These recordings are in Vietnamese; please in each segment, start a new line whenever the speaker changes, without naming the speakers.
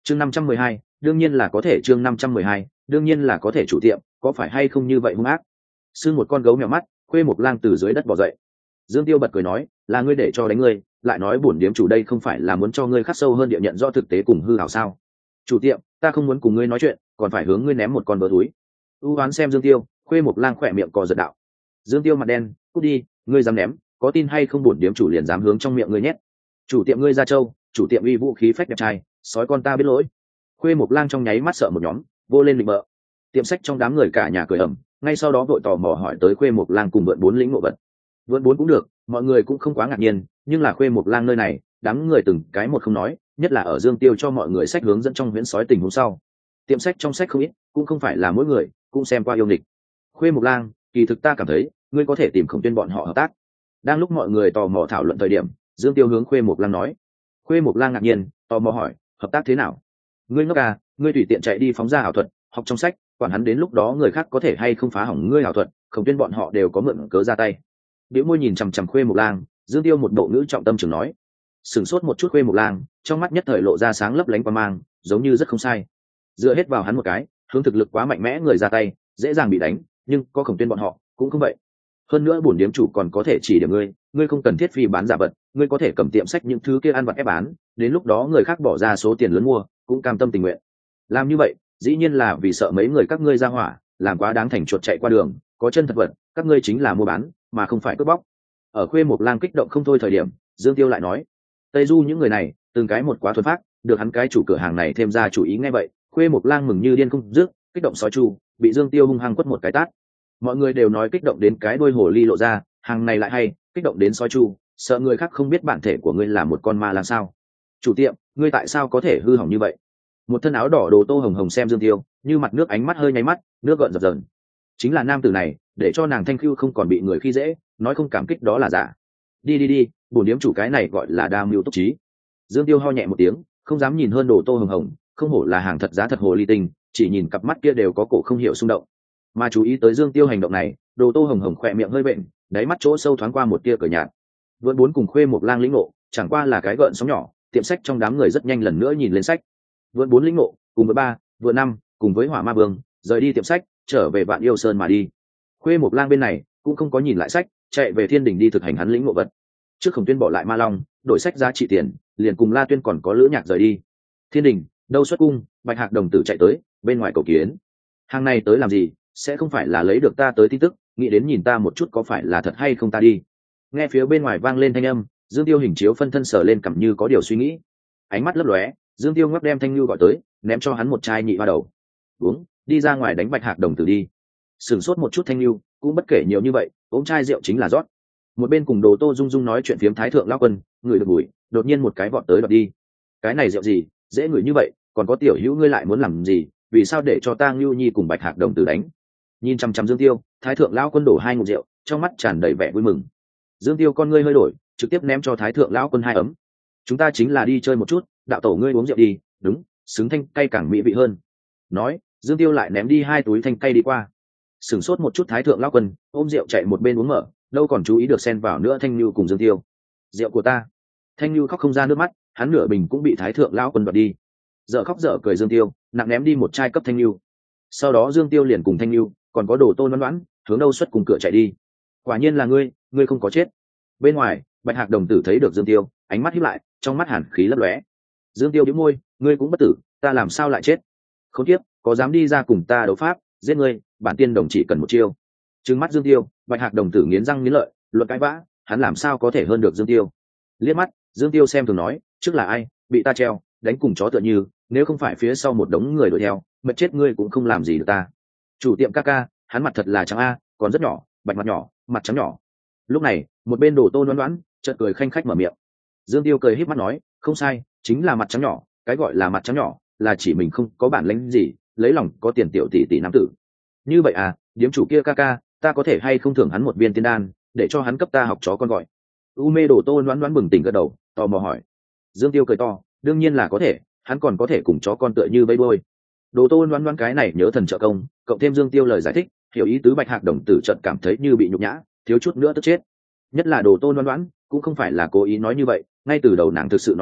chương 512, đương nhiên là có thể. chương 512, đương nhiên là có thể. Chủ tiệm có phải hay không như vậy hung ác? Sư một con gấu mèo mắt, Khuê Mộc Lang từ dưới đất bò dậy. Dương Tiêu bật cười nói, là ngươi để cho đánh ngươi, lại nói bổn điếm chủ đây không phải là muốn cho ngươi khắc sâu hơn địa nhận rõ thực tế cùng hư hảo sao? Chủ tiệm, ta không muốn cùng ngươi nói chuyện, còn phải hướng ngươi ném một con vớ túi. U oán xem Dương Tiêu, Khuê Mộc Lang khỏe miệng cò giật đạo. Dương Tiêu mặt đen, cút đi, ngươi dám ném, có tin hay không bổn điếm chủ liền dám hướng trong miệng ngươi nhét. Chủ tiệm ngươi ra châu, chủ tiệm uy vũ khí phách đẹp trai, sói con ta biết lỗi. Khuê Mộc Lang trong nháy mắt sợ một nhóm, vô lên định bợ. Tiệm sách trong đám người cả nhà cười ầm, ngay sau đó vội tò mò hỏi tới Khuê Mộc Lang cùng Vượn Bốn lĩnh ngộ vật. Vượn Bốn cũng được, mọi người cũng không quá ngạc nhiên, nhưng là Khuê Mộc Lang nơi này, đám người từng cái một không nói, nhất là ở Dương Tiêu cho mọi người sách hướng dẫn trong huyễn sói tình huống sau. Tiệm sách trong sách không ít, cũng không phải là mỗi người cũng xem qua yêu nghịch. Khuê Mộc Lang, kỳ thực ta cảm thấy, ngươi có thể tìm Khổng Tuyên bọn họ hợp tác. Đang lúc mọi người tò mò thảo luận thời điểm, Dương Tiêu hướng Khuê Mộc Lang nói. Khuê Mộc Lang ngạc nhiên, tò mò hỏi, hợp tác thế nào? Ngươi ngốc à, ngươi tùy tiện chạy đi phóng ra ảo thuật, học trong sách, quản hắn đến lúc đó người khác có thể hay không phá hỏng ngươi ảo thuật, Khổng Tuyên bọn họ đều có mượn cớ ra tay. Bĩu môi nhìn chằm chằm Khuê Mộc Lang, Dương Tiêu một bộ ngữ trọng tâm trường nói. Sửng sốt một chút Khuê Mộc Lang, trong mắt nhất thời lộ ra sáng lấp lánh qua mang, giống như rất không sai. Dựa hết vào hắn một cái, hướng thực lực quá mạnh mẽ người ra tay, dễ dàng bị đánh, nhưng có Khổng Tuyên bọn họ cũng không vậy. Hơn nữa bổn điếm chủ còn có thể chỉ điểm ngươi, ngươi không cần thiết phi bán giả vật, ngươi có thể cầm tiệm sách những thứ kia ăn vặt ép bán, đến lúc đó người khác bỏ ra số tiền lớn mua, cũng cam tâm tình nguyện. Làm như vậy, dĩ nhiên là vì sợ mấy người các ngươi ra hỏa, làm quá đáng thành chuột chạy qua đường, có chân thật vật, các ngươi chính là mua bán, mà không phải cướp bóc. Ở Khuê Mộc Lang kích động không thôi thời điểm, Dương Tiêu lại nói, Tây Du những người này, từng cái một quá thuần phát, được hắn cái chủ cửa hàng này thêm ra chủ ý nghe vậy, Khuê Mộc Lang mừng như điên không dứt, kích động sói chu, bị Dương Tiêu hung hăng quất một cái tát. Mọi người đều nói kích động đến cái đuôi hồ ly lộ ra, hàng này lại hay, kích động đến sói chu, sợ người khác không biết bản thể của ngươi là một con ma làm sao? Chủ tiệm, ngươi tại sao có thể hư hỏng như vậy? Một thân áo đỏ đồ tô hồng hồng xem Dương Tiêu, như mặt nước ánh mắt hơi nháy mắt, nước gợn dập dờn. Chính là nam tử này, để cho nàng Thanh Khưu không còn bị người khi dễ, nói không cảm kích đó là giả. Đi, bổn điếm chủ cái này gọi là đa mưu túc trí. Dương Tiêu ho nhẹ một tiếng, không dám nhìn hơn đồ tô hồng hồng, không hổ là hàng thật giá thật hồ ly tinh, chỉ nhìn cặp mắt kia đều có cổ không hiểu xung động. Mà chú ý tới Dương Tiêu hành động này, đồ tô hồng hồng khỏe miệng hơi bệnh, đáy mắt chỗ sâu thoáng qua một tia cờ nhạt. Vượn Bốn cùng Khuê Mộc Lang lĩnh ngộ, chẳng qua là cái gợn sóng nhỏ, tiệm sách trong đám người rất nhanh lần nữa nhìn lên sách. Vượn Bốn lĩnh ngộ, cùng với ba, Vượn Năm, cùng với Hỏa Ma Vương, rời đi tiệm sách, trở về Vạn Yêu Sơn mà đi. Khuê Mộc Lang bên này cũng không có nhìn lại sách, chạy về Thiên Đình đi thực hành hắn lĩnh ngộ vật. Trước Khổng Tuyên bỏ lại Ma Long, đổi sách giá trị tiền, liền cùng La Tuyên còn có Lữ Nhạc rời đi. Thiên Đình, đâu xuất cung, Bạch Hạc đồng tử chạy tới, bên ngoài cầu kiến. Hàng này tới làm gì? Sẽ không phải là lấy được ta tới tin tức, nghĩ đến nhìn ta một chút có phải là thật hay không ta đi. Nghe phía bên ngoài vang lên thanh âm, Dương Tiêu hình chiếu phân thân sờ lên cằm như có điều suy nghĩ. Ánh mắt lấp lóe, Dương Tiêu ngoắc đem Thanh Nhu gọi tới, ném cho hắn một chai nhị hoa đầu. Uống, đi ra ngoài đánh Bạch Hạc đồng tử đi. Sửng sốt một chút Thanh Nhu, cũng bất kể nhiều như vậy, ôm chai rượu chính là rót. Một bên cùng Đồ Tô Dung Dung nói chuyện phiếm Thái thượng lão quân, người được bụi, đột nhiên một cái vọt tới đoạt đi. Cái này rượu gì, dễ ngửi như vậy, còn có tiểu hữu ngươi lại muốn làm gì, vì sao để cho ta Nhu Nhi cùng Bạch Hạc đồng tử đánh? Nhìn chăm chăm Dương Tiêu, Thái thượng lão quân đổ hai ngụm rượu, trong mắt tràn đầy vẻ vui mừng. Dương Tiêu con ngươi hơi đổi, trực tiếp ném cho Thái thượng lão quân hai ấm. Chúng ta chính là đi chơi một chút, đạo tổ ngươi uống rượu đi, đúng, xứng thanh cay càng mỹ vị hơn. Nói, Dương Tiêu lại ném đi hai túi thanh cay đi qua. Sửng sốt một chút Thái thượng lão quân, ôm rượu chạy một bên uống mở, đâu còn chú ý được xen vào nữa Thanh Nhu cùng Dương Tiêu. Rượu của ta. Thanh Nhu khóc không ra nước mắt, hắn nửa bình cũng bị Thái thượng lão quân đoạt đi. Dở khóc dở cười Dương Tiêu, nặng ném đi một chai cấp Thanh Nhu. Sau đó Dương Tiêu liền cùng Thanh Nhu, còn có Đồ Tô Loan Loan, hướng đâu xuất cùng cửa chạy đi. Quả nhiên là ngươi không có chết. Bên ngoài, Bạch Hạc đồng tử thấy được Dương Tiêu, ánh mắt híp lại, trong mắt hàn khí lấp lóe. Dương Tiêu bĩu môi, ngươi cũng bất tử, ta làm sao lại chết? Khốn kiếp, có dám đi ra cùng ta đấu pháp, giết ngươi, bản tiên đồng chỉ cần một chiêu. Trừng mắt Dương Tiêu, Bạch Hạc đồng tử nghiến răng nghiến lợi, luận cãi vã, hắn làm sao có thể hơn được Dương Tiêu? Liếc mắt, Dương Tiêu xem thường nói, trước là ai, bị ta treo, đánh cùng chó tựa như, nếu không phải phía sau một đống người đuổi theo, mệt chết ngươi cũng không làm gì được ta. Chủ tiệm ca, hắn mặt thật là trắng a, còn rất nhỏ, bạch mặt nhỏ, mặt trắng nhỏ. Lúc này, một bên Đồ Tô Loan Loan, chợt cười khanh khách mở miệng. Dương Tiêu cười híp mắt nói, không sai, chính là mặt trắng nhỏ, cái gọi là mặt trắng nhỏ, là chỉ mình không có bản lĩnh gì, lấy lòng có tiền tiểu tỷ tỷ nam tử. Như vậy à, điếm chủ kia ca, ta có thể hay không thưởng hắn một viên tiên đan, để cho hắn cấp ta học chó con gọi. U mê Đồ Tô Loan Loan bừng tỉnh gật đầu, tò mò hỏi. Dương Tiêu cười to, đương nhiên là có thể, hắn còn có thể cùng chó con tựa như vây đôi. Đồ Tô Loan Loan cái này nhớ thần trợ công, cộng thêm Dương Tiêu lời giải thích, hiểu ý tứ Bạch Hạc đồng tử chợt cảm thấy như bị nhục nhã, thiếu chút nữa tức chết. Nhất là Đồ Tô Loan Loan cũng không phải là cố ý nói như vậy, ngay từ đầu nàng thực sự nói thật,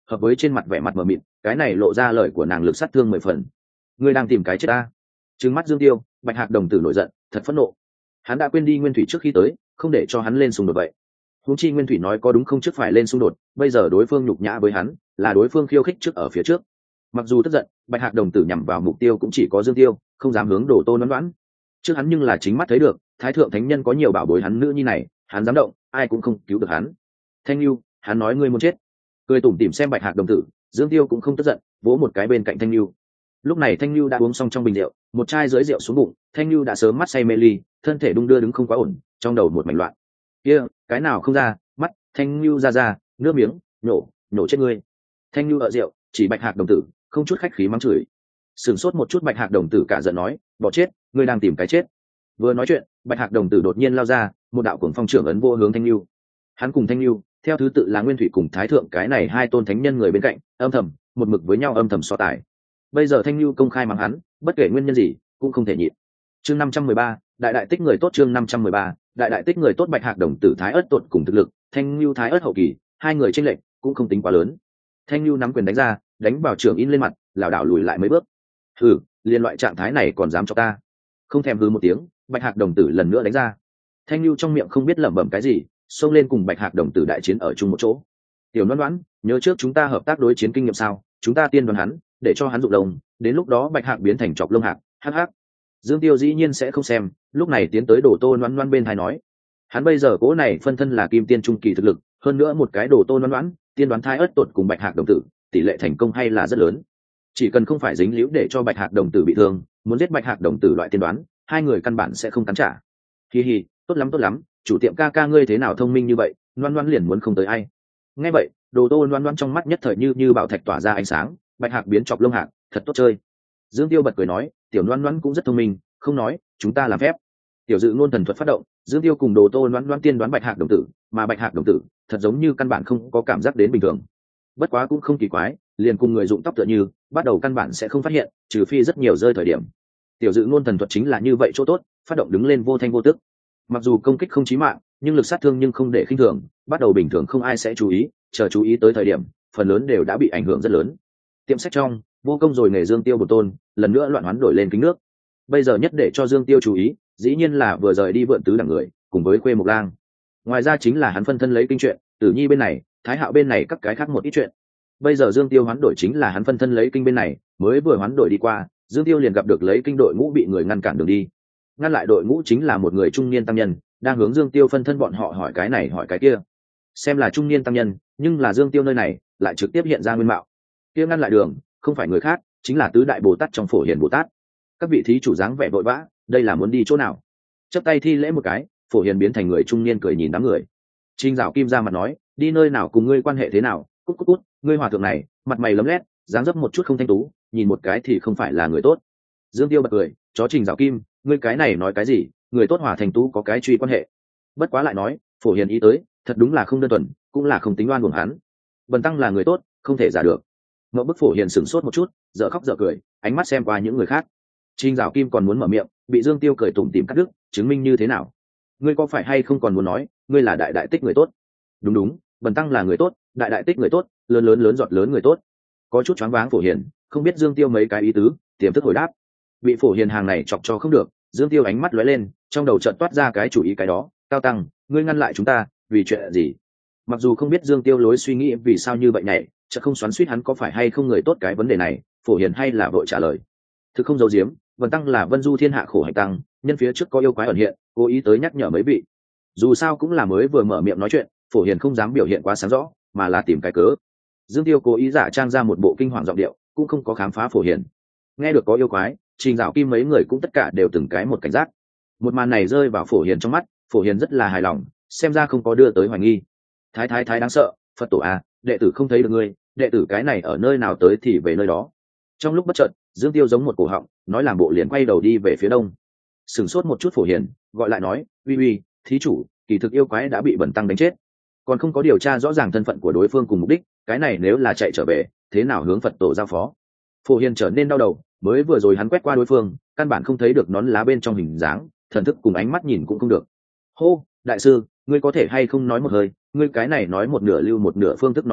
hợp với trên mặt vẻ mặt mờ mịt, cái này lộ ra lời của nàng lực sát thương 10 phần. Ngươi đang tìm cái chết ta? Trừng mắt Dương Tiêu, Bạch Hạc đồng tử nổi giận, thật phẫn nộ. Hắn đã quên đi Nguyên Thủy trước khi tới, không để cho hắn lên xung đột vậy. Huống chi Nguyên Thủy nói có đúng không trước phải lên xung đột, bây giờ đối phương nhục nhã với hắn, là đối phương khiêu khích trước ở phía trước. Mặc dù tức giận, Bạch Hạc đồng tử nhắm vào mục tiêu cũng chỉ có Dương Tiêu, không dám hướng đổ Tô Loan Loan. Trước hắn nhưng là chính mắt thấy được, Thái thượng thánh nhân có nhiều bảo bối hắn nữ nhi này, hắn dám động, ai cũng không cứu được hắn. Thanh Nhu, hắn nói ngươi muốn chết. Cười tủm tỉm xem Bạch Hạc đồng tử, Dương Tiêu cũng không tức giận, vỗ một cái bên cạnh Thanh Nhu. Lúc này Thanh Nhu đã uống xong trong bình rượu, một chai rưỡi rượu xuống bụng, Thanh Nhu đã sớm mắt say mê ly, thân thể đung đưa đứng không quá ổn, trong đầu một mảnh loạn. Kia, cái nào không ra, mắt, Thanh Nhu ra, nước miếng, nhổ chết ngươi. Thanh Nhu ở rượu, chỉ Bạch Hạc đồng tử, không chút khách khí mắng chửi. Sửng sốt một chút Bạch Hạc đồng tử cả giận nói, bỏ chết, ngươi đang tìm cái chết. Vừa nói chuyện, Bạch Hạc đồng tử đột nhiên lao ra, một đạo cuồng phong trưởng ấn vô hướng Thanh Nhu. Hắn cùng Thanh Nhu, theo thứ tự là Nguyên Thủy cùng Thái thượng cái này hai tôn thánh nhân người bên cạnh, âm thầm, một mực với nhau âm thầm so tài. Bây giờ Thanh Nhu công khai mắng hắn, bất kể nguyên nhân gì, cũng không thể nhịn. Chương 513, đại tích người tốt. Chương 513, đại tích người tốt. Bạch Hạc đồng tử Thái ớt tột cùng thực lực, Thanh Nhu Thái ớt hậu kỳ, hai người chênh lệch cũng không tính quá lớn. Thanh Nhu nắm quyền đánh ra, đánh vào trường in lên mặt, lảo đảo lùi lại mấy bước. Hừ, liên loại trạng thái này còn dám cho ta? Không thèm hừ một tiếng, Bạch Hạc đồng tử lần nữa đánh ra. Thanh Nhu trong miệng không biết lẩm bẩm cái gì, xông lên cùng Bạch Hạc đồng tử đại chiến ở chung một chỗ. Tiểu Loan Loan, nhớ trước chúng ta hợp tác đối chiến kinh nghiệm sao? Chúng ta tiên đoán hắn, để cho hắn dụng lông, đến lúc đó Bạch Hạc biến thành chọc lông hạc. Hắc hắc. Dương Tiêu dĩ nhiên sẽ không xem, lúc này tiến tới đổ Tô Loan Loan bên tai nói, hắn bây giờ cố này phân thân là kim tiên trung kỳ thực lực, hơn nữa một cái đổ Tô Loan Loan, tiên đoán Thái ớt tột cùng Bạch Hạc đồng tử, tỷ lệ thành công hay là rất lớn. Chỉ cần không phải dính líu để cho Bạch Hạc đồng tử bị thương, muốn giết Bạch Hạc đồng tử loại tiên đoán, hai người căn bản sẽ không cắn trả. Hi hi, tốt lắm, chủ tiệm ca ca ngươi thế nào thông minh như vậy, Loan Loan liền muốn không tới ai. Nghe vậy, đồ Tô Loan Loan trong mắt nhất thời như bảo thạch tỏa ra ánh sáng, Bạch Hạc biến chọc lông hạc, thật tốt chơi. Dương Tiêu bật cười nói, tiểu Loan Loan cũng rất thông minh, không nói, chúng ta làm phép. Tiểu Dự ngôn thần thuật phát động, Dương Tiêu cùng đồ Tô Loan Loan tiên đoán Bạch Hạc đồng tử, mà Bạch Hạc đồng tử thật giống như căn bản không có cảm giác đến bình thường. Bất quá cũng không kỳ quái, liền cùng người dụng tóc tựa như, bắt đầu căn bản sẽ không phát hiện, trừ phi rất nhiều rơi thời điểm. Tiểu Dự ngôn thần thuật chính là như vậy chỗ tốt, phát động đứng lên vô thanh vô tức. Mặc dù công kích không chí mạng, nhưng lực sát thương nhưng không để khinh thường, bắt đầu bình thường không ai sẽ chú ý, chờ chú ý tới thời điểm, phần lớn đều đã bị ảnh hưởng rất lớn. Tiệm sách trong, vô công rồi nghề Dương Tiêu bổ tôn, lần nữa loạn hoán đổi lên kính nước. Bây giờ nhất để cho Dương Tiêu chú ý, dĩ nhiên là vừa rời đi vượn tứ đẳng người, cùng với Khuê Mộc Lang. Ngoài ra chính là hắn phân thân lấy kinh chuyện, Tử Nhi bên này, Thái Hạo bên này các cái khác một ít chuyện. Bây giờ Dương Tiêu hoán đổi chính là hắn phân thân lấy kinh bên này, mới vừa hoán đổi đi qua, Dương Tiêu liền gặp được lấy kinh đội ngũ bị người ngăn cản đường đi. Ngăn lại đội ngũ chính là một người trung niên tăng nhân, đang hướng Dương Tiêu phân thân bọn họ hỏi cái này hỏi cái kia. Xem là trung niên tăng nhân, nhưng là Dương Tiêu nơi này lại trực tiếp hiện ra nguyên mạo. Kia ngăn lại đường, không phải người khác, chính là tứ đại Bồ Tát trong Phổ Hiền Bồ Tát. Các vị thí chủ dáng vẻ vội vã, đây là muốn đi chỗ nào? Chắp tay thi lễ một cái, Phổ Hiền biến thành người trung niên cười nhìn đám người. Trình Dạo Kim ra mặt nói, đi nơi nào cùng ngươi quan hệ thế nào? Cút, ngươi hòa thượng này, mặt mày lấm lét, dáng dấp một chút không thanh tú, nhìn một cái thì không phải là người tốt. Dương Tiêu bật cười, chó Trình Dạo Kim, ngươi cái này nói cái gì? Người tốt hòa thành tú có cái truy quan hệ. Bất quá lại nói, Phổ Hiền ý tới, thật đúng là không đơn thuần, cũng là không tính oan uổng hắn. Bần tăng là người tốt, không thể giả được. Ngộ Bức Phổ Hiền sửng sốt một chút, dở khóc dở cười, ánh mắt xem qua những người khác. Trình Dạo Kim còn muốn mở miệng, bị Dương Tiêu cười tủm tỉm cắt đứt, chứng minh như thế nào? Ngươi có phải hay không còn muốn nói, ngươi là đại tích người tốt? Đúng, bần tăng là người tốt, đại tích người tốt, lớn giọt lớn người tốt. Có chút choáng váng Phổ Hiền, không biết Dương Tiêu mấy cái ý tứ, tiềm thức hồi đáp. Bị Phổ Hiền hàng này chọc cho không được, Dương Tiêu ánh mắt lóe lên, trong đầu chợt toát ra cái chủ ý cái đó, cao tăng, ngươi ngăn lại chúng ta, vì chuyện gì? Mặc dù không biết Dương Tiêu lối suy nghĩ vì sao như vậy nhảy, chợt không xoắn xuýt hắn có phải hay không người tốt cái vấn đề này, Phổ Hiền hay là vội trả lời. Thực không giấu giếm, Vân tăng là Vân Du thiên hạ khổ hạnh tăng, nhân phía trước có yêu quái ẩn hiện, cố ý tới nhắc nhở mấy vị. Dù sao cũng là mới vừa mở miệng nói chuyện, Phổ Hiền không dám biểu hiện quá sáng rõ, mà là tìm cái cớ. Dương Tiêu cố ý giả trang ra một bộ kinh hoàng giọng điệu, cũng không có khám phá Phổ Hiền. Nghe được có yêu quái, Trình Dạo Kim mấy người cũng tất cả đều từng cái một cảnh giác. Một màn này rơi vào Phổ Hiền trong mắt, Phổ Hiền rất là hài lòng, xem ra không có đưa tới hoài nghi. Thái đáng sợ, Phật tổ à, đệ tử không thấy được ngươi, đệ tử cái này ở nơi nào tới thì về nơi đó. Trong lúc bất chợt, Dương Tiêu giống một cổ họng, nói làm bộ liền quay đầu đi về phía đông. Sửng sốt một chút Phổ Hiền, gọi lại nói, uy, thí chủ, kỳ thực yêu quái đã bị bẩn tăng đánh chết, còn không có điều tra rõ ràng thân phận của đối phương cùng mục đích, cái này nếu là chạy trở về, thế nào hướng Phật tổ giao phó? Phổ Hiền trở nên đau đầu, mới vừa rồi hắn quét qua đối phương, căn bản không thấy được nón lá bên trong hình dáng, thần thức cùng ánh mắt nhìn cũng không được. Hô, đại sư, ngươi có thể hay không nói một hơi, ngươi cái này nói một nửa lưu một nửa phương thức nói chuyện,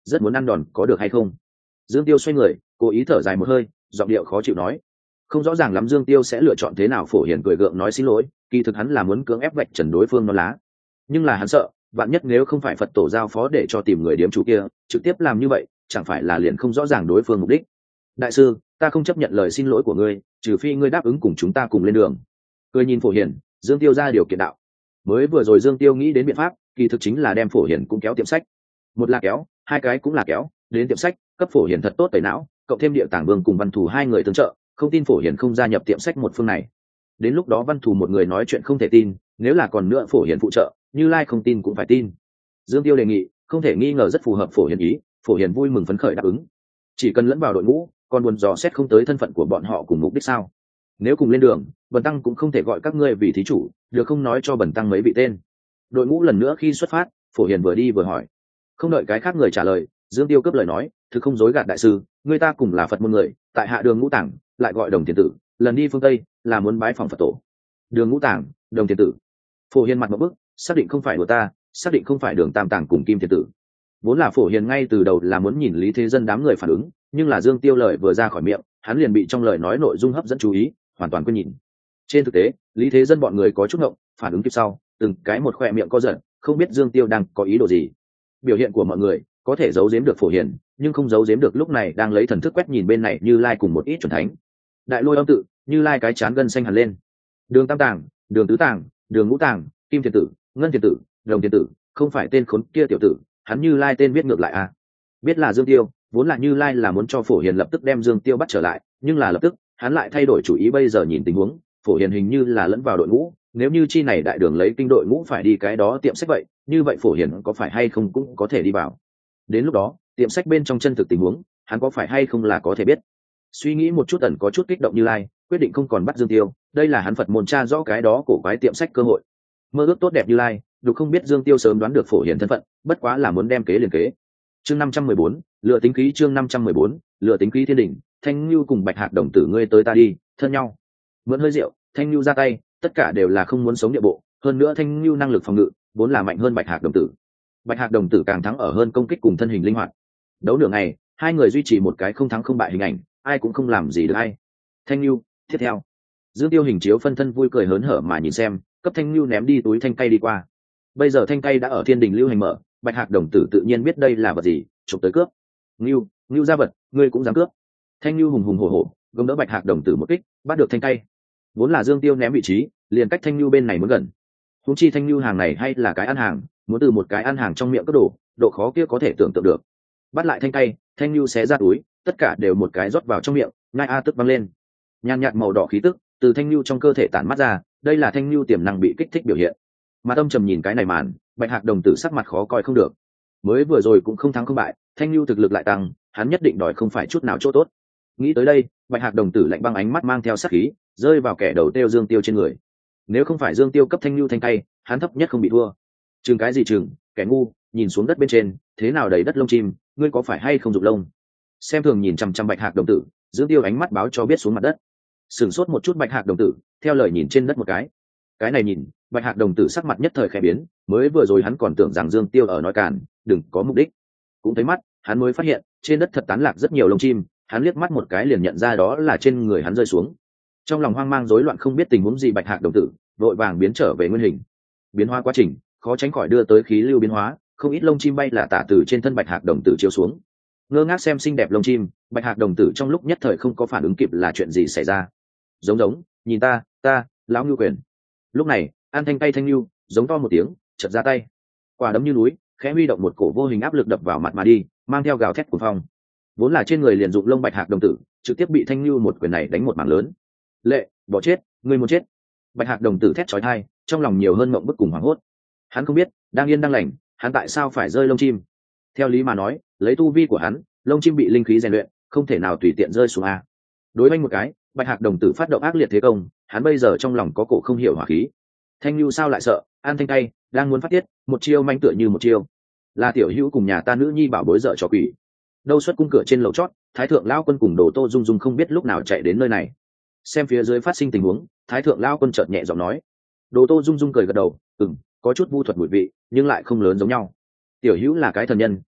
rất muốn ăn đòn có được hay không? Dương Tiêu xoay người, cố ý thở dài một hơi, giọng điệu khó chịu nói. Không rõ ràng lắm Dương Tiêu sẽ lựa chọn thế nào. Phổ Hiền cười gượng nói xin lỗi, kỳ thực hắn là muốn cưỡng ép vạch trần đối phương non lá, nhưng là hắn sợ vạn nhất nếu không phải Phật tổ giao phó để cho tìm người điếm chủ kia trực tiếp làm như vậy, chẳng phải là liền không rõ ràng đối phương mục đích. Đại sư, ta không chấp nhận lời xin lỗi của ngươi, trừ phi ngươi đáp ứng cùng chúng ta cùng lên đường. Cười nhìn Phổ Hiền, Dương Tiêu ra điều kiện đạo. Mới vừa rồi Dương Tiêu nghĩ đến biện pháp, kỳ thực chính là đem Phổ Hiền cũng kéo tiệm sách. Một là kéo, hai cái cũng là kéo, đến tiệm sách cấp Phổ Hiền thật tốt tẩy não, cộng thêm Địa Tàng Vương cùng Văn Thù hai người tương trợ, không tin Phổ Hiền không gia nhập tiệm sách một phương này. Đến lúc đó Văn Thù một người nói chuyện không thể tin, nếu là còn nữa Phổ Hiền phụ trợ, Như Lai không tin cũng phải tin. Dương Tiêu đề nghị không thể nghi ngờ rất phù hợp Phổ Hiền ý. Phổ Hiền vui mừng phấn khởi đáp ứng. Chỉ cần lẫn vào đội ngũ, còn buồn dò xét không tới thân phận của bọn họ cùng mục đích sao? Nếu cùng lên đường, Bần tăng cũng không thể gọi các ngươi vì thí chủ, được không, nói cho Bần tăng mấy vị tên. Đội ngũ lần nữa khi xuất phát, Phổ Hiền vừa đi vừa hỏi. Không đợi cái khác người trả lời, Dương Tiêu cướp lời nói, thực không dối gạt đại sư, người ta cùng là Phật môn người, tại hạ Đường Ngũ Tảng, lại gọi Đồng Tiền Tử, lần đi phương Tây là muốn bái phòng Phật tổ. Đường Ngũ Tảng, Đồng Tiền Tử. Phổ Hiền mặt một bức, xác định không phải của ta, xác định không phải Đường Tam Tàng cùng Kim Tiền Tử. Vốn là Phổ Hiền ngay từ đầu là muốn nhìn Lý Thế Dân đám người phản ứng, nhưng là Dương Tiêu lời vừa ra khỏi miệng, hắn liền bị trong lời nói nội dung hấp dẫn chú ý, hoàn toàn quên nhìn. Trên thực tế, Lý Thế Dân bọn người có chút ngộng, phản ứng kịp sau, từng cái một khoe miệng co giật, không biết Dương Tiêu đang có ý đồ gì. Biểu hiện của mọi người có thể giấu giếm được Phổ Hiền, nhưng không giấu giếm được lúc này đang lấy thần thức quét nhìn bên này Như Lai cùng một ít chuẩn thánh. Đại Lôi Âm tự, Như Lai cái chán gân xanh hẳn lên. Đường Tam Tàng, Đường Tứ Tàng, Đường Ngũ Tàng, Kim Thiền Tử, Ngân Thiền Tử, Đồng Thiền Tử, không phải tên khốn kia tiểu tử, hắn Như Lai tên viết ngược lại à? Biết là Dương Tiêu, vốn là Như Lai là muốn cho Phổ Hiền lập tức đem Dương Tiêu bắt trở lại, nhưng là lập tức hắn lại thay đổi chủ ý. Bây giờ nhìn tình huống, Phổ Hiền hình như là lẫn vào đội ngũ, nếu như chi này đại đường lấy kinh đội ngũ phải đi cái đó tiệm sách vậy, như vậy Phổ Hiền có phải hay không cũng có thể đi vào. Đến lúc đó tiệm sách bên trong chân thực tình huống, hắn có phải hay không là có thể biết. Suy nghĩ một chút ẩn có chút kích động Như Lai quyết định không còn bắt Dương Tiêu, đây là hắn Phật môn tra rõ cái đó cổ quái tiệm sách cơ hội. Mơ ước tốt đẹp Như Lai đục không biết Dương Tiêu sớm đoán được Phổ Hiền thân phận, bất quá là muốn đem kế liền kế. Chương 514, lựa tính khí. Chương 514, lựa tính khí. Thiên đỉnh, Thanh Nhu cùng Bạch Hạc đồng tử ngươi tới ta đi, thân nhau. Mượn hơi rượu, Thanh Nhu ra tay, tất cả đều là không muốn sống địa bộ, hơn nữa Thanh Nhu năng lực phòng ngự vốn là mạnh hơn Bạch Hạc đồng tử. Bạch Hạc đồng tử càng thắng ở hơn công kích cùng thân hình linh hoạt. Đấu nửa ngày, hai người duy trì một cái không thắng không bại hình ảnh, ai cũng không làm gì được ai. Thanh Nhu, tiếp theo. Dương Tiêu hình chiếu phân thân vui cười hớn hở mà nhìn xem, cấp Thanh Nhu ném đi túi thanh cây đi qua. Bây giờ thanh cây đã ở Thiên Đình lưu hành mở, Bạch Hạc đồng tử tự nhiên biết đây là vật gì, chụp tới cướp. Ngưu ra vật, ngươi cũng dám cướp? Thanh Nhu hùng hùng hổ hổ, gồng đỡ Bạch Hạc đồng tử một kích, bắt được thanh cây. Vốn là Dương Tiêu ném vị trí, liền cách Thanh Nhu bên này muốn gần. Huống chi Thanh Nhu hàng này hay là cái ăn hàng, muốn từ một cái ăn hàng trong miệng cướp đổ, độ khó kia có thể tưởng tượng được. Bắt lại thanh cây, Thanh Nhu xé ra túi, tất cả đều một cái rót vào trong miệng, ngay a tức văng lên. Nhàn nhạt màu đỏ khí tức từ Thanh Nhu trong cơ thể tản mắt ra, đây là Thanh Nhu tiềm năng bị kích thích biểu hiện. Mà Tâm Trầm nhìn cái này màn, Bạch Hạc đồng tử sắc mặt khó coi không được. Mới vừa rồi cũng không thắng không bại, Thanh Nhu thực lực lại tăng, hắn nhất định đòi không phải chút nào chỗ tốt. Nghĩ tới đây, Bạch Hạc đồng tử lạnh băng ánh mắt mang theo sát khí, rơi vào kẻ đầu tiêu Dương Tiêu trên người. Nếu không phải Dương Tiêu cấp Thanh Nhu thanh tay, hắn thấp nhất không bị thua. Chừng cái gì chừng, kẻ ngu, nhìn xuống đất bên trên, thế nào đầy đất lông chim, ngươi có phải hay không dục lông? Xem thường nhìn chăm chăm Bạch Hạc đồng tử, Dương Tiêu ánh mắt báo cho biết xuống mặt đất. Sửng sốt một chút Bạch Hạc đồng tử, theo lời nhìn trên đất một cái này nhìn, Bạch Hạc đồng tử sắc mặt nhất thời khẽ biến, mới vừa rồi hắn còn tưởng rằng Dương Tiêu ở nói càn, đừng có mục đích. Cũng thấy mắt, hắn mới phát hiện, trên đất thật tán lạc rất nhiều lông chim, hắn liếc mắt một cái liền nhận ra đó là trên người hắn rơi xuống. Trong lòng hoang mang rối loạn không biết tình huống gì, Bạch Hạc đồng tử vội vàng biến trở về nguyên hình. Biến hóa quá trình khó tránh khỏi đưa tới khí lưu biến hóa, không ít lông chim bay là tả từ trên thân Bạch Hạc đồng tử chiếu xuống. Ngơ ngác xem xinh đẹp lông chim, Bạch Hạc đồng tử trong lúc nhất thời không có phản ứng kịp là chuyện gì xảy ra. Giống nhìn ta lão Ngưu Quyền. Lúc này An Thanh tay Thanh Nhu giống to một tiếng, chợt ra tay, quả đấm như núi, khẽ huy động một cổ vô hình áp lực đập vào mặt mà đi, mang theo gào thét của phong. Vốn là trên người liền dụng lông Bạch Hạc đồng tử trực tiếp bị Thanh Nhu một quyền này đánh một mảng lớn. Lệ, bỏ chết, ngươi muốn chết! Bạch Hạc đồng tử thét chói tai, trong lòng nhiều hơn mộng bức cùng hoảng hốt. Hắn không biết, đang yên đang lành, hắn tại sao phải rơi lông chim? Theo lý mà nói, lấy tu vi của hắn, lông chim bị linh khí rèn luyện, không thể nào tùy tiện rơi xuống a. Đối với một cái, Bạch Hạc đồng tử phát động ác liệt thế công, hắn bây giờ trong lòng có cổ không hiểu hỏa khí. Thanh Nhu sao lại sợ? An Thanh tay đang muốn phát tiết, một chiêu manh tựa như một chiêu. Là tiểu hữu cùng nhà ta nữ nhi bảo bối dợ trò quỷ. Đâu xuất cung cửa trên lầu chót, Thái thượng lão quân cùng Đồ Tô Dung Dung không biết lúc nào chạy đến nơi này. Xem phía dưới phát sinh tình huống, Thái thượng lão quân chợt nhẹ giọng nói. Đồ Tô Dung Dung cười gật đầu, có chút vu thuật mùi vị, nhưng lại không lớn giống nhau. Tiểu hữu là cái thần nhân,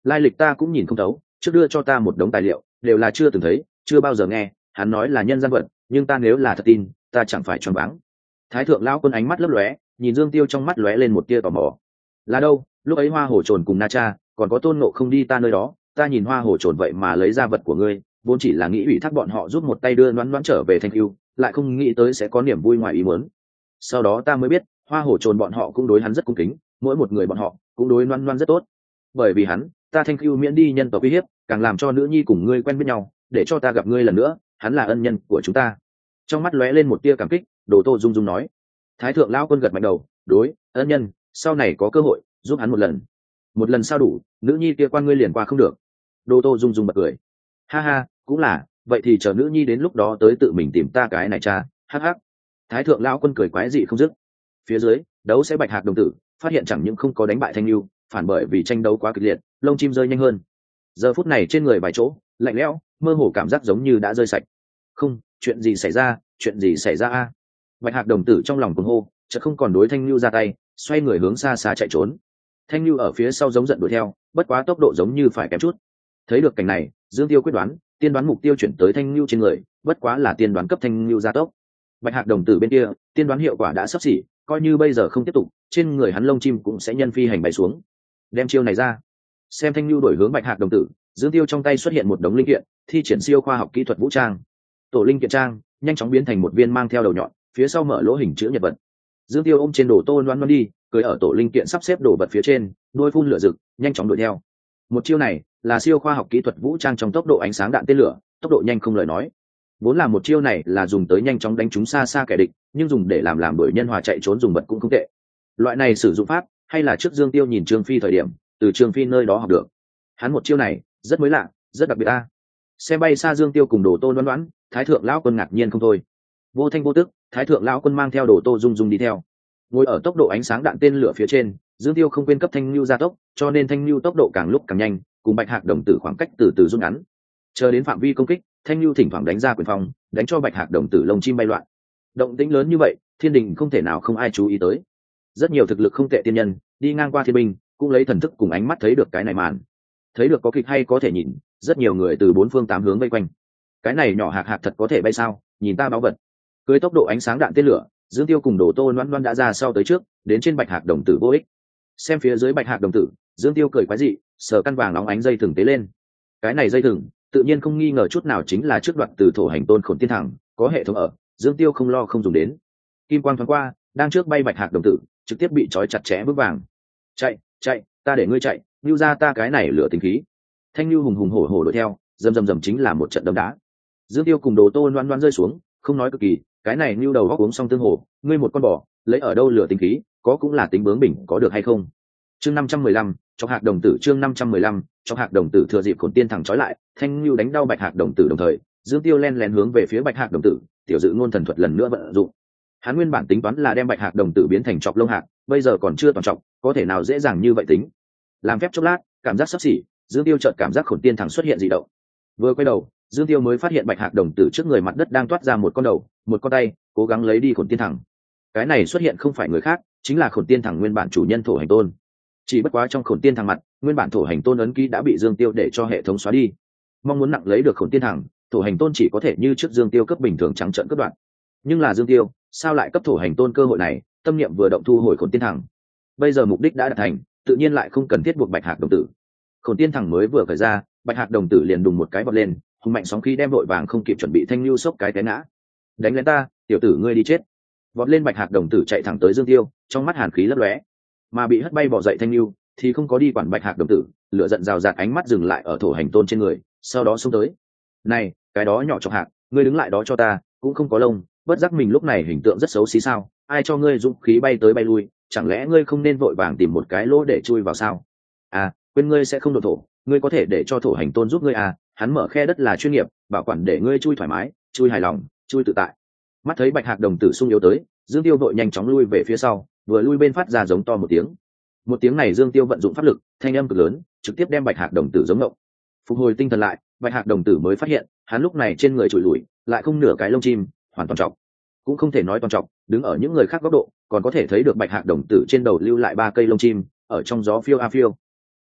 lai lịch ta cũng nhìn không thấu, trước đưa cho ta một đống tài liệu đều là chưa từng thấy, chưa bao giờ nghe. Hắn nói là nhân gian vật, nhưng ta nếu là thật tin, ta chẳng phải choáng váng. Thái thượng lão quân ánh mắt lấp lóe, nhìn Dương Tiêu trong mắt lóe lên một tia tò mò. Là đâu? Lúc ấy Hoa Hổ Trồn cùng Na Cha, còn có Tôn Ngộ không đi ta nơi đó, ta nhìn Hoa Hổ Trồn vậy mà lấy ra vật của ngươi, vốn chỉ là nghĩ ủy thác bọn họ giúp một tay đưa Loan Loan trở về Thanh Cưu, lại không nghĩ tới sẽ có niềm vui ngoài ý muốn. Sau đó ta mới biết, Hoa Hổ Trồn bọn họ cũng đối hắn rất cung kính, mỗi một người bọn họ cũng đối Loan Loan rất tốt. Bởi vì hắn, ta Thanh Cưu miễn đi nhân tộc uy hiếp, càng làm cho nữ nhi cùng ngươi quen biết nhau, để cho ta gặp ngươi lần nữa, hắn là ân nhân của chúng ta. Trong mắt lóe lên một tia cảm kích, Đồ Tô Dung Dung nói. Thái thượng lão quân gật mạnh đầu, đối, ân nhân, sau này có cơ hội giúp hắn một lần sao đủ, nữ nhi kia quan ngươi liền qua không được. Đồ Tô Dung Dung bật cười, ha ha, cũng là, vậy thì chờ nữ nhi đến lúc đó tới tự mình tìm ta cái này cha, hắc hắc. Thái thượng lão quân cười quái dị không dứt. Phía dưới đấu sẽ Bạch Hạc đồng tử phát hiện chẳng những không có đánh bại Thanh Lưu, phản bởi vì tranh đấu quá kịch liệt, lông chim rơi nhanh hơn. Giờ phút này trên người vài chỗ lạnh lẽo, mơ hồ cảm giác giống như đã rơi sạch. Không, chuyện gì xảy ra, chuyện gì xảy ra a? Bạch Hạc đồng tử trong lòng cuồng hô, chợt không còn đối Thanh Lưu ra tay, xoay người hướng xa xa chạy trốn. Thanh Lưu ở phía sau giống giận đuổi theo, bất quá tốc độ giống như phải kém chút. Thấy được cảnh này, Dương Tiêu quyết đoán, tiên đoán mục tiêu chuyển tới Thanh Lưu trên người, bất quá là tiên đoán cấp Thanh Lưu gia tốc. Bạch Hạc đồng tử bên kia, tiên đoán hiệu quả đã sắp xỉ, coi như bây giờ không tiếp tục, trên người hắn lông chim cũng sẽ nhân phi hành bay xuống. Đem chiêu này ra. Xem Thanh Lưu đổi hướng Bạch Hạc đồng tử, Dương Tiêu trong tay xuất hiện một đống linh kiện, thi triển siêu khoa học kỹ thuật vũ trang. Tổ linh kiện trang nhanh chóng biến thành một viên mang theo đầu nhọn, phía sau mở lỗ hình chữ nhật vật. Dương Tiêu ôm trên đồ tô loan loan đi, cưỡi ở tổ linh kiện sắp xếp đồ vật phía trên, đuôi phun lửa rực, nhanh chóng đuổi theo. Một chiêu này là siêu khoa học kỹ thuật vũ trang trong tốc độ ánh sáng đạn tên lửa, tốc độ nhanh không lời nói. Vốn là một chiêu này là dùng tới nhanh chóng đánh trúng xa xa kẻ địch, nhưng dùng để làm đuổi nhân hòa chạy trốn dùng vật cũng không tệ. Loại này sử dụng pháp hay là trước Dương Tiêu nhìn Trương Phi thời điểm, từ Trương Phi nơi đó học được. Hắn một chiêu này rất mới lạ, rất đặc biệt a. Xem bay xa Dương Tiêu cùng đồ tô loan loan, Thái thượng lão quân ngạc nhiên không thôi. Vô thanh vô tức, Thái thượng lão quân mang theo đồ tô dung dung đi theo. Ngồi ở tốc độ ánh sáng đạn tên lửa phía trên, Dương Tiêu không quên cấp Thanh Lưu gia tốc, cho nên Thanh Lưu tốc độ càng lúc càng nhanh, cùng Bạch Hạc đồng tử khoảng cách từ từ rút ngắn. Chờ đến phạm vi công kích, Thanh Lưu thỉnh thoảng đánh ra quyền phong, đánh cho Bạch Hạc đồng tử lông chim bay loạn. Động tĩnh lớn như vậy, thiên đình không thể nào không ai chú ý tới. Rất nhiều thực lực không tệ tiên nhân đi ngang qua thiên binh, cũng lấy thần thức cùng ánh mắt thấy được cái này màn. Thấy được có kịch hay có thể nhìn, rất nhiều người từ bốn phương tám hướng vây quanh. Cái này nhỏ hạc hạc thật có thể bay sao, nhìn ta báo vật. Cưới tốc độ ánh sáng đạn tên lửa, Dương Tiêu cùng đồ tô loan loan đã ra sau tới trước, đến trên Bạch Hạc đồng tử vô ích. Xem phía dưới Bạch Hạc đồng tử, Dương Tiêu cười quái dị, sờ căn vàng nóng ánh dây thừng tế lên. Cái này dây thừng tự nhiên không nghi ngờ chút nào chính là trước đoạt từ thổ hành tôn Khổn Tiên Thẳng, có hệ thống ở, Dương Tiêu không lo không dùng đến. Kim quang thoáng qua, đang trước bay Bạch Hạc đồng tử trực tiếp bị trói chặt chẽ bước vàng. Chạy, chạy, ta để ngươi chạy, lưu ra ta cái này lửa tính khí. Thanh Lưu hùng hùng hổ hổ đuổi theo, rầm chính là một trận đấm đá. Dương Tiêu cùng đồ tô loan loan rơi xuống, không nói cực kỳ, cái này Lưu đầu góc uống xong tương hồ, ngươi một con bò, lấy ở đâu lửa tính khí, có cũng là tính bướng bỉnh, có được hay không? Chương 515, cho Hạc đồng tử chương 515, cho Hạc đồng tử thừa dịp Khổn Tiên Thẳng trói lại, Thanh Lưu đánh đau Bạch Hạc đồng tử đồng thời, Dương Tiêu len lén hướng về phía Bạch Hạc đồng tử, tiểu dự ngôn thần thuật lần nữa vận dụng. Hắn nguyên bản tính toán là đem Bạch Hạc đồng tử biến thành chọc lông hạc, bây giờ còn chưa toàn chọc, có thể nào dễ dàng như vậy tính. Làm phép chốc lát, cảm giác sắp xỉ, Dương Tiêu chợt cảm giác Khổn Tiên Thẳng xuất hiện dị động. Vừa quay đầu, Dương Tiêu mới phát hiện Bạch Hạc đồng tử trước người mặt đất đang toát ra một con đầu, một con tay, cố gắng lấy đi Khổn Tiên Thẳng. Cái này xuất hiện không phải người khác, chính là Khổn Tiên Thẳng nguyên bản chủ nhân Thổ Hành Tôn. Chỉ bất quá trong Khổn Tiên Thẳng mặt, nguyên bản Thổ Hành Tôn ấn ký đã bị Dương Tiêu để cho hệ thống xóa đi. Mong muốn nặng lấy được Khổn Tiên Thẳng, Thổ Hành Tôn chỉ có thể như trước Dương Tiêu cấp bình thường trắng trợn cướp đoạn. Nhưng là Dương Tiêu, sao lại cấp Thổ Hành Tôn cơ hội này, tâm niệm vừa động thu hồi Khổn Tiên Thẳng. Bây giờ mục đích đã đạt thành, tự nhiên lại không cần thiết buộc Bạch Hạc đồng tử. Khổn Tiên Thẳng mới vừa khởi ra, Bạch Hạc đồng tử liền đùng một cái vọt lên, hùng mạnh sóng khí đem vội vàng không kịp chuẩn bị Thanh Lưu sốc cái té ngã. Đánh lên ta, tiểu tử ngươi đi chết. Vọt lên Bạch Hạc đồng tử chạy thẳng tới Dương Tiêu, trong mắt hàn khí lấp lóe. Mà bị hất bay bỏ dậy Thanh Lưu thì không có đi quản Bạch Hạc đồng tử, lửa giận rào rạt ánh mắt dừng lại ở Thổ Hành Tôn trên người, sau đó xông tới. Này, cái đó nhỏ chọc hạc, ngươi đứng lại đó cho ta, cũng không có lông, bất giác mình lúc này hình tượng rất xấu xí sao? Ai cho ngươi dũng khí bay tới bay lui, chẳng lẽ ngươi không nên vội vàng tìm một cái lỗ để chui vào sao? À, quên ngươi sẽ không độ thổ, ngươi có thể để cho Thổ Hành Tôn giúp ngươi à? Hắn mở khe đất là chuyên nghiệp, bảo quản để ngươi chui thoải mái, chui hài lòng, chui tự tại. Mắt thấy Bạch Hạc đồng tử xung yếu tới, Dương Tiêu vội nhanh chóng lui về phía sau, vừa lui bên phát ra giống to một tiếng. Một tiếng này Dương Tiêu vận dụng pháp lực, thanh âm cực lớn, trực tiếp đem Bạch Hạc đồng tử giống ngộng. Phục hồi tinh thần lại, Bạch Hạc đồng tử mới phát hiện, hắn lúc này trên người trụi lủi, lại không nửa cái lông chim, hoàn toàn trọc. Cũng không thể nói toàn trọc, đứng ở những người khác góc độ, còn có thể thấy được Bạch Hạc đồng tử trên đầu lưu lại 3 cây lông chim, ở trong gió phiêu a phiêu. A,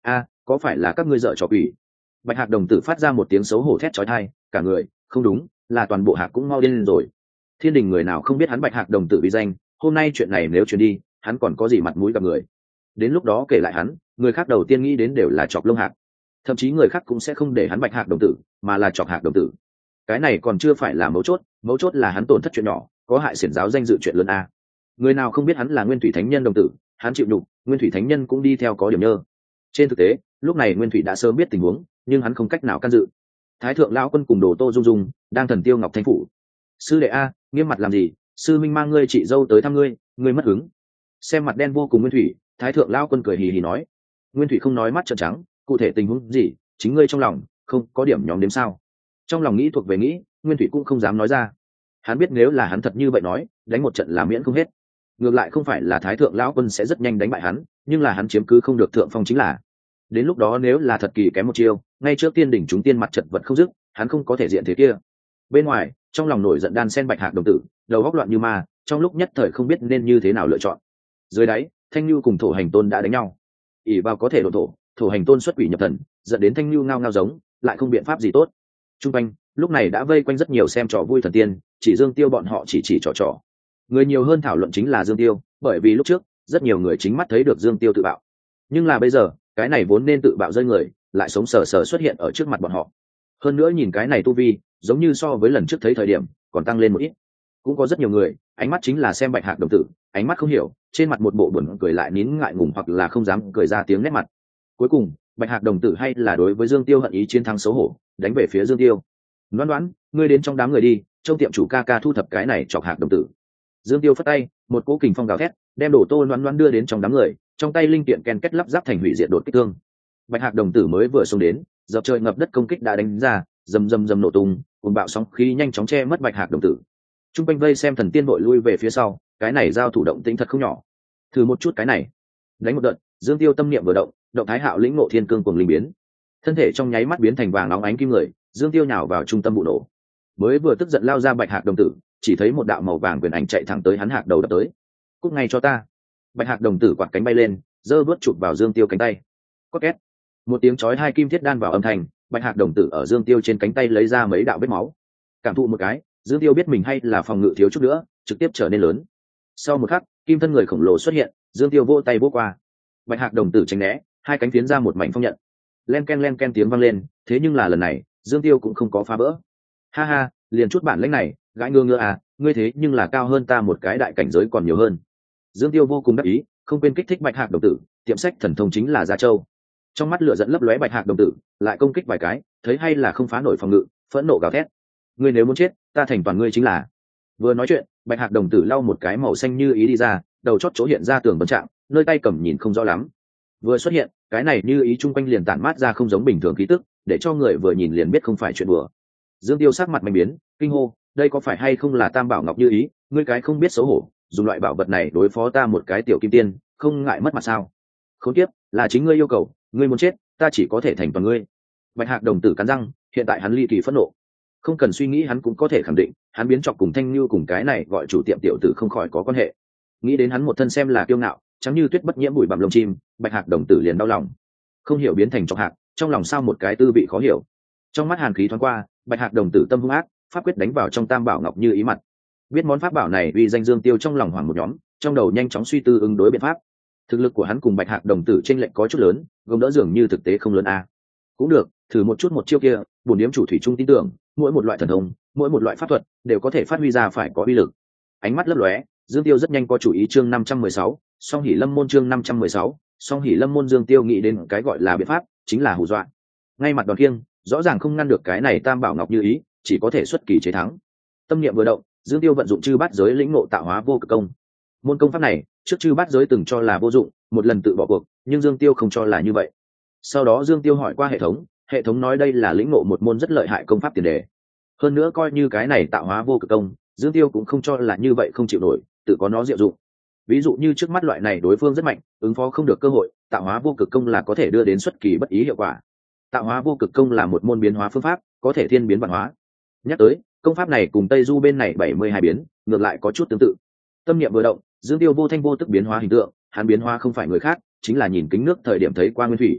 có phải là các ngươi dợ trò quỷ? Bạch Hạc đồng tử phát ra một tiếng xấu hổ thét chói tai, cả người, không đúng, là toàn bộ Hạc cũng mau điên lên rồi. Thiên đình người nào không biết hắn Bạch Hạc đồng tử uy danh, hôm nay chuyện này nếu truyền đi, hắn còn có gì mặt mũi gặp người. Đến lúc đó kể lại hắn, người khác đầu tiên nghĩ đến đều là chọc lông Hạc, thậm chí người khác cũng sẽ không để hắn Bạch Hạc đồng tử, mà là chọc Hạc đồng tử. Cái này còn chưa phải là mấu chốt là hắn tổn thất chuyện nhỏ, có hại xiển giáo danh dự chuyện lớn a. Người nào không biết hắn là Nguyên Thủy Thánh Nhân đồng tử, hắn chịu nhục, Nguyên Thủy Thánh Nhân cũng đi theo có điểm nhơ. Trên thực tế, lúc này Nguyên Thủy đã sớm biết tình huống, nhưng hắn không cách nào can dự. Thái thượng lão quân cùng Đồ Tô Dung Dung đang thần tiêu ngọc thanh phủ. Sư đệ a, nghiêm mặt làm gì? Sư minh mang ngươi chị dâu tới thăm ngươi, ngươi mất hứng. Xem mặt đen vô cùng Nguyên Thủy, Thái thượng lão quân cười hì hì nói. Nguyên Thủy không nói, mắt trợn trắng, cụ thể tình huống gì, chính ngươi trong lòng không có điểm nhóm đếm sao? Trong lòng nghĩ thuộc về nghĩ, Nguyên Thủy cũng không dám nói ra. Hắn biết nếu là hắn thật như vậy nói, đánh một trận là miễn không hết. Ngược lại không phải là Thái thượng lão quân sẽ rất nhanh đánh bại hắn, nhưng là hắn chiếm cứ không được thượng phong chính là. Đến lúc đó nếu là thật kỳ kém một chiêu, ngay trước tiên đỉnh chúng tiên mặt chật vật không dứt, hắn không có thể diện thế kia. Bên ngoài, trong lòng nổi giận đan sen Bạch Hạc đồng tử, đầu óc loạn như ma, trong lúc nhất thời không biết nên như thế nào lựa chọn. Dưới đáy, Thanh Nhu cùng Thổ Hành Tôn đã đánh nhau. Ỷ vào có thể độn Thổ Hành Tôn xuất quỷ nhập thần, dẫn đến Thanh Nhu ngao ngao giống, lại không biện pháp gì tốt. Trung quanh, lúc này đã vây quanh rất nhiều xem trò vui thần tiên, chỉ Dương Tiêu bọn họ chỉ trò. Người nhiều hơn thảo luận chính là Dương Tiêu, bởi vì lúc trước, rất nhiều người chính mắt thấy được Dương Tiêu tự bạo. Nhưng là bây giờ, cái này vốn nên tự bạo rơi người, lại sống sờ sờ xuất hiện ở trước mặt bọn họ. Hơn nữa nhìn cái này tu vi, giống như so với lần trước thấy thời điểm, còn tăng lên một ít. Cũng có rất nhiều người, ánh mắt chính là xem Bạch Hạc đồng tử, ánh mắt không hiểu, trên mặt một bộ buồn cười lại nín ngại ngùng hoặc là không dám cười ra tiếng nét mặt. Cuối cùng, Bạch Hạc đồng tử hay là đối với Dương Tiêu hận ý chiến thắng xấu hổ, đánh về phía Dương Tiêu. Đoán, ngươi đến trong đám người đi, trong tiệm chủ ca ca thu thập cái này chọc Hạc đồng tử. Dương Tiêu phất tay, một cỗ kình phong gào thét, đem Đồ Tô Loan đưa đến trong đám người, trong tay linh kiện ken kết lắp ráp thành hủy diệt đột kích thương. Bạch Hạc đồng tử mới vừa xông đến, dập trời ngập đất công kích đã đánh ra, rầm nổ tung, cuồng bạo sóng khí nhanh chóng che mất Bạch Hạc đồng tử. Trung quanh vây xem thần tiên vội lui về phía sau, cái này giao thủ động tĩnh thật không nhỏ. Thử một chút cái này, đánh một đợt, Dương Tiêu tâm niệm vừa động, động thái hạo lĩnh ngộ thiên cương cuồng linh biến, thân thể trong nháy mắt biến thành vàng óng ánh kim người, Dương Tiêu nhào vào trung tâm vụ nổ. Mới vừa tức giận lao ra Bạch Hạc đồng tử, chỉ thấy một đạo màu vàng quyền ảnh chạy thẳng tới hắn Hạc đầu đập tới. Cút ngay cho ta! Bạch Hạc đồng tử quạt cánh bay lên, giơ vớt chụp vào Dương Tiêu cánh tay. Có két, một tiếng chói hai kim thiết đan vào âm thanh, Bạch Hạc đồng tử ở Dương Tiêu trên cánh tay lấy ra mấy đạo vết máu. Cảm thụ một cái, Dương Tiêu biết mình hay là phòng ngự thiếu chút nữa, trực tiếp trở nên lớn. Sau một khắc, kim thân người khổng lồ xuất hiện, Dương Tiêu vỗ tay vỗ qua. Bạch Hạc đồng tử tránh né, hai cánh phiến ra một mảnh phong nhận. Len ken tiếng vang lên, thế nhưng là lần này, Dương Tiêu cũng không có phá vỡ. Ha ha, liền chút bản lĩnh này, gãi ngưa à, ngươi thế nhưng là cao hơn ta một cái đại cảnh giới còn nhiều hơn. Dương Tiêu vô cùng đắc ý, không quên kích thích Bạch Hạc đồng tử, tiệm sách thần thông chính là Gia Châu. Trong mắt lửa giận lấp lóe Bạch Hạc đồng tử, lại công kích vài cái, thấy hay là không phá nổi phòng ngự, phẫn nộ gào thét. Ngươi nếu muốn chết, ta thành toàn ngươi chính là. Vừa nói chuyện, Bạch Hạc đồng tử lau một cái màu xanh như ý đi ra, đầu chót chỗ hiện ra tường vân trạng, nơi tay cầm nhìn không rõ lắm. Vừa xuất hiện, cái này như ý trung quanh liền tản mát ra không giống bình thường khí tức, để cho người vừa nhìn liền biết không phải chuyện đùa. Dương Tiêu sắc mặt mạnh biến, kinh hô, đây có phải hay không là Tam Bảo Ngọc Như Ý, ngươi cái không biết xấu hổ, dùng loại bảo vật này đối phó ta một cái tiểu kim tiên, không ngại mất mặt sao? Khốn kiếp, là chính ngươi yêu cầu, ngươi muốn chết, ta chỉ có thể thành toàn ngươi. Bạch Hạc đồng tử cắn răng, hiện tại hắn ly kỳ phẫn nộ, không cần suy nghĩ hắn cũng có thể khẳng định, hắn biến chọc cùng Thanh Nhu cùng cái này gọi chủ tiệm tiểu tử không khỏi có quan hệ. Nghĩ đến hắn một thân xem là kiêu ngạo, trắng như tuyết bất nhiễm bụi bặm lông chim, Bạch Hạc đồng tử liền đau lòng, không hiểu biến thành chọc hạc, trong lòng sao một cái tư vị khó hiểu. Trong mắt hàn khí thoáng qua, Bạch Hạc đồng tử tâm hung ác, pháp quyết đánh vào trong Tam Bảo Ngọc Như Ý mặt. Biết món pháp bảo này uy danh Dương Tiêu trong lòng hoảng một nhóm, trong đầu nhanh chóng suy tư ứng đối biện pháp. Thực lực của hắn cùng Bạch Hạc đồng tử chênh lệch có chút lớn, gồm đỡ dường như thực tế không lớn a. Cũng được, thử một chút một chiêu kia, bổn điếm chủ thủy trung tin tưởng, mỗi một loại thần thông, mỗi một loại pháp thuật đều có thể phát huy ra phải có uy lực. Ánh mắt lấp lóe, Dương Tiêu rất nhanh có chủ ý. Chương 516, Song Hỷ Lâm môn. Chương 516, Song Hỷ Lâm môn. Dương Tiêu nghĩ đến cái gọi là biện pháp, chính là hù dọa. Ngay mặt đòn khiêng, rõ ràng không ngăn được cái này Tam Bảo Ngọc Như Ý, chỉ có thể xuất kỳ chế thắng. Tâm niệm vừa động, Dương Tiêu vận dụng chư bát giới lĩnh ngộ tạo hóa vô cực công. Môn công pháp này, trước chư bát giới từng cho là vô dụng, một lần tự bỏ cuộc, nhưng Dương Tiêu không cho là như vậy. Sau đó Dương Tiêu hỏi qua hệ thống nói đây là lĩnh ngộ một môn rất lợi hại công pháp tiền đề. Hơn nữa coi như cái này tạo hóa vô cực công, Dương Tiêu cũng không cho là như vậy không chịu nổi, tự có nó diệu dụng. Ví dụ như trước mắt loại này đối phương rất mạnh, ứng phó không được cơ hội, tạo hóa vô cực công là có thể đưa đến xuất kỳ bất ý hiệu quả. Tạo hóa vô cực công là một môn biến hóa phương pháp, có thể thiên biến vạn hóa. Nhắc tới, công pháp này cùng Tây Du bên này 72 biến, ngược lại có chút tương tự. Tâm niệm vừa động, Dương Tiêu vô thanh vô tức biến hóa hình tượng, hắn biến hóa không phải người khác, chính là nhìn kính nước thời điểm thấy qua Nguyên Thủy.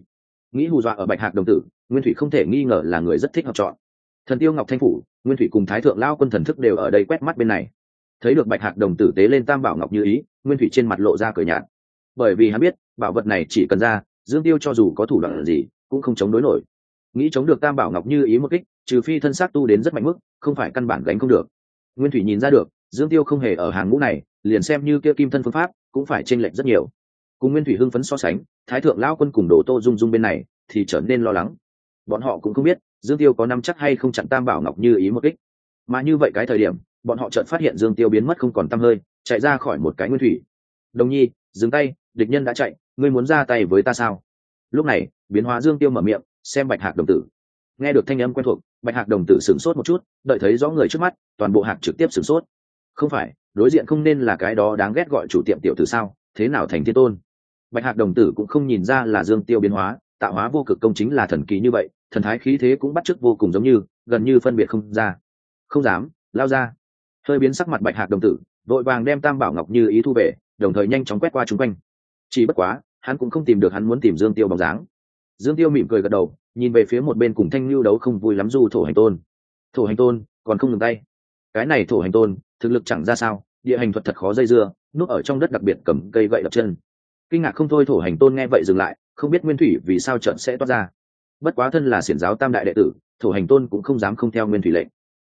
nghĩ hù dọa ở Bạch Hạc đồng tử, Nguyên Thủy không thể nghi ngờ là người rất thích hợp chọn. Thần Tiêu Ngọc Thanh phủ, Nguyên Thủy cùng Thái thượng lao quân thần thức đều ở đây quét mắt bên này. Thấy được Bạch Hạc đồng tử tế lên Tam Bảo Ngọc Như Ý, Nguyên Thủy trên mặt lộ ra cười nhạt. Bởi vì hắn biết, bảo vật này chỉ cần ra, Dương Tiêu cho dù có thủ đoạn gì, cũng không chống đối nổi. Nghĩ chống được Tam Bảo Ngọc Như Ý một kích, trừ phi thân xác tu đến rất mạnh mức, không phải căn bản gánh không được. Nguyên Thủy nhìn ra được, Dương Tiêu không hề ở hàng ngũ này, liền xem như kia kim thân phương pháp, cũng phải chênh lệch rất nhiều. Cùng Nguyên Thủy hưng phấn so sánh, Thái thượng lão quân cùng Đồ Tô Dung Dung bên này thì trở nên lo lắng. Bọn họ cũng không biết Dương Tiêu có nắm chắc hay không chặn Tam Bảo Ngọc Như Ý một kích. Mà như vậy cái thời điểm, bọn họ chợt phát hiện Dương Tiêu biến mất không còn tăm hơi, chạy ra khỏi một cái Nguyên Thủy. Đồng Nhi, dừng tay, địch nhân đã chạy, ngươi muốn ra tay với ta sao? Lúc này, biến hóa Dương Tiêu mở miệng, xem Bạch Hạc đồng tử. Nghe được thanh âm quen thuộc, Bạch Hạc đồng tử sửng sốt một chút, đợi thấy rõ người trước mắt, toàn bộ hạc trực tiếp sửng sốt. Không phải, đối diện không nên là cái đó đáng ghét gọi chủ tiệm tiểu tử sao? Thế nào thành thiên tôn? Bạch Hạc đồng tử cũng không nhìn ra là Dương Tiêu biến hóa, tạo hóa vô cực công chính là thần kỳ như vậy, thần thái khí thế cũng bắt chước vô cùng giống như, gần như phân biệt không ra. Không dám, lao ra. Hơi biến sắc mặt Bạch Hạc đồng tử, vội vàng đem Tam Bảo Ngọc Như Ý thu về, đồng thời nhanh chóng quét qua chúng quanh. Chỉ bất quá, hắn cũng không tìm được hắn muốn tìm Dương Tiêu bóng dáng. Dương Tiêu mỉm cười gật đầu, nhìn về phía một bên cùng Thanh Nưu đấu không vui lắm Du Thổ Hành Tôn. Thổ Hành Tôn còn không ngừng tay. Cái này Thổ Hành Tôn, thực lực chẳng ra sao, địa hành thuật thật khó dây dưa, núp ở trong đất đặc biệt cầm cây gậy đập chân. Kinh ngạc không thôi, Thổ Hành Tôn nghe vậy dừng lại, không biết Nguyên Thủy vì sao trận sẽ toát ra. Bất quá thân là xiển giáo tam đại đệ tử, Thổ Hành Tôn cũng không dám không theo Nguyên Thủy lệnh.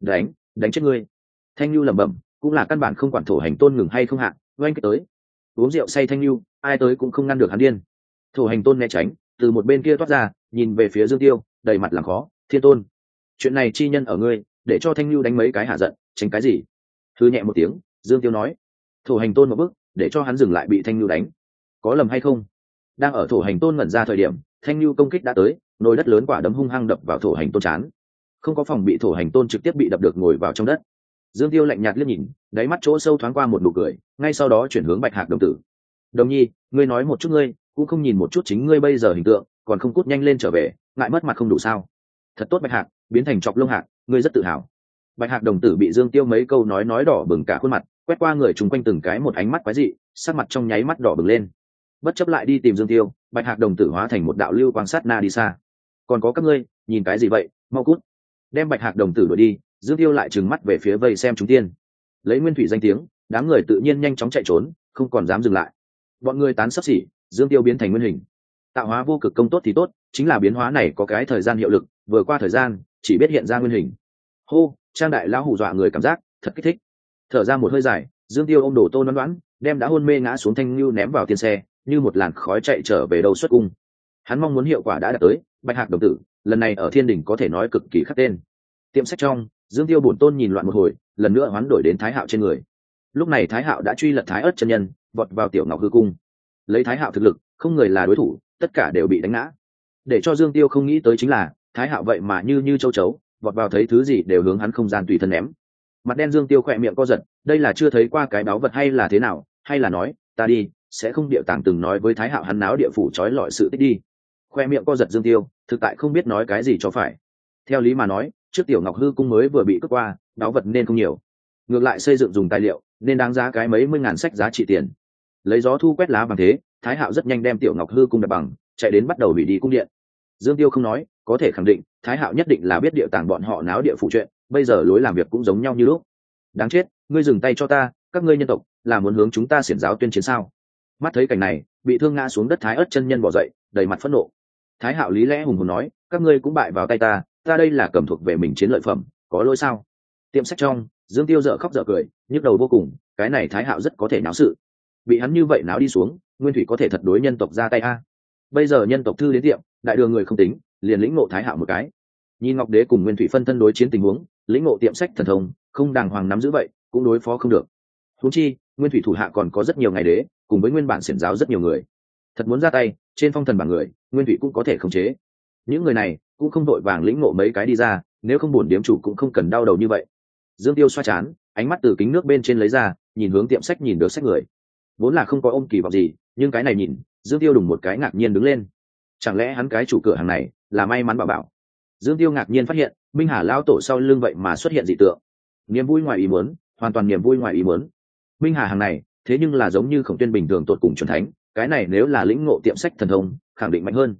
Đánh chết ngươi. Thanh Nưu lẩm bẩm, cũng là căn bản không quản Thổ Hành Tôn ngừng hay không hạ, oanh cái tới. Uống rượu say Thanh Nưu, ai tới cũng không ngăn được hắn điên. Thổ Hành Tôn né tránh, từ một bên kia toát ra, nhìn về phía Dương Tiêu, đầy mặt làm khó. Thiên tôn, chuyện này chi nhân ở ngươi, để cho Thanh Nưu đánh mấy cái hạ giận, tránh cái gì? Thư nhẹ một tiếng, Dương Tiêu nói. Thổ Hành Tôn một bước, để cho hắn dừng lại, bị Thanh Nưu đánh. Có lầm hay không? Đang ở Thổ Hành Tôn ngẩn ra thời điểm, Thanh Nưu công kích đã tới, nồi đất lớn quả đấm hung hăng đập vào Thổ Hành Tôn trán. Không có phòng bị, Thổ Hành Tôn trực tiếp bị đập được ngồi vào trong đất. Dương Tiêu lạnh nhạt liếc nhìn, đáy mắt chỗ sâu thoáng qua một nụ cười, ngay sau đó chuyển hướng Bạch Hạc đồng tử. Đồng Nhi, ngươi nói một chút ngươi, cũng không nhìn một chút chính ngươi bây giờ hình tượng, còn không cút nhanh lên trở về, ngại mất mặt không đủ sao? Thật tốt Bạch Hạc, biến thành chọc lông hạc, ngươi rất tự hào. Bạch Hạc đồng tử bị Dương Tiêu mấy câu nói đỏ bừng cả khuôn mặt, quét qua người chung quanh từng cái một ánh mắt quái dị, sắc mặt trong nháy mắt đỏ bừng lên. Bất chấp lại đi tìm Dương Tiêu, Bạch Hạc đồng tử hóa thành một đạo lưu quang sát na đi xa. Còn có các ngươi, nhìn cái gì vậy, mau cút. Đem Bạch Hạc đồng tử đuổi đi, Dương Tiêu lại trừng mắt về phía vây xem chúng tiên. Lấy Nguyên Thủy danh tiếng, đám người tự nhiên nhanh chóng chạy trốn, không còn dám dừng lại. Bọn người tán sắp xỉ, Dương Tiêu biến thành nguyên hình. Tạo hóa vô cực công tốt thì tốt, chính là biến hóa này có cái thời gian hiệu lực, vừa qua thời gian, chỉ biết hiện ra nguyên hình. Hô, Trang đại lão hù dọa người cảm giác, thật kích thích. Thở ra một hơi dài, Dương Tiêu ôm Đồ Tô Loan Loan, đem đã hôn mê ngã xuống Thanh Nưu ném vào tiền xe, như một làn khói chạy trở về đầu xuất cung. Hắn mong muốn hiệu quả đã đạt tới, Bạch Hạc đồng tử, lần này ở Thiên Đình có thể nói cực kỳ khắc tên. Tiệm sách trong, Dương Tiêu bổn tôn nhìn loạn một hồi, lần nữa hoán đổi đến Thái Hạo trên người. Lúc này Thái Hạo đã truy lật Thái Ức chân nhân, vọt vào Tiểu Ngọc hư cung. Lấy Thái Hạo thực lực, không người là đối thủ, tất cả đều bị đánh ngã. Để cho Dương Tiêu không nghĩ tới chính là, Thái Hạo vậy mà như châu chấu, vọt vào thấy thứ gì đều hướng hắn không gian tùy thân ném. Mặt đen Dương Tiêu khỏe miệng co giật, đây là chưa thấy qua cái báu vật hay là thế nào, hay là nói, ta đi, sẽ không điệu tàng từng nói với Thái Hạo hắn náo địa phủ trói lọi sự tích đi. Khoe miệng co giật Dương Tiêu, thực tại không biết nói cái gì cho phải. Theo lý mà nói, trước Tiểu Ngọc hư cung mới vừa bị cướp qua, báu vật nên không nhiều. Ngược lại xây dựng dùng tài liệu, nên đáng giá cái mấy mươi ngàn sách giá trị tiền. Lấy gió thu quét lá bằng thế, Thái Hạo rất nhanh đem Tiểu Ngọc hư cung đập bằng, chạy đến bắt đầu hủy đi cung điện. Dương Tiêu không nói, có thể khẳng định, Thái Hạo nhất định là biết địa tàng bọn họ náo địa phủ chuyện, bây giờ lối làm việc cũng giống nhau như lúc. Đáng chết, ngươi dừng tay cho ta, các ngươi nhân tộc là muốn hướng chúng ta xiển giáo tuyên chiến sao? Mắt thấy cảnh này, bị thương ngã xuống đất Thái Ức chân nhân bỏ dậy, đầy mặt phẫn nộ. Thái Hạo lý lẽ hùng hồn nói, các ngươi cũng bại vào tay ta, ta đây là cầm thuộc về mình chiến lợi phẩm, có lỗi sao? Tiệm sách trong, Dương Tiêu dở khóc dở cười, nhức đầu vô cùng, cái này Thái Hạo rất có thể náo sự. Bị hắn như vậy náo đi xuống, Nguyên Thủy có thể thật đối nhân tộc ra tay a. Bây giờ nhân tộc thư đến tiệm, đại đường người không tính, liền lĩnh ngộ Thái Hạo một cái. Nhìn Ngọc Đế cùng Nguyên Thủy phân thân đối chiến tình huống, lĩnh ngộ tiệm sách thần thông, không đàng hoàng nắm giữ vậy, cũng đối phó không được. Huống chi, Nguyên Thủy thủ hạ còn có rất nhiều ngày đế, cùng với nguyên bản xiển giáo rất nhiều người. Thật muốn ra tay, trên phong thần bảng người, Nguyên Thủy cũng có thể khống chế. Những người này cũng không đội vàng lĩnh ngộ mấy cái đi ra, nếu không bổn điếm chủ cũng không cần đau đầu như vậy. Dương Tiêu xoa chán, ánh mắt từ kính nước bên trên lấy ra, nhìn hướng tiệm sách nhìn được sách người. Vốn là không có ôm kỳ vọng gì, nhưng cái này nhìn, Dương Tiêu đùng một cái ngạc nhiên đứng lên. Chẳng lẽ hắn cái chủ cửa hàng này là may mắn bảo bảo? Dương Tiêu ngạc nhiên phát hiện, Minh Hà lão tổ sau lưng vậy mà xuất hiện dị tượng. Niềm vui ngoài ý muốn, hoàn toàn niềm vui ngoài ý muốn. Minh Hà hàng này, thế nhưng là giống như Khổng Tuyên bình thường tột cùng chuẩn thánh, cái này nếu là lĩnh ngộ tiệm sách thần thông, khẳng định mạnh hơn.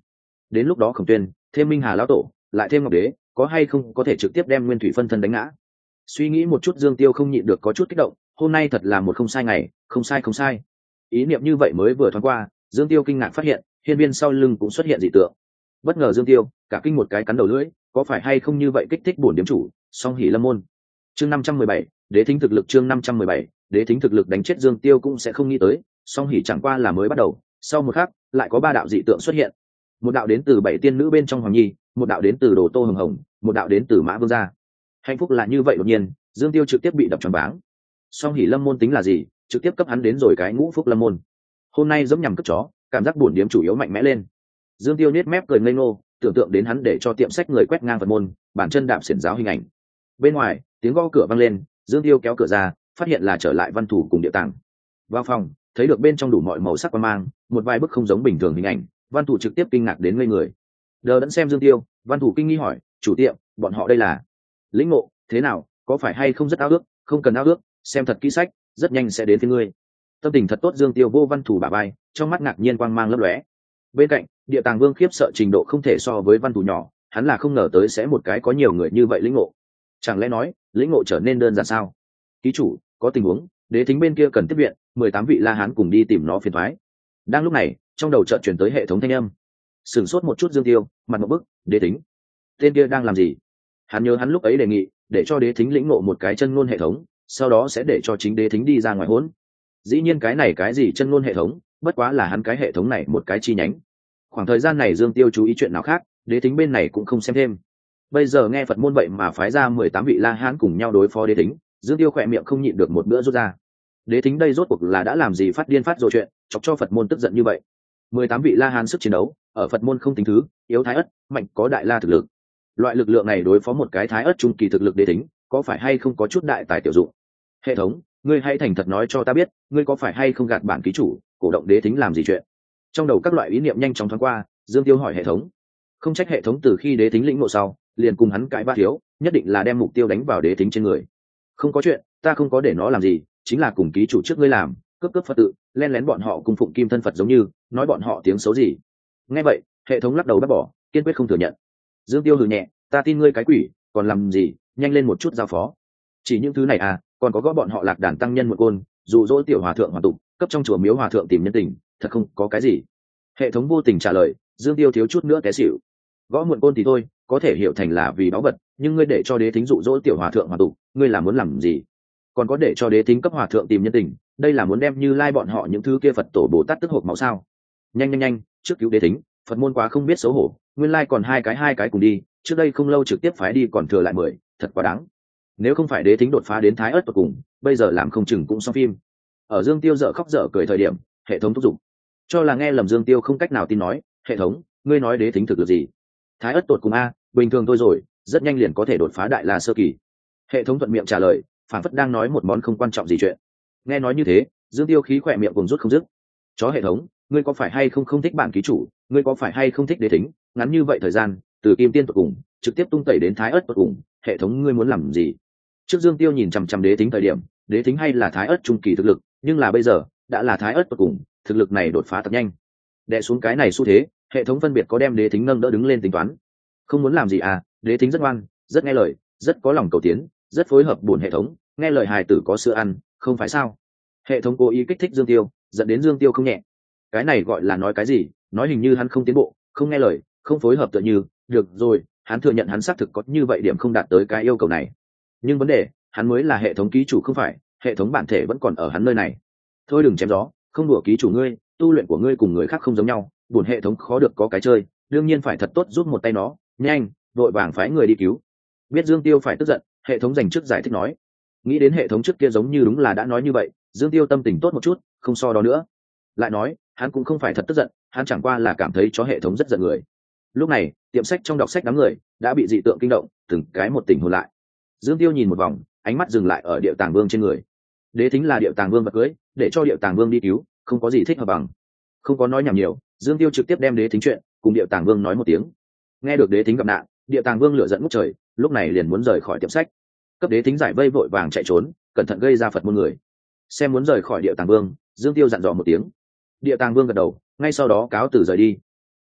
đến lúc đó Khổng Tuyên thêm Minh Hà lão tổ lại thêm Ngọc Đế, có hay không có thể trực tiếp đem Nguyên Thủy phân thân đánh ngã. Suy nghĩ một chút, Dương Tiêu không nhịn được có chút kích động, hôm nay thật là một không sai ngày, không sai. Ý niệm như vậy mới vừa thoáng qua, Dương Tiêu kinh ngạc phát hiện hiên viên sau lưng cũng xuất hiện dị tượng. Bất ngờ Dương Tiêu cả kinh một cái cắn đầu lưỡi, có phải hay không như vậy kích thích bổn điếm chủ, Song Hỷ Lâm môn. Chương 517, đế thính thực lực. Chương 517, đế thính thực lực. Đánh chết Dương Tiêu cũng sẽ không nghĩ tới, Song Hỷ chẳng qua là mới bắt đầu, sau một khắc lại có ba đạo dị tượng xuất hiện. Một đạo đến từ bảy tiên nữ bên trong Hoàng Nhi, một đạo đến từ Đồ Tô Hồng Hồng, một đạo đến từ Mã Vương gia. Hạnh phúc là như vậy đột nhiên, Dương Tiêu trực tiếp bị đập choáng váng. Song Hỷ Lâm môn tính là gì, trực tiếp cấp hắn đến rồi cái ngũ phúc lâm môn. Hôm nay giống nhằm cướp chó, cảm giác buồn điếm chủ yếu mạnh mẽ lên. Dương Tiêu nết mép cười ngây ngô, tưởng tượng đến hắn để cho tiệm sách người quét ngang Phật môn, bàn chân đạp xiển giáo hình ảnh. Bên ngoài tiếng gõ cửa vang lên, Dương Tiêu kéo cửa ra, phát hiện là trở lại Văn Thủ cùng Địa Tàng. Vào phòng thấy được bên trong đủ mọi màu sắc quan mang, một vài bức không giống bình thường hình ảnh, Văn Thủ trực tiếp kinh ngạc đến ngây người. Đờ đẫn xem Dương Tiêu, Văn Thủ kinh nghi hỏi, chủ tiệm, bọn họ đây là lĩnh ngộ thế nào, có phải hay không rất ao ước? Không cần ao ước, xem thật kỹ sách, rất nhanh sẽ đến với ngươi. Tâm tình thật tốt, Dương Tiêu vô Văn Thủ bả vai, trong mắt ngạc nhiên quang mang lấp lóe. Bên cạnh Địa Tàng Vương khiếp sợ trình độ không thể so với Văn Thủ nhỏ, hắn là không ngờ tới sẽ một cái có nhiều người như vậy lĩnh ngộ. Chẳng lẽ nói lĩnh ngộ trở nên đơn giản sao? Ký chủ có tình huống, đế thính bên kia cần tiếp viện, 18 vị La Hán cùng đi tìm nó phiền toái. Đang lúc này trong đầu chợt truyền tới hệ thống thanh âm. Sửng sốt một chút Dương Tiêu, mặt một bức, đế thính tên kia đang làm gì? Hắn nhớ hắn lúc ấy đề nghị để cho đế thính lĩnh ngộ một cái chân ngôn hệ thống, sau đó sẽ để cho chính đế thính đi ra ngoài hỗn. Dĩ nhiên cái này cái gì chân ngôn hệ thống, bất quá là hắn cái hệ thống này một cái chi nhánh. Khoảng thời gian này Dương Tiêu chú ý chuyện nào khác, đế thính bên này cũng không xem thêm. Bây giờ nghe Phật môn vậy mà phái ra 18 vị La Hán cùng nhau đối phó đế thính, Dương Tiêu khỏe miệng không nhịn được một bữa rút ra. Đế thính đây rốt cuộc là đã làm gì phát điên phát rồi chuyện, chọc cho Phật môn tức giận như vậy. 18 vị La Hán sức chiến đấu, ở Phật môn không tính thứ, yếu thái ất, mạnh có đại la thực lực. Loại lực lượng này đối phó một cái thái ất trung kỳ thực lực đế thính, có phải hay không có chút đại tài tiểu dụng? Hệ thống, ngươi hãy thành thật nói cho ta biết, ngươi có phải hay không gạt bản ký chủ, cổ động đế thính làm gì chuyện? Trong đầu các loại ý niệm nhanh chóng thoáng qua, Dương Tiêu hỏi hệ thống. Không trách hệ thống từ khi đế thính lĩnh ngộ sau, liền cùng hắn cãi ba thiếu, nhất định là đem mục tiêu đánh vào đế thính trên người. Không có chuyện, ta không có để nó làm gì, chính là cùng ký chủ trước ngươi làm, cướp Phật tự, len lén bọn họ cùng phụng kim thân Phật giống như, nói bọn họ tiếng xấu gì. Nghe vậy, hệ thống lắc đầu bác bỏ, kiên quyết không thừa nhận. Dương Tiêu hừ nhẹ, ta tin ngươi cái quỷ, còn làm gì, nhanh lên một chút giao phó. Chỉ những thứ này à, còn có gõ bọn họ lạc đàn tăng nhân một côn, dụ dỗ tiểu hòa thượng hoàn tụ, cấp trong chùa miếu hòa thượng tìm nhân tình, thật không có cái gì. Hệ thống vô tình trả lời. Dương Tiêu thiếu chút nữa té xỉu. Gõ muộn côn thì thôi, có thể hiểu thành là vì báu vật, nhưng ngươi để cho đế thính dụ dỗ tiểu hòa thượng hoàn tụ, ngươi là muốn làm gì? Còn có để cho đế thính cấp hòa thượng tìm nhân tình, đây là muốn đem Như Lai bọn họ những thứ kia Phật tổ Bồ Tát tức hộp máu sao? Nhanh, trước cứu đế thính, Phật môn quá không biết xấu hổ, nguyên lai còn hai cái cùng đi, trước đây không lâu trực tiếp phái đi còn thừa lại 10, thật quá đáng. Nếu không phải đế thính đột phá đến thái ớt tột cùng, bây giờ làm không chừng cũng xong phim. Ở Dương Tiêu dở khóc dở cười thời điểm, hệ thống thúc giục. Cho là nghe lầm Dương Tiêu không cách nào tin nói, hệ thống, ngươi nói đế thính thực lực gì? Thái ớt tột cùng a, bình thường thôi rồi, rất nhanh liền có thể đột phá đại la sơ kỳ. Hệ thống thuận miệng trả lời, phản phất đang nói một món không quan trọng gì chuyện. Nghe nói như thế, Dương Tiêu khí khỏe miệng cùng rút không dứt. Chó hệ thống, ngươi có phải hay không thích bản ký chủ, ngươi có phải hay không thích đế thính, ngắn như vậy thời gian, từ kim tiên tột cùng trực tiếp tung tẩy đến thái ớt tột cùng, hệ thống ngươi muốn làm gì? Trước Dương Tiêu nhìn chằm chằm đế thính thời điểm, đế thính hay là thái ớt trung kỳ thực lực, nhưng là bây giờ đã là thái ớt tột cùng, thực lực này đột phá thật nhanh. Đè xuống cái này xu thế, hệ thống phân biệt có đem đế thính nâng đỡ đứng lên tính toán. Không muốn làm gì à, đế thính rất ngoan, rất nghe lời, rất có lòng cầu tiến, rất phối hợp buồn hệ thống, nghe lời hài tử có sữa ăn, không phải sao? Hệ thống cố ý kích thích Dương Tiêu, dẫn đến Dương Tiêu không nhẹ. Cái này gọi là nói cái gì? Nói hình như hắn không tiến bộ, không nghe lời, không phối hợp tựa như. Được rồi, hắn thừa nhận hắn xác thực có như vậy điểm không đạt tới cái yêu cầu này. Nhưng vấn đề, hắn mới là hệ thống ký chủ không phải, hệ thống bản thể vẫn còn ở hắn nơi này. Thôi đừng chém gió, không đùa ký chủ ngươi, tu luyện của ngươi cùng người khác không giống nhau, buồn hệ thống khó được có cái chơi, đương nhiên phải thật tốt giúp một tay nó, nhanh, vội vàng phái người đi cứu. Biết Dương Tiêu phải tức giận, hệ thống dành trước giải thích nói. Nghĩ đến hệ thống trước kia giống như đúng là đã nói như vậy, Dương Tiêu tâm tình tốt một chút, không so đó nữa. Lại nói, hắn cũng không phải thật tức giận, hắn chẳng qua là cảm thấy chó hệ thống rất giận người. Lúc này, tiệm sách trong đọc sách đám người đã bị dị tượng kinh động, từng cái một tỉnh hồn lại. Dương Tiêu nhìn một vòng, ánh mắt dừng lại ở Điệu Tàng Vương trên người. Đế thính là Điệu Tàng Vương vật cưới, để cho Điệu Tàng Vương đi cứu, không có gì thích hợp bằng. Không có nói nhảm nhiều, Dương Tiêu trực tiếp đem đế thính chuyện cùng Điệu Tàng Vương nói một tiếng. Nghe được đế thính gặp nạn, Điệu Tàng Vương lửa giận ngút trời, lúc này liền muốn rời khỏi tiệm sách. Cấp đế thính giải vây vội vàng chạy trốn, cẩn thận gây ra Phật môn người. Xem muốn rời khỏi Điệu Tàng Vương, Dương Tiêu dặn dò một tiếng. Điệu Tàng Vương gật đầu, ngay sau đó cáo từ rời đi.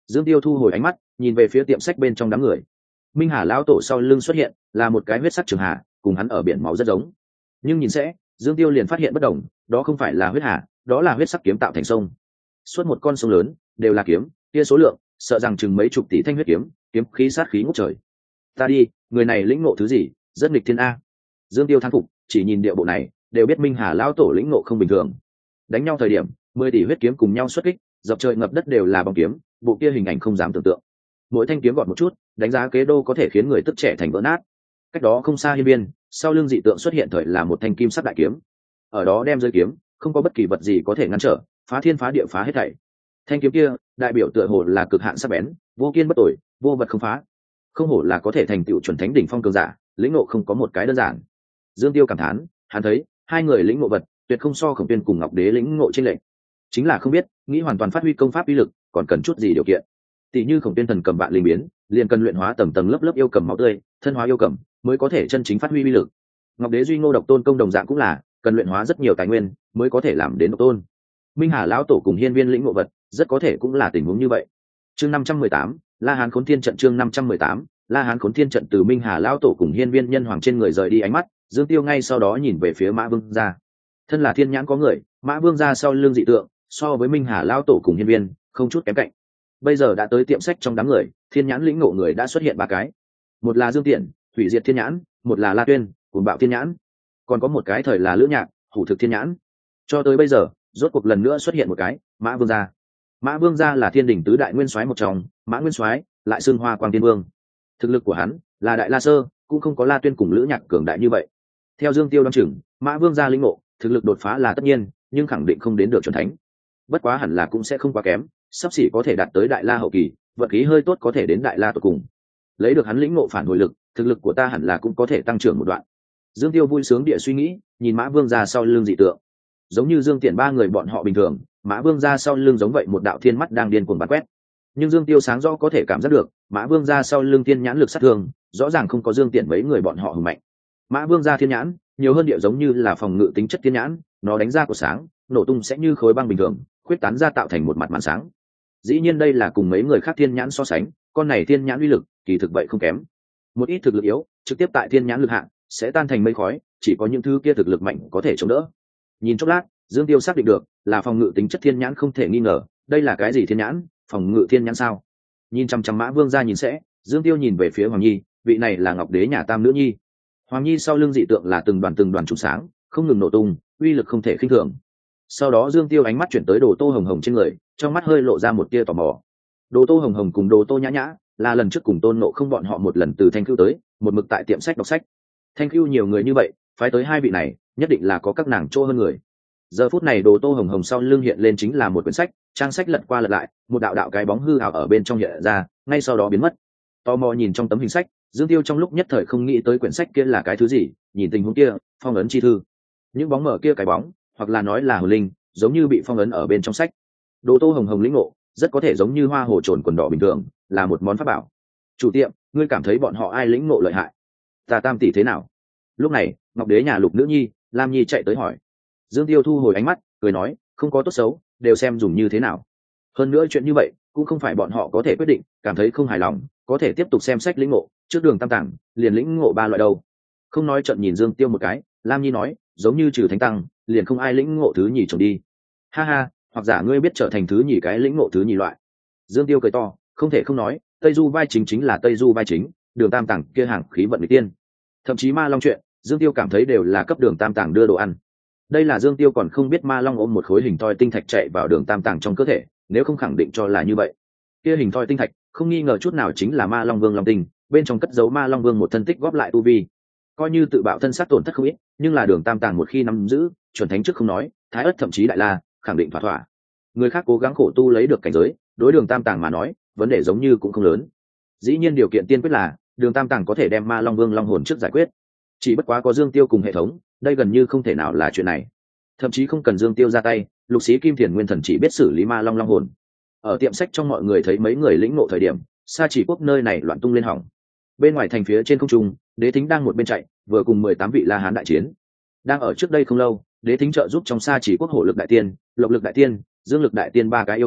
Dương Tiêu thu hồi ánh mắt, nhìn về phía tiệm sách bên trong đám người. Minh Hà lão tổ sau lưng xuất hiện là một cái huyết sắc trường hà, cùng hắn ở biển máu rất giống. Nhưng nhìn sẽ, Dương Tiêu liền phát hiện bất đồng, đó không phải là huyết hà, đó là huyết sắc kiếm tạo thành sông. Suốt một con sông lớn, đều là kiếm, kia số lượng, sợ rằng chừng mấy chục tỷ thanh huyết kiếm, kiếm khí sát khí ngút trời. Ta đi, người này lĩnh ngộ thứ gì, rất nghịch thiên a. Dương Tiêu thán phục, chỉ nhìn địa bộ này, đều biết Minh Hà lão tổ lĩnh ngộ không bình thường. Đánh nhau thời điểm, 10 tỷ huyết kiếm cùng nhau xuất kích, dập trời ngập đất đều là bóng kiếm, bộ kia hình ảnh không dám tưởng tượng. Mỗi thanh kiếm gọn một chút, đánh giá kế đô có thể khiến người tức trẻ thành vỡ nát. Cách đó không xa hiên biên, sau lưng dị tượng xuất hiện thời là một thanh kim sắc đại kiếm. Ở đó đem rơi kiếm, không có bất kỳ vật gì có thể ngăn trở, phá thiên phá địa phá hết thảy. Thanh kiếm kia, đại biểu tựa hồ là cực hạn sắc bén, vô kiên bất tồi, vô vật không phá. Không hổ là có thể thành tựu chuẩn thánh đỉnh phong cường giả, lĩnh ngộ không có một cái đơn giản. Dương Tiêu cảm thán, hắn thấy hai người lĩnh ngộ vật, tuyệt không so Khổng Tuyên cùng Ngọc Đế lĩnh ngộ trên lệnh. Chính là không biết, nghĩ hoàn toàn phát huy công pháp uy lực, còn cần chút gì điều kiện. Tỷ như Khổng Tuyên thần cầm vạn linh biến, liền cần luyện hóa tầng tầng lớp lớp yêu cầm máu tươi, thân hóa yêu cầm, mới có thể chân chính phát huy uy lực. Ngọc Đế duy ngô độc tôn công đồng dạng cũng là cần luyện hóa rất nhiều tài nguyên, mới có thể làm đến độc tôn. Minh Hà lão tổ cùng hiên viên lĩnh ngộ vật, rất có thể cũng là tình huống như vậy. Chương 518, La Hán Khốn Thiên trận. Chương 518, La Hán Khốn Thiên trận. Từ Minh Hà lão tổ cùng hiên viên nhân hoàng trên người rời đi ánh mắt, Dương Tiêu ngay sau đó nhìn về phía Mã Vương gia. Thân là thiên nhãn có người, Mã Vương gia sau lưng dị tượng, so với Minh Hà lão tổ cùng hiên viên, không chút kém cạnh. Bây giờ đã tới tiệm sách trong đám người, thiên nhãn lĩnh ngộ người đã xuất hiện ba cái. Một là Dương Tiễn, hủy diệt thiên nhãn, một là La Tuyên, cuồng bạo thiên nhãn, còn có một cái thời là Lữ Nhạc, hủ thực thiên nhãn. Cho tới bây giờ, rốt cuộc lần nữa xuất hiện một cái, Mã Vương gia. Mã Vương gia là thiên đỉnh tứ đại nguyên soái một trong, Mã Nguyên soái lại xưng Hoa Quang Tiên Vương. Thực lực của hắn là đại La Sơ, cũng không có La Tuyên cùng Lữ Nhạc cường đại như vậy. Theo Dương Tiêu đoán chừng, Mã Vương gia lĩnh ngộ, thực lực đột phá là tất nhiên, nhưng khẳng định không đến được chuẩn thánh. Bất quá hẳn là cũng sẽ không quá kém, sắp xỉ có thể đạt tới đại la hậu kỳ, vận khí hơi tốt có thể đến đại la tột cùng. Lấy được hắn lĩnh ngộ phản hồi lực, thực lực của ta hẳn là cũng có thể tăng trưởng một đoạn. Dương Tiêu vui sướng địa suy nghĩ, nhìn Mã Vương gia sau lưng dị tượng. Giống như Dương Tiễn ba người bọn họ bình thường, Mã Vương gia sau lưng giống vậy một đạo thiên mắt đang điên cuồng bắn quét. Nhưng Dương Tiêu sáng rõ có thể cảm giác được, Mã Vương gia sau lưng thiên nhãn lực sát thương, rõ ràng không có Dương Tiễn mấy người bọn họ hùng mạnh. Mã Vương gia thiên nhãn, nhiều hơn địa giống như là phòng ngự tính chất thiên nhãn, nó đánh ra của sáng, nổ tung sẽ như khối băng bình thường, khuyết tán ra tạo thành một mặt màn sáng. Dĩ nhiên đây là cùng mấy người khác thiên nhãn so sánh, con này thiên nhãn uy lực kỳ thực vậy không kém. Một ít thực lực yếu, trực tiếp tại thiên nhãn lực hạng sẽ tan thành mây khói, chỉ có những thứ kia thực lực mạnh có thể chống đỡ. Nhìn chốc lát, Dương Tiêu xác định được là phòng ngự tính chất thiên nhãn không thể nghi ngờ. Đây là cái gì thiên nhãn? Phòng ngự thiên nhãn sao? Nhìn chăm chăm Mã Vương gia nhìn sẽ, Dương Tiêu nhìn về phía Hoàng Nhi, vị này là Ngọc Đế nhà tam nữ nhi. Hoàng Nhi sau lưng dị tượng là từng đoàn trụ sáng, không ngừng nổ tung, uy lực không thể khinh thường. Sau đó Dương Tiêu ánh mắt chuyển tới Đồ Tô Hồng Hồng trên người, trong mắt hơi lộ ra một tia tò mò. Đồ Tô Hồng Hồng cùng Đồ Tô Nhã Nhã là lần trước cùng Tôn Ngộ Không bọn họ một lần từ Thanh Khưu tới, một mực tại tiệm sách đọc sách. Thanh Khưu nhiều người như vậy, phái tới hai vị này, nhất định là có các nàng chỗ hơn người. Giờ phút này Đồ Tô Hồng Hồng sau lưng hiện lên chính là một quyển sách, trang sách lật qua lật lại, một đạo đạo cái bóng hư ảo ở bên trong hiện ra, ngay sau đó biến mất. Tò mò nhìn trong tấm hình sách, Dương Tiêu trong lúc nhất thời không nghĩ tới quyển sách kia là cái thứ gì, nhìn tình huống kia, phong ấn chi thư. Những bóng mở kia cái bóng, hoặc là nói là hồn linh, giống như bị phong ấn ở bên trong sách. Đồ Tô Hồng Hồng lĩnh ngộ, rất có thể giống như hoa hồ trồn quần đỏ bình thường, là một món pháp bảo. Chủ tiệm, ngươi cảm thấy bọn họ ai lĩnh ngộ lợi hại? Ta tam tỷ thế nào? Lúc này, Ngọc Đế nhà Lục nữ nhi, Lam Nhi chạy tới hỏi. Dương Tiêu thu hồi ánh mắt, cười nói, không có tốt xấu, đều xem dùng như thế nào. Hơn nữa chuyện như vậy, cũng không phải bọn họ có thể quyết định, cảm thấy không hài lòng, có thể tiếp tục xem sách lĩnh ngộ, trước đường tam tàng, liền lĩnh ngộ ba loại đâu. Không nói trận nhìn Dương Tiêu một cái, Lam Nhi nói, giống như trừ thánh tăng, liền không ai lĩnh ngộ thứ nhì trồng đi. Ha ha, hoặc giả ngươi biết trở thành thứ nhì cái lĩnh ngộ thứ nhì loại. Dương Tiêu cười to, không thể không nói, Tây Du vai chính là Tây Du vai chính, đường tam tàng kia hàng khí vận người tiên. Thậm chí Ma Long chuyện, Dương Tiêu cảm thấy đều là cấp đường tam tàng đưa đồ ăn. Đây là Dương Tiêu còn không biết Ma Long ôm một khối hình thoi tinh thạch chạy vào đường tam tàng trong cơ thể, nếu không khẳng định cho là như vậy. Kia hình thoi tinh thạch, không nghi ngờ chút nào chính là Ma Long Vương Long Tinh, bên trong cất giấu Ma Long Vương một thân tích góp lại tu vi. Coi như tự bạo thân sát tổn thất không ít, nhưng là đường tam tàng một khi nắm giữ, chuẩn thánh trước không nói, thái ất thậm chí đại la, khẳng định thỏa thỏa. Người khác cố gắng khổ tu lấy được cảnh giới, đối đường tam tàng mà nói, vấn đề giống như cũng không lớn. Dĩ nhiên điều kiện tiên quyết là đường tam tàng có thể đem Ma Long Vương long hồn trước giải quyết. Chỉ bất quá có Dương Tiêu cùng hệ thống, đây gần như không thể nào là chuyện này. Thậm chí không cần Dương Tiêu ra tay, Lục Sĩ Kim Thiền Nguyên Thần chỉ biết xử lý Ma Long long hồn. Ở tiệm sách trong mọi người thấy mấy người lĩnh ngộ thời điểm, Sa Chỉ Quốc nơi này loạn tung lên hỏng. Bên ngoài thành phía trên không trung, Đế Thính đang một bên chạy, vừa cùng 18 vị La Hán đại chiến. Đang ở trước đây không lâu, Đế Thính trợ giúp trong Sa Chỉ Quốc Hổ Lực đại tiên, Lộc Lực đại tiên, Dương Lực đại tiên ba cái yêu quái,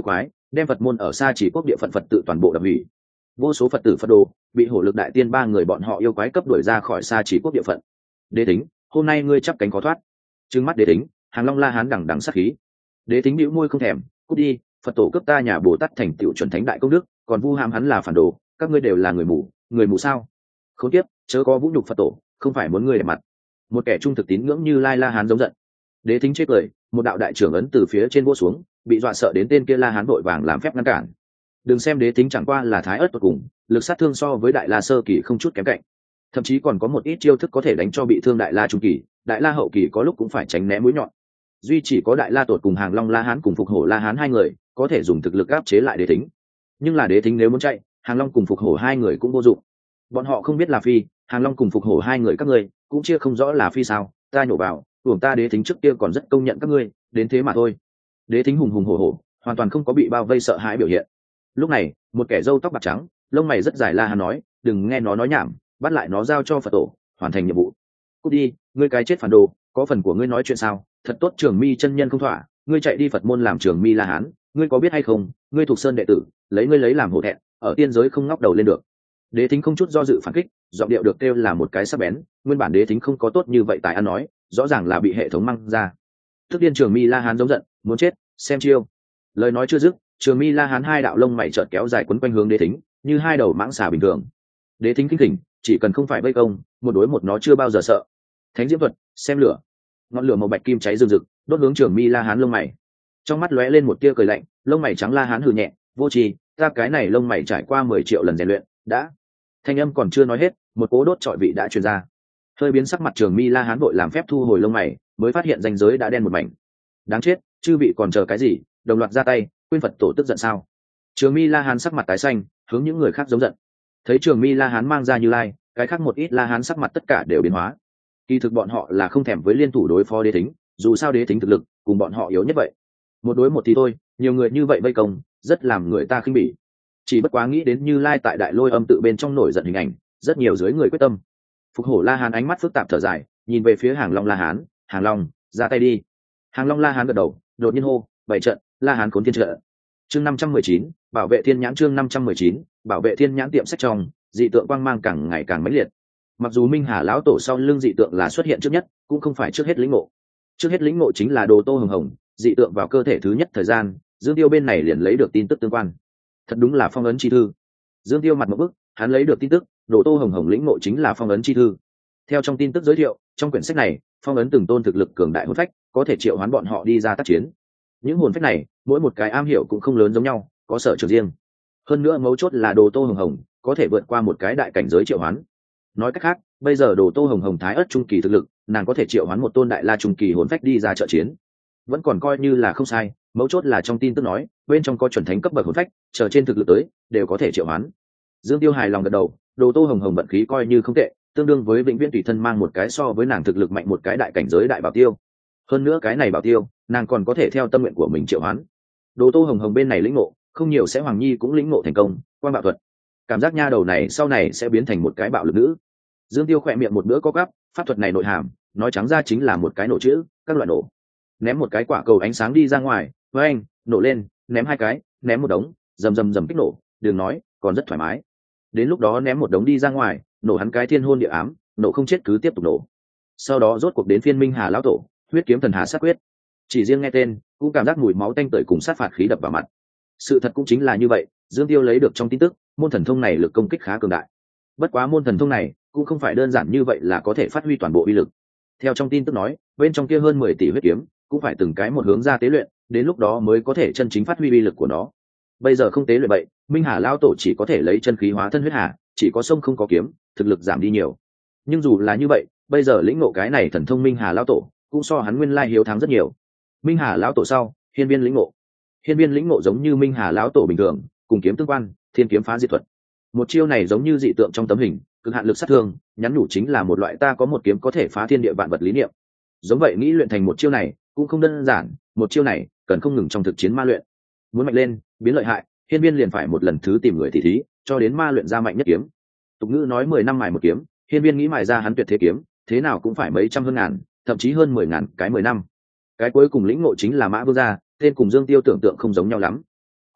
đem Phật môn ở Sa Chỉ quốc địa phận Phật tự toàn bộ đập hủy. Vô số Phật tử Phật đồ bị Hổ Lực Đại Tiên ba người bọn họ yêu quái cấp đuổi ra khỏi Sa Chỉ quốc địa phận. Đế Tính, hôm nay ngươi chắp cánh khó thoát. Trừng mắt Đế Tính, Hàng Long La Hán đằng đằng sát khí. Đế Tính bĩu môi không thèm, cút đi, Phật tổ cấp ta nhà Bồ Tát thành tựu chuẩn thánh đại công đức, còn vu hãm hắn là phản đồ, các ngươi đều là người mù sao? Khốn kiếp, chớ có vũ nhục Phật tổ, không phải muốn ngươi để mặt. Một kẻ trung thực tín ngưỡng như Lai La Hán giống giận. Đế Tính chết cười, một đạo đại trưởng ấn từ phía trên vỗ xuống, bị dọa sợ đến tên kia La Hán vội vàng làm phép ngăn cản. Đừng xem Đế Tính chẳng qua là thái ớt tột cùng, lực sát thương so với Đại La sơ kỳ không chút kém cạnh, thậm chí còn có một ít chiêu thức có thể đánh cho bị thương Đại La trung kỳ, Đại La hậu kỳ có lúc cũng phải tránh né mũi nhọn. Duy chỉ có Đại La tột cùng Hàng Long La Hán cùng Phục Hổ La Hán hai người có thể dùng thực lực áp chế lại Đế Tính. Nhưng là Đế Tính nếu muốn chạy, Hàng Long cùng Phục Hổ hai người cũng vô dụng. Bọn họ không biết là phi, Hàng Long cùng Phục Hổ hai người các ngươi cũng chia không rõ là phi sao? Ta nhổ vào, uổng ta Đế Tính trước kia còn rất công nhận các ngươi, đến thế mà thôi. Đế Tính hùng hùng hổ hổ, hoàn toàn không có bị bao vây sợ hãi biểu hiện. Lúc này, một kẻ râu tóc bạc trắng, lông mày rất dài La Hán nói, đừng nghe nó nói nhảm, bắt lại nó giao cho Phật tổ, hoàn thành nhiệm vụ. Cút đi, ngươi cái chết phản đồ, có phần của ngươi nói chuyện sao? Thật tốt Trường Mi chân nhân không thỏa, ngươi chạy đi Phật môn làm Trường Mi La Hán, ngươi có biết hay không? Ngươi thuộc sơn đệ tử, ngươi lấy làm hổ thẹn, ở tiên giới không ngóc đầu lên được. Đế Thính không chút do dự phản kích, giọng điệu được kêu là một cái sắc bén, nguyên bản Đế Thính không có tốt như vậy tài ăn nói, rõ ràng là bị hệ thống mang ra. Tức điên Trường Mi La Hán giống giận, muốn chết, xem chiêu. Lời nói chưa dứt, Trường Mi La Hán hai đạo lông mày chợt kéo dài quấn quanh hướng Đế Thính, như hai đầu mãng xà bình thường. Đế Thính kinh khỉnh, chỉ cần không phải vây công, một đối một nó chưa bao giờ sợ. Thánh diễm thuật, xem lửa. Ngọn lửa màu bạch kim cháy rừng rực, đốt hướng Trường Mi La Hán lông mày. Trong mắt lóe lên một tia cười lạnh, lông mày trắng La Hán hừ nhẹ, vô tri, ta cái này lông mày trải qua 10 triệu lần rèn luyện, đã. Thanh âm còn chưa nói hết, một cỗ đốt trọi vị đã truyền ra. Hơi biến sắc mặt Trường Mi La Hán vội làm phép thu hồi lông mày, mới phát hiện ranh giới đã đen một mảnh. Đáng chết, chư vị còn chờ cái gì, đồng loạt ra tay, quên Phật tổ tức giận sao? Trường Mi La Hán sắc mặt tái xanh, hướng những người khác giống giận. Thấy Trường Mi La Hán mang ra Như Lai, cái khác một ít La Hán sắc mặt tất cả đều biến hóa. Kỳ thực bọn họ là không thèm với liên thủ đối phó Đế Thính, dù sao Đế Thính thực lực cùng bọn họ yếu nhất vậy. Một đối một thì thôi, nhiều người như vậy vây công, rất làm người ta khinh bỉ. Chỉ bất quá nghĩ đến Như Lai tại Đại Lôi Âm tự bên trong nổi giận hình ảnh, rất nhiều dưới người quyết tâm. Phục Hổ La Hán ánh mắt phức tạp thở dài, nhìn về phía Hàng Long La Hán, Hàng Long, ra tay đi. Hàng Long La Hán gật đầu, đột nhiên hô, bảy trận, La Hán khốn thiên trận. Chương 519, bảo vệ thiên nhãn. Chương 519, bảo vệ thiên nhãn. Tiệm sách trong, dị tượng quang mang càng ngày càng mãnh liệt. Mặc dù Minh Hà lão tổ sau lưng dị tượng là xuất hiện trước nhất, cũng không phải trước hết lĩnh ngộ. Trước hết lĩnh ngộ chính là Đồ Tô Hồng Hồng, dị tượng vào cơ thể thứ nhất thời gian, Dương Tiêu bên này liền lấy được tin tức tương quan. Thật đúng là phong ấn chi thư. Dương Tiêu mặt một bức, hắn lấy được tin tức, Đồ Tô Hồng Hồng lĩnh ngộ chính là phong ấn chi thư. Theo trong tin tức giới thiệu, trong quyển sách này, phong ấn từng tôn thực lực cường đại hồn phách, có thể triệu hoán bọn họ đi ra tác chiến. Những hồn phách này, mỗi một cái am hiểu cũng không lớn giống nhau, có sở trường riêng. Hơn nữa mấu chốt là Đồ Tô Hồng Hồng có thể vượt qua một cái đại cảnh giới triệu hoán. Nói cách khác, bây giờ Đồ Tô Hồng Hồng thái ớt trung kỳ thực lực, nàng có thể triệu hoán một tôn đại la trung kỳ hồn phách đi ra trợ chiến. Vẫn còn coi như là không sai, mấu chốt là trong tin tức nói, bên trong có chuẩn thánh cấp bậc hồn phách, chờ trên thực lực tới, đều có thể triệu hoán. Dương Tiêu hài lòng gật đầu, Đồ Tô Hồng Hồng vận khí coi như không tệ, tương đương với vĩnh viễn tùy thân mang một cái so với nàng thực lực mạnh một cái đại cảnh giới đại bảo tiêu. Hơn nữa cái này bảo tiêu, nàng còn có thể theo tâm nguyện của mình triệu hoán. Đồ Tô Hồng Hồng bên này lĩnh ngộ, không nhiều sẽ Hoàng Nhi cũng lĩnh ngộ thành công, quan bạo thuật. Cảm giác nha đầu này sau này sẽ biến thành một cái bạo lực nữ. Dương Tiêu khỏe miệng một bữa có gắp, pháp thuật này nội hàm, nói trắng ra chính là một cái nổ chữ, các loại nổ. Ném một cái quả cầu ánh sáng đi ra ngoài, với anh, nổ lên, ném hai cái, ném một đống, rầm rầm rầm kích nổ, đừng nói, còn rất thoải mái. Đến lúc đó ném một đống đi ra ngoài, nổ hắn cái thiên hôn địa ám, nổ không chết cứ tiếp tục nổ. Sau đó rốt cuộc đến phiên Minh Hà lão tổ, huyết kiếm thần hà sát quyết. Chỉ riêng nghe tên, cũng cảm giác mùi máu tanh tưởi cùng sát phạt khí đập vào mặt. Sự thật cũng chính là như vậy, Dương Tiêu lấy được trong tin tức, môn thần thông này lực công kích khá cường đại. Bất quá môn thần thông này cũng không phải đơn giản như vậy là có thể phát huy toàn bộ uy lực. Theo trong tin tức nói, bên trong kia hơn 10 tỷ huyết kiếm, cũng phải từng cái một hướng ra tế luyện, đến lúc đó mới có thể chân chính phát huy uy lực của nó. Bây giờ không tế luyện vậy, Minh Hà lão tổ chỉ có thể lấy chân khí hóa thân huyết hà, chỉ có sông không có kiếm, thực lực giảm đi nhiều. Nhưng dù là như vậy, bây giờ lĩnh ngộ cái này thần thông Minh Hà lão tổ, cũng so hắn nguyên lai hiếu thắng rất nhiều. Minh Hà lão tổ sau, hiên viên lĩnh ngộ. Hiên viên lĩnh ngộ giống như Minh Hà lão tổ bình thường, cùng kiếm tương quan, thiên kiếm phá diệt thuật. Một chiêu này giống như dị tượng trong tấm hình, cực hạn lực sát thương, nhắn nhủ chính là một loại ta có một kiếm có thể phá thiên địa vạn vật lý niệm. Giống vậy nghĩ luyện thành một chiêu này, cũng không đơn giản, một chiêu này cần không ngừng trong thực chiến ma luyện. Muốn mạnh lên, biến lợi hại, hiên viên liền phải một lần thứ tìm người tỉ thí, cho đến ma luyện ra mạnh nhất kiếm. Tục ngữ nói 10 năm mài một kiếm, hiên viên nghĩ mài ra hắn tuyệt thế kiếm, thế nào cũng phải mấy trăm hơn ngàn, thậm chí hơn 10.000 cái 10 năm. Cái cuối cùng lĩnh ngộ chính là Mã Vương gia, tên cùng Dương Tiêu tưởng tượng không giống nhau lắm.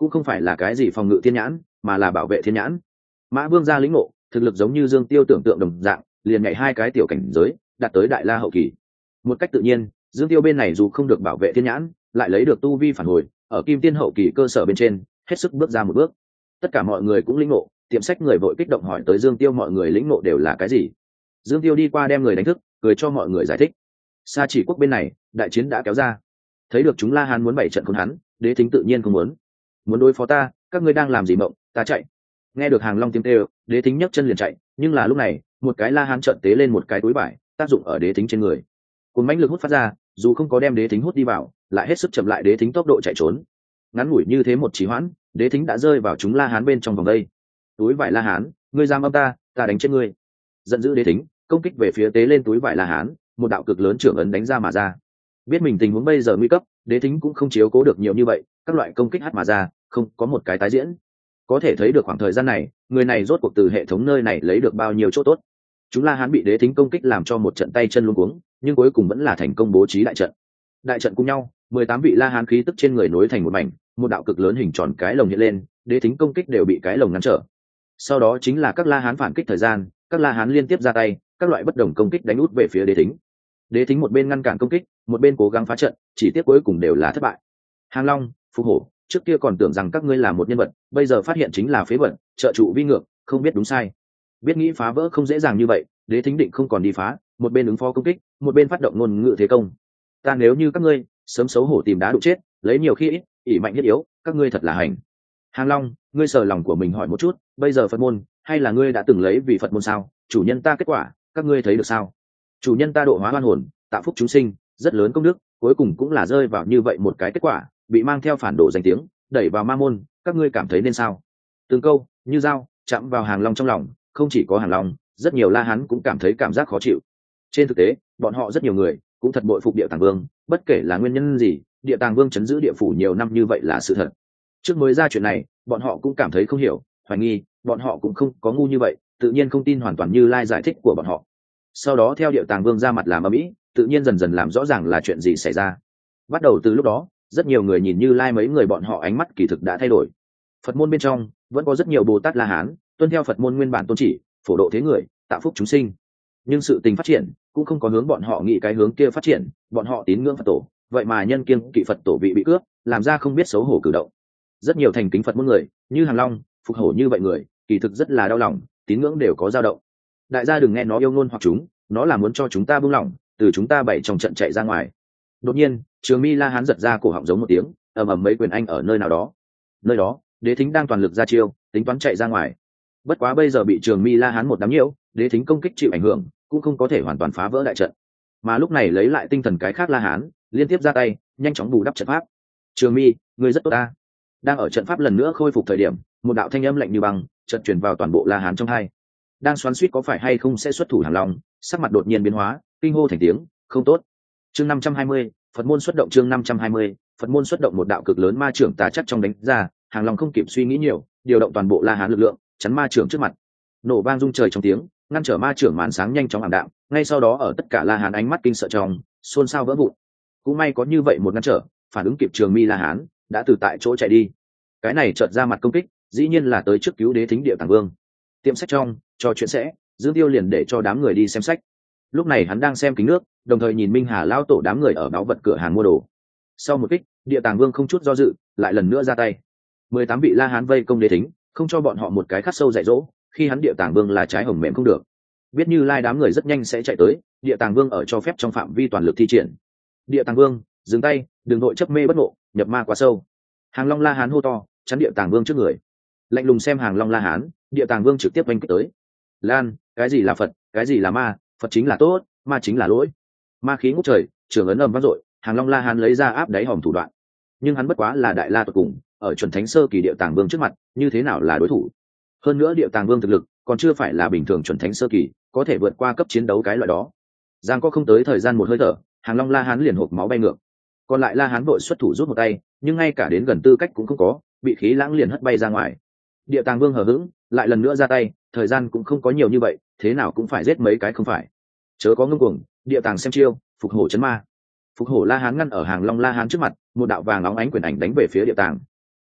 cũng không phải là cái gì phòng ngự thiên nhãn mà là bảo vệ thiên nhãn. Mã Vương ra lĩnh ngộ thực lực giống như Dương Tiêu tưởng tượng đồng dạng, liền nhảy 2 cái tiểu cảnh giới đạt tới đại la hậu kỳ. Một cách tự nhiên, Dương Tiêu bên này dù không được bảo vệ thiên nhãn, lại lấy được tu vi phản hồi, ở kim tiên hậu kỳ cơ sở bên trên hết sức bước ra một bước. Tất cả mọi người cũng lĩnh ngộ, tiệm sách người vội kích động hỏi tới Dương Tiêu mọi người lĩnh ngộ đều là cái gì. Dương Tiêu đi qua đem người đánh thức, cười cho mọi người giải thích. Sa Chỉ quốc bên này đại chiến đã kéo ra, thấy được chúng La Hán muốn bày trận khốn hắn, Đế Thính tự nhiên không muốn đối phó ta, các ngươi đang làm gì mộng, ta chạy. Nghe được Hàng Long tiếng kêu, Đế Thính nhấc chân liền chạy, nhưng là lúc này một cái La Hán trợn tế lên một cái túi vải, tác dụng ở Đế Thính trên người, cùng mãnh lực hút phát ra, dù không có đem Đế Thính hút đi vào, lại hết sức chậm lại Đế Thính tốc độ chạy trốn. Ngắn ngủi như thế một trì hoãn, Đế Thính đã rơi vào chúng La Hán bên trong vòng đây. Túi vải La Hán, ngươi giam âm ta đánh chết ngươi. Giận dữ Đế Thính công kích về phía tế lên túi vải La Hán, một đạo cực lớn trưởng ấn đánh ra mà ra. Biết mình tình huống bây giờ nguy cấp, Đế Thính cũng không chiếu cố được nhiều như vậy, các loại công kích hất mà ra, không có một cái tái diễn. Có thể thấy được khoảng thời gian này, người này rốt cuộc từ hệ thống nơi này lấy được bao nhiêu chỗ tốt. Chúng La Hán bị Đế Thính công kích làm cho một trận tay chân luống cuống, nhưng cuối cùng vẫn là thành công bố trí đại trận. Đại trận cùng nhau, 18 vị La Hán khí tức trên người nối thành một mảnh, một đạo cực lớn hình tròn cái lồng hiện lên, Đế Thính công kích đều bị cái lồng ngăn trở. Sau đó chính là các La Hán phản kích thời gian, các La Hán liên tiếp ra tay, các loại bất đồng công kích đánh út về phía Đế Thính. Đế Thính một bên ngăn cản công kích, một bên cố gắng phá trận, chỉ tiếc cuối cùng đều là thất bại. Hàng Long, Phục Hổ, trước kia còn tưởng rằng các ngươi là một nhân vật, bây giờ phát hiện chính là phế vật, trợ trụ vi ngược, không biết đúng sai. Biết nghĩ phá vỡ không dễ dàng như vậy, Đế Thính định không còn đi phá, một bên ứng phó công kích, một bên phát động ngôn ngữ thế công. Ta nếu như các ngươi, sớm xấu hổ tìm đá đụng chết, lấy nhiều khi ít, ỷ mạnh nhất yếu, các ngươi thật là hành. Hàng Long, ngươi sờ lòng của mình hỏi một chút, bây giờ Phật môn, hay là ngươi đã từng lấy vì Phật môn sao? Chủ nhân ta kết quả, các ngươi thấy được sao? Chủ nhân ta độ hóa oan hồn, tạo phúc chúng sinh, rất lớn công đức, cuối cùng cũng là rơi vào như vậy một cái kết quả, bị mang theo phản đồ danh tiếng, đẩy vào ma môn, các ngươi cảm thấy nên sao? Từng câu như dao chạm vào Hàng Long trong lòng, không chỉ có Hàng Long, rất nhiều La Hán cũng cảm thấy cảm giác khó chịu. Trên thực tế, bọn họ rất nhiều người cũng thật bội phục Địa Tàng Vương, bất kể là nguyên nhân gì, Địa Tàng Vương trấn giữ địa phủ nhiều năm như vậy là sự thật. Trước mới ra chuyện này, bọn họ cũng cảm thấy không hiểu, hoài nghi, bọn họ cũng không có ngu như vậy, tự nhiên không tin hoàn toàn Như Lai giải thích của bọn họ. Sau đó theo Địa Tàng Vương ra mặt làm ầm ĩ, tự nhiên dần dần làm rõ ràng là chuyện gì xảy ra. Bắt đầu từ lúc đó, rất nhiều người nhìn Như Lai mấy người bọn họ ánh mắt kỳ thực đã thay đổi. Phật môn bên trong vẫn có rất nhiều Bồ Tát La Hán tuân theo Phật môn nguyên bản tôn chỉ, phổ độ thế người, tạo phúc chúng sinh. Nhưng sự tình phát triển cũng không có hướng bọn họ nghĩ cái hướng kia phát triển, bọn họ tín ngưỡng Phật tổ, vậy mà nhân kiêng kỵ Phật tổ bị cướp, làm ra không biết xấu hổ cử động. Rất nhiều thành kính Phật môn người, như Hàng Long, Phục Hổ như vậy người, kỳ thực rất là đau lòng, tín ngưỡng đều có dao động. Đại gia đừng nghe nó yêu ngôn hoặc chúng, nó là muốn cho chúng ta buông lỏng, từ chúng ta bảy trong trận chạy ra ngoài. Đột nhiên, Trường Mi La Hán giật ra cổ họng giống một tiếng, ầm ầm mấy quyền anh ở nơi nào đó. Nơi đó, Đế Thính đang toàn lực ra chiêu, tính toán chạy ra ngoài. Bất quá bây giờ bị Trường Mi La Hán một đám nhiễu, Đế Thính công kích chịu ảnh hưởng, cũng không có thể hoàn toàn phá vỡ đại trận. Mà lúc này lấy lại tinh thần cái khác La Hán, liên tiếp ra tay, nhanh chóng bù đắp trận pháp. Trường Mi, ngươi rất tốt ta. Đang ở trận pháp lần nữa khôi phục thời điểm, một đạo thanh âm lạnh như băng chợt truyền vào toàn bộ La Hán trong hai. Đang xoắn xuýt có phải hay không sẽ xuất thủ Hàng Long, sắc mặt đột nhiên biến hóa, kinh hô thành tiếng, không tốt. Chương 520, Phật môn xuất động. Chương 520, Phật môn xuất động. Một đạo cực lớn ma trưởng tà chắc trong đánh ra, Hàng Long không kịp suy nghĩ nhiều, điều động toàn bộ La Hán lực lượng, chắn ma trưởng trước mặt. Nổ vang rung trời trong tiếng, ngăn trở ma trưởng màn sáng nhanh chóng ảm đạm, ngay sau đó ở tất cả La Hán ánh mắt kinh sợ trong, xôn xao vỡ vụn. Cũng may có như vậy một ngăn trở, phản ứng kịp Trường Mi La Hán đã từ tại chỗ chạy đi. Cái này chợt ra mặt công kích, dĩ nhiên là tới trước cứu Đế Thính Địa Tàng Vương. Tiệm sách trong, cho chuyện sẽ, Dương Tiêu liền để cho đám người đi xem sách. Lúc này hắn đang xem kính nước, đồng thời nhìn Minh Hà lão tổ đám người ở báu vật cửa hàng mua đồ. Sau một kích, Địa Tàng Vương không chút do dự, lại lần nữa ra tay. 18 vị La Hán vây công Đế Thính, không cho bọn họ một cái khắc sâu dạy dỗ, khi hắn Địa Tàng Vương là trái hồng mềm không được. Biết Như Lai đám người rất nhanh sẽ chạy tới, Địa Tàng Vương ở cho phép trong phạm vi toàn lực thi triển. Địa Tàng Vương, dừng tay, đừng nội chấp mê bất ngộ, nhập ma quá sâu. Hàng Long La Hán hô to, chắn Địa Tàng Vương trước người. Lạnh lùng xem Hàng Long La Hán, Địa Tàng Vương trực tiếp oanh kích tới. Lan, cái gì là Phật, cái gì là ma, Phật chính là tốt, ma chính là lỗi. Ma khí ngút trời, trường ấn ầm vang dội, Hàng Long La Hán lấy ra áp đáy hòm thủ đoạn. Nhưng hắn bất quá là đại la tuyệt cùng, ở chuẩn thánh sơ kỳ Địa Tàng Vương trước mặt, như thế nào là đối thủ? Hơn nữa Địa Tàng Vương thực lực còn chưa phải là bình thường chuẩn thánh sơ kỳ, có thể vượt qua cấp chiến đấu cái loại đó. Giang có không tới thời gian một hơi thở, Hàng Long La Hán liền hộc máu bay ngược. Còn lại La Hán vội xuất thủ rút một tay, nhưng ngay cả đến gần tư cách cũng không có, bị khí lãng liền hất bay ra ngoài. Địa Tàng Vương hờ hững, lại lần nữa ra tay, thời gian cũng không có nhiều như vậy, thế nào cũng phải giết mấy cái không phải. Chớ có ngông cuồng, Địa Tàng xem chiêu, Phục Hổ chấn ma. Phục Hổ La Hán ngăn ở Hàng Long La Hán trước mặt, một đạo vàng óng ánh quyền ảnh đánh về phía Địa Tàng.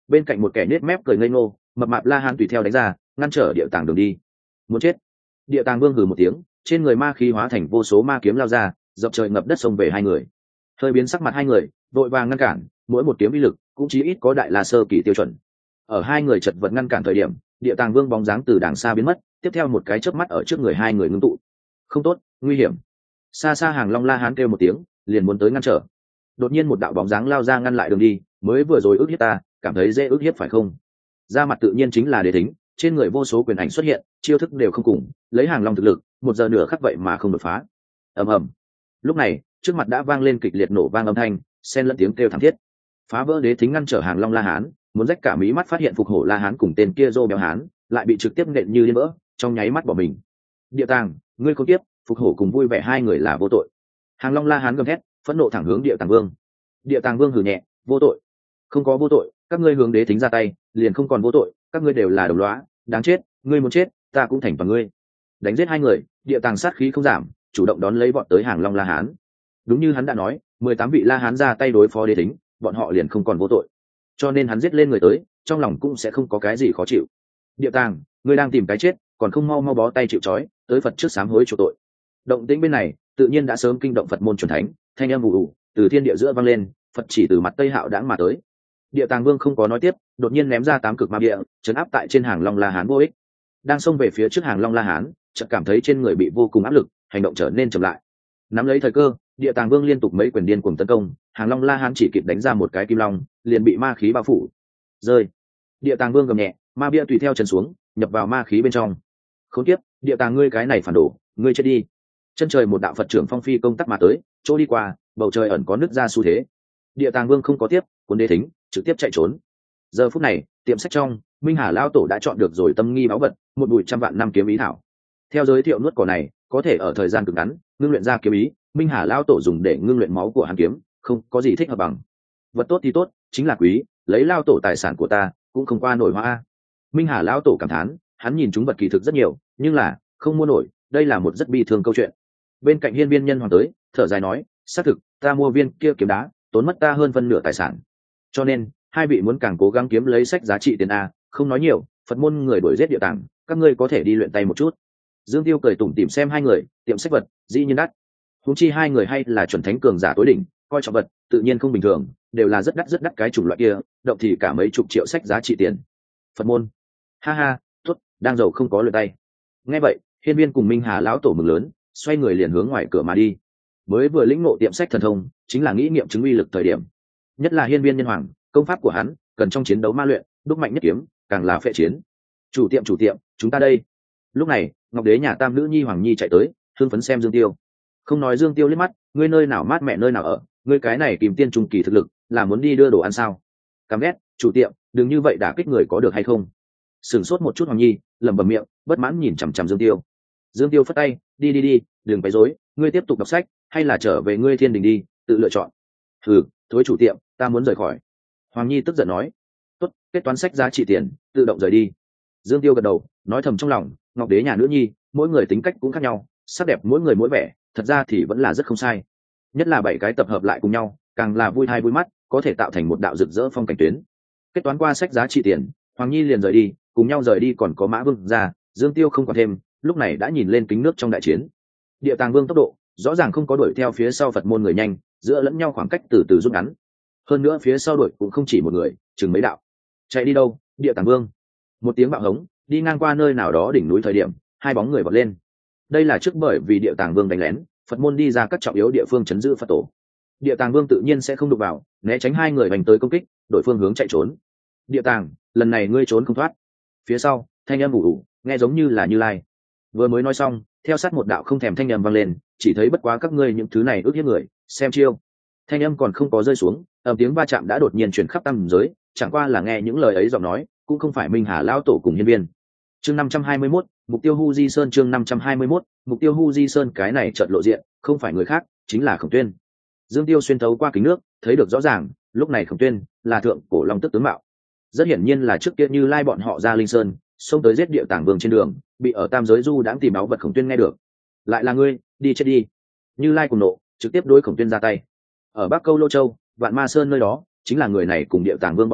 bên cạnh một kẻ nết mép cười ngây ngô, mập mạp La Hán tùy theo đánh ra, ngăn trở địa tàng đường đi. Muốn chết! Địa tàng vương hừ một tiếng, trên người ma khí hóa thành vô số ma kiếm lao ra, dọc trời ngập đất xông về hai người. Hơi biến sắc mặt hai người, vội vàng ngăn cản, mỗi một kiếm uy lực cũng chí ít có đại la sơ kỳ tiêu chuẩn. Ở hai người chật vật ngăn cản thời điểm, địa tàng vương bóng dáng từ đàng xa biến mất, tiếp theo một cái chớp mắt ở trước người hai người ngưng tụ. Không tốt, nguy hiểm! Xa xa Hàng Long La Hán kêu một tiếng, liền muốn tới ngăn trở. Đột nhiên một đạo bóng dáng lao ra ngăn lại đường đi, mới vừa rồi ức hiếp ta, cảm thấy dễ ức hiếp phải không? Ra mặt tự nhiên chính là Đế Thính, trên người vô số quyền ảnh xuất hiện, chiêu thức đều không cùng, lấy Hàng Long thực lực, một giờ nửa khắc vậy mà không đột phá. Ầm ầm. Lúc này, trước mặt đã vang lên kịch liệt nổ vang âm thanh, xen lẫn tiếng kêu thảm thiết. Phá vỡ Đế Thính ngăn trở Hàng Long La Hán, muốn rách cả mí mắt phát hiện Phục Hổ La Hán cùng tên kia Dô Béo Hán, lại bị trực tiếp nện như điên vỡ, trong nháy mắt bỏ mình. Địa Tàng, ngươi không tiếp, Phục Hổ cùng vui vẻ hai người là vô tội. Hàng Long La Hán gầm thét, phẫn nộ thẳng hướng Địa Tàng Vương. Địa Tàng Vương hừ nhẹ, vô tội? Không có vô tội, các ngươi hướng Đế Thính ra tay, liền không còn vô tội, các ngươi đều là đồng lõa, đáng chết, ngươi muốn chết, ta cũng thành toàn ngươi. Đánh giết hai người, Địa Tàng sát khí không giảm, chủ động đón lấy bọn tới Hàng Long La Hán. Đúng như hắn đã nói, 18 vị La Hán ra tay đối phó Đế Thính, bọn họ liền không còn vô tội, cho nên hắn giết lên người tới, trong lòng cũng sẽ không có cái gì khó chịu. Địa Tàng, ngươi đang tìm cái chết, còn không mau mau bó tay chịu trói, tới Phật trước sám hối chỗ tội. Động tĩnh bên này tự nhiên đã sớm kinh động Phật môn chuẩn thánh, thanh âm ù ù từ thiên địa giữa vang lên, Phật chỉ từ mặt Tây Hạo đãng mà tới. Địa Tàng Vương không có nói tiếp, đột nhiên ném ra 8 cực ma địa, trấn áp tại trên Hàng Long La Hán vô ích. Đang xông về phía trước Hàng Long La Hán, chợt cảm thấy trên người bị vô cùng áp lực, hành động trở nên chậm lại. Nắm lấy thời cơ, Địa Tàng Vương liên tục mấy quyền điên cuồng tấn công, Hàng Long La Hán chỉ kịp đánh ra một cái kim long, liền bị ma khí bao phủ. Rơi. Địa Tàng Vương gầm nhẹ, ma bia tùy theo chân xuống, nhập vào ma khí bên trong. Khốn kiếp, Địa Tàng ngươi cái này phản đồ, ngươi chết đi. Chân trời một đạo Phật trưởng phong phi công tắc mà tới, chỗ đi qua, bầu trời ẩn có nứt ra xu thế. Địa Tàng Vương không có tiếp, cuốn Đế Thính, trực tiếp chạy trốn. Giờ phút này, tiệm sách trong, Minh Hà lão tổ đã chọn được rồi tâm nghi báu vật, một bụi trăm vạn năm kiếm ý thảo. Theo giới thiệu nuốt cỏ này, có thể ở thời gian cực ngắn, ngưng luyện ra kiếm ý, Minh Hà lão tổ dùng để ngưng luyện máu của hàn kiếm, không có gì thích hợp bằng. Vật tốt thì tốt, chính là quý, lấy lão tổ tài sản của ta, cũng không qua nổi hoa. Minh Hà lão tổ cảm thán, hắn nhìn chúng vật kỳ thực rất nhiều, nhưng là không mua nổi, đây là một rất bi thương câu chuyện. Bên cạnh Hiên Viên Nhân Hoàng tới, thở dài nói, xác thực, ta mua viên kia kiếm đá, tốn mất ta hơn phân nửa tài sản. Cho nên, hai vị muốn càng cố gắng kiếm lấy sách giá trị tiền a, không nói nhiều, Phật môn người đuổi giết Địa Tàng, các ngươi có thể đi luyện tay một chút. Dương Tiêu cười tủm tỉm xem hai người, tiệm sách vật, dĩ nhiên đắt. Huống chi hai người hay là chuẩn thánh cường giả tối đỉnh, coi trọng vật, tự nhiên không bình thường, đều là rất đắt cái chủng loại kia, động thì cả mấy chục triệu sách giá trị tiền. Phật môn, ha ha, tốt, đang giàu không có luyện tay. Nghe vậy, Hiên Viên cùng Minh Hà lão tổ mừng lớn, xoay người liền hướng ngoài cửa mà đi. Mới vừa lĩnh ngộ tiệm sách thần thông, chính là nghĩ nghiệm chứng uy lực thời điểm. Nhất là Hiên Viên Nhân Hoàng, công pháp của hắn cần trong chiến đấu ma luyện, đúc mạnh nhất kiếm, càng là phệ chiến. Chủ tiệm, chúng ta đây. Lúc này, Ngọc Đế nhà tam nữ nhi Hoàng Nhi chạy tới, hưng phấn xem Dương Tiêu. Không nói Dương Tiêu liếc mắt, ngươi nơi nào mát mẹ nơi nào ở, ngươi cái này kìm tiên trung kỳ thực lực, là muốn đi đưa đồ ăn sao? Căm ghét, chủ tiệm, đừng như vậy đả kích người có được hay không? Sửng sốt một chút Hoàng Nhi, lẩm bẩm miệng, bất mãn nhìn chằm chằm Dương Tiêu. Dương Tiêu phất tay, đi, đừng quấy rối, ngươi tiếp tục đọc sách, hay là trở về ngươi thiên đình đi, tự lựa chọn. Thử, thối chủ tiệm, ta muốn rời khỏi. Hoàng Nhi tức giận nói. Tốt, kết toán sách giá trị tiền, tự động rời đi. Dương Tiêu gật đầu, nói thầm trong lòng, Ngọc Đế nhà nữ nhi, mỗi người tính cách cũng khác nhau, sắc đẹp mỗi người mỗi vẻ, thật ra thì vẫn là rất không sai. Nhất là 7 cái tập hợp lại cùng nhau, càng là vui tai vui mắt, có thể tạo thành một đạo rực rỡ phong cảnh tuyến. Kết toán qua sách giá trị tiền, Hoàng Nhi liền rời đi, cùng nhau rời đi còn có Mã Vương ra, Dương Tiêu không còn thêm, lúc này đã nhìn lên kính nước trong đại chiến. Địa Tàng Vương tốc độ rõ ràng không có đuổi theo phía sau Phật môn người nhanh, giữa lẫn nhau khoảng cách từ từ rút ngắn. Hơn nữa phía sau đuổi cũng không chỉ một người, chừng mấy đạo. Chạy đi đâu? Địa Tàng Vương. Một tiếng bạo hống, đi ngang qua nơi nào đó đỉnh núi thời điểm, hai bóng người vọt lên. Đây là trước bởi vì Địa Tàng Vương đánh lén, Phật môn đi ra các trọng yếu địa phương trấn giữ Phật tổ. Địa Tàng Vương tự nhiên sẽ không đụng vào, né tránh hai người hành tới công kích, đổi phương hướng chạy trốn. Địa Tàng, lần này ngươi trốn không thoát. Phía sau, thanh âm ủ ủ, nghe giống như là Như Lai. Vừa mới nói xong, theo sát một đạo không thèm thanh âm vang lên, chỉ thấy bất quá các ngươi những thứ này ước hiếp người, xem chiêu. Thanh âm còn không có rơi xuống, ầm tiếng va chạm đã đột nhiên truyền khắp tam giới, chẳng qua là nghe những lời ấy giọng nói, cũng không phải Minh Hà lão tổ cùng Hiên Viên. Chương 521, mục tiêu Hu Di Sơn. Chương 521, mục tiêu Hu Di Sơn. Cái này chợt lộ diện, không phải người khác, chính là Khổng Tuyên. Dương Tiêu xuyên thấu qua kính nước, thấy được rõ ràng, lúc này Khổng Tuyên là thượng cổ long tức tướng mạo. Rất hiển nhiên là trước kia Như Lai bọn họ ra Linh Sơn, xông tới giết Địa Tàng Vương trên đường, bị ở tam giới du đãng tìm máu vật. Khổng Tuyên nghe được, lại là ngươi, đi chết đi. Như Lai cùng nộ, trực tiếp đối Khổng Tuyên ra tay. Ở Bắc Câu Lô Châu, Vạn Ma Sơn nơi đó, chính là người này cùng Địa Tàng Vương bọn họ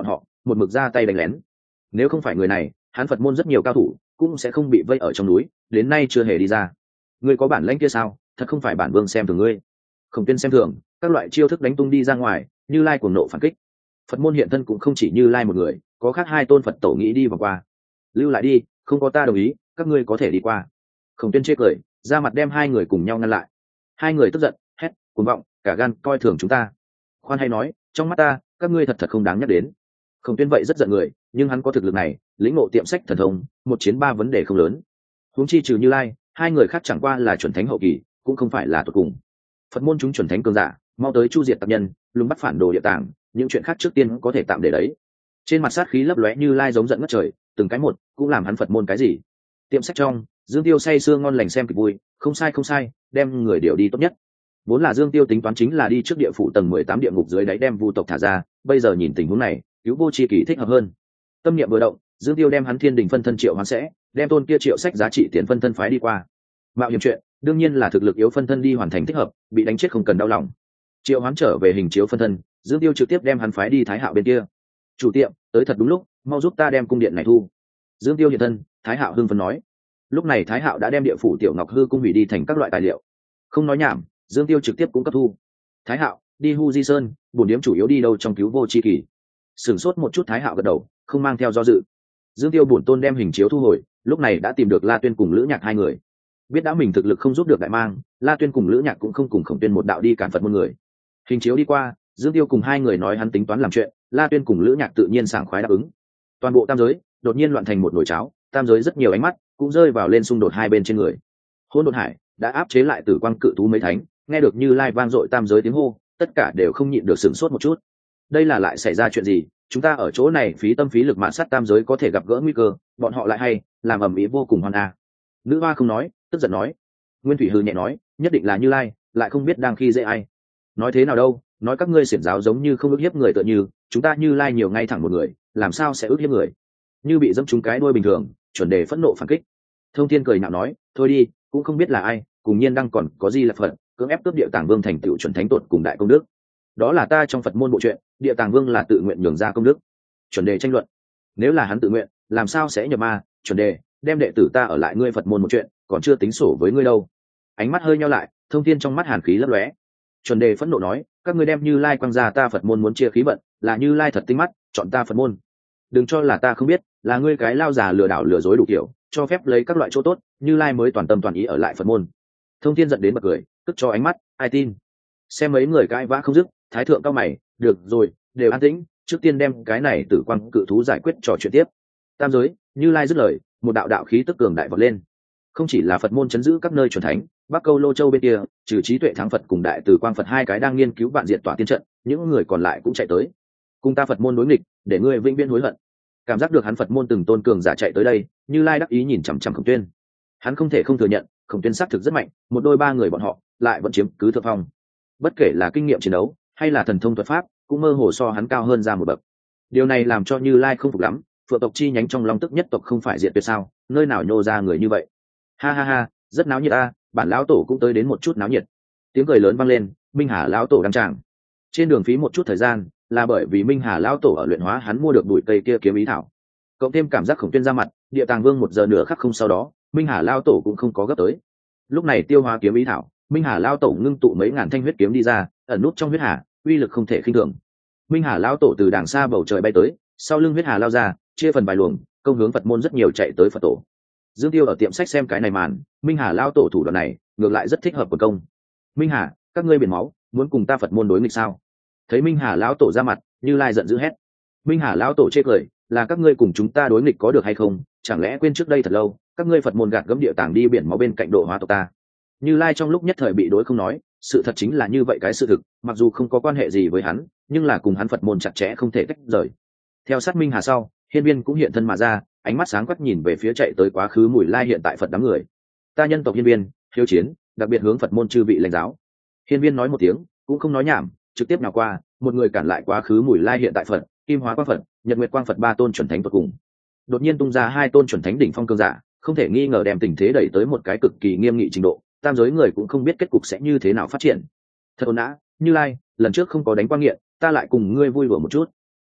một mực ra tay đánh lén. Nếu không phải người này, hắn Phật môn rất nhiều cao thủ cũng sẽ không bị vây ở trong núi, đến nay chưa hề đi ra. Ngươi có bản lãnh kia sao? Thật không phải bản vương xem thường ngươi. Khổng Tuyên xem thường, các loại chiêu thức đánh tung đi ra ngoài, Như Lai cuồng nộ phản kích. Phật môn hiện thân cũng không chỉ Như Lai một người, có khác hai tôn Phật tổ nghĩ đi vòng qua. Lưu lại đi, không có ta đồng ý, các ngươi có thể đi qua. Khổng Tuyên chê cười, ra mặt đem hai người cùng nhau ngăn lại. Hai người tức giận, hét, cuồng vọng, cả gan coi thường chúng ta. Khoan hay nói, trong mắt ta, các ngươi thật không đáng nhắc đến. Khổng Tuyên vậy rất giận người, nhưng hắn có thực lực này, lĩnh ngộ tiệm sách thần thông, một chiến ba vấn đề không lớn. Huống chi trừ Như Lai, hai người khác chẳng qua là chuẩn thánh hậu kỳ, cũng không phải là tuyệt cùng. Phật môn chúng chuẩn thánh cường giả, mau tới chu diệt tạp nhân, lùng bắt phản đồ địa tàng, những chuyện khác trước tiên có thể tạm để đấy. Trên mặt sát khí lấp lóe Như Lai giống giận ngất trời, từng cái một cũng làm hắn Phật môn cái gì. Tiệm sách trong, Dương Tiêu say sưa ngon lành xem kịch vui, không sai, đem người điều đi tốt nhất. Vốn là Dương Tiêu tính toán chính là đi trước địa phủ tầng 18 địa ngục dưới đáy đem vu tộc thả ra, bây giờ nhìn tình huống này, cứu vô chi kỳ thích hợp hơn. Tâm niệm vừa động, Dương Tiêu đem hắn Thiên Đình phân thân Triệu Hoán sẽ đem tôn kia triệu sách giá trị tiền phân thân phái đi qua. Mạo hiểm chuyện, đương nhiên là thực lực yếu phân thân đi hoàn thành thích hợp, bị đánh chết không cần đau lòng. Triệu Hoán trở về hình chiếu phân thân, Dương Tiêu trực tiếp đem hắn phái đi Thái Hạo bên kia. Chủ tiệm, tới thật đúng lúc, mau giúp ta đem cung điện này thu. Dương Tiêu hiện thân, Thái Hạo hưng phấn nói. Lúc này Thái Hạo đã đem địa phủ Tiểu Ngọc Hư cung hủy đi thành các loại tài liệu. Không nói nhảm, Dương Tiêu trực tiếp cũng cấp thu. Thái Hạo, đi Hu Di Sơn, bổn điếm chủ yếu đi đâu trong cứu vô chi kỳ. Sửng sốt một chút Thái Hạo gật đầu, không mang theo do dự. Dương Tiêu bổn tôn đem hình chiếu thu hồi, lúc này đã tìm được La Tuyên cùng Lữ Nhạc hai người. Biết đã mình thực lực không giúp được đại mang, La Tuyên cùng Lữ Nhạc cũng không cùng Khổng Tuyên một đạo đi cản Phật môn người. Hình chiếu đi qua, Dương Tiêu cùng hai người nói hắn tính toán làm chuyện, La Tuyên cùng Lữ Nhạc tự nhiên sảng khoái đáp ứng. Toàn bộ tam giới đột nhiên loạn thành một nồi cháo, tam giới rất nhiều ánh mắt cũng rơi vào lên xung đột hai bên trên người. Hỗn độn hải đã áp chế lại Tử Quang Cự Thú mấy thánh, nghe được Như Lai vang dội tam giới tiếng hô, tất cả đều không nhịn được sửng sốt một chút. Đây là lại xảy ra chuyện gì? Chúng ta ở chỗ này phí tâm phí lực mạn sát tam giới có thể gặp gỡ nguy cơ, bọn họ lại hay làm ầm ĩ vô cùng hoan a. Nữ hoa không nói, tức giận nói. Nguyên Thủy hư nhẹ nói, nhất định là Như Lai, lại không biết đang khi dễ ai. Nói thế nào đâu, nói các ngươi xiển giáo giống như không ức hiếp người tựa như, chúng ta Như Lai nhiều ngay thẳng một người, làm sao sẽ ức hiếp người? Như bị dẫm trúng cái đuôi bình thường, chuẩn đề phẫn nộ phản kích. Thông Thiên cười nhạo nói, thôi đi, cũng không biết là ai, cùng nhiên đang còn có gì là Phật, cưỡng ép cướp địa tàng vương thành tựu chuẩn thánh tột cùng đại công đức. Đó là ta trong Phật môn bộ truyện, địa tàng vương là tự nguyện nhường ra công đức. Chuẩn đề tranh luận, nếu là hắn tự nguyện, làm sao sẽ nhập ma? Chuẩn đề, đem đệ tử ta ở lại ngươi Phật môn một chuyện, còn chưa tính sổ với ngươi đâu. Ánh mắt hơi nheo lại, Thông Thiên trong mắt hàn khí lấp lóe. Chuẩn đề phẫn nộ nói, các ngươi đem Như Lai quăng ra ta Phật môn muốn chia khí vận, là Như Lai thật tinh mắt, chọn ta Phật môn. Đừng cho là ta không biết, là ngươi cái lao già lừa đảo lừa dối đủ kiểu, cho phép lấy các loại chỗ tốt, Như Lai mới toàn tâm toàn ý ở lại Phật môn. Thông Thiên giận đến bật cười, tức cho ánh mắt, ai tin? Xem mấy người cãi vã không dứt, Thái thượng cao mày, được rồi, đều an tĩnh, trước tiên đem cái này Tử Quang Cự Thú giải quyết trò chuyện tiếp. Tam giới, Như Lai dứt lời, một đạo đạo khí tức cường đại vọt lên. Không chỉ là Phật môn chấn giữ các nơi chuẩn thánh, Bắc Câu Lô Châu bên kia, trừ Trí Tuệ Thắng Phật cùng Đại Từ Quang Phật hai cái đang nghiên cứu vạn diệt tỏa tiên trận, những người còn lại cũng chạy tới. Cùng ta Phật môn đối nghịch, để ngươi vĩnh viễn hối hận. Cảm giác được hắn Phật môn từng tôn cường giả chạy tới đây, Như Lai đắc ý nhìn chằm chằm Khổng Tuyên. Hắn không thể không thừa nhận, Khổng Tuyên xác thực rất mạnh, một đôi ba người bọn họ lại vẫn chiếm cứ thượng phong. Bất kể là kinh nghiệm chiến đấu hay là thần thông thuật pháp, cũng mơ hồ so hắn cao hơn ra một bậc. Điều này làm cho Như Lai không phục lắm, Phượng tộc chi nhánh trong Long Tức nhất tộc không phải diệt tuyệt sao, nơi nào nhô ra người như vậy? Ha ha ha, rất náo nhiệt a, bản lão tổ cũng tới đến một chút náo nhiệt. Tiếng cười lớn vang lên, Minh Hà lão tổ đăng tràng. Trên đường phí một chút thời gian, là bởi vì Minh Hà lão tổ ở luyện hóa hắn mua được bụi cây kia kiếm ý thảo. Cộng thêm cảm giác Khổng Tuyên ra mặt, Địa Tàng Vương 1 giờ nửa khắc không sau đó, Minh Hà lão tổ cũng không có gấp tới. Lúc này tiêu hóa kiếm ý thảo, Minh Hà lão tổ ngưng tụ mấy ngàn thanh huyết kiếm đi ra, ẩn nút trong huyết hà, uy lực không thể khinh thường. Minh Hà lão tổ từ đàng xa bầu trời bay tới, sau lưng huyết hà lao ra, chia phần vài luồng, công hướng Phật môn rất nhiều chạy tới Phật tổ. Dương Tiêu ở tiệm sách xem cái này màn, Minh Hà lão tổ thủ đoạn này, ngược lại rất thích hợp của công. Minh Hà, các ngươi biển máu, muốn cùng ta Phật môn đối nghịch sao? Thấy Minh Hà lão tổ ra mặt, Như Lai giận dữ hét. Minh Hà lão tổ chê cười, là các ngươi cùng chúng ta đối nghịch có được hay không? Chẳng lẽ quên trước đây thật lâu, các ngươi Phật môn gạt gẫm địa tàng đi biển máu bên cạnh độ hóa tộc ta? Như Lai trong lúc nhất thời bị đối không nói, sự thật chính là như vậy cái sự thực, mặc dù không có quan hệ gì với hắn, nhưng là cùng hắn Phật môn chặt chẽ không thể tách rời. Theo sát Minh Hà sau, Hiên Viên cũng hiện thân mà ra, ánh mắt sáng quắc nhìn về phía chạy tới quá khứ Mùi Lai hiện tại Phật đám người. Ta nhân tộc Hiên Viên, hiếu chiến, đặc biệt hướng Phật môn chư vị lãnh giáo. Hiên Viên nói một tiếng, cũng không nói nhảm, trực tiếp nào qua, một người cản lại quá khứ Mùi Lai hiện tại Phật, Kim Hóa Quang Phật, Nhật Nguyệt Quang Phật ba tôn chuẩn thánh tột cùng. Đột nhiên tung ra hai tôn chuẩn thánh đỉnh phong cường giả, không thể nghi ngờ đem tình thế đẩy tới một cái cực kỳ nghiêm nghị trình độ, tam giới người cũng không biết kết cục sẽ như thế nào phát triển. Thật ổn đã, Như Lai, lần trước không có đánh qua nghiện, ta lại cùng ngươi vui đùa một chút.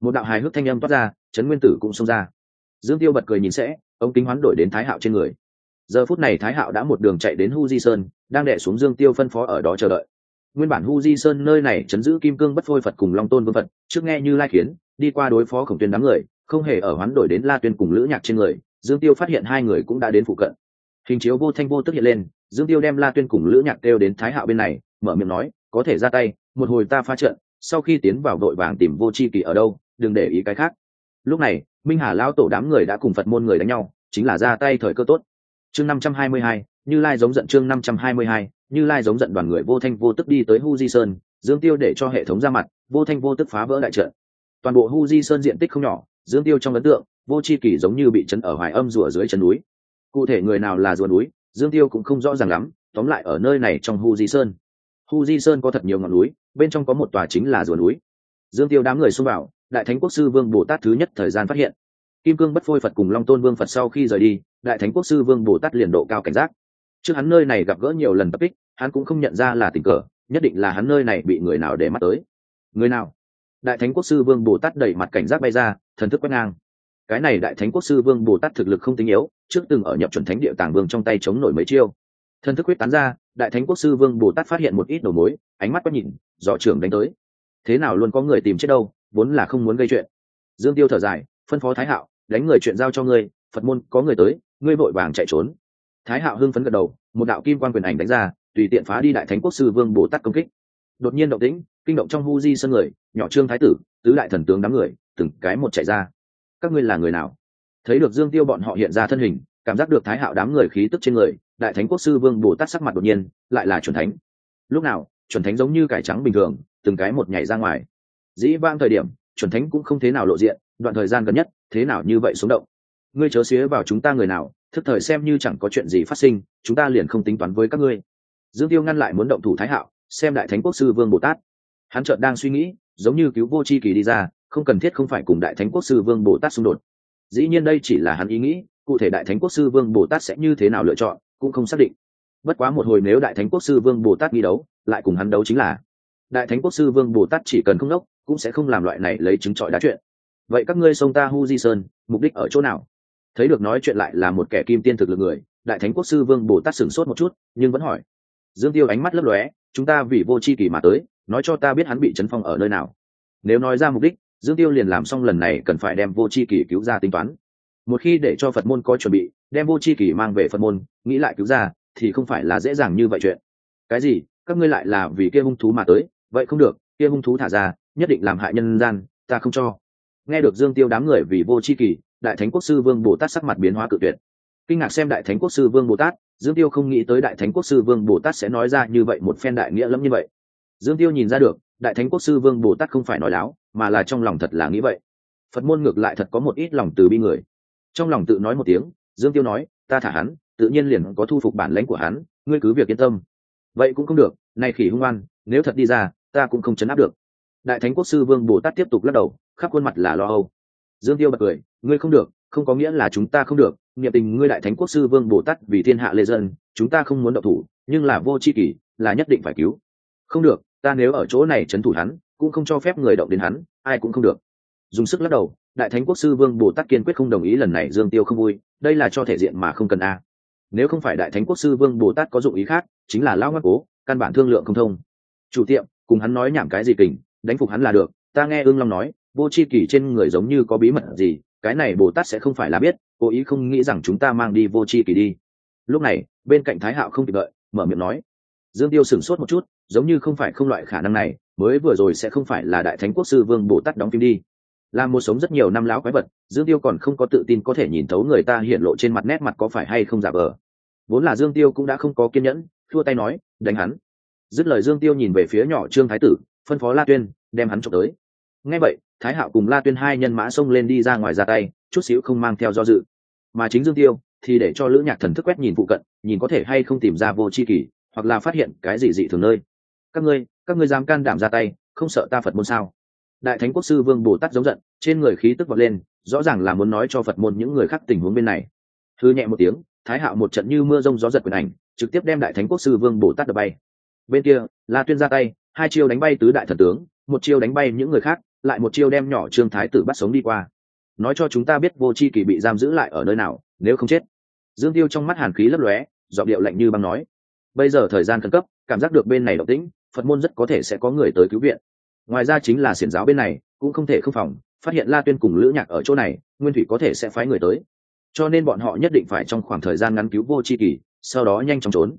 Một đạo hài hước thanh âm toát ra, Trấn Nguyên Tử cũng xông ra. Dương Tiêu bật cười nhìn sẽ, ống kính hoán đổi đến Thái Hạo trên người. Giờ phút này Thái Hạo đã một đường chạy đến Hu Di Sơn, đang đè xuống Dương Tiêu phân phó ở đó chờ đợi. Nguyên bản Hu Di Sơn nơi này trấn giữ Kim Cương Bất Phôi Phật cùng Long Tôn Vương Phật, trước nghe Như Lai khiến đi qua đối phó Khổng Tuyên đám người, không hề ở hoán đổi đến La Tuyên cùng Lữ Nhạc trên người. Dương Tiêu phát hiện hai người cũng đã đến phụ cận. Hình chiếu vô thanh vô tức hiện lên, Dương Tiêu đem La Tuyên cùng Lữ Nhạc kêu đến Thái Hạo bên này, mở miệng nói, có thể ra tay, một hồi ta phá trận, sau khi tiến vào vội vàng tìm Vô Chi Kỳ ở đâu, đừng để ý cái khác. Lúc này, Minh Hà lão tổ đám người đã cùng Phật môn người đánh nhau, chính là ra tay thời cơ tốt. Chương 522, Như Lai giống giận chương 522, Như Lai giống giận đoàn người vô thanh vô tức đi tới Hu Di Sơn, Dương Tiêu để cho hệ thống ra mặt, vô thanh vô tức phá vỡ đại trận. Toàn bộ Hu Di Sơn diện tích không nhỏ, Dương Tiêu trong ấn tượng, Vô Chi Kỳ giống như bị trấn ở Hoài Âm rùa dưới chân núi. Cụ thể người nào là rùa núi, Dương Tiêu cũng không rõ ràng lắm, tóm lại ở nơi này trong Hu Di Sơn. Hu Di Sơn có thật nhiều ngọn núi, bên trong có một tòa chính là rùa núi. Dương Tiêu đám người xông vào, Đại Thánh Quốc Sư Vương Bồ Tát thứ nhất thời gian phát hiện. Kim Cương Bất Phôi Phật cùng Long Tôn Vương Phật sau khi rời đi, Đại Thánh Quốc Sư Vương Bồ Tát liền độ cao cảnh giác. Trước hắn nơi này gặp gỡ nhiều lần tập kích, hắn cũng không nhận ra là tình cờ, nhất định là hắn nơi này bị người nào để mắt tới. Người nào? Đại Thánh Quốc Sư Vương Bồ Tát đẩy mặt cảnh giác bay ra, thần thức quét ngang. Cái này Đại Thánh Quốc Sư Vương Bồ Tát thực lực không tính yếu, trước từng ở nhập chuẩn thánh địa tàng vương trong tay chống nổi mấy chiêu. Thần thức quyết tán ra, Đại Thánh Quốc Sư Vương Bồ Tát phát hiện một ít đầu mối, ánh mắt quét nhìn, dò trưởng đánh tới. Thế nào luôn có người tìm chết đâu, vốn là không muốn gây chuyện. Dương Tiêu thở dài, phân phó Thái Hạo, đánh người chuyện giao cho ngươi, Phật môn có người tới, ngươi vội vàng chạy trốn. Thái Hạo hưng phấn gật đầu, một đạo kim quan quyền ảnh đánh ra, tùy tiện phá đi Đại Thánh Quốc Sư Vương Bồ Tát công kích. Đột nhiên động tĩnh, kinh động trong Hu Di Sơn người, nhỏ Trương Thái tử, tứ đại thần tướng đám người, từng cái một chạy ra. Các ngươi là người nào? Thấy được Dương Tiêu bọn họ hiện ra thân hình, cảm giác được Thái Hạo đám người khí tức trên người, Đại Thánh Quốc Sư Vương Bồ Tát sắc mặt đột nhiên, lại là chuẩn thánh. Lúc nào, chuẩn thánh giống như cải trắng bình thường, từng cái một nhảy ra ngoài. Dĩ vãng thời điểm, chuẩn thánh cũng không thế nào lộ diện, đoạn thời gian gần nhất, thế nào như vậy sống động. Ngươi chớ xía vào chúng ta người nào, thức thời xem như chẳng có chuyện gì phát sinh, chúng ta liền không tính toán với các ngươi. Dương Tiêu ngăn lại muốn động thủ Thái Hạo, xem Đại Thánh Quốc Sư Vương Bồ Tát. Hắn chợt đang suy nghĩ, giống như cứu Vô Chi Kỳ đi ra, không cần thiết không phải cùng Đại Thánh Quốc Sư Vương Bồ Tát xung đột. Dĩ nhiên đây chỉ là hắn ý nghĩ, cụ thể Đại Thánh Quốc Sư Vương Bồ Tát sẽ như thế nào lựa chọn, cũng không xác định. Bất quá một hồi nếu Đại Thánh Quốc Sư Vương Bồ Tát nghi đấu, lại cùng hắn đấu chính là. Đại Thánh Quốc Sư Vương Bồ Tát chỉ cần không đốc, cũng sẽ không làm loại này lấy trứng trọi đá chuyện. Vậy các ngươi xông ta Hu Di Sơn, mục đích ở chỗ nào? Thấy được nói chuyện lại là một kẻ kim tiên thực lực người, Đại Thánh Quốc Sư Vương Bồ Tát sửng sốt một chút, nhưng vẫn hỏi. Dương Tiêu ánh mắt lấp lóe, chúng ta vì Vô Chi Kỳ mà tới, nói cho ta biết hắn bị trấn phong ở nơi nào. Nếu nói ra mục đích, Dương Tiêu liền làm xong lần này cần phải đem Vô Chi Kỳ cứu ra tính toán. Một khi để cho Phật môn có chuẩn bị, đem Vô Chi Kỳ mang về Phật môn, nghĩ lại cứu ra, thì không phải là dễ dàng như vậy chuyện. Cái gì? Các ngươi lại là vì kia hung thú mà tới? Vậy không được, kia hung thú thả ra, nhất định làm hại nhân gian, ta không cho. Nghe được Dương Tiêu đám người vì Vô Chi Kỳ, Đại Thánh Quốc Sư Vương Bồ Tát sắc mặt biến hóa cự tuyệt. Kinh ngạc xem Đại Thánh Quốc Sư Vương Bồ Tát, Dương Tiêu không nghĩ tới Đại Thánh Quốc Sư Vương Bồ Tát sẽ nói ra như vậy một phen đại nghĩa lắm như vậy. Dương Tiêu nhìn ra được, Đại Thánh Quốc Sư Vương Bồ Tát không phải nói láo, mà là trong lòng thật là nghĩ vậy. Phật môn ngược lại thật có một ít lòng từ bi người. Trong lòng tự nói một tiếng, Dương Tiêu nói, ta thả hắn, tự nhiên liền có thu phục bản lãnh của hắn, ngươi cứ việc yên tâm. Vậy cũng không được, này khỉ hung oan, nếu thật đi ra, ta cũng không chấn áp được. Đại Thánh Quốc Sư Vương Bồ Tát tiếp tục lắc đầu, khắp khuôn mặt là lo âu. Dương Tiêu bật cười, ngươi không được, không có nghĩa là chúng ta không được, niệm tình ngươi Đại Thánh Quốc Sư Vương Bồ Tát vì thiên hạ lê dân, chúng ta không muốn động thủ, nhưng là Vô Chi Kỳ, là nhất định phải cứu. Không được, ta nếu ở chỗ này trấn thủ hắn, cũng không cho phép người động đến hắn, ai cũng không được. Dùng sức lắc đầu, Đại Thánh Quốc Sư Vương Bồ Tát kiên quyết không đồng ý lần này. Dương Tiêu không vui, đây là cho thể diện mà không cần a. Nếu không phải Đại Thánh Quốc Sư Vương Bồ Tát có dụng ý khác, chính là lao ngoắc cố, căn bản thương lượng không thông. Chủ tiệm, cùng hắn nói nhảm cái gì kình, đánh phục hắn là được. Ta nghe Ưng Long nói, Vô Chi Kỳ trên người giống như có bí mật gì, cái này Bồ Tát sẽ không phải là biết, cố ý không nghĩ rằng chúng ta mang đi Vô Chi Kỳ đi. Lúc này, bên cạnh Thái Hạo không kịp đợi, mở miệng nói. Dương Tiêu sửng sốt một chút, giống như không phải không loại khả năng này, mới vừa rồi sẽ không phải là Đại Thánh Quốc Sư Vương Bồ Tát đóng phim đi. Làm một sống rất nhiều năm lão quái vật, Dương Tiêu còn không có tự tin có thể nhìn thấu người ta hiện lộ trên mặt nét mặt có phải hay không giả vờ. Vốn là Dương Tiêu cũng đã không có kiên nhẫn, thua tay nói, đánh hắn. Dứt lời Dương Tiêu nhìn về phía nhỏ Trương Thái tử, phân phó La Tuyên, đem hắn trộm tới. Nghe vậy, Thái Hạo cùng La Tuyên hai nhân mã xông lên đi ra ngoài ra tay, chút xíu không mang theo do dự. Mà chính Dương Tiêu thì để cho Lữ Nhạc thần thức quét nhìn phụ cận, nhìn có thể hay không tìm ra Vô Chi Kỳ, hoặc là phát hiện cái gì dị thường nơi. Các ngươi dám can đảm ra tay, không sợ ta Phật môn sao? Đại Thánh Quốc Sư Vương Bồ Tát giống giận, trên người khí tức vọt lên, rõ ràng là muốn nói cho Phật môn những người khác tình huống bên này. Hư nhẹ một tiếng, Thái Hạo một trận như mưa rông gió giật quyền ảnh, trực tiếp đem Đại Thánh Quốc Sư Vương Bồ Tát đập bay. Bên kia, La Tuyên ra tay, hai chiêu đánh bay tứ đại thần tướng, một chiêu đánh bay những người khác, lại một chiêu đem nhỏ trương thái tử bắt sống đi qua, nói cho chúng ta biết vô chi kỳ bị giam giữ lại ở nơi nào, nếu không chết. Dương Tiêu trong mắt hàn khí lấp lóe, giọng điệu lạnh như băng nói. Bây giờ thời gian khẩn cấp, cảm giác được bên này động tĩnh, Phật môn rất có thể sẽ có người tới cứu viện. Ngoài ra chính là xiển giáo bên này cũng không thể không phòng, phát hiện La Tuyên cùng Lữ Nhạc ở chỗ này, Nguyên Thủy có thể sẽ phái người tới, cho nên bọn họ nhất định phải trong khoảng thời gian ngắn cứu vô chi kỳ, sau đó nhanh chóng trốn.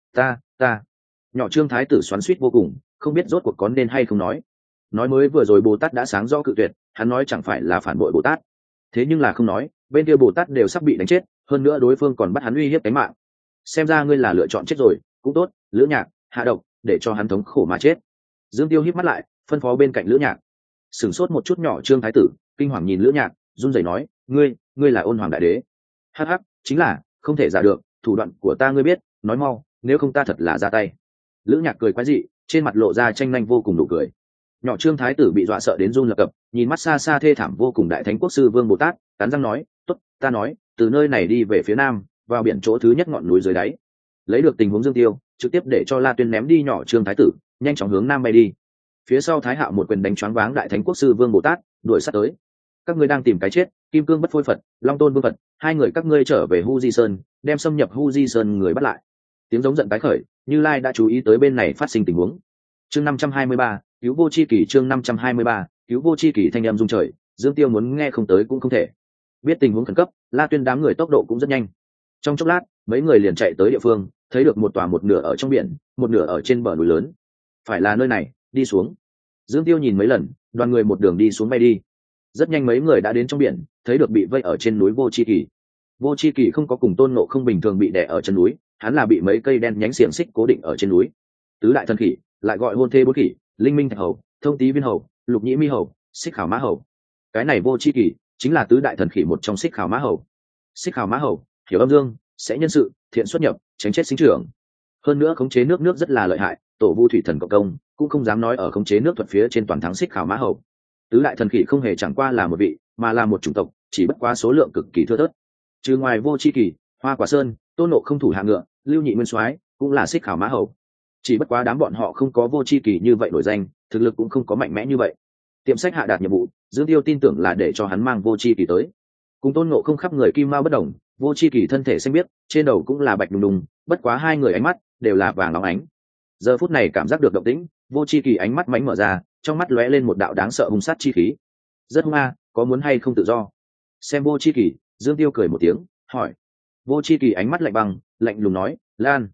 Ta nhỏ trương thái tử xoắn xuýt vô cùng, không biết rốt cuộc có nên hay không nói mới vừa rồi Bồ Tát đã sáng rõ cự tuyệt, hắn nói chẳng phải là phản bội Bồ Tát, thế nhưng là không nói bên kia Bồ Tát đều sắp bị đánh chết, hơn nữa đối phương còn bắt hắn uy hiếp tính mạng. Xem ra ngươi là lựa chọn chết rồi, cũng tốt, Lữ Nhạc hạ độc để cho hắn thống khổ mà chết. Dương Tiêu híp mắt lại, phân phó bên cạnh Lữ Nhạc. Sửng sốt một chút nhỏ trương thái tử kinh hoàng nhìn Lữ Nhạc, run rẩy nói, ngươi là Ôn Hoàng đại đế? Hắc hắc, chính là, không thể giả được, thủ đoạn của ta ngươi biết, nói mau, nếu không ta thật là ra tay. Lữ Nhạc cười quái dị, trên mặt lộ ra tranh nhanh vô cùng nụ cười. Nhỏ trương thái tử bị dọa sợ đến run lập cập, nhìn mắt xa xa thê thảm vô cùng đại thánh quốc sư Vương Bồ Tát, cắn răng nói, tốt, ta nói, từ nơi này đi về phía nam, vào biển chỗ thứ nhất ngọn núi dưới đáy. Lấy được tình huống Dương Tiêu, trực tiếp để cho La Tuyên ném đi nhỏ trương thái tử, nhanh chóng hướng nam bay đi. Phía sau Thái Hạo một quyền đánh choáng váng đại thánh quốc sư Vương Bồ Tát, đuổi sát tới. Các ngươi đang tìm cái chết, Kim Cương Bất Phôi Phật, Long Tôn Vương Phật, hai người các ngươi trở về Hu Di Sơn, đem xâm nhập Hu Di Sơn người bắt lại. Tiếng giống giận tái khởi, Như Lai đã chú ý tới bên này phát sinh tình huống. Chương 523, cứu vô chi kỳ. Chương 523, cứu vô chi kỳ. Thanh âm rung trời, Dương Tiêu muốn nghe không tới cũng không thể. Biết tình huống khẩn cấp, La Tuyên đám người tốc độ cũng rất nhanh. Trong chốc lát, mấy người liền chạy tới địa phương, thấy được một tòa một nửa ở trong biển, một nửa ở trên bờ núi lớn. Phải là nơi này, đi xuống. Dương Tiêu nhìn mấy lần, đoàn người một đường đi xuống bay đi. Rất nhanh mấy người đã đến trong biển, thấy được bị vây ở trên núi vô chi kỳ. Vô chi kỳ không có cùng Tôn Ngộ không bình thường bị đè ở chân núi, hắn là bị mấy cây đen nhánh xiềng xích cố định ở trên núi. Tứ đại thần khỉ, lại gọi hôn thê bốn khỉ, linh minh thạch hầu, thông tý viên hầu, lục nhĩ mi hầu, xích khảo mã hầu. Cái này vô chi kỳ chính là tứ đại thần khỉ một trong xích khảo mã hầu. Xích khảo mã hầu hiểu âm dương, sẽ nhân sự, thiện xuất nhập, tránh chết sinh trưởng. Hơn nữa khống chế nước rất là lợi hại, tổ vu thủy thần cộng công cũng không dám nói ở khống chế nước thuật phía trên toàn thắng xích khảo mã hầu. Tứ đại thần khỉ không hề chẳng qua là một vị, mà là một chủng tộc, chỉ bất quá số lượng cực kỳ thưa thớt. Trừ ngoài vô chi kỳ, Hoa Quả Sơn, Tôn Nộ không thủ hạ ngựa, Lưu Nhị Nguyên Soái cũng là xích khảo mã hầu. Chỉ bất quá đám bọn họ không có vô chi kỳ như vậy nổi danh, thực lực cũng không có mạnh mẽ như vậy. Tiệm sách hạ đạt nhiệm vụ, Dương Tiêu tin tưởng là để cho hắn mang vô chi kỳ tới. Cùng Tôn Nộ không khắp người kim mao bất đồng, vô chi kỳ thân thể xanh biếc, trên đầu cũng là bạch đùng đùng, bất quá hai người ánh mắt đều là vàng óng ánh. Giờ phút này cảm giác được động tĩnh, vô chi kỳ ánh mắt mánh mở ra, trong mắt lóe lên một đạo đáng sợ hung sát chi khí. Rất hung a, có muốn hay không tự do? Xem vô chi kỳ, Dương Tiêu cười một tiếng, hỏi. Vô chi kỳ ánh mắt lạnh băng, lạnh lùng nói, Lan.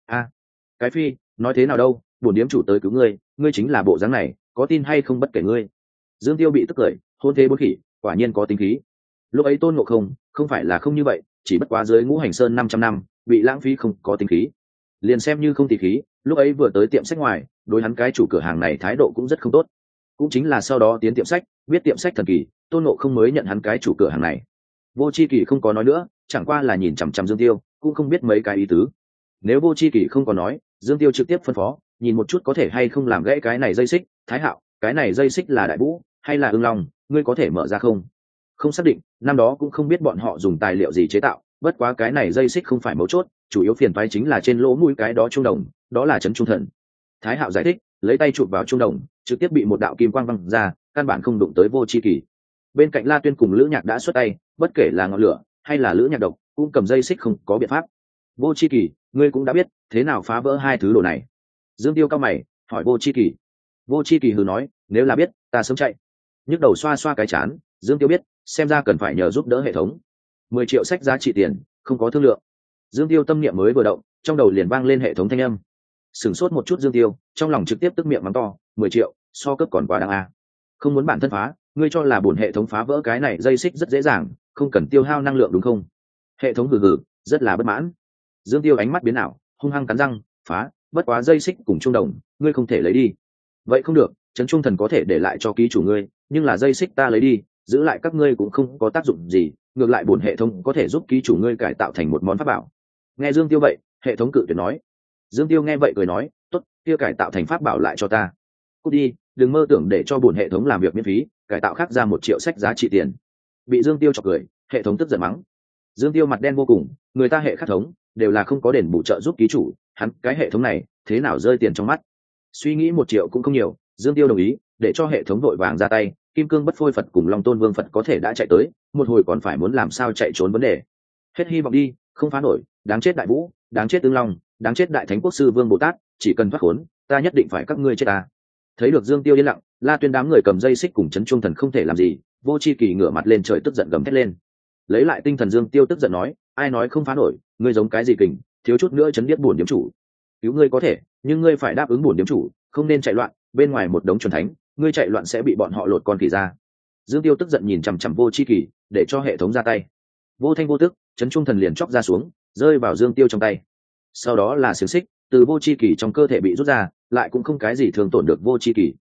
Cái phi, nói thế nào đâu, bổn điếm chủ tới cứu ngươi, ngươi chính là bộ dáng này, có tin hay không bất kể ngươi. Dương Tiêu bị tức cười, hôn thế bốn khỉ, quả nhiên có tính khí. Lúc ấy Tôn Ngộ không phải là không như vậy, chỉ bất quá dưới Ngũ Hành Sơn 500 năm, bị lãng phí không có tính khí. Liền xem như không tỉ khí, lúc ấy vừa tới tiệm sách ngoài, đối hắn cái chủ cửa hàng này thái độ cũng rất không tốt. Cũng chính là sau đó tiến tiệm sách, biết tiệm sách thần kỳ, Tôn Ngộ không mới nhận hắn cái chủ cửa hàng này. Vô chi kỳ không có nói nữa, chẳng qua là nhìn chằm chằm Dương Tiêu, cũng không biết mấy cái ý tứ. Nếu vô chi kỳ không có nói, Dương Tiêu trực tiếp phân phó, nhìn một chút có thể hay không làm gãy cái này dây xích. Thái Hạo, cái này dây xích là đại vũ hay là ưng long, ngươi có thể mở ra không? Không xác định, năm đó cũng không biết bọn họ dùng tài liệu gì chế tạo, bất quá cái này dây xích không phải mấu chốt, chủ yếu phiền toái chính là trên lỗ mũi cái đó trung đồng, đó là chấn trung thần. Thái Hạo giải thích, lấy tay chụp vào trung đồng, trực tiếp bị một đạo kim quang văng ra, căn bản không đụng tới vô chi kỳ. Bên cạnh La Tuyên cùng Lữ Nhạc đã xuất tay, bất kể là ngọn lửa hay là Lữ Nhạc độc, cũng cầm dây xích không có biện pháp. Vô chi kỳ, ngươi cũng đã biết, thế nào phá vỡ hai thứ đồ này? Dương Tiêu cao mày, hỏi vô chi kỳ. Vô chi kỳ hừ nói, nếu là biết, ta sớm chạy. Nhức đầu xoa xoa cái chán, Dương Tiêu biết, xem ra cần phải nhờ giúp đỡ hệ thống. 10 triệu sách giá trị tiền, không có thương lượng. Dương Tiêu tâm niệm mới vừa động, trong đầu liền vang lên hệ thống thanh âm. Sửng sốt một chút Dương Tiêu, trong lòng trực tiếp tức miệng mắng to, 10 triệu, so cấp còn quá đáng a. Không muốn bản thân phá, ngươi cho là bổn hệ thống phá vỡ cái này dây xích rất dễ dàng, không cần tiêu hao năng lượng đúng không? Hệ thống hừ hừ, rất là bất mãn. Dương Tiêu ánh mắt biến ảo, hung hăng cắn răng, phá, bất quá dây xích cùng trung đồng, ngươi không thể lấy đi. Vậy không được, trấn trung thần có thể để lại cho ký chủ ngươi, nhưng là dây xích ta lấy đi, giữ lại các ngươi cũng không có tác dụng gì, ngược lại bổn hệ thống có thể giúp ký chủ ngươi cải tạo thành một món pháp bảo. Nghe Dương Tiêu vậy, hệ thống cự tuyệt nói. Dương Tiêu nghe vậy cười nói, tốt, kia cải tạo thành pháp bảo lại cho ta. Cút đi, đừng mơ tưởng để cho bổn hệ thống làm việc miễn phí, cải tạo khác ra 1 triệu sách giá trị tiền. Bị Dương Tiêu chọc cười, hệ thống tức giận mắng. Dương Tiêu mặt đen vô cùng, người ta hệ khắc thống đều là không có đền bù trợ giúp ký chủ, hắn cái hệ thống này thế nào rơi tiền trong mắt. Suy nghĩ 1 triệu cũng không nhiều, Dương Tiêu đồng ý, để cho hệ thống vội vàng ra tay. Kim cương bất phôi Phật cùng Long Tôn Vương Phật có thể đã chạy tới, một hồi còn phải muốn làm sao chạy trốn vấn đề. Hết hy vọng đi, không phá nổi, đáng chết Đại Vũ, đáng chết Tương Long, đáng chết Đại Thánh Quốc Sư Vương Bồ Tát, chỉ cần thoát khốn, ta nhất định phải các ngươi chết ta. Thấy được Dương Tiêu yên lặng, La Tuyên đám người cầm dây xích cùng chấn chuông thần không thể làm gì, Vô Chi Kỳ ngửa mặt lên trời tức giận gầm thét lên. Lấy lại tinh thần Dương Tiêu tức giận nói, ai nói không phá nổi, ngươi giống cái gì kình, thiếu chút nữa chấn điếc buồn điếm chủ. Cứu ngươi có thể, nhưng ngươi phải đáp ứng buồn điếm chủ, không nên chạy loạn, bên ngoài một đống chuẩn thánh, ngươi chạy loạn sẽ bị bọn họ lột con khỉ ra. Dương Tiêu tức giận nhìn chằm chằm Vô Chi Kỳ, để cho hệ thống ra tay. Vô thanh vô tức, chấn chuông thần liền chóc ra xuống, rơi vào Dương Tiêu trong tay. Sau đó là xiềng xích từ Vô Chi Kỳ trong cơ thể bị rút ra, lại cũng không cái gì thương tổn được Vô Chi Kỳ.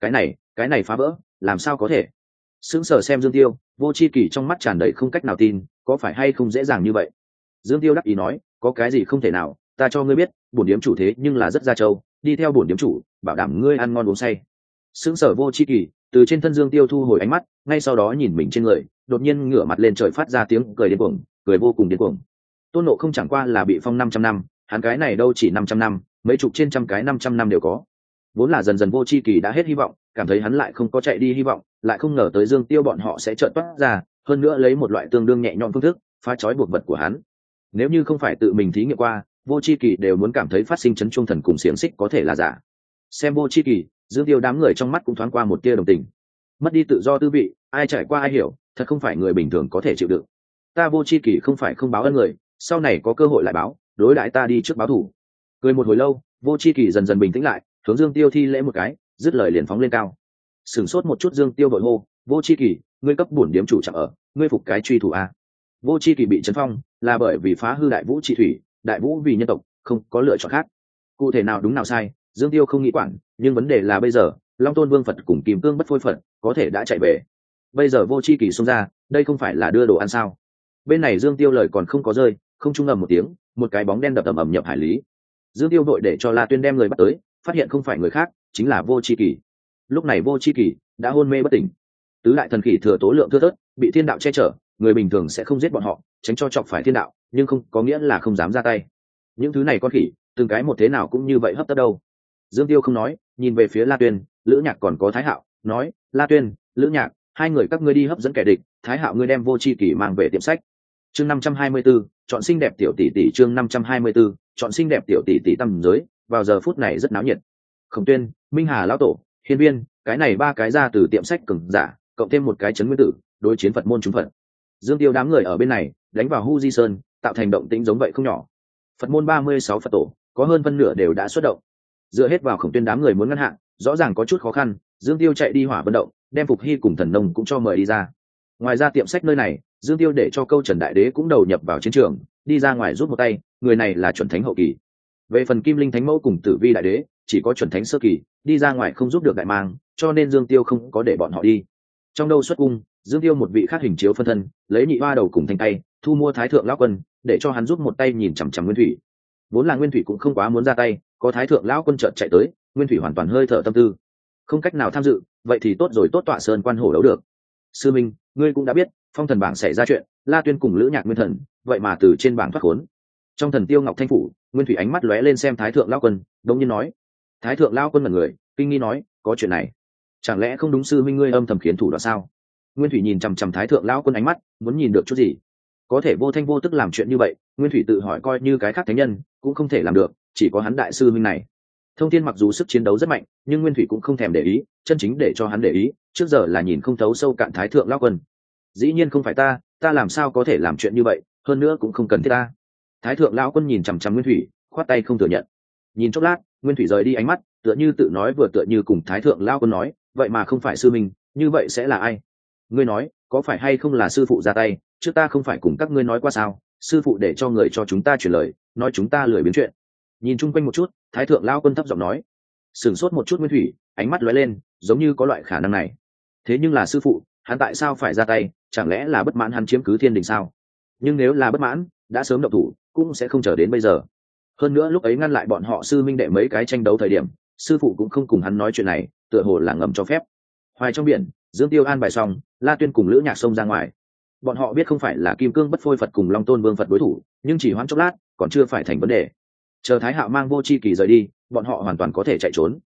Cái này phá vỡ, làm sao có thể? Sững sờ xem Dương Tiêu, Vô Chi Kỳ trong mắt tràn đầy không cách nào tin, có phải hay không dễ dàng như vậy? Dương Tiêu đắc ý nói, có cái gì không thể nào, ta cho ngươi biết, bổn điếm chủ thế nhưng là rất gia châu, đi theo bổn điếm chủ, bảo đảm ngươi ăn ngon uống say. Sững sờ Vô Chi Kỳ, từ trên thân Dương Tiêu thu hồi ánh mắt, ngay sau đó nhìn mình trên người, đột nhiên ngửa mặt lên trời phát ra tiếng cười điên cuồng, cười vô cùng điên cuồng. Tôn Ngộ không chẳng qua là bị phong 500 năm, hắn cái này đâu chỉ 500 năm, mấy chục trên trăm cái 500 năm đều có. Vốn là dần dần Vô Chi Kỳ đã hết hy vọng, cảm thấy hắn lại không có chạy đi hy vọng, lại không ngờ tới Dương Tiêu bọn họ sẽ chợt toát ra, hơn nữa lấy một loại tương đương nhẹ nhõm phương thức phá trói buộc vật của hắn. Nếu như không phải tự mình thí nghiệm qua, Vô Chi Kỳ đều muốn cảm thấy phát sinh chấn chuông thần cùng xiềng xích có thể là giả. Xem Vô Chi Kỳ, Dương Tiêu đám người trong mắt cũng thoáng qua một tia đồng tình. Mất đi tự do tư vị, ai trải qua ai hiểu, thật không phải người bình thường có thể chịu đựng. Ta Vô Chi Kỳ không phải không báo ân người, sau này có cơ hội lại báo, đối đãi ta đi trước báo thủ. Cười một hồi lâu, Vô Chi Kỳ dần dần bình tĩnh lại, hướng Dương Tiêu thi lễ một cái, dứt lời liền phóng lên cao. Sửng sốt một chút Dương Tiêu vội hô, Vô Chi Kỳ, ngươi cấp bổn điếm chủ chẳng ở, ngươi phục cái truy thủ a. Vô Chi Kỳ bị chấn phong là bởi vì phá hư Đại Vũ trị thủy, Đại Vũ vì nhân tộc, không có lựa chọn khác. Cụ thể nào đúng nào sai, Dương Tiêu không nghĩ quản, nhưng vấn đề là bây giờ, Long Tôn Vương Phật cùng Kim Cương bất phôi Phật có thể đã chạy về. Bây giờ Vô Chi Kỳ xông ra, đây không phải là đưa đồ ăn sao? Bên này Dương Tiêu lời còn không có rơi, không trung ầm một tiếng, một cái bóng đen đập ầm ầm nhập hải lý. Dương Tiêu vội để cho La Tuyên đem người bắt tới, phát hiện không phải người khác, chính là Vô Chi Kỳ. Lúc này Vô Chi Kỳ đã hôn mê bất tỉnh. Tứ đại thần khỉ thừa tố lượng thưa thớt, bị thiên đạo che chở, người bình thường sẽ không giết bọn họ, tránh cho chọc phải thiên đạo, nhưng không có nghĩa là không dám ra tay. Những thứ này con khỉ, từng cái một thế nào cũng như vậy hấp tấp đâu. Dương Tiêu không nói, nhìn về phía La Tuyên, Lữ Nhạc còn có Thái Hạo, nói, La Tuyên, Lữ Nhạc, hai người các ngươi đi hấp dẫn kẻ địch, Thái Hạo ngươi đem Vô Chi Kỳ mang về tiệm sách. Chương 524, chọn xinh đẹp tiểu tỷ tỷ. Chương 524, chọn xinh đẹp tiểu tỷ tỷ tâm giới, vào giờ phút này rất náo nhiệt. Khổng Tuyên, Minh Hà lão tổ, Hiên Viên, cái này ba cái ra từ tiệm sách cường giả, cộng thêm một cái chấn nguyên tử, đối chiến Phật môn chúng Phật. Dương Tiêu đám người ở bên này, đánh vào Hu Di Sơn, tạo thành động tĩnh giống vậy không nhỏ. Phật môn 36 Phật tổ, có hơn phân nửa đều đã xuất động. Dựa hết vào Khổng Tuyên đám người muốn ngăn hạn, rõ ràng có chút khó khăn, Dương Tiêu chạy đi Hỏa Vân động, đem Phục Hy cùng Thần Nông cũng cho mời đi ra. Ngoài ra tiệm sách nơi này, Dương Tiêu để cho Câu Trần Đại Đế cũng đầu nhập vào chiến trường, đi ra ngoài giúp một tay, người này là chuẩn thánh hậu kỳ. Về phần Kim Linh Thánh Mẫu cùng Tử Vi Đại Đế, chỉ có chuẩn thánh sơ kỳ, đi ra ngoài không giúp được đại mang, cho nên Dương Tiêu không có để bọn họ đi. Trong đâu xuất cung, Dương Tiêu một vị khác hình chiếu phân thân, lấy nhị hoa đầu cùng thanh tay, thu mua Thái thượng lão quân, để cho hắn giúp một tay nhìn chằm chằm Nguyên Thủy. Vốn là Nguyên Thủy cũng không quá muốn ra tay, có Thái thượng lão quân chợt chạy tới, Nguyên Thủy hoàn toàn hơi thở tâm tư, không cách nào tham dự, vậy thì tốt rồi, tốt tọa sơn quan hổ đấu được. Sư Minh, ngươi cũng đã biết, phong thần bảng xảy ra chuyện, La Tuyên cùng Lữ Nhạc Nguyên Thần, vậy mà từ trên bảng thoát khốn. Trong Thần Tiêu Ngọc Thanh phủ, Nguyên Thủy ánh mắt lóe lên xem Thái thượng lão quân, đống nhiên nói. Thái thượng lão quân là người, kinh nghi nói, có chuyện này, chẳng lẽ không đúng sư minh ngươi âm thầm khiến thủ đoạn sao? Nguyên Thủy nhìn chằm chằm Thái thượng lão quân ánh mắt, muốn nhìn được chút gì, có thể vô thanh vô tức làm chuyện như vậy. Nguyên Thủy tự hỏi coi như cái khác thánh nhân cũng không thể làm được, chỉ có hắn đại sư minh này. Thông Thiên mặc dù sức chiến đấu rất mạnh, nhưng Nguyên Thủy cũng không thèm để ý, chân chính để cho hắn để ý, trước giờ là nhìn không thấu sâu cạn Thái thượng lão quân. Dĩ nhiên không phải ta làm sao có thể làm chuyện như vậy, hơn nữa cũng không cần thiết ta. Thái thượng lão quân nhìn chằm chằm Nguyên Thủy, khoát tay không thừa nhận. Nhìn chốc lát, Nguyên Thủy rời đi ánh mắt, tựa như tự nói vừa tựa như cùng Thái thượng lão quân nói, vậy mà không phải sư minh, như vậy sẽ là ai? Ngươi nói, có phải hay không là sư phụ ra tay, trước ta không phải cùng các ngươi nói qua sao, sư phụ để cho người cho chúng ta truyền lời, nói chúng ta lười biếng chuyện. Nhìn chung quanh một chút, Thái thượng lão quân thấp giọng nói. Sửng sốt một chút Nguyên Thủy, ánh mắt lóe lên, giống như có loại khả năng này. Thế nhưng là sư phụ, hắn tại sao phải ra tay, chẳng lẽ là bất mãn hắn chiếm cứ thiên đình sao? Nhưng nếu là bất mãn, đã sớm động thủ, cũng sẽ không chờ đến bây giờ. Hơn nữa lúc ấy ngăn lại bọn họ sư minh đệ mấy cái tranh đấu thời điểm, sư phụ cũng không cùng hắn nói chuyện này, tựa hồ là ngầm cho phép. Hoài trong biển, Dương Tiêu an bài xong, La Tuyên cùng Lữ Nhạc xông ra ngoài. Bọn họ biết không phải là Kim Cương bất phôi Phật cùng Long Tôn Vương Phật đối thủ, nhưng chỉ hoãn chốc lát, còn chưa phải thành vấn đề. Chờ Thái Hạo mang Vô Chi Kỳ rời đi, bọn họ hoàn toàn có thể chạy trốn.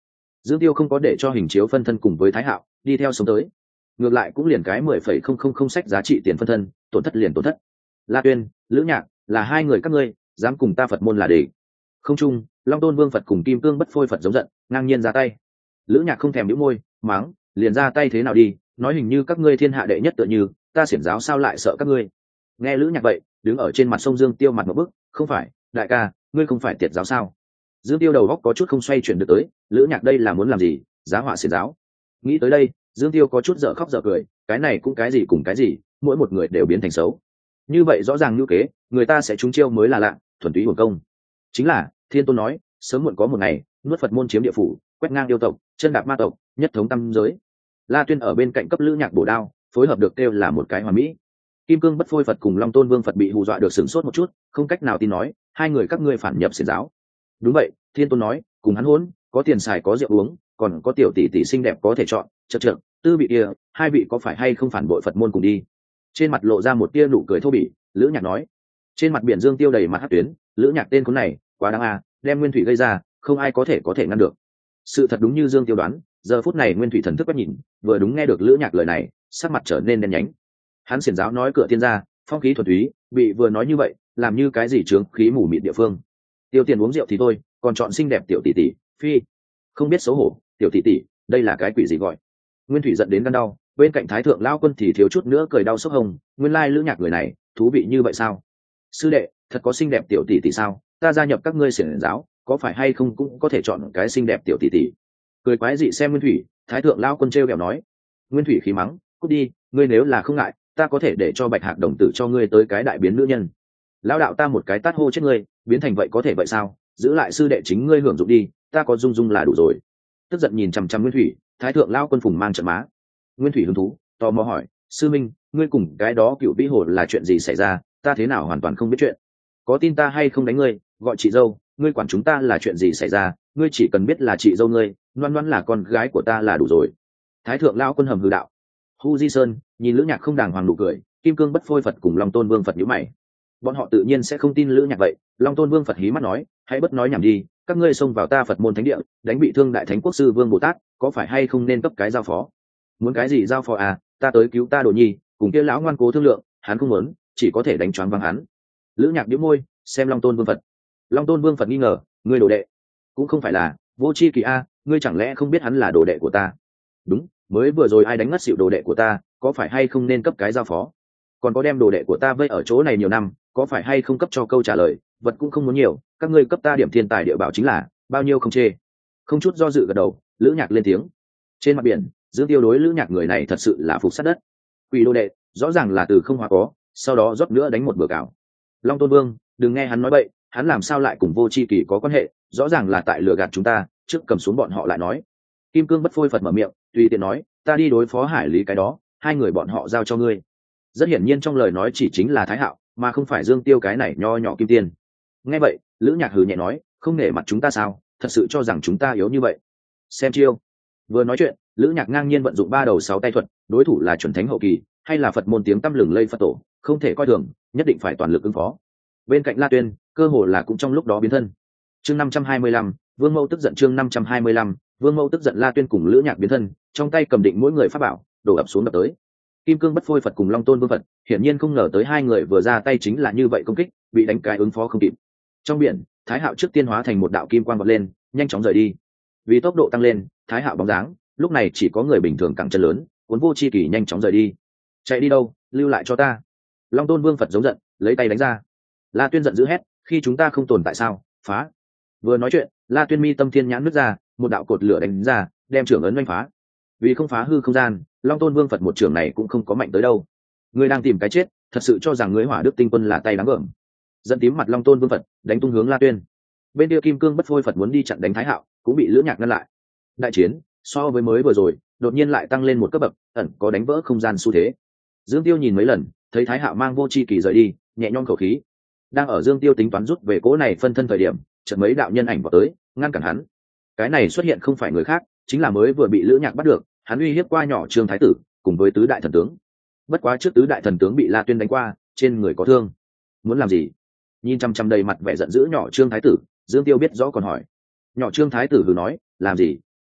Dương Tiêu không có để cho hình chiếu phân thân cùng với Thái Hạo đi theo sống tới, ngược lại cũng liền cái 10,000 sách giá trị tiền phân thân, tổn thất liền tổn thất. La Tuyên, Lữ Nhạc, là hai người các ngươi dám cùng ta Phật môn là địch. Không chung, Long Tôn Vương Phật cùng Kim Cương Bất Phôi Phật giống giận, ngang nhiên ra tay. Lữ Nhạc không thèm nhíu môi, mắng, liền ra tay thế nào đi, nói hình như các ngươi thiên hạ đệ nhất tựa như, ta xiển giáo sao lại sợ các ngươi. Nghe Lữ Nhạc vậy, đứng ở trên mặt sông Dương Tiêu mặt một bức, không phải, đại ca, ngươi không phải tiệt giáo sao? Dương Tiêu đầu góc có chút không xoay chuyển được tới, Lữ Nhạc đây là muốn làm gì, giá họa xiển giáo. Nghĩ tới đây, Dương Tiêu có chút dở khóc dở cười, cái này cũng cái gì cùng cái gì, mỗi một người đều biến thành xấu. Như vậy rõ ràng như kế, người ta sẽ trúng chiêu mới là lạ, thuần túy hưởng công. Chính là, Thiên Tôn nói, sớm muộn có một ngày, nuốt Phật môn chiếm địa phủ, quét ngang yêu tộc, chân đạp ma tộc, nhất thống tam giới. La Tuyên ở bên cạnh cấp Lữ Nhạc bổ đao, phối hợp được kêu là một cái hoàn mỹ. Kim Cương Bất Phôi Phật cùng Long Tôn Vương Phật bị hù dọa được sửng sốt một chút, không cách nào tin nói, hai người các ngươi phản nhập xiển giáo. Đúng vậy, Thiên Tôn nói, cùng hắn hỗn, có tiền xài có rượu uống, còn có tiểu tỷ tỷ xinh đẹp có thể chọn, chậc chậc, tư vị kia, hai vị có phải hay không phản bội Phật môn cùng đi. Trên mặt lộ ra một tia nụ cười thô bỉ, Lữ Nhạc nói. Trên mặt biển Dương Tiêu đầy mặt hắc tuyến, Lữ Nhạc tên khốn này, quá đáng à, đem nguyên thủy gây ra, không ai có thể ngăn được. Sự thật đúng như Dương Tiêu đoán, giờ phút này nguyên thủy thần thức quét nhìn, vừa đúng nghe được Lữ Nhạc lời này, sắc mặt trở nên đen nhánh. Hắn xiển giáo nói cửa tiên gia, phong khí thuần túy, bị vừa nói như vậy, làm như cái gì trướng khí mù mịt địa phương. Tiêu tiền uống rượu thì thôi, còn chọn xinh đẹp tiểu tỷ tỷ, phi, không biết xấu hổ, tiểu tỷ tỷ, đây là cái quỷ gì gọi. Nguyên thủy giận đến gan đau, bên cạnh Thái thượng lão quân thì thiếu chút nữa cười đau sốc hồng, nguyên lai Lữ Nhạc người này, thú vị như vậy sao? Sư đệ, thật có xinh đẹp tiểu tỷ tỷ sao? Ta gia nhập các ngươi xiển giáo, có phải hay không cũng có thể chọn cái xinh đẹp tiểu tỷ tỷ. Cười quái dị xem Nguyên thủy, Thái thượng lão quân trêu ghẹo nói. Nguyên thủy khí mắng, cút đi, ngươi nếu là không ngại, ta có thể để cho Bạch Hạc đồng tử cho ngươi tới cái đại biến nữ nhân. Lão đạo ta một cái tát hô chết ngươi, biến thành vậy có thể vậy sao? Giữ lại sư đệ chính ngươi hưởng dụng đi, ta có dung dung là đủ rồi. Tức giận nhìn chằm chằm Nguyên thủy, Thái thượng lão quân phùng mang trận má. Nguyên thủy hứng thú, tò mò hỏi, sư minh, ngươi cùng cái đó cựu vĩ hồ là chuyện gì xảy ra, ta thế nào hoàn toàn không biết chuyện. Có tin ta hay không đánh ngươi, gọi chị dâu, ngươi quản chúng ta là chuyện gì xảy ra, ngươi chỉ cần biết là chị dâu ngươi, loan loan là con gái của ta là đủ rồi. Thái thượng lão quân hầm hừ đạo. Hu Di Sơn nhìn Lữ Nhạc không đàng hoàng nụ cười, Kim Cương Bất Phôi Phật cùng Long Tôn Vương Phật nhíu mày. Bọn họ tự nhiên sẽ không tin Lữ Nhạc vậy. Long Tôn Vương Phật hí mắt nói, hãy bất nói nhảm đi, các ngươi xông vào ta Phật môn thánh địa, đánh bị thương đại thánh quốc sư Vương Bồ Tát, có phải hay không nên cấp cái giao phó? Muốn cái gì giao phó à? Ta tới cứu ta đồ nhi, cùng kia lão ngoan cố thương lượng, hắn không muốn, chỉ có thể đánh choáng váng hắn. Lữ Nhạc nhíu môi, xem Long Tôn Vương Phật. Long Tôn Vương Phật nghi ngờ, ngươi đồ đệ? Cũng không phải là, Vô Chi Kỳ a, ngươi chẳng lẽ không biết hắn là đồ đệ của ta? Đúng, mới vừa rồi ai đánh ngất xỉu đồ đệ của ta, có phải hay không nên cấp cái giao phó? Còn có đem đồ đệ của ta vây ở chỗ này nhiều năm, có phải hay không cấp cho câu trả lời? Vật cũng không muốn nhiều, các ngươi cấp ta điểm thiên tài địa bảo chính là bao nhiêu không chê. Không chút do dự gật đầu, Lữ Nhạc lên tiếng. Trên mặt biển, Dương Tiêu đối Lữ Nhạc người này thật sự là phục sát đất. Quỷ đồ đệ, rõ ràng là từ không hóa có, sau đó rót nữa đánh một bữa cào. Long Tôn Vương, đừng nghe hắn nói bậy, hắn làm sao lại cùng Vô Chi Kỳ có quan hệ, rõ ràng là tại lừa gạt chúng ta, trước cầm xuống bọn họ lại nói. Kim Cương Bất Phôi Phật mở miệng, tùy tiện nói, ta đi đối phó Hải Lý cái đó, hai người bọn họ giao cho ngươi. Rất hiển nhiên trong lời nói chỉ chính là Thái Hạo, mà không phải Dương Tiêu cái này nho nhỏ kim tiên. Nghe vậy, Lữ Nhạc hừ nhẹ nói, không nể mặt chúng ta sao, thật sự cho rằng chúng ta yếu như vậy. Xem chiêu. Vừa nói chuyện, Lữ Nhạc ngang nhiên vận dụng 3 đầu 6 tay thuật, đối thủ là chuẩn thánh hậu kỳ, hay là Phật môn tiếng tăm lừng lây Phật tổ, không thể coi thường, nhất định phải toàn lực ứng phó. Bên cạnh La Tuyên, cơ hồ là cũng trong lúc đó biến thân. Chương 525, Vương Mẫu tức giận. Chương 525, Vương Mẫu tức giận. La Tuyên cùng Lữ Nhạc biến thân, trong tay cầm định mỗi người pháp bảo, đổ ập xuống đập tới. Kim Cương Bất Phôi Phật cùng Long Tôn Vương Phật, hiển nhiên không ngờ tới hai người vừa ra tay chính là như vậy công kích, bị đánh cái ứng phó không kịp. Trong biển, Thái Hạo trước tiên hóa thành một đạo kim quang vọt lên, nhanh chóng rời đi. Vì tốc độ tăng lên, Thái Hạo bóng dáng, lúc này chỉ có người bình thường cẳng chân lớn, cuốn Vô Chi Kỳ nhanh chóng rời đi. Chạy đi đâu, lưu lại cho ta. Long Tôn Vương Phật giống giận, lấy tay đánh ra. La Tuyên giận dữ hét, khi chúng ta không tồn tại sao, phá. Vừa nói chuyện, La Tuyên mi tâm thiên nhãn nứt ra, một đạo cột lửa đánh ra, đem trưởng ấn oanh phá. Vì không phá hư không gian, Long Tôn Vương Phật một trưởng này cũng không có mạnh tới đâu. Ngươi đang tìm cái chết, thật sự cho rằng ngươi Hỏa Đức Tinh Quân là tay đáng gờm. Dẫn tím mặt Long Tôn Vương Phật đánh tung hướng La Tuyên. Bên kia Kim Cương Bất Phôi Phật muốn đi chặn đánh Thái Hạo, cũng bị Lữ Nhạc ngăn lại. Đại chiến so với mới vừa rồi, đột nhiên lại tăng lên một cấp bậc, ẩn có đánh vỡ không gian xu thế. Dương Tiêu nhìn mấy lần, thấy Thái Hạo mang Vô Chi Kỳ rời đi, nhẹ nhõm khẩu khí. Đang ở Dương Tiêu tính toán rút về cỗ này phân thân thời điểm, chợt mấy đạo nhân ảnh vào tới, ngăn cản hắn. Cái này xuất hiện không phải người khác, chính là mới vừa bị Lữ Nhạc bắt được, hắn uy hiếp qua nhỏ Trương Thái tử, cùng với tứ đại thần tướng. Bất quá trước tứ đại thần tướng bị La Tuyên đánh qua, trên người có thương. Muốn làm gì? Nhìn chăm chăm đầy mặt vẻ giận dữ nhỏ Trương Thái tử, Dương Tiêu biết rõ còn hỏi. Nhỏ Trương Thái tử hừ nói, làm gì?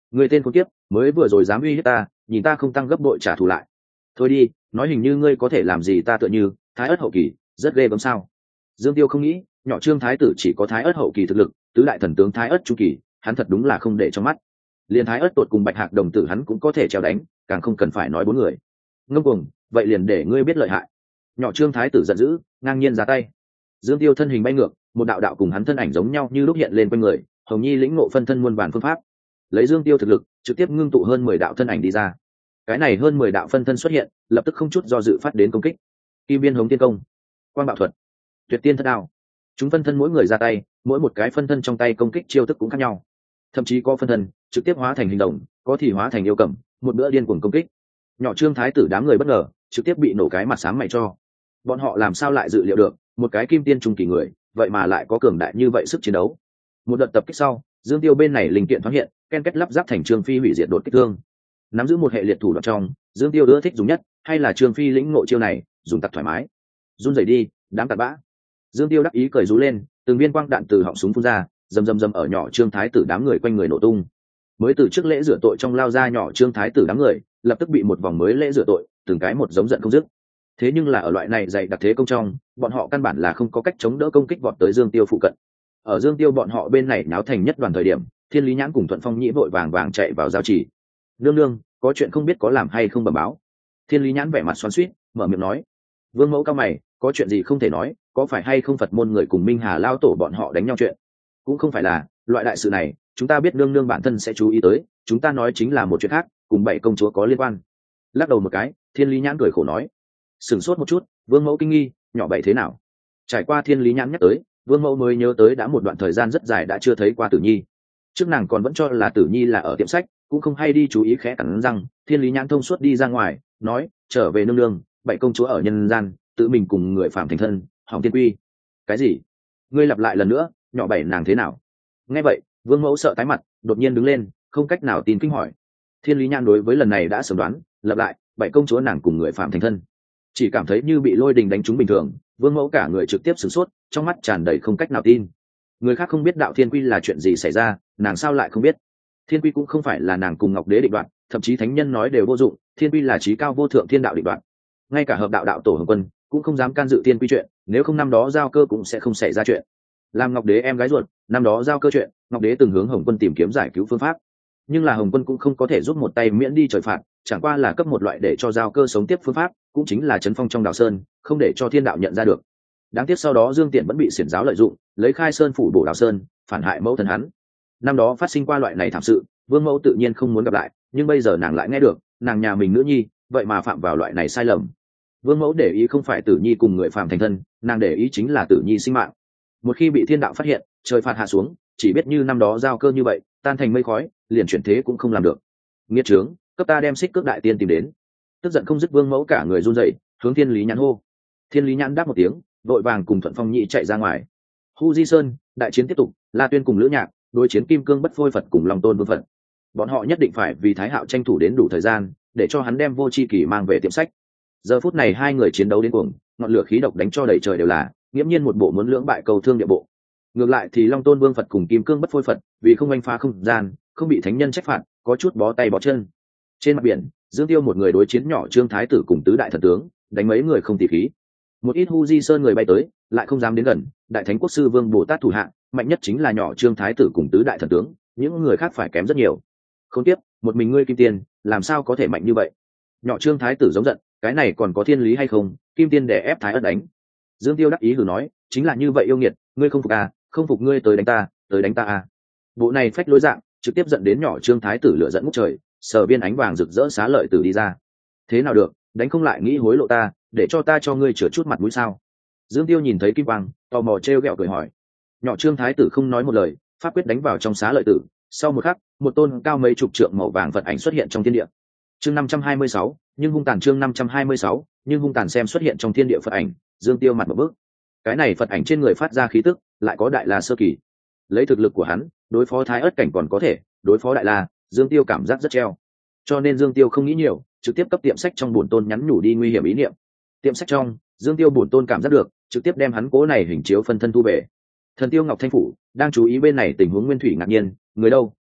Người tên con tiếp mới vừa rồi dám uy hiếp ta, nhìn ta không tăng gấp bội trả thù lại. Thôi đi, nói hình như ngươi có thể làm gì ta, tựa như thái ớt hậu kỳ rất ghê gớm sao. Dương Tiêu không nghĩ, nhỏ Trương thái tử chỉ có thái ớt hậu kỳ thực lực, tứ đại thần tướng thái ớt trung kỳ hắn thật đúng là không để trong mắt. Liền thái ớt tột cùng bạch hạc đồng tử hắn cũng có thể treo đánh, càng không cần phải nói bốn người. Ngông cuồng, vậy liền để ngươi biết lợi hại. Nhỏ Trương thái tử giận dữ, ngang nhiên ra tay. Dương Tiêu thân hình bay ngược, một đạo đạo cùng hắn thân ảnh giống nhau như lúc hiện lên quanh người. Hồng Nhi lĩnh ngộ phân thân muôn vàn phương pháp, lấy Dương Tiêu thực lực trực tiếp ngưng tụ hơn 10 đạo thân ảnh đi ra. Cái này hơn 10 đạo phân thân xuất hiện, lập tức không chút do dự phát đến công kích. Kim Biên Hồng Tiên Công, Quang Bạo Thuật, Tuyệt Tiên Thất Đao. Chúng phân thân mỗi người ra tay, mỗi một cái phân thân trong tay công kích chiêu thức cũng khác nhau. Thậm chí có phân thân trực tiếp hóa thành hình đồng, có thì hóa thành yêu cầm, một bữa điên cuồng công kích. Nhỏ Trương thái tử đám người bất ngờ, trực tiếp bị nổ cái mặt xám mày cho. Bọn họ làm sao lại dự liệu được, một cái kim tiên trung kỳ người, vậy mà lại có cường đại như vậy sức chiến đấu. Một đợt tập kích sau, Dương Tiêu bên này linh kiện thoáng hiện, ken kết lắp ráp thành Trương Phi hủy diệt đột kích thương. Nắm giữ một hệ liệt thủ đoạn trong, Dương Tiêu ưa thích dùng nhất, hay là Trương Phi lĩnh ngộ chiêu này, dùng tặc thoải mái. Run rẩy đi, đám tạt bã. Dương Tiêu đắc ý cười rú lên, từng viên quang đạn từ họng súng phun ra, rầm rầm rầm ở nhỏ Trương thái tử đám người quanh người nổ tung. Mới từ trước lễ rửa tội trong lao ra nhỏ Trương thái tử đám người, lập tức bị một vòng mới lễ rửa tội, từng cái một giống giận không dứt. Thế nhưng là ở loại này dày đặc thế công trong, bọn họ căn bản là không có cách chống đỡ công kích vọt tới Dương Tiêu phụ cận. Ở Dương Tiêu bọn họ bên này náo thành nhất đoàn thời điểm, Thiên Lý Nhãn cùng Thuận Phong Nhĩ vội vàng vàng chạy vào giao chỉ. Nương nương, có chuyện không biết có làm hay không bẩm báo. Thiên Lý Nhãn vẻ mặt xoắn xuýt, mở miệng nói. Vương mẫu cao mày, có chuyện gì không thể nói, có phải hay không Phật môn người cùng Minh Hà lao tổ bọn họ đánh nhau chuyện? Cũng không phải là, loại đại sự này, chúng ta biết nương nương bản thân sẽ chú ý tới, chúng ta nói chính là một chuyện khác, cùng bảy công chúa có liên quan. Lắc đầu một cái, Thiên Lý Nhãn cười khổ nói. Sửng sốt một chút, Vương mẫu kinh nghi, nhỏ bảy thế nào? Trải qua Thiên Lý Nhãn nhắc tới, Vương mẫu mới nhớ tới đã một đoạn thời gian rất dài đã chưa thấy qua Tử Nhi. Trước nàng còn vẫn cho là Tử Nhi là ở tiệm sách, cũng không hay đi chú ý, khẽ cắn răng. Thiên Lý Nhãn thông suốt đi ra ngoài, nói, trở về nương nương, bảy công chúa ở nhân gian, tự mình cùng người phạm thành thân, hỏng tiên quy. Cái gì? Ngươi lặp lại lần nữa, nhỏ bảy nàng thế nào? Nghe vậy, Vương mẫu sợ tái mặt, đột nhiên đứng lên, không cách nào tin kinh hỏi. Thiên Lý Nhãn đối với lần này đã sớm đoán, lặp lại, bảy công chúa nàng cùng người phạm thành thân. Chỉ cảm thấy như bị lôi đình đánh trúng bình thường, Vương mẫu cả người trực tiếp sửng sốt, trong mắt tràn đầy không cách nào tin. Người khác không biết đạo thiên quy là chuyện gì xảy ra, nàng sao lại không biết? Thiên quy cũng không phải là nàng cùng Ngọc Đế định đoạt, thậm chí thánh nhân nói đều vô dụng, thiên quy là chí cao vô thượng thiên đạo định đoạt. Ngay cả hợp đạo đạo tổ Hồng Quân cũng không dám can dự thiên quy chuyện, nếu không năm đó giao cơ cũng sẽ không xảy ra chuyện. Làm Ngọc Đế em gái ruột, năm đó giao cơ chuyện, Ngọc Đế từng hướng Hồng Quân tìm kiếm giải cứu phương pháp, nhưng là Hồng Quân cũng không có thể giúp một tay miễn đi trời phạt, chẳng qua là cấp một loại để cho giao cơ sống tiếp phương pháp, cũng chính là trấn phong trong Đào Sơn, không để cho thiên đạo nhận ra được. Đáng tiếc sau đó Dương Tiện vẫn bị xiển giáo lợi dụng, lấy khai sơn phủ bổ Đào Sơn, phản hại mẫu thần hắn. Năm đó phát sinh qua loại này thảm sự, Vương mẫu tự nhiên không muốn gặp lại, nhưng bây giờ nàng lại nghe được, nàng nhà mình nữ nhi, vậy mà phạm vào loại này sai lầm. Vương mẫu để ý không phải Tử Nhi cùng người phàm thành thân, nàng để ý chính là Tử Nhi sinh mạng. Một khi bị thiên đạo phát hiện, trời phạt hạ xuống, chỉ biết như năm đó giao cơ như vậy, tan thành mây khói, liền chuyển thế cũng không làm được. Nghiệt trướng, cấp ta đem Xích Cước đại tiên tìm đến. Tức giận không dứt, Vương mẫu cả người run rẩy, hướng Thiên Lý Nhãn hô. Thiên Lý Nhãn đáp một tiếng, vội vàng cùng Thuận Phong Nhĩ chạy ra ngoài. Hu Di Sơn, đại chiến tiếp tục, La Tuyên cùng Lữ Nhạc đối chiến Kim Cương Bất Phôi Phật cùng Long Tôn Vương Phật. Bọn họ nhất định phải vì Thái Hạo tranh thủ đến đủ thời gian, để cho hắn đem Vô Chi Kỳ mang về tiệm sách. Giờ phút này hai người chiến đấu đến cuồng, ngọn lửa khí độc đánh cho đầy trời đều là, nghiễm nhiên một bộ muốn lưỡng bại cầu thương địa bộ. Ngược lại thì Long Tôn Vương Phật cùng Kim Cương Bất Phôi Phật, vì không anh phá không gian, không bị thánh nhân trách phạt, có chút bó tay bó chân. Trên mặt biển, Dương Tiêu một người đối chiến nhỏ Trương Thái tử cùng tứ đại thần tướng, đánh mấy người không tỉ khí. Một ít Hu Di Sơn người bay tới, lại không dám đến gần. Đại Thánh Quốc sư Vương Bồ Tát thủ hạ, mạnh nhất chính là nhỏ Trương Thái tử cùng tứ đại thần tướng, những người khác phải kém rất nhiều. Không tiếp, một mình ngươi Kim Tiên, làm sao có thể mạnh như vậy? Nhỏ Trương Thái tử giống giận, cái này còn có thiên lý hay không? Kim Tiên để ép Thái Ất đánh. Dương Tiêu đắc ý hừ nói, chính là như vậy yêu nghiệt, ngươi không phục à? Không phục ngươi tới đánh ta à? Bộ này phách lối dạng, trực tiếp dẫn đến nhỏ Trương Thái tử lửa giận ngút trời, sở viên ánh vàng rực rỡ xá lợi tử đi ra. Thế nào được, đánh không lại nghĩ hối lộ ta, để cho ta cho ngươi chữa chút mặt mũi sao? Dương Tiêu nhìn thấy kim quang, tò mò trêu ghẹo cười hỏi. Nhỏ Trương Thái tử không nói một lời, pháp quyết đánh vào trong xá lợi tử. Sau một khắc, một tôn cao mấy chục trượng màu vàng Phật ảnh xuất hiện trong thiên địa. Chương 526, nhưng hung tàn, chương 526, nhưng hung tàn xem xuất hiện trong thiên địa Phật ảnh, Dương Tiêu mặt một bước. Cái này Phật ảnh trên người phát ra khí tức, lại có đại la sơ kỳ. Lấy thực lực của hắn, đối phó Thái Ất cảnh còn có thể, đối phó đại la, Dương Tiêu cảm giác rất treo. Cho nên Dương Tiêu không nghĩ nhiều, trực tiếp cấp tiệm sách trong bổn tôn nhắn nhủ đi nguy hiểm ý niệm. Tiệm sách trong, Dương Tiêu bổn tôn cảm giác được, trực tiếp đem hắn cố này hình chiếu phân thân thu về. Thần Tiêu Ngọc Thanh phủ đang chú ý bên này tình huống, Nguyên Thủy ngạc nhiên, người đâu,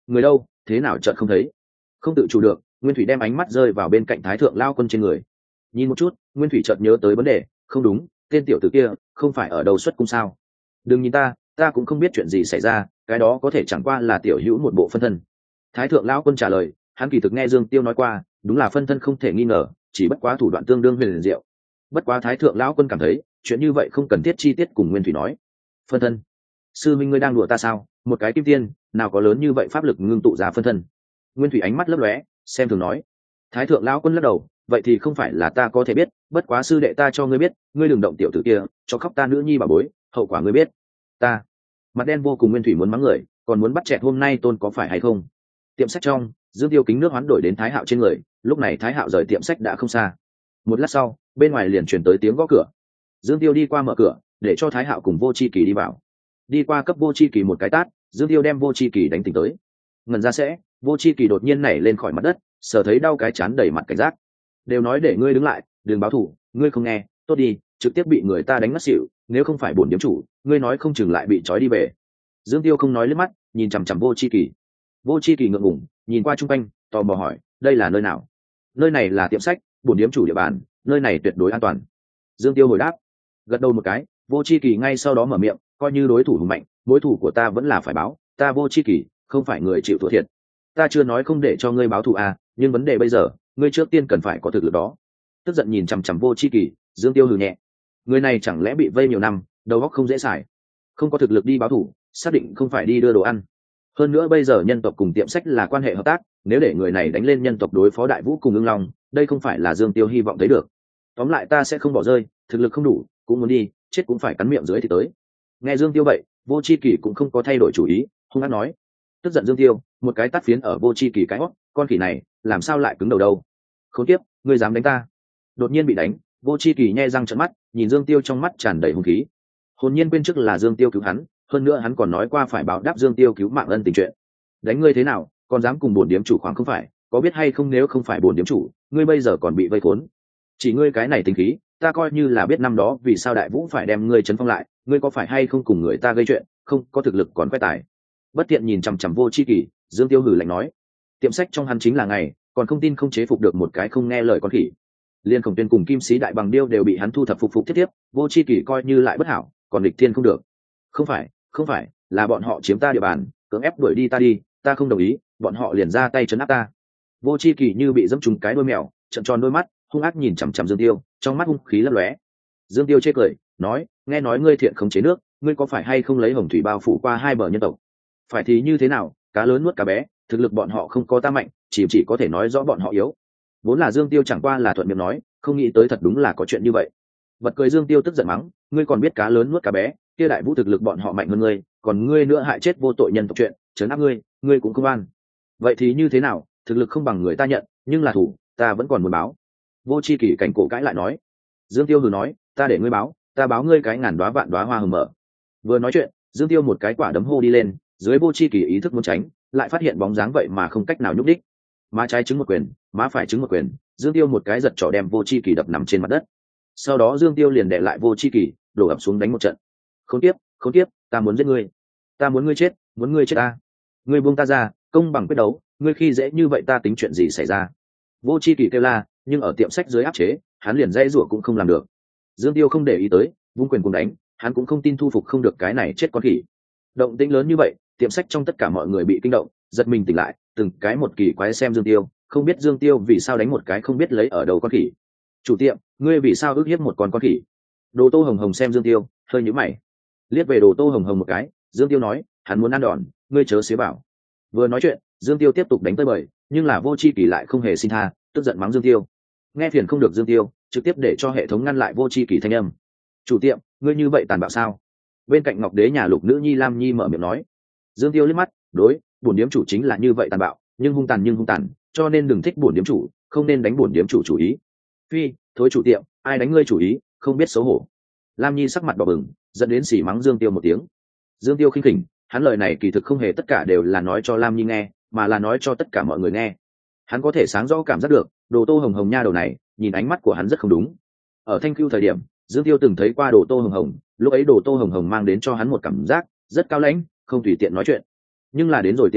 người đâu, thế nào chợt không thấy? Không tự chủ được, Nguyên Thủy đem ánh mắt rơi vào bên cạnh Thái thượng lao quân trên người. Nhìn một chút, Nguyên Thủy chợt nhớ tới vấn đề, không đúng, tên tiểu tử kia không phải ở đâu xuất cung sao? Đừng nhìn ta cũng không biết chuyện gì xảy ra, cái đó có thể chẳng qua là tiểu hữu một bộ phân thân. Thái thượng lão quân trả lời, hắn kỳ thực nghe Dương Tiêu nói qua, đúng là phân thân không thể nghi ngờ, chỉ bất quá thủ đoạn tương đương huyền diệu. Bất quá Thái thượng lão quân cảm thấy, chuyện như vậy không cần thiết chi tiết cùng Nguyên Thủy nói. Phân thân? Sư minh ngươi đang đùa ta sao? Một cái kim tiên, nào có lớn như vậy pháp lực ngưng tụ ra phân thân? Nguyên Thủy ánh mắt lấp lóe, xem thường nói. Thái thượng lão quân lắc đầu, vậy thì không phải là ta có thể biết, bất quá sư đệ ta cho ngươi biết, ngươi đừng động tiểu tử kia, cho khóc ta nữ nhi bà bối, hậu quả ngươi biết. Ta. Mặt đen vô cùng, Nguyên Thủy muốn mắng người, còn muốn bắt chẹt hôm nay tôn có phải hay không? Tiệm sách trong, Dương Tiêu kính nước hoán đổi đến Thái Hạo trên người, lúc này Thái Hạo rời tiệm sách đã không xa. Một lát sau, bên ngoài liền truyền tới tiếng gõ cửa. Dương Tiêu đi qua mở cửa, để cho Thái Hạo cùng Vô Chi Kỳ đi vào. Đi qua cấp Vô Chi Kỳ một cái tát, Dương Tiêu đem Vô Chi Kỳ đánh tỉnh tới. Ngẩn ra sẽ, Vô Chi Kỳ đột nhiên nảy lên khỏi mặt đất, sờ thấy đau cái chán đầy mặt cảnh giác. Đều nói để ngươi đứng lại, đừng báo thù, ngươi không nghe, tốt đi, trực tiếp bị người ta đánh ngất xỉu, nếu không phải bổn điếm chủ, ngươi nói không chừng lại bị trói đi về. Dương Tiêu không nói liếc mắt, nhìn chằm chằm Vô Chi Kỳ. Vô Chi Kỳ ngượng ngùng, nhìn qua chung quanh, tò mò hỏi, đây là nơi nào? Nơi này là tiệm sách, bổn điếm chủ địa bàn, nơi này tuyệt đối an toàn. Dương Tiêu hồi đáp, gật đầu một cái. Vô Chi Kỳ ngay sau đó mở miệng, coi như đối thủ hùng mạnh, mối thủ của ta vẫn là phải báo, ta Vô Chi Kỳ không phải người chịu thua thiệt. Ta chưa nói không để cho ngươi báo thù à, nhưng vấn đề bây giờ, ngươi trước tiên cần phải có thực lực đó. Tức giận nhìn chằm chằm Vô Chi Kỳ, Dương Tiêu hừ nhẹ. Người này chẳng lẽ bị vây nhiều năm, đầu óc không dễ xài, không có thực lực đi báo thù, xác định không phải đi đưa đồ ăn. Hơn nữa bây giờ nhân tộc cùng tiệm sách là quan hệ hợp tác, nếu để người này đánh lên nhân tộc đối phó Đại Vũ cùng Ưng Long, đây không phải là Dương Tiêu hy vọng thấy được. Tóm lại ta sẽ không bỏ rơi, thực lực không đủ, cũng muốn đi, chết cũng phải cắn miệng dưới thì tới. Nghe Dương Tiêu vậy, Vô Chi Kỳ cũng không có thay đổi chủ ý, hung hăng nói. Tức giận Dương Tiêu, một cái tát phiến ở Vô Chi Kỳ cái hót, con khỉ này, làm sao lại cứng đầu đâu? Khốn kiếp, ngươi dám đánh ta? Đột nhiên bị đánh, Vô Chi Kỳ nhe răng trợn mắt, nhìn Dương Tiêu trong mắt tràn đầy hung khí. Hồn nhiên quên trước là Dương Tiêu cứu hắn, hơn nữa hắn còn nói qua phải báo đáp Dương Tiêu cứu mạng ân tình chuyện. Đánh ngươi thế nào, còn dám cùng bổn điếm chủ khoáng không phải, có biết hay không nếu không phải bổn điếm chủ, ngươi bây giờ còn bị vây khốn. Chỉ ngươi cái này tính khí, ta coi như là biết năm đó vì sao Đại Vũ phải đem ngươi trấn phong lại, ngươi có phải hay không cùng người ta gây chuyện, không có thực lực còn khoe tài. Bất tiện nhìn chằm chằm Vô Chi Kỳ, Dương Tiêu hừ lạnh nói, tiệm sách trong hắn chính là ngày, còn không tin không chế phục được một cái không nghe lời con khỉ. Liên Khổng Tuyên cùng Kim Sĩ Đại Bằng Điêu đều bị hắn thu thập phục tiếp tiếp, Vô Chi Kỳ coi như lại bất hảo, còn địch thiên không được. Không phải, là bọn họ chiếm ta địa bàn, cưỡng ép đuổi đi ta đi, ta không đồng ý, bọn họ liền ra tay trấn áp ta. Vô Chi Kỳ như bị dẫm trúng cái đuôi mèo, trợn tròn đôi mắt, hung ác nhìn chằm chằm Dương Tiêu, trong mắt hung khí lấp lóe. Dương Tiêu chê cười, nói, nghe nói ngươi thiện khống chế nước, ngươi có phải hay không lấy hồng thủy bao phủ qua hai bờ nhân tộc? Phải thì như thế nào, cá lớn nuốt cá bé, thực lực bọn họ không có ta mạnh, chỉ có thể nói rõ bọn họ yếu. Vốn là Dương Tiêu chẳng qua là thuận miệng nói, không nghĩ tới thật đúng là có chuyện như vậy. Bật cười, Dương Tiêu tức giận mắng, ngươi còn biết cá lớn nuốt cá bé, kia Đại Vũ thực lực bọn họ mạnh hơn ngươi, còn ngươi nữa hại chết vô tội nhân tộc chuyện, trấn áp ngươi cũng không an. Vậy thì như thế nào, thực lực không bằng người ta nhận, nhưng là thủ, ta vẫn còn muốn báo. Vô Chi Kỳ cảnh cổ cãi lại nói. Dương Tiêu hừ nói, ta để ngươi báo, ta báo ngươi cái ngàn đóa vạn đóa hoa hồng mở. Vừa nói chuyện, Dương Tiêu một cái quả đấm hô đi lên, dưới Vô Chi Kỳ ý thức muốn tránh, lại phát hiện bóng dáng vậy mà không cách nào nhúc đích. Má trái trứng một quyền, má phải trứng một quyền, Dương Tiêu một cái giật trỏ đem Vô Chi Kỳ đập nằm trên mặt đất. Sau đó Dương Tiêu liền đè lại Vô Chi Kỳ, đổ ập xuống đánh một trận. Khốn kiếp, ta muốn giết ngươi, ta muốn ngươi chết, muốn ngươi chết ta. Ngươi buông ta ra, công bằng quyết đấu, ngươi khi dễ như vậy ta tính chuyện gì xảy ra? Vô Chi Kỳ kêu la, nhưng ở tiệm sách dưới áp chế, hắn liền dãy rủa cũng không làm được. Dương Tiêu không để ý tới, vung quyền cùng đánh, hắn cũng không tin thu phục không được cái này chết con khỉ. Động tĩnh lớn như vậy, tiệm sách trong tất cả mọi người bị kinh động, giật mình tỉnh lại, từng cái một kỳ quái xem Dương Tiêu, không biết Dương Tiêu vì sao đánh một cái không biết lấy ở đầu con khỉ. Chủ tiệm, ngươi vì sao ức hiếp một con khỉ? Đồ Tô Hồng Hồng xem Dương Tiêu, hơi nhíu mày. Liếc về Đồ Tô Hồng Hồng một cái, Dương Tiêu nói, hắn muốn ăn đòn, ngươi chớ xế bảo. Vừa nói chuyện, Dương Tiêu tiếp tục đánh tới bời, nhưng là Vô Chi Kỳ lại không hề xin tha, tức giận mắng Dương Tiêu. Nghe phiền không được Dương Tiêu, trực tiếp để cho hệ thống ngăn lại Vô Chi Kỳ thanh âm. Chủ tiệm, ngươi như vậy tàn bạo sao? Bên cạnh Ngọc Đế nhà Lục nữ nhi Lam Nhi mở miệng nói. Dương Tiêu liếc mắt, đối, bổn điếm chủ chính là như vậy tàn bạo, nhưng hung tàn, cho nên đừng thích bổn điếm chủ, không nên đánh bổn điếm chủ ý. Phi, thối chủ tiệm, ai đánh ngươi chủ ý, không biết xấu hổ. Lam Nhi sắc mặt đỏ bừng, dẫn đến xỉ mắng Dương Tiêu một tiếng. Dương Tiêu khinh khỉnh, hắn lời này kỳ thực không hề tất cả đều là nói cho Lam Nhi nghe, mà là nói cho tất cả mọi người nghe. Hắn có thể sáng rõ cảm giác được, Đồ Tô Hồng Hồng nha đầu này, nhìn ánh mắt của hắn rất không đúng. Ở Thanh Cưu thời điểm, Dương Tiêu từng thấy qua Đồ Tô Hồng Hồng, lúc ấy Đồ Tô Hồng Hồng mang đến cho hắn một cảm giác rất cao lãnh, không tùy tiện nói chuyện. Nhưng là đến rồi tiệm sách,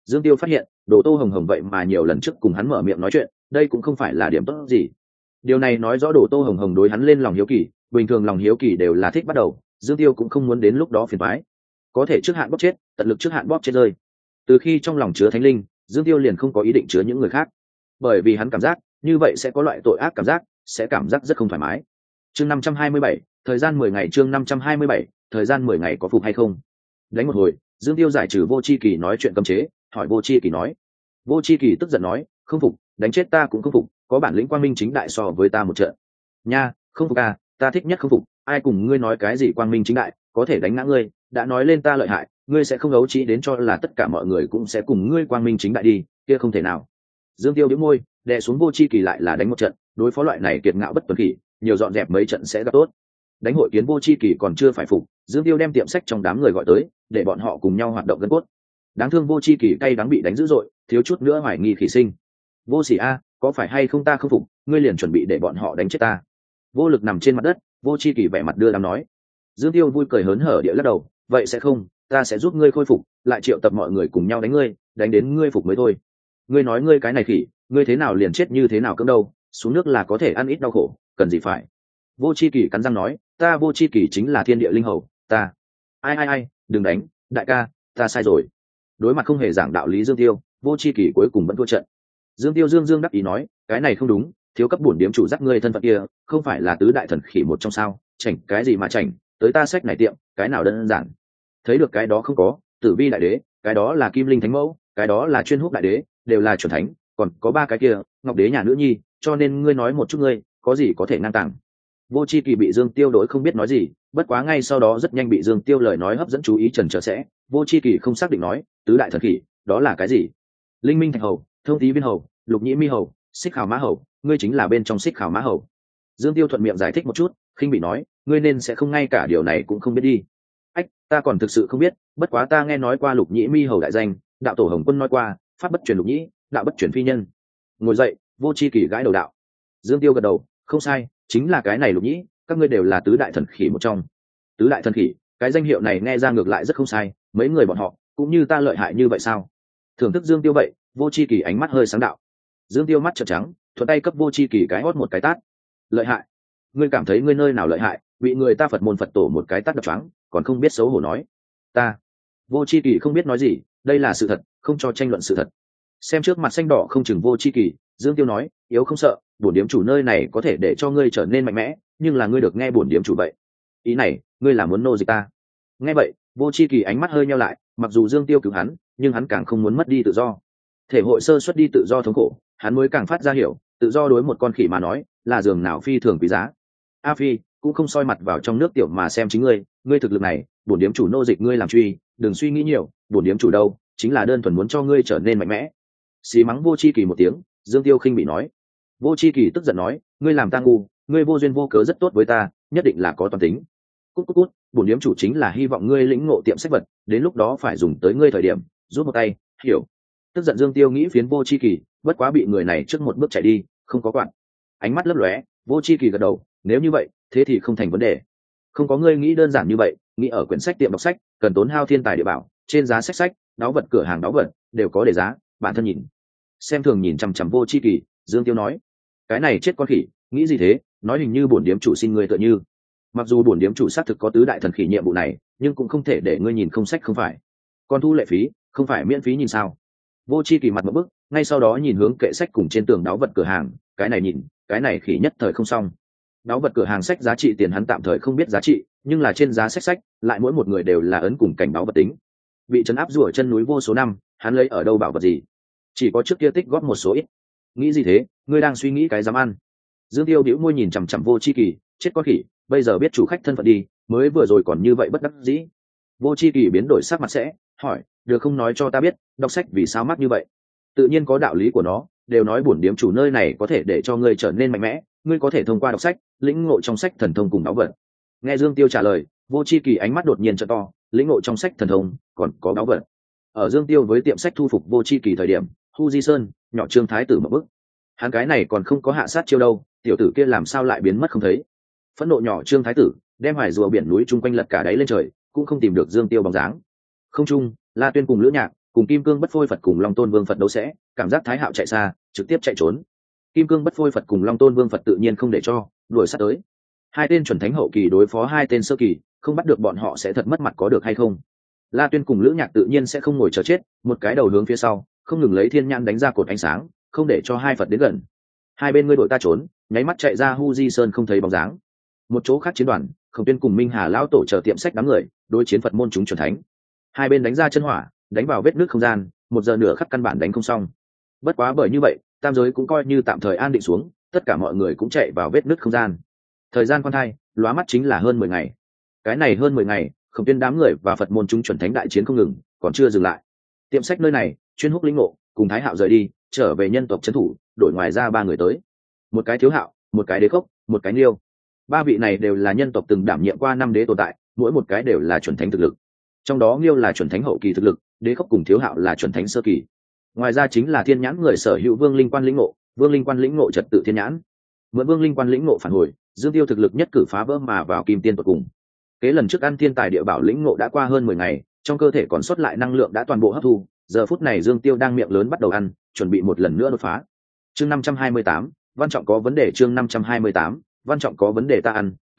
Dương Tiêu phát hiện Đồ Tô Hồng Hồng vậy mà nhiều lần trước cùng hắn mở miệng nói chuyện, đây cũng không phải là điểm tốt gì. Điều này nói rõ Đồ Tô Hồng Hồng đối hắn lên lòng hiếu kỳ, bình thường lòng hiếu kỳ đều là thích bắt đầu, Dương Tiêu cũng không muốn đến lúc đó phiền toái. Có thể trước hạn bóp chết, tận lực trước hạn bóp chết rơi. Từ khi trong lòng chứa thánh linh, Dương Tiêu liền không có ý định chứa những người khác, bởi vì hắn cảm giác như vậy sẽ có loại tội ác cảm giác, sẽ cảm giác rất không thoải mái. Chương 527, thời gian 10 ngày. Chương 527, thời gian 10 ngày có phục hay không? Đánh một hồi, Dương Tiêu giải trừ Vô Chi Kỳ nói chuyện cấm chế, hỏi Vô Chi Kỳ nói. Vô Chi Kỳ tức giận nói, không phục, đánh chết ta cũng không phục, có bản lĩnh quang minh chính đại so với ta một trận. Nha, không phục à, ta thích nhất không phục, ai cùng ngươi nói cái gì quang minh chính đại, có thể đánh ngã ngươi, đã nói lên ta lợi hại, ngươi sẽ không đấu trí đến cho là tất cả mọi người cũng sẽ cùng ngươi quang minh chính đại đi, kia không thể nào. Dương Tiêu nhếch môi, đè xuống Vô Chi Kỳ lại là đánh một trận, đối phó loại này kiệt ngạo bất tuân khỉ, nhiều dọn dẹp mấy trận sẽ gặp tốt. Đánh hội kiến Vô Chi Kỳ còn chưa phải phục, Dương Tiêu đem tiệm sách trong đám người gọi tới, để bọn họ cùng nhau hoạt động gân cốt. Đáng thương Vô Chi Kỳ cay đắng bị đánh dữ dội, thiếu chút nữa hoài nghi khỉ sinh. Vô Sỉ a, có phải hay không ta không phục, ngươi liền chuẩn bị để bọn họ đánh chết ta. Vô Lực nằm trên mặt đất, Vô Chi Kỳ vẻ mặt đưa đám nói. Dương Tiêu vui cười hớn hở địa lắc đầu, vậy sẽ không, ta sẽ giúp ngươi khôi phục, lại triệu tập mọi người cùng nhau đánh ngươi, đánh đến ngươi phục mới thôi. Ngươi nói ngươi cái này khỉ, ngươi thế nào liền chết như thế nào cơm đâu, xuống nước là có thể ăn ít đau khổ, cần gì phải. Vô Chi Kỳ cắn răng nói, ta Vô Chi Kỳ chính là thiên địa linh hầu, ta. Ai, đừng đánh, đại ca, ta sai rồi. Đối mặt không hề giảng đạo lý Dương Tiêu, Vô Chi Kỳ cuối cùng vẫn thua trận. Dương Tiêu dương đắc ý nói, cái này không đúng, thiếu cấp bổn điếm chủ dắt ngươi thân phận kia, không phải là tứ đại thần khỉ một trong sao, chảnh cái gì mà chảnh, tới ta sách này tiệm, cái nào đơn giản. Thấy được cái đó không có, Tử Vi đại đế, cái đó là Kim Linh thánh mẫu, cái đó là Chuyên Húc đại đế, đều là chuẩn thánh, còn có ba cái kia, Ngọc đế nhà nữ nhi, cho nên ngươi nói một chút ngươi, có gì có thể ngang tàng. Vô Chi Kỳ bị Dương Tiêu đối không biết nói gì, bất quá ngay sau đó rất nhanh bị Dương Tiêu lời nói hấp dẫn chú ý chần chờ sẽ, Vô Chi Kỳ không xác định nói, tứ đại thần khỉ, đó là cái gì? Linh Minh Thạch Hầu, Thông Tý Viên Hầu, Lục Nhĩ Mi Hầu, Xích Khảo Mã Hầu, ngươi chính là bên trong Xích Khảo Mã Hầu. Dương Tiêu thuận miệng giải thích một chút, khinh bị nói, ngươi nên sẽ không ngay cả điều này cũng không biết đi. Ách, ta còn thực sự không biết, bất quá ta nghe nói qua Lục Nhĩ Mi Hầu đại danh, đạo tổ Hồng Quân nói qua, pháp bất truyền lục nhĩ, đạo bất truyền phi nhân. Ngồi dậy, Vô Chi Kỳ gãi đầu đạo. Dương Tiêu gật đầu, không sai, chính là cái này Lục Nhĩ, các ngươi đều là tứ đại thần khỉ một trong. Tứ đại thần khỉ, cái danh hiệu này nghe ra ngược lại rất không sai, mấy người bọn họ cũng như ta lợi hại như vậy sao? Thưởng thức Dương Tiêu vậy, Vô Chi Kỳ ánh mắt hơi sáng đạo. Dương Tiêu mắt trợn trắng, thuận tay cấp Vô Chi Kỳ cái hót một cái tát. Lợi hại? Ngươi cảm thấy ngươi nơi nào lợi hại, bị người ta Phật môn Phật tổ một cái tát đập choáng, còn không biết xấu hổ nói. Ta. Vô Chi Kỳ không biết nói gì, đây là sự thật, không cho tranh luận sự thật. Xem trước mặt xanh đỏ không chừng Vô Chi Kỳ, Dương Tiêu nói, yếu không sợ, bổn điếm chủ nơi này có thể để cho ngươi trở nên mạnh mẽ, nhưng là ngươi được nghe bổn điếm chủ vậy. Ý này, ngươi là muốn nô dịch ta? Nghe vậy, Vô Chi Kỳ ánh mắt hơi nheo lại, mặc dù Dương Tiêu cứu hắn, nhưng hắn càng không muốn mất đi tự do. Thể hội sơ xuất đi tự do thống khổ, hắn mới càng phát ra hiểu, tự do đối một con khỉ mà nói, là giường nào phi thường quý giá. A Phi, cũng không soi mặt vào trong nước tiểu mà xem chính ngươi thực lực này, bổn điếm chủ nô dịch ngươi làm truy, đừng suy nghĩ nhiều, bổn điếm chủ đâu, chính là đơn thuần muốn cho ngươi trở nên mạnh mẽ. Xí mắng Vô Chi Kỳ một tiếng, Dương Tiêu khinh bị nói. Vô Chi Kỳ tức giận nói, ngươi làm ta ngu, ngươi vô duyên vô cớ rất tốt với ta, nhất định là có toàn tính. Cút, bổn điếm chủ chính là hy vọng ngươi lĩnh ngộ tiệm sách vật, đến lúc đó phải dùng tới ngươi thời điểm, rút một tay, hiểu. Tức giận Dương Tiêu nghĩ phiến Vô Chi Kỳ, bất quá bị người này trước một bước chạy đi, không có quản. Ánh mắt lấp lóe, Vô Chi Kỳ gật đầu, nếu như vậy, thế thì không thành vấn đề. Không có ngươi nghĩ đơn giản như vậy, nghĩ ở quyển sách tiệm đọc sách, cần tốn hao thiên tài địa bảo, trên giá sách, đáo vật cửa hàng đáo vật đều có để giá, bản thân nhìn. Xem thường nhìn chằm chằm Vô Chi Kỳ, Dương Tiêu nói, cái này chết con khỉ, nghĩ gì thế, nói hình như bổn điếm chủ xin ngươi tựa như. Mặc dù bổn điếm chủ xác thực có tứ đại thần khỉ nhiệm vụ này, nhưng cũng không thể để ngươi nhìn không sách không phải. Còn thu lệ phí, không phải miễn phí nhìn sao? Vô Chi Kỳ mặt một bức, ngay sau đó nhìn hướng kệ sách cùng trên tường đáo vật cửa hàng, cái này nhìn, cái này khỉ nhất thời không xong. Đáo vật cửa hàng sách giá trị tiền hắn tạm thời không biết giá trị, nhưng là trên giá sách lại mỗi một người đều là ấn cùng cảnh báo vật tính. Bị trấn áp rùa chân núi vô số năm, hắn lấy ở đâu bảo vật gì? Chỉ có trước kia tích góp một số ít. Nghĩ gì thế, ngươi đang suy nghĩ cái dám ăn? Dương Tiêu bĩu môi nhìn chằm chằm Vô Chi Kỳ, chết con khỉ, bây giờ biết chủ khách thân phận đi, mới vừa rồi còn như vậy bất đắc dĩ. Vô Chi Kỳ biến đổi sắc mặt sẽ hỏi, được không nói cho ta biết, đọc sách vì sao mắc như vậy? Tự nhiên có đạo lý của nó, đều nói bổn điếm chủ nơi này có thể để cho ngươi trở nên mạnh mẽ, ngươi có thể thông qua đọc sách, lĩnh ngộ trong sách thần thông cùng báu vật. Nghe Dương Tiêu trả lời, Vô Chi Kỳ ánh mắt đột nhiên trợ to, lĩnh ngộ trong sách thần thông, còn có báu vật. Ở Dương Tiêu với tiệm sách thu phục Vô Chi Kỳ thời điểm, Hu Di Sơn, nhỏ Trương Thái tử một bức. Hắn cái này còn không có hạ sát chiêu đâu, tiểu tử kia làm sao lại biến mất không thấy? Phẫn nộ nhỏ Trương Thái tử, đem hải rùa biển núi chung quanh lật cả đáy lên trời, cũng không tìm được Dương Tiêu bóng dáng. Không trung, La Tuyên cùng Lữ Nhạc, cùng kim cương bất phôi Phật cùng Long Tôn Vương Phật đấu sẽ, cảm giác Thái Hạo chạy xa, trực tiếp chạy trốn. Kim cương bất phôi Phật cùng Long Tôn Vương Phật tự nhiên không để cho, đuổi sát tới. Hai tên chuẩn thánh hậu kỳ đối phó hai tên sơ kỳ, không bắt được bọn họ sẽ thật mất mặt có được hay không? La Tuyên cùng Lữ Nhạc tự nhiên sẽ không ngồi chờ chết, một cái đầu hướng phía sau, không ngừng lấy thiên nhãn đánh ra cột ánh sáng, không để cho hai Phật đến gần. Hai bên ngươi đội ta trốn, nháy mắt chạy ra Hu Di Sơn không thấy bóng dáng. Một chỗ khác chiến đoàn, Khổng Tuyên cùng Minh Hà lão tổ chờ tiệm sách đám người, đối chiến Phật môn chúng chuẩn thánh. Hai bên đánh ra chân hỏa, đánh vào vết nước không gian, một giờ nửa khắc căn bản đánh không xong. Bất quá bởi như vậy, tam giới cũng coi như tạm thời an định xuống, tất cả mọi người cũng chạy vào vết nứt không gian. Thời gian quan thai, lóa mắt chính là hơn 10 ngày. Cái này hơn 10 ngày, Khổng Tuyên đám người và Phật môn chúng chuẩn thánh đại chiến không ngừng, còn chưa dừng lại. Tiệm sách nơi này, chuyên húc lĩnh ngộ, cùng Thái Hạo rời đi, trở về nhân tộc trấn thủ, đổi ngoài ra ba người tới. Một cái Thiếu Hạo, một cái Đế Khốc, một cái Niêu. Ba vị này đều là nhân tộc từng đảm nhiệm qua 5 đế tồn tại, mỗi một cái đều là chuẩn thánh thực lực. Trong đó Niêu là chuẩn thánh hậu kỳ thực lực, Đế Khốc cùng Thiếu Hạo là chuẩn thánh sơ kỳ. Ngoài ra chính là thiên nhãn người sở hữu Vương Linh Quan lĩnh ngộ, Vương Linh Quan lĩnh ngộ trật tự thiên nhãn. Mượn Vương Linh Quan lĩnh ngộ phản hồi, Dương Tiêu thực lực nhất cử phá vỡ mà vào kim tiên tột cùng. Kế lần trước ăn thiên tài địa bảo lĩnh ngộ đã qua hơn 10 ngày, trong cơ thể còn sót lại năng lượng đã toàn bộ hấp thu, giờ phút này Dương Tiêu đang miệng lớn bắt đầu ăn, chuẩn bị một lần nữa đột phá. Chương 528, Văn Trọng có vấn đề. Chương 528, Văn Trọng có vấn đề. Ta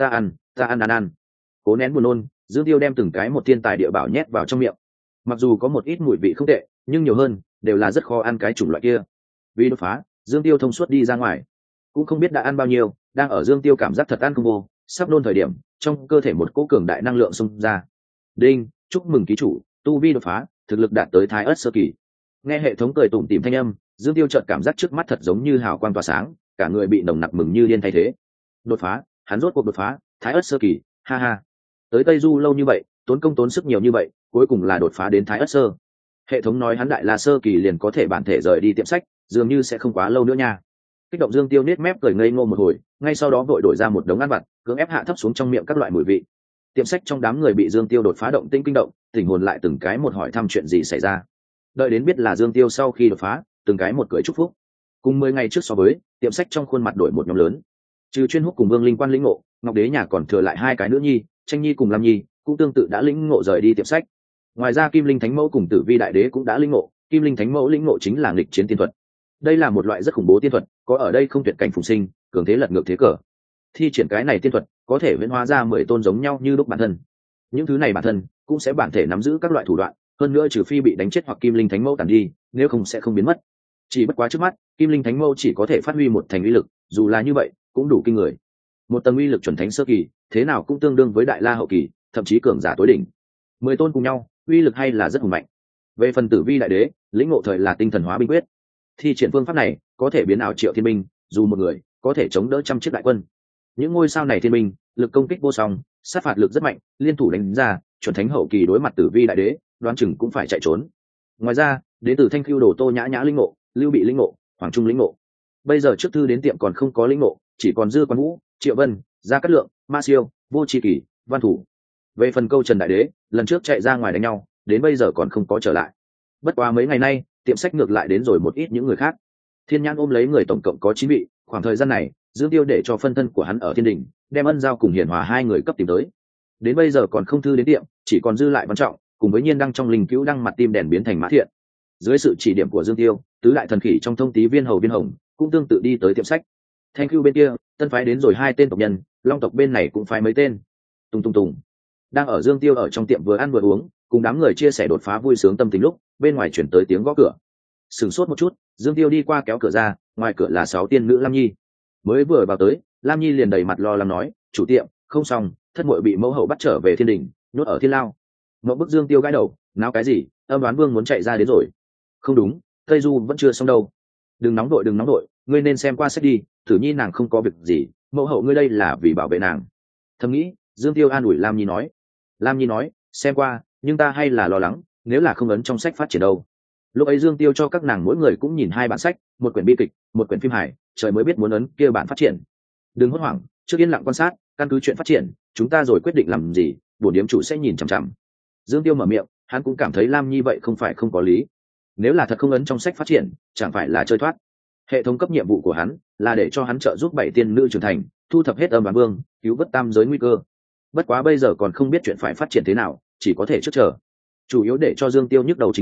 ăn. Cố nén buồn nôn, Dương Tiêu đem từng cái một thiên tài địa bảo nhét vào trong miệng. Mặc dù có một ít mùi vị không tệ, nhưng nhiều hơn đều là rất khó ăn cái chủng loại kia. Vì đột phá, Dương Tiêu thông suốt đi ra ngoài, cũng không biết đã ăn bao nhiêu, đang ở Dương Tiêu cảm giác thật ăn không vô, sắp nôn thời điểm, trong cơ thể một cỗ cường đại năng lượng xông ra. Đinh, chúc mừng ký chủ, tu vi đột phá, thực lực đạt tới Thái Ất sơ kỳ. Nghe hệ thống cười tủm tỉm thanh âm, Dương Tiêu chợt cảm giác trước mắt thật giống như hào quang tỏa sáng, cả người bị nồng nặc mừng như điên thay thế. Đột phá, hắn rốt cuộc đột phá, Thái Ất sơ kỳ, ha ha. Tới Tây Du lâu như vậy, tốn công tốn sức nhiều như vậy, cuối cùng là đột phá đến Thái Ất sơ. Hệ thống nói hắn đại la sơ kỳ liền có thể bản thể rời đi tiệm sách, dường như sẽ không quá lâu nữa nha. Kích động Dương Tiêu nết mép cười ngây ngô một hồi, ngay sau đó vội đổi ra một đống ăn vặt, cưỡng ép hạ thấp xuống trong miệng các loại mùi vị. Tiệm sách trong đám người bị Dương Tiêu đột phá động tinh kinh động, tỉnh hồn lại từng cái một hỏi thăm chuyện gì xảy ra. Đợi đến biết là Dương Tiêu sau khi đột phá, từng cái một cười chúc phúc. Cùng 10 ngày trước so với, tiệm sách trong khuôn mặt đổi một nhóm lớn. Trừ chuyên húc cùng Vương Linh Quan lĩnh ngộ, Ngọc Đế nhà còn thừa lại hai cái nữ nhi, Tranh Nhi cùng Lam Nhi, cũng tương tự đã lĩnh ngộ rời đi tiệm sách. Ngoài ra Kim Linh Thánh Mẫu cùng Tử Vi Đại Đế cũng đã lĩnh ngộ, Kim Linh Thánh Mẫu lĩnh ngộ chính là nghịch chiến tiên thuật. Đây là một loại rất khủng bố tiên thuật, có ở đây không tuyệt cảnh phùng sinh, cường thế lật ngược thế cờ. Thi triển cái này tiên thuật, có thể huyễn hóa ra 10 tôn giống nhau như lúc bản thân. Những thứ này bản thân cũng sẽ bản thể nắm giữ các loại thủ đoạn, hơn nữa trừ phi bị đánh chết hoặc Kim Linh Thánh Mẫu tàn đi, nếu không sẽ không biến mất. Chỉ bất quá trước mắt, Kim Linh Thánh Mẫu chỉ có thể phát huy một thành uy lực, dù là như vậy, cũng đủ kinh người. Một tầng uy lực chuẩn thánh sơ kỳ, thế nào cũng tương đương với đại la hậu kỳ, thậm chí cường giả tối đỉnh. 10 tôn cùng nhau, uy lực hay là rất hùng mạnh. Về phần Tử Vi Đại Đế, lĩnh ngộ thời là tinh thần hóa binh quyết. Thi triển phương pháp này, có thể biến ảo triệu thiên binh, dù một người có thể chống đỡ trăm chiếc đại quân. Những ngôi sao này thiên binh, lực công kích vô song, sát phạt lực rất mạnh, liên thủ đánh ra, chuẩn thánh hậu kỳ đối mặt Tử Vi Đại Đế, đoán chừng cũng phải chạy trốn. Ngoài ra, đến từ Thanh Khưu Đồ Tô Nhã Nhã lĩnh ngộ, Lưu Bị lĩnh ngộ, Hoàng Trung lĩnh ngộ. Bây giờ trước thư đến tiệm còn không có lĩnh ngộ, chỉ còn Dư Quan Vũ, Triệu Vân, Gia Cát Lượng, Ma Siêu, Vô Tri Kỳ, Văn Thủ. Về phần Câu Trần Đại Đế, lần trước chạy ra ngoài đánh nhau, đến bây giờ còn không có trở lại. Bất quá mấy ngày nay, tiệm sách ngược lại đến rồi một ít những người khác. Thiên Nhãn ôm lấy người tổng cộng có 9 vị, khoảng thời gian này, Dương Tiêu để cho phân thân của hắn ở Thiên Đình, đem Ân Giao cùng Hiển Hòa hai người cấp tìm tới. Đến bây giờ còn không thư đến tiệm, chỉ còn dư lại Văn Trọng, cùng với Nhiên Đăng trong linh cứu đăng mặt tim đèn biến thành Mã Thiện. Dưới sự chỉ điểm của Dương Tiêu, tứ đại thần khỉ trong thông tí viên hầu viên hồng cũng tương tự đi tới tiệm sách. Thanh Khưu bên kia, tân phái đến rồi 2 tên tộc nhân, Long tộc bên này cũng phái mấy tên. Tùng. Đang ở Dương Tiêu ở trong tiệm vừa ăn vừa uống, cùng đám người chia sẻ đột phá vui sướng tâm tình lúc, bên ngoài chuyển tới tiếng gõ cửa. Sửng sốt một chút, Dương Tiêu đi qua kéo cửa ra, ngoài cửa là 6 tiên nữ Lam Nhi. Mới vừa vào tới, Lam Nhi liền đầy mặt lo lắng nói, chủ tiệm, không xong, thất muội bị mẫu hậu bắt trở về Thiên Đình, nhốt ở Thiên Lao. Mẫu bức Dương Tiêu gãi đầu, náo cái gì, âm đoán vương muốn chạy ra đến rồi. Không đúng, Tây Du vẫn chưa xong đâu. Đừng nóng đội, ngươi nên xem qua sách đi, Thử Nhi nàng không có việc gì, mẫu hậu ngươi đây là vì bảo vệ nàng. Thầm nghĩ, Dương Tiêu an ủi Lam Nhi nói. Lam Nhi nói, xem qua, nhưng ta hay là lo lắng, nếu là không ấn trong sách phát triển đâu. Lúc ấy Dương Tiêu cho các nàng mỗi người cũng nhìn 2 bản sách, một quyển bi kịch, một quyển phim hài, trời mới biết muốn ấn kia bản phát triển. Đừng hốt hoảng, trước yên lặng quan sát, căn cứ chuyện phát triển, chúng ta rồi quyết định làm gì, bổn điếm chủ sẽ nhìn chằm chằm. Dương Tiêu mở miệng, hắn cũng cảm thấy Lam Nhi vậy không phải không có lý. Nếu là thật không ấn trong sách phát triển, chẳng phải là chơi thoát. Hệ thống cấp nhiệm vụ của hắn là để cho hắn trợ giúp 7 tiên nữ trưởng thành, thu thập hết âm bản vương, cứu vớt tam giới nguy cơ. Bất quá bây giờ còn không biết chuyện phải phát triển thế nào, chỉ có thể trước chờ. Chủ yếu để cho Dương Tiêu nhức đầu chính là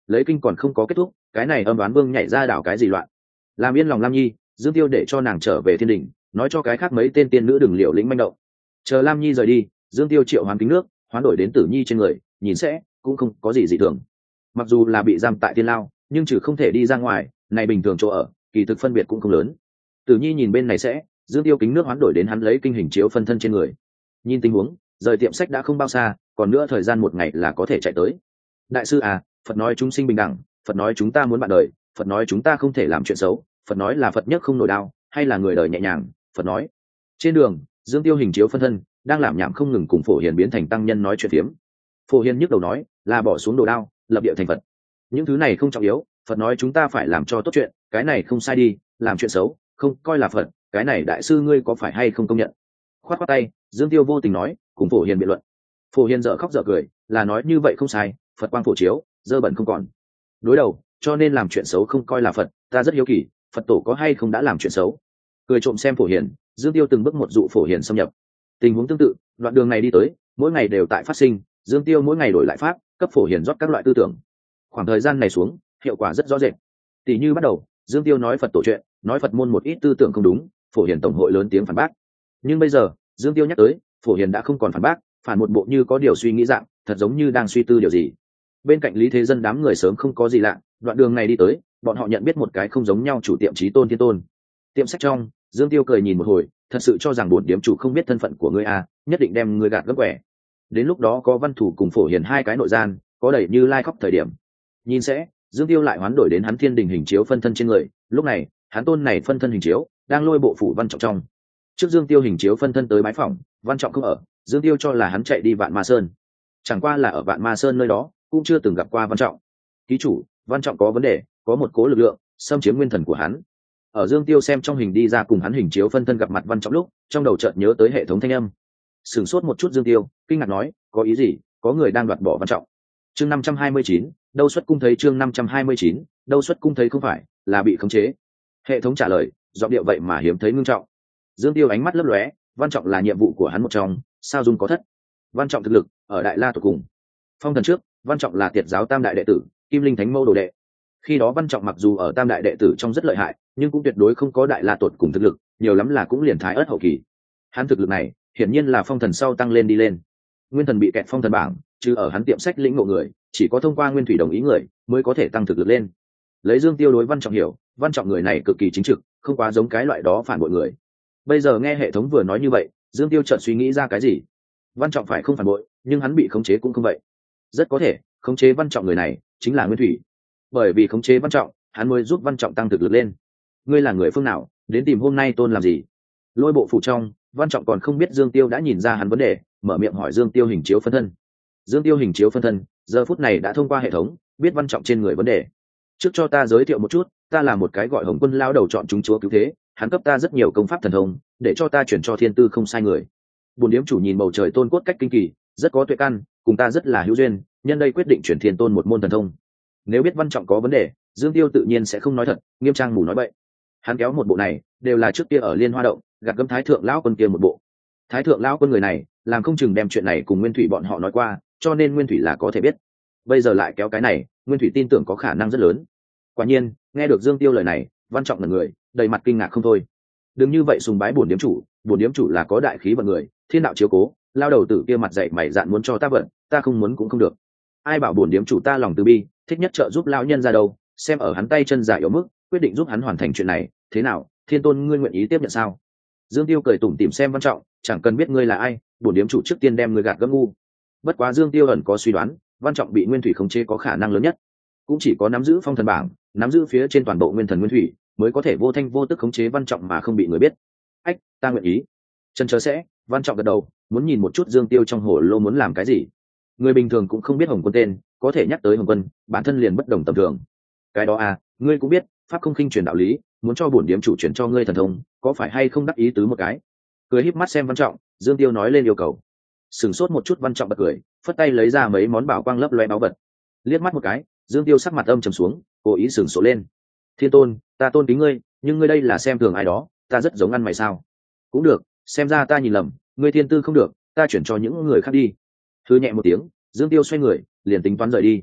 lấy kinh còn không có kết thúc, cái này âm đoán vương nhảy ra đảo cái gì loạn. Làm yên lòng Lam Nhi, Dương Tiêu để cho nàng trở về thiên đình, nói cho cái khác mấy tên tiên nữ đừng liều lĩnh manh động. Chờ Lam Nhi rời đi, Dương Tiêu triệu hoán kính nước, hoán đổi đến Tử Nhi trên người, nhìn sẽ cũng không có gì dị thường. Mặc dù là bị giam tại thiên lao, nhưng trừ không thể đi ra ngoài, này bình thường chỗ ở, kỳ thực phân biệt cũng không lớn. Tử Nhi nhìn bên này sẽ, Dương Tiêu kính nước hoán đổi đến hắn lấy kinh hình chiếu phân thân trên người. Nhìn tình huống, rời tiệm sách đã không bao xa, còn nữa thời gian một ngày là có thể chạy tới. Đại sư à, Phật nói chúng sinh bình đẳng, Phật nói chúng ta muốn bạn đời, Phật nói chúng ta không thể làm chuyện xấu, Phật nói là Phật nhất không nổi đau, hay là người đời nhẹ nhàng, Phật nói. Trên đường, Dương Tiêu hình chiếu phân thân đang làm nhảm không ngừng cùng Phổ Hiền biến thành tăng nhân nói chuyện phiếm. Phổ Hiền nhức đầu nói là bỏ xuống đồ đao, lập địa thành Phật. Những thứ này không trọng yếu, Phật nói chúng ta phải làm cho tốt chuyện, cái này không sai đi, làm chuyện xấu không coi là Phật, cái này đại sư ngươi có phải hay không công nhận? Khoát khoát tay, Dương Tiêu vô tình nói, cùng Phổ Hiền biện luận. Phổ Hiền dở khóc dở cười, là nói như vậy không sai, Phật quang phổ chiếu, dơ bẩn không còn. Đối đầu, cho nên làm chuyện xấu không coi là Phật, ta rất hiếu kỳ, Phật tổ có hay không đã làm chuyện xấu? Cười trộm xem Phổ Hiền, Dương Tiêu từng bước một dụ Phổ Hiền xâm nhập. Tình huống tương tự, đoạn đường này đi tới, mỗi ngày đều tại phát sinh, Dương Tiêu mỗi ngày đổi lại pháp, cấp Phổ Hiền rót các loại tư tưởng. Khoảng thời gian này xuống, hiệu quả rất rõ rệt. Tỷ như bắt đầu, Dương Tiêu nói Phật tổ chuyện, nói Phật môn một ít tư tưởng không đúng, Phổ Hiền tổng hội lớn tiếng phản bác. Nhưng bây giờ, Dương Tiêu nhắc tới, Phổ Hiền đã không còn phản bác, phản một bộ như có điều suy nghĩ dạng, thật giống như đang suy tư điều gì. Bên cạnh Lý Thế Dân đám người sớm không có gì lạ, đoạn đường này đi tới, bọn họ nhận biết một cái không giống nhau chủ tiệm Chí Tôn Thiên Tôn. Tiệm sách trong, Dương Tiêu cười nhìn một hồi, thật sự cho rằng bốn điếm chủ không biết thân phận của ngươi à, nhất định đem ngươi gạt gấp quẻ. Đến lúc đó có Văn Thủ cùng Phổ Hiền hai cái nội gian, có đẩy Như Lai khóc thời điểm. Nhìn sẽ, Dương Tiêu lại hoán đổi đến hắn Thiên Đình hình chiếu phân thân trên người, lúc này, hắn tôn này phân thân hình chiếu đang lôi bộ phủ Văn Trọng trong. Trước Dương Tiêu hình chiếu phân thân tới bái phỏng, Văn Trọng không ở, Dương Tiêu cho là hắn chạy đi Vạn Ma Sơn. Chẳng qua là ở Vạn Ma Sơn nơi đó, cũng chưa từng gặp qua Văn Trọng. Ký chủ, Văn Trọng có vấn đề, có một cố lực lượng xâm chiếm nguyên thần của hắn. Ở Dương Tiêu xem trong hình đi ra cùng hắn hình chiếu phân thân gặp mặt Văn Trọng lúc, trong đầu chợt nhớ tới hệ thống thanh âm. Sửng sốt một chút Dương Tiêu, kinh ngạc nói, có ý gì? Có người đang đoạt bỏ Văn Trọng. Chương 529, đâu xuất cung thấy chương 529, đâu xuất cung thấy không phải, là bị khống chế. Hệ thống trả lời, giọng điệu vậy mà hiếm thấy ngưng trọng. Dương Tiêu ánh mắt lấp lóe, Văn Trọng là nhiệm vụ của hắn một trong, sao dung có thất. Văn Trọng thực lực ở Đại La tột cùng. Phong thần trước, Văn Trọng là Tiệt giáo tam đại đệ tử, Kim Linh Thánh Mẫu đồ đệ. Khi đó Văn Trọng mặc dù ở tam đại đệ tử trong rất lợi hại, nhưng cũng tuyệt đối không có Đại La tột cùng thực lực, nhiều lắm là cũng liền thái ớt hậu kỳ. Hắn thực lực này, hiển nhiên là phong thần sau tăng lên đi lên. Nguyên thần bị kẹt phong thần bảng, chứ ở hắn tiệm sách lĩnh ngộ người, chỉ có thông qua nguyên thủy đồng ý người mới có thể tăng thực lực lên. Lấy Dương Tiêu đối Văn Trọng hiểu, Văn Trọng người này cực kỳ chính trực, không quá giống cái loại đó phản bội người. Bây giờ nghe hệ thống vừa nói như vậy, Dương Tiêu chợt suy nghĩ ra cái gì. Văn Trọng phải không phản bội, nhưng hắn bị khống chế cũng không vậy. Rất có thể khống chế Văn Trọng người này chính là nguyên thủy, bởi vì khống chế Văn Trọng, hắn mới giúp Văn Trọng tăng thực lực lên. Ngươi là người phương nào, đến tìm hôm nay tôn làm gì? Lôi bộ phủ trong, Văn Trọng còn không biết Dương Tiêu đã nhìn ra hắn vấn đề, mở miệng hỏi Dương Tiêu hình chiếu phân thân. Dương Tiêu hình chiếu phân thân giờ phút này đã thông qua hệ thống biết Văn Trọng trên người vấn đề. Trước cho ta giới thiệu một chút, ta là một cái gọi Hồng Quân lao đầu chọn chúng chúa cứu thế, hắn cấp ta rất nhiều công pháp thần thông, để cho ta chuyển cho thiên tư không sai người. Bổn điếm chủ nhìn bầu trời tôn cốt cách kinh kỳ, rất có tuệ căn, cùng ta rất là hữu duyên, nhân đây quyết định chuyển thiên tôn một môn thần thông. Nếu biết Văn Trọng có vấn đề, Dương Tiêu tự nhiên sẽ không nói thật, nghiêm trang mù nói bậy. Hắn kéo một bộ này đều là trước kia ở Liên Hoa động gạt gẫm Thái thượng lão quân kia một bộ. Thái thượng lão quân người này làm không chừng đem chuyện này cùng Nguyên Thủy bọn họ nói qua, cho nên Nguyên Thủy là có thể biết. Bây giờ lại kéo cái này, Nguyên Thủy tin tưởng có khả năng rất lớn. Quả nhiên, nghe được Dương Tiêu lời này, Văn Trọng là người đầy mặt kinh ngạc không thôi. Đừng như vậy sùng bái bổn điếm chủ là có đại khí vận người, thiên đạo chiếu cố, lao đầu tử kia mặt dạy mày dạn muốn cho ta vận, ta không muốn cũng không được. Ai bảo bổn điếm chủ ta lòng từ bi, thích nhất trợ giúp lão nhân ra đâu, xem ở hắn tay chân giả yếu mức, quyết định giúp hắn hoàn thành chuyện này, thế nào, thiên tôn ngươi nguyện ý tiếp nhận sao? Dương Tiêu cười tủm tỉm xem Văn Trọng, chẳng cần biết ngươi là ai, bổn điếm chủ trước tiên đem ngươi gạt gẫm ngu. Bất quá Dương Tiêu ẩn có suy đoán, Văn Trọng bị Nguyên Thủy khống chế có khả năng lớn nhất, cũng chỉ có nắm giữ phong thần bảng, nắm giữ phía trên toàn bộ nguyên thần Nguyên Thủy, mới có thể vô thanh vô tức khống chế Văn Trọng mà không bị người biết. Ách, ta nguyện ý. Chân chờ sẽ, Văn Trọng gật đầu, muốn nhìn một chút Dương Tiêu trong hồ lô muốn làm cái gì. Người bình thường cũng không biết Hồng Quân tên, có thể nhắc tới Hồng Quân, bản thân liền bất đồng tầm thường. Cái đó à, ngươi cũng biết, pháp không khinh truyền đạo lý, muốn cho bổn điếm chủ chuyển cho ngươi thần thông, có phải hay không đắc ý tứ một cái? Cười híp mắt xem Văn Trọng, Dương Tiêu nói lên yêu cầu. Sừng sốt một chút Văn Trọng bật cười, phất tay lấy ra mấy món bảo quang lấp loé báu vật. Liếc mắt một cái, Dương Tiêu sắc mặt âm trầm xuống, cố ý sừng sộ lên. Thiên tôn, ta tôn kính ngươi, nhưng ngươi đây là xem thường ai đó, ta rất giống ăn mày sao? Cũng được, xem ra ta nhìn lầm, ngươi thiên tư không được, ta chuyển cho những người khác đi. Thư nhẹ một tiếng, Dương Tiêu xoay người, liền tính toán rời đi.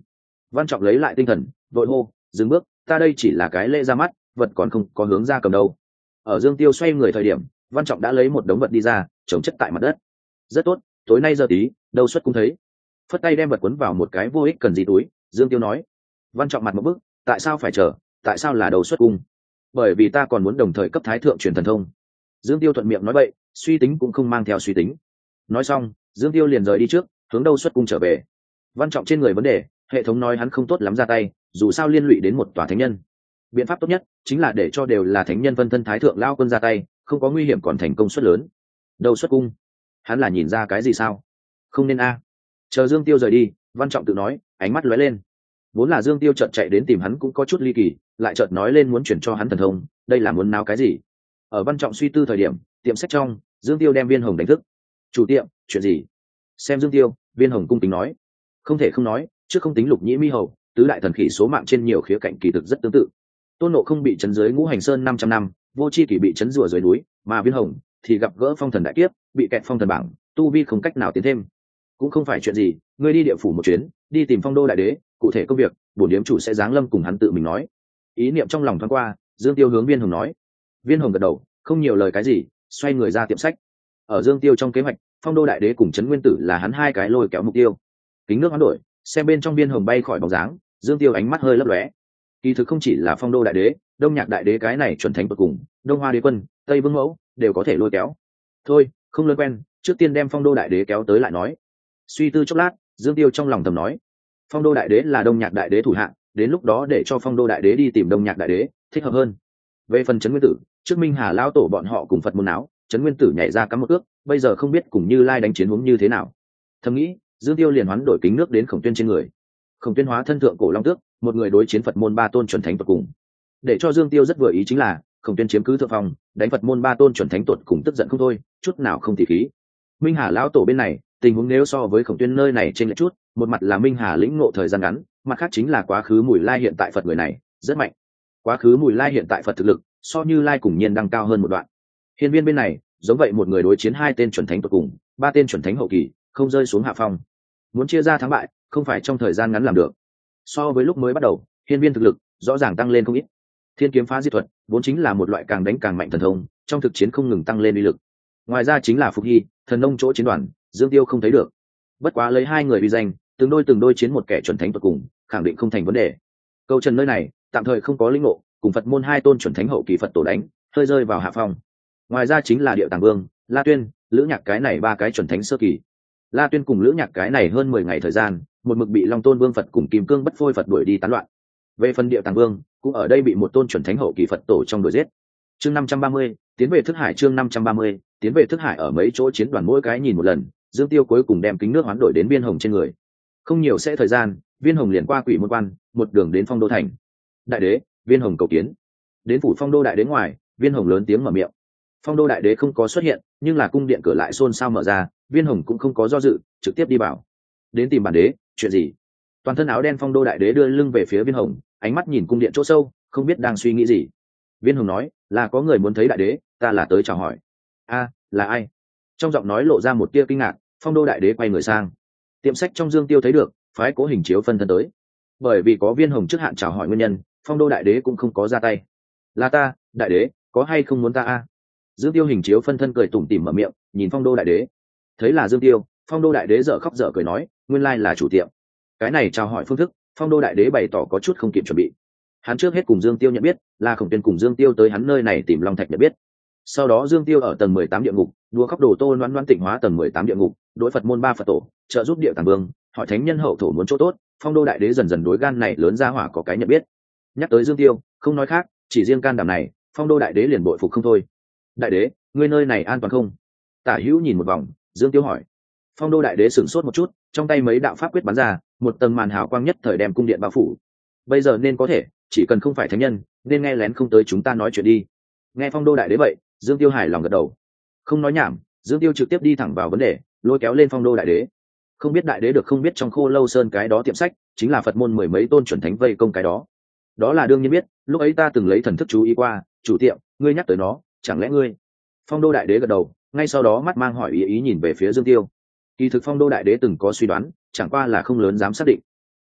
Văn Trọng lấy lại tinh thần, vội hô, dừng bước, ta đây chỉ là cái lễ ra mắt, vật còn không có hướng ra cầm đâu. Ở Dương Tiêu xoay người thời điểm, Văn Trọng đã lấy một đống vật đi ra, chồng chất tại mặt đất. Rất tốt, tối nay giờ tí, đâu xuất cung thấy. Phất tay đem vật cuốn vào một cái vô ích cần gì túi, Dương Tiêu nói. Văn Trọng mặt một bức, tại sao phải chờ, tại sao là đầu xuất cung? Bởi vì ta còn muốn đồng thời cấp thái thượng truyền thần thông. Dương Tiêu thuận miệng nói vậy, suy tính cũng không mang theo suy tính. Nói xong, Dương Tiêu liền rời đi trước, hướng đâu xuất cung trở về. Văn Trọng trên người vấn đề, hệ thống nói hắn không tốt lắm ra tay, dù sao liên lụy đến một tòa thánh nhân. Biện pháp tốt nhất chính là để cho đều là thánh nhân phân thân thái thượng lao quân ra tay, không có nguy hiểm còn thành công suất lớn. Đâu xuất cung? Hắn là nhìn ra cái gì sao? Không nên a. Chờ Dương Tiêu rời đi, Văn Trọng tự nói, ánh mắt lóe lên. Vốn là Dương Tiêu chợt chạy đến tìm hắn cũng có chút ly kỳ, lại chợt nói lên muốn chuyển cho hắn thần thông, đây là muốn náo cái gì? Ở Văn Trọng suy tư thời điểm, tiệm sách trong, Dương Tiêu đem Viên Hồng đánh thức. Chủ tiệm, chuyện gì? Xem Dương Tiêu, Viên Hồng cung kính nói. Không thể không nói, trước không tính Lục Nhĩ Mi Hầu, tứ đại thần khỉ số mạng trên nhiều khía cạnh kỳ thực rất tương tự. Tôn Nộ không bị chấn dưới Ngũ Hành Sơn 500 năm, Vô Chi Kỷ bị chấn rủa dưới núi, mà Viên Hồng thì gặp gỡ phong thần đại kiếp, bị kẹt phong thần bảng, tu vi không cách nào tiến thêm. Cũng không phải chuyện gì, ngươi đi địa phủ một chuyến, đi tìm Phong Đô đại đế, cụ thể công việc, bổn điếm chủ sẽ giáng lâm cùng hắn tự mình nói. Ý niệm trong lòng thoáng qua, Dương Tiêu hướng Viên Hồng nói. Viên Hồng gật đầu, không nhiều lời cái gì, xoay người ra tiệm sách. Ở Dương Tiêu trong kế hoạch, Phong Đô đại đế cùng Trấn Nguyên Tử là hắn hai cái lôi kéo mục tiêu. Kính nước hoán đổi, xem bên trong Viên Hồng bay khỏi bóng dáng, Dương Tiêu ánh mắt hơi lấp lóe. Kỳ thực không chỉ là Phong Đô đại đế, Đông Nhạc đại đế cái này chuẩn thánh cuối cùng, Đông Hoa đế quân, Tây Vương mẫu đều có thể lôi kéo. Thôi, không lôi quen, trước tiên đem Phong Đô đại đế kéo tới lại nói. Suy tư chốc lát, Dương Tiêu trong lòng thầm nói, Phong Đô đại đế là Đông Nhạc đại đế thủ hạng, đến lúc đó để cho Phong Đô đại đế đi tìm Đông Nhạc đại đế, thích hợp hơn. Về phần Trấn Nguyên Tử, trước Minh Hà lão tổ bọn họ cùng Phật môn áo, Trấn Nguyên Tử nhảy ra cắm một ước, bây giờ không biết cùng Như Lai đánh chiến huống như thế nào. Thầm nghĩ, Dương Tiêu liền hoán đổi kính nước đến Khổng Tuyên trên người. Khổng Tuyên hóa thân thượng cổ long tước, một người đối chiến Phật môn ba tôn chuẩn thánh tột cùng. Để cho Dương Tiêu rất vừa ý chính là, Khổng Tuyên chiếm cứ thượng phòng, đánh Phật môn ba tôn chuẩn thánh tột cùng tức giận không thôi, chút nào không tỉ khí. Minh Hà lão tổ bên này, tình huống nếu so với Khổng Tuyên nơi này trên lệch chút, một mặt là Minh Hà lĩnh ngộ thời gian ngắn, mặt khác chính là quá khứ Mùi Lai hiện tại Phật người này rất mạnh. Quá khứ Mùi Lai hiện tại Phật thực lực, so Như Lai cùng Nhiên đang cao hơn một đoạn. Hiên Viên bên này, giống vậy một người đối chiến hai tên chuẩn thánh tột cùng, ba tên chuẩn thánh hậu kỳ, không rơi xuống hạ phong. Muốn chia ra thắng bại, không phải trong thời gian ngắn làm được. So với lúc mới bắt đầu, Hiên Viên thực lực rõ ràng tăng lên không ít. Thiên kiếm phá diệt thuật vốn chính là một loại càng đánh càng mạnh thần thông, trong thực chiến không ngừng tăng lên uy lực. Ngoài ra chính là Phục Hy, thần nông chỗ chiến đoàn, Dương Tiêu không thấy được. Bất quá lấy hai người uy danh, từng đôi chiến một kẻ chuẩn thánh tột cùng, khẳng định không thành vấn đề. Câu trần nơi này, tạm thời không có linh ngộ, cùng Phật môn hai tôn chuẩn thánh hậu kỳ Phật tổ đánh, hơi rơi vào hạ phong. Ngoài ra chính là Điệu Tàng Vương, La Tuyên, Lữ Nhạc cái này ba cái chuẩn thánh sơ kỳ. La Tuyên cùng Lữ Nhạc cái này hơn 10 ngày thời gian, một mực bị Long Tôn Vương Phật cùng Kim Cương Bất Phôi Phật đuổi đi tán loạn. Về phần Điệu Tàng Vương, cũng ở đây bị một tôn chuẩn thánh hậu kỳ Phật tổ trong đuổi giết. Chương 530, tiến về Thức Hải. Chương 530, tiến về Thức Hải. Ở mấy chỗ chiến đoàn mỗi cái nhìn một lần, Dương Tiêu cuối cùng đem kính nước hoán đổi đến Viên Hồng trên người. Không nhiều sẽ thời gian, Viên Hồng liền qua Quỷ Môn Quan, một đường đến Phong Đô thành. Đại đế, Viên Hồng cầu kiến. Đến phủ Phong Đô đại đế ngoài, Viên Hồng lớn tiếng mở miệng. Phong Đô đại đế không có xuất hiện, nhưng là cung điện cửa lại xôn xao mở ra, Viên Hồng cũng không có do dự, trực tiếp đi vào. Đến tìm bản đế, chuyện gì? Toàn thân áo đen Phong Đô đại đế đưa lưng về phía Viên Hồng, ánh mắt nhìn cung điện chỗ sâu, không biết đang suy nghĩ gì. Viên Hồng nói, là có người muốn thấy đại đế, ta là tới chào hỏi. A, là ai? Trong giọng nói lộ ra một tia kinh ngạc, Phong Đô đại đế quay người sang. Tiệm sách trong Dương Tiêu thấy được, phái Cố Hình Chiếu phân thân tới. Bởi vì có Viên Hồng trước hạn chào hỏi nguyên nhân, Phong Đô đại đế cũng không có ra tay. Là ta, đại đế, có hay không muốn ta a? Dương Tiêu Hình Chiếu phân thân cười tủm tỉm mở miệng, nhìn Phong Đô đại đế. Thấy là Dương Tiêu, Phong Đô đại đế dở khóc dở cười nói, nguyên lai là chủ tiệm. Cái này chào hỏi phương thức, Phong Đô đại đế bày tỏ có chút không kịp chuẩn bị. Hắn trước hết cùng Dương Tiêu nhận biết, là Khổng Tuyên cùng Dương Tiêu tới hắn nơi này tìm Long Thạch nhận biết. Sau đó Dương Tiêu ở tầng 18 địa ngục, đua khóc đồ Tô Loan Loan tịnh hóa tầng 18 địa ngục, đối Phật môn ba Phật tổ, trợ giúp Điệu Tàng Vương, hỏi thánh nhân hậu thổ muốn chỗ tốt, Phong Đô đại đế dần dần đối gan này lớn ra hỏa có cái nhận biết. Nhắc tới Dương Tiêu, không nói khác, chỉ riêng can đảm này, Phong Đô đại đế liền bội phục không thôi. Đại đế, ngươi nơi này an toàn không? Tả Hữu nhìn một vòng, Dương Tiêu hỏi. Phong Đô đại đế sửng sốt một chút, trong tay mấy đạo pháp quyết bắn ra, một tầng màn hào quang nhất thời đem cung điện bao phủ. Bây giờ nên có thể, chỉ cần không phải thánh nhân, nên nghe lén không tới chúng ta nói chuyện đi. Nghe Phong Đô đại đế vậy, Dương Tiêu hài lòng gật đầu. Không nói nhảm, Dương Tiêu trực tiếp đi thẳng vào vấn đề, lôi kéo lên Phong Đô đại đế. Không biết đại đế được không biết trong Khô Lâu Sơn cái đó tiệm sách, chính là Phật môn mười mấy tôn chuẩn thánh vây công cái đó. Đó là đương nhiên biết, lúc ấy ta từng lấy thần thức chú ý qua, chủ tiệm, ngươi nhắc tới nó, chẳng lẽ ngươi? Phong Đô đại đế gật đầu, ngay sau đó mắt mang hỏi ý nhìn về phía Dương Tiêu. Kỳ thực Phong Đô đại đế từng có suy đoán, chẳng qua là không lớn dám xác định.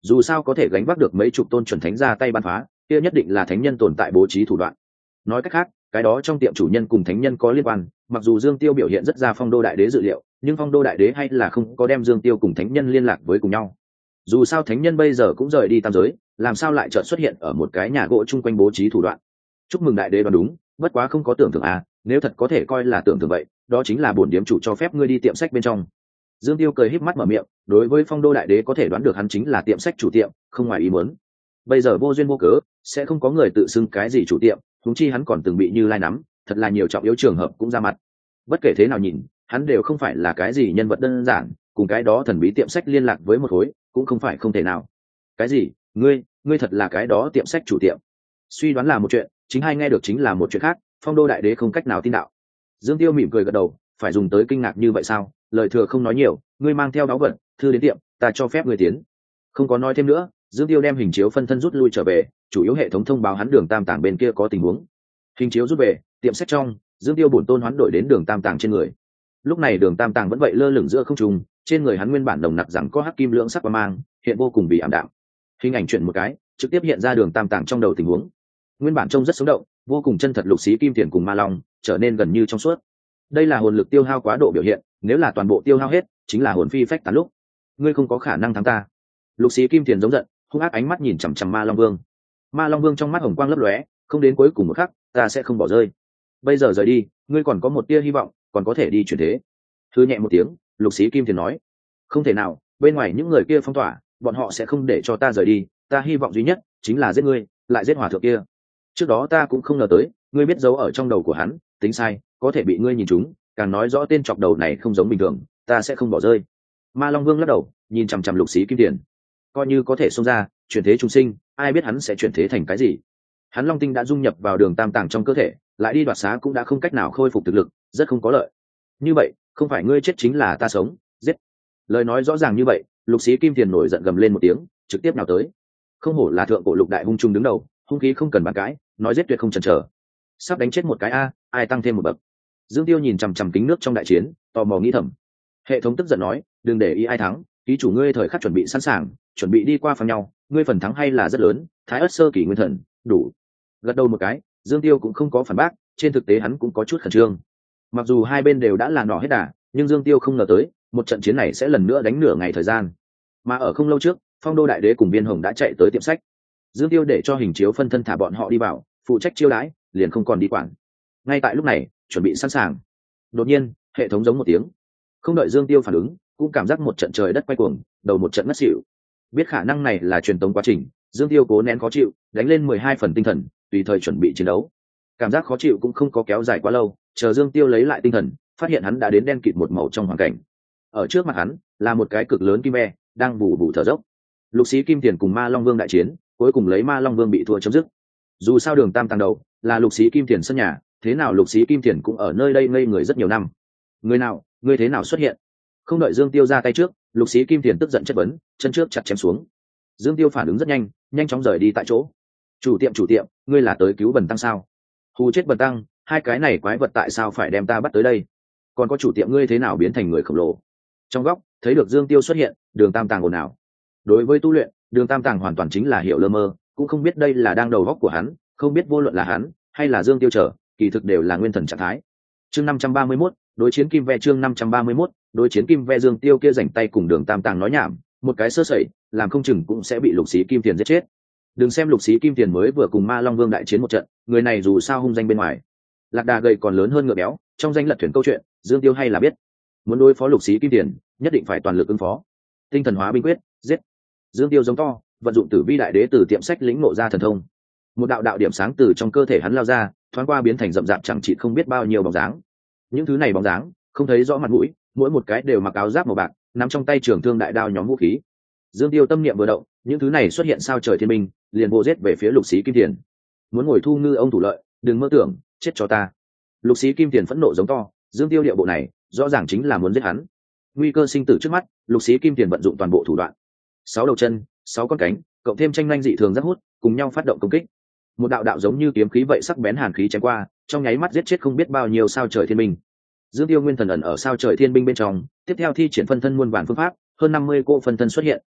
dù sao có thể gánh vác được mấy chục tôn chuẩn thánh ra tay bắn phá, kia nhất định là thánh nhân tồn tại bố trí thủ đoạn. Nói cách khác, cái đó trong tiệm chủ nhân cùng thánh nhân có liên quan. Mặc dù Dương Tiêu biểu hiện rất ra Phong Đô Đại Đế dự liệu, nhưng Phong Đô Đại Đế hay là không có đem Dương Tiêu cùng thánh nhân liên lạc với cùng nhau. Dù sao thánh nhân bây giờ cũng rời đi tam giới, làm sao lại chợt xuất hiện ở một cái nhà gỗ chung quanh bố trí thủ đoạn. Chúc mừng Đại Đế đoán đúng, bất quá không có tưởng tượng à, nếu thật có thể coi là tưởng tượng vậy, đó chính là bổn điếm chủ cho phép ngươi đi tiệm sách bên trong. Dương Tiêu cười híp mắt mở miệng, đối với Phong Đô Đại Đế có thể đoán được hắn chính là tiệm sách chủ tiệm, không ngoài ý muốn. Bây giờ vô duyên vô cớ, sẽ không có người tự xưng cái gì chủ tiệm, huống chi hắn còn từng bị Như Lai nắm, thật là nhiều trọng yếu trường hợp cũng ra mặt. Bất kể thế nào nhìn, hắn đều không phải là cái gì nhân vật đơn giản, cùng cái đó thần bí tiệm sách liên lạc với một khối, cũng không phải không thể nào. Cái gì? Ngươi thật là cái đó tiệm sách chủ tiệm? Suy đoán là một chuyện, chính hay nghe được chính là một chuyện khác, Phong Đô Đại Đế không cách nào tin đạo. Dương Tiêu mỉm cười gật đầu, phải dùng tới kinh ngạc như vậy sao? Lời thừa không nói nhiều, ngươi mang theo báu vật, thư đến tiệm, ta cho phép ngươi tiến. Không có nói thêm nữa, Dương Tiêu đem hình chiếu phân thân rút lui trở về, chủ yếu hệ thống thông báo hắn Đường Tam Tàng bên kia có tình huống. Hình chiếu rút về, tiệm sách trong, Dương Tiêu bổn tôn hoán đổi đến Đường Tam Tàng trên người. Lúc này Đường Tam Tàng vẫn vậy lơ lửng giữa không trung, trên người hắn nguyên bản nồng nặc rằng có hắc kim lưỡng sắc quang mang, hiện vô cùng bị ảm đạm. Hình ảnh chuyển một cái, trực tiếp hiện ra Đường Tam Tàng trong đầu tình huống. Nguyên bản trông rất sống động, vô cùng chân thật lục xí kim tiền cùng ma long, trở nên gần như trong suốt. Đây là hồn lực tiêu hao quá độ biểu hiện, nếu là toàn bộ tiêu hao hết, chính là hồn phi phách tán lúc. Ngươi không có khả năng thắng ta. Lục xí kim tiền giống giận, hung ác ánh mắt nhìn chằm chằm Ma Long Vương. Ma Long Vương trong mắt hồng quang lấp lóe, không đến cuối cùng một khắc, ta sẽ không bỏ rơi. Bây giờ rời đi, ngươi còn có một tia hy vọng, còn có thể đi chuyển thế. Thư nhẹ một tiếng, lục xí kim tiền nói, không thể nào, bên ngoài những người kia phong tỏa, bọn họ sẽ không để cho ta rời đi. Ta hy vọng duy nhất chính là giết ngươi, lại giết hòa thượng kia. Trước đó ta cũng không ngờ tới, ngươi biết giấu ở trong đầu của hắn, tính sai, có thể bị ngươi nhìn trúng, càng nói rõ tên chọc đầu này không giống bình thường, ta sẽ không bỏ rơi. Ma Long Vương lắc đầu, nhìn chằm chằm lục xí kim tiền, coi như có thể xông ra chuyển thế chúng sinh, ai biết hắn sẽ chuyển thế thành cái gì. Hắn long tinh đã dung nhập vào Đường Tam Tàng trong cơ thể, lại đi đoạt xá cũng đã không cách nào khôi phục thực lực, rất không có lợi. Như vậy không phải ngươi chết chính là ta sống, giết. Lời nói rõ ràng như vậy, lục xí kim tiền nổi giận gầm lên một tiếng, trực tiếp nào tới. Không hổ là thượng cổ lục đại hung trung đứng đầu, hung khí không cần bàn cãi, nói giết tuyệt không chần chờ. Sắp đánh chết một cái a, ai tăng thêm một bậc. Dương Tiêu nhìn chằm chằm kính nước trong đại chiến, tò mò nghĩ thầm. Hệ thống tức giận nói, đừng để ý ai thắng, ký chủ ngươi thời khắc chuẩn bị sẵn sàng, chuẩn bị đi qua phàm nhau, ngươi phần thắng hay là rất lớn, Thái Ức sơ kỳ nguyên thần, đủ. Gật đầu một cái, Dương Tiêu cũng không có phản bác, trên thực tế hắn cũng có chút khẩn trương. Mặc dù hai bên đều đã là nỏ hết đà, nhưng Dương Tiêu không ngờ tới, một trận chiến này sẽ lần nữa đánh nửa ngày thời gian. Mà ở không lâu trước, Phong Đô Đại Đế cùng Viên Hồng đã chạy tới tiệm sách. Dương Tiêu để cho hình chiếu phân thân thả bọn họ đi vào, phụ trách chiêu đãi, liền không còn đi quản. Ngay tại lúc này, chuẩn bị sẵn sàng. Đột nhiên, hệ thống giống một tiếng. Không đợi Dương Tiêu phản ứng, cũng cảm giác một trận trời đất quay cuồng, đầu một trận ngất xỉu. Biết khả năng này là truyền tống quá trình, Dương Tiêu cố nén khó chịu, đánh lên 12 phần tinh thần, tùy thời chuẩn bị chiến đấu. Cảm giác khó chịu cũng không có kéo dài quá lâu, chờ Dương Tiêu lấy lại tinh thần, phát hiện hắn đã đến đen kịt một màu trong hoàn cảnh. Ở trước mặt hắn là một cái cực lớn kim e, đang bù bù thở dốc. Lục xí kim tiền cùng Ma Long Vương đại chiến, cuối cùng lấy Ma Long Vương bị thua chấm dứt. Dù sao Đường Tam Tàng đầu là lục xí kim tiền sân nhà, thế nào lục xí kim tiền cũng ở nơi đây ngây người rất nhiều năm. Người nào, ngươi thế nào xuất hiện? Không đợi Dương Tiêu ra tay trước, lục xí kim tiền tức giận chất vấn, chân trước chặt chém xuống. Dương Tiêu phản ứng rất nhanh, nhanh chóng rời đi tại chỗ. Chủ tiệm, ngươi là tới cứu Bần Tăng sao? Hù chết Bần Tăng, hai cái này quái vật tại sao phải đem ta bắt tới đây? Còn có chủ tiệm ngươi thế nào biến thành người khổng lồ? Trong góc thấy được Dương Tiêu xuất hiện, Đường Tam Tàng ồn ào. Đối với tu luyện, Đường Tam Tàng hoàn toàn chính là hiểu lơ mơ, cũng không biết đây là đang đầu góc của hắn, không biết vô luận là hắn hay là Dương Tiêu trở, kỳ thực đều là nguyên thần trạng thái. Chương 531, đối chiến kim ve. Chương 531, đối chiến kim ve. Dương Tiêu kia rảnh tay cùng Đường Tam Tàng nói nhảm, một cái sơ sẩy, làm không chừng cũng sẽ bị lục xí kim tiền giết chết. Đừng xem lục xí kim tiền mới vừa cùng Ma Long Vương đại chiến một trận, người này dù sao hung danh bên ngoài, lạc đà gầy còn lớn hơn ngựa béo, trong danh lật thuyền câu chuyện, Dương Tiêu hay là biết. Muốn đối phó lục xí kim tiền, nhất định phải toàn lực ứng phó. Tinh thần hóa binh quyết, giết. Dương Tiêu giống to, vận dụng Tử Vi Đại Đế từ tiệm sách lĩnh ngộ ra thần thông. Một đạo điểm sáng từ trong cơ thể hắn lao ra, thoáng qua biến thành rậm rạp chẳng chịt không biết bao nhiêu bóng dáng. Những thứ này bóng dáng, không thấy rõ mặt mũi, mỗi một cái đều mặc áo giáp màu bạc, nắm trong tay trường thương đại đao nhóm vũ khí. Dương Tiêu tâm niệm vừa động, những thứ này xuất hiện sao trời thiên binh, liền vô giết về phía lục xí kim tiền. Muốn ngồi thu ngư ông thủ lợi, đừng mơ tưởng, chết cho ta. Lục xí kim tiền phẫn nộ giống to, Dương Tiêu điệu bộ này, rõ ràng chính là muốn giết hắn. Nguy cơ sinh tử trước mắt, lục xí kim tiền vận dụng toàn bộ thủ đoạn. 6 đầu chân, 6 con cánh, cộng thêm tranh nhanh dị thường rất hút, cùng nhau phát động công kích. Một đạo giống như kiếm khí vậy sắc bén hàn khí chém qua, trong nháy mắt giết chết không biết bao nhiêu sao trời thiên binh. Dương Tiêu nguyên thần ẩn ở sao trời thiên binh bên trong, tiếp theo thi triển phân thân muôn vàn phương pháp, hơn 50 cô phân thân xuất hiện.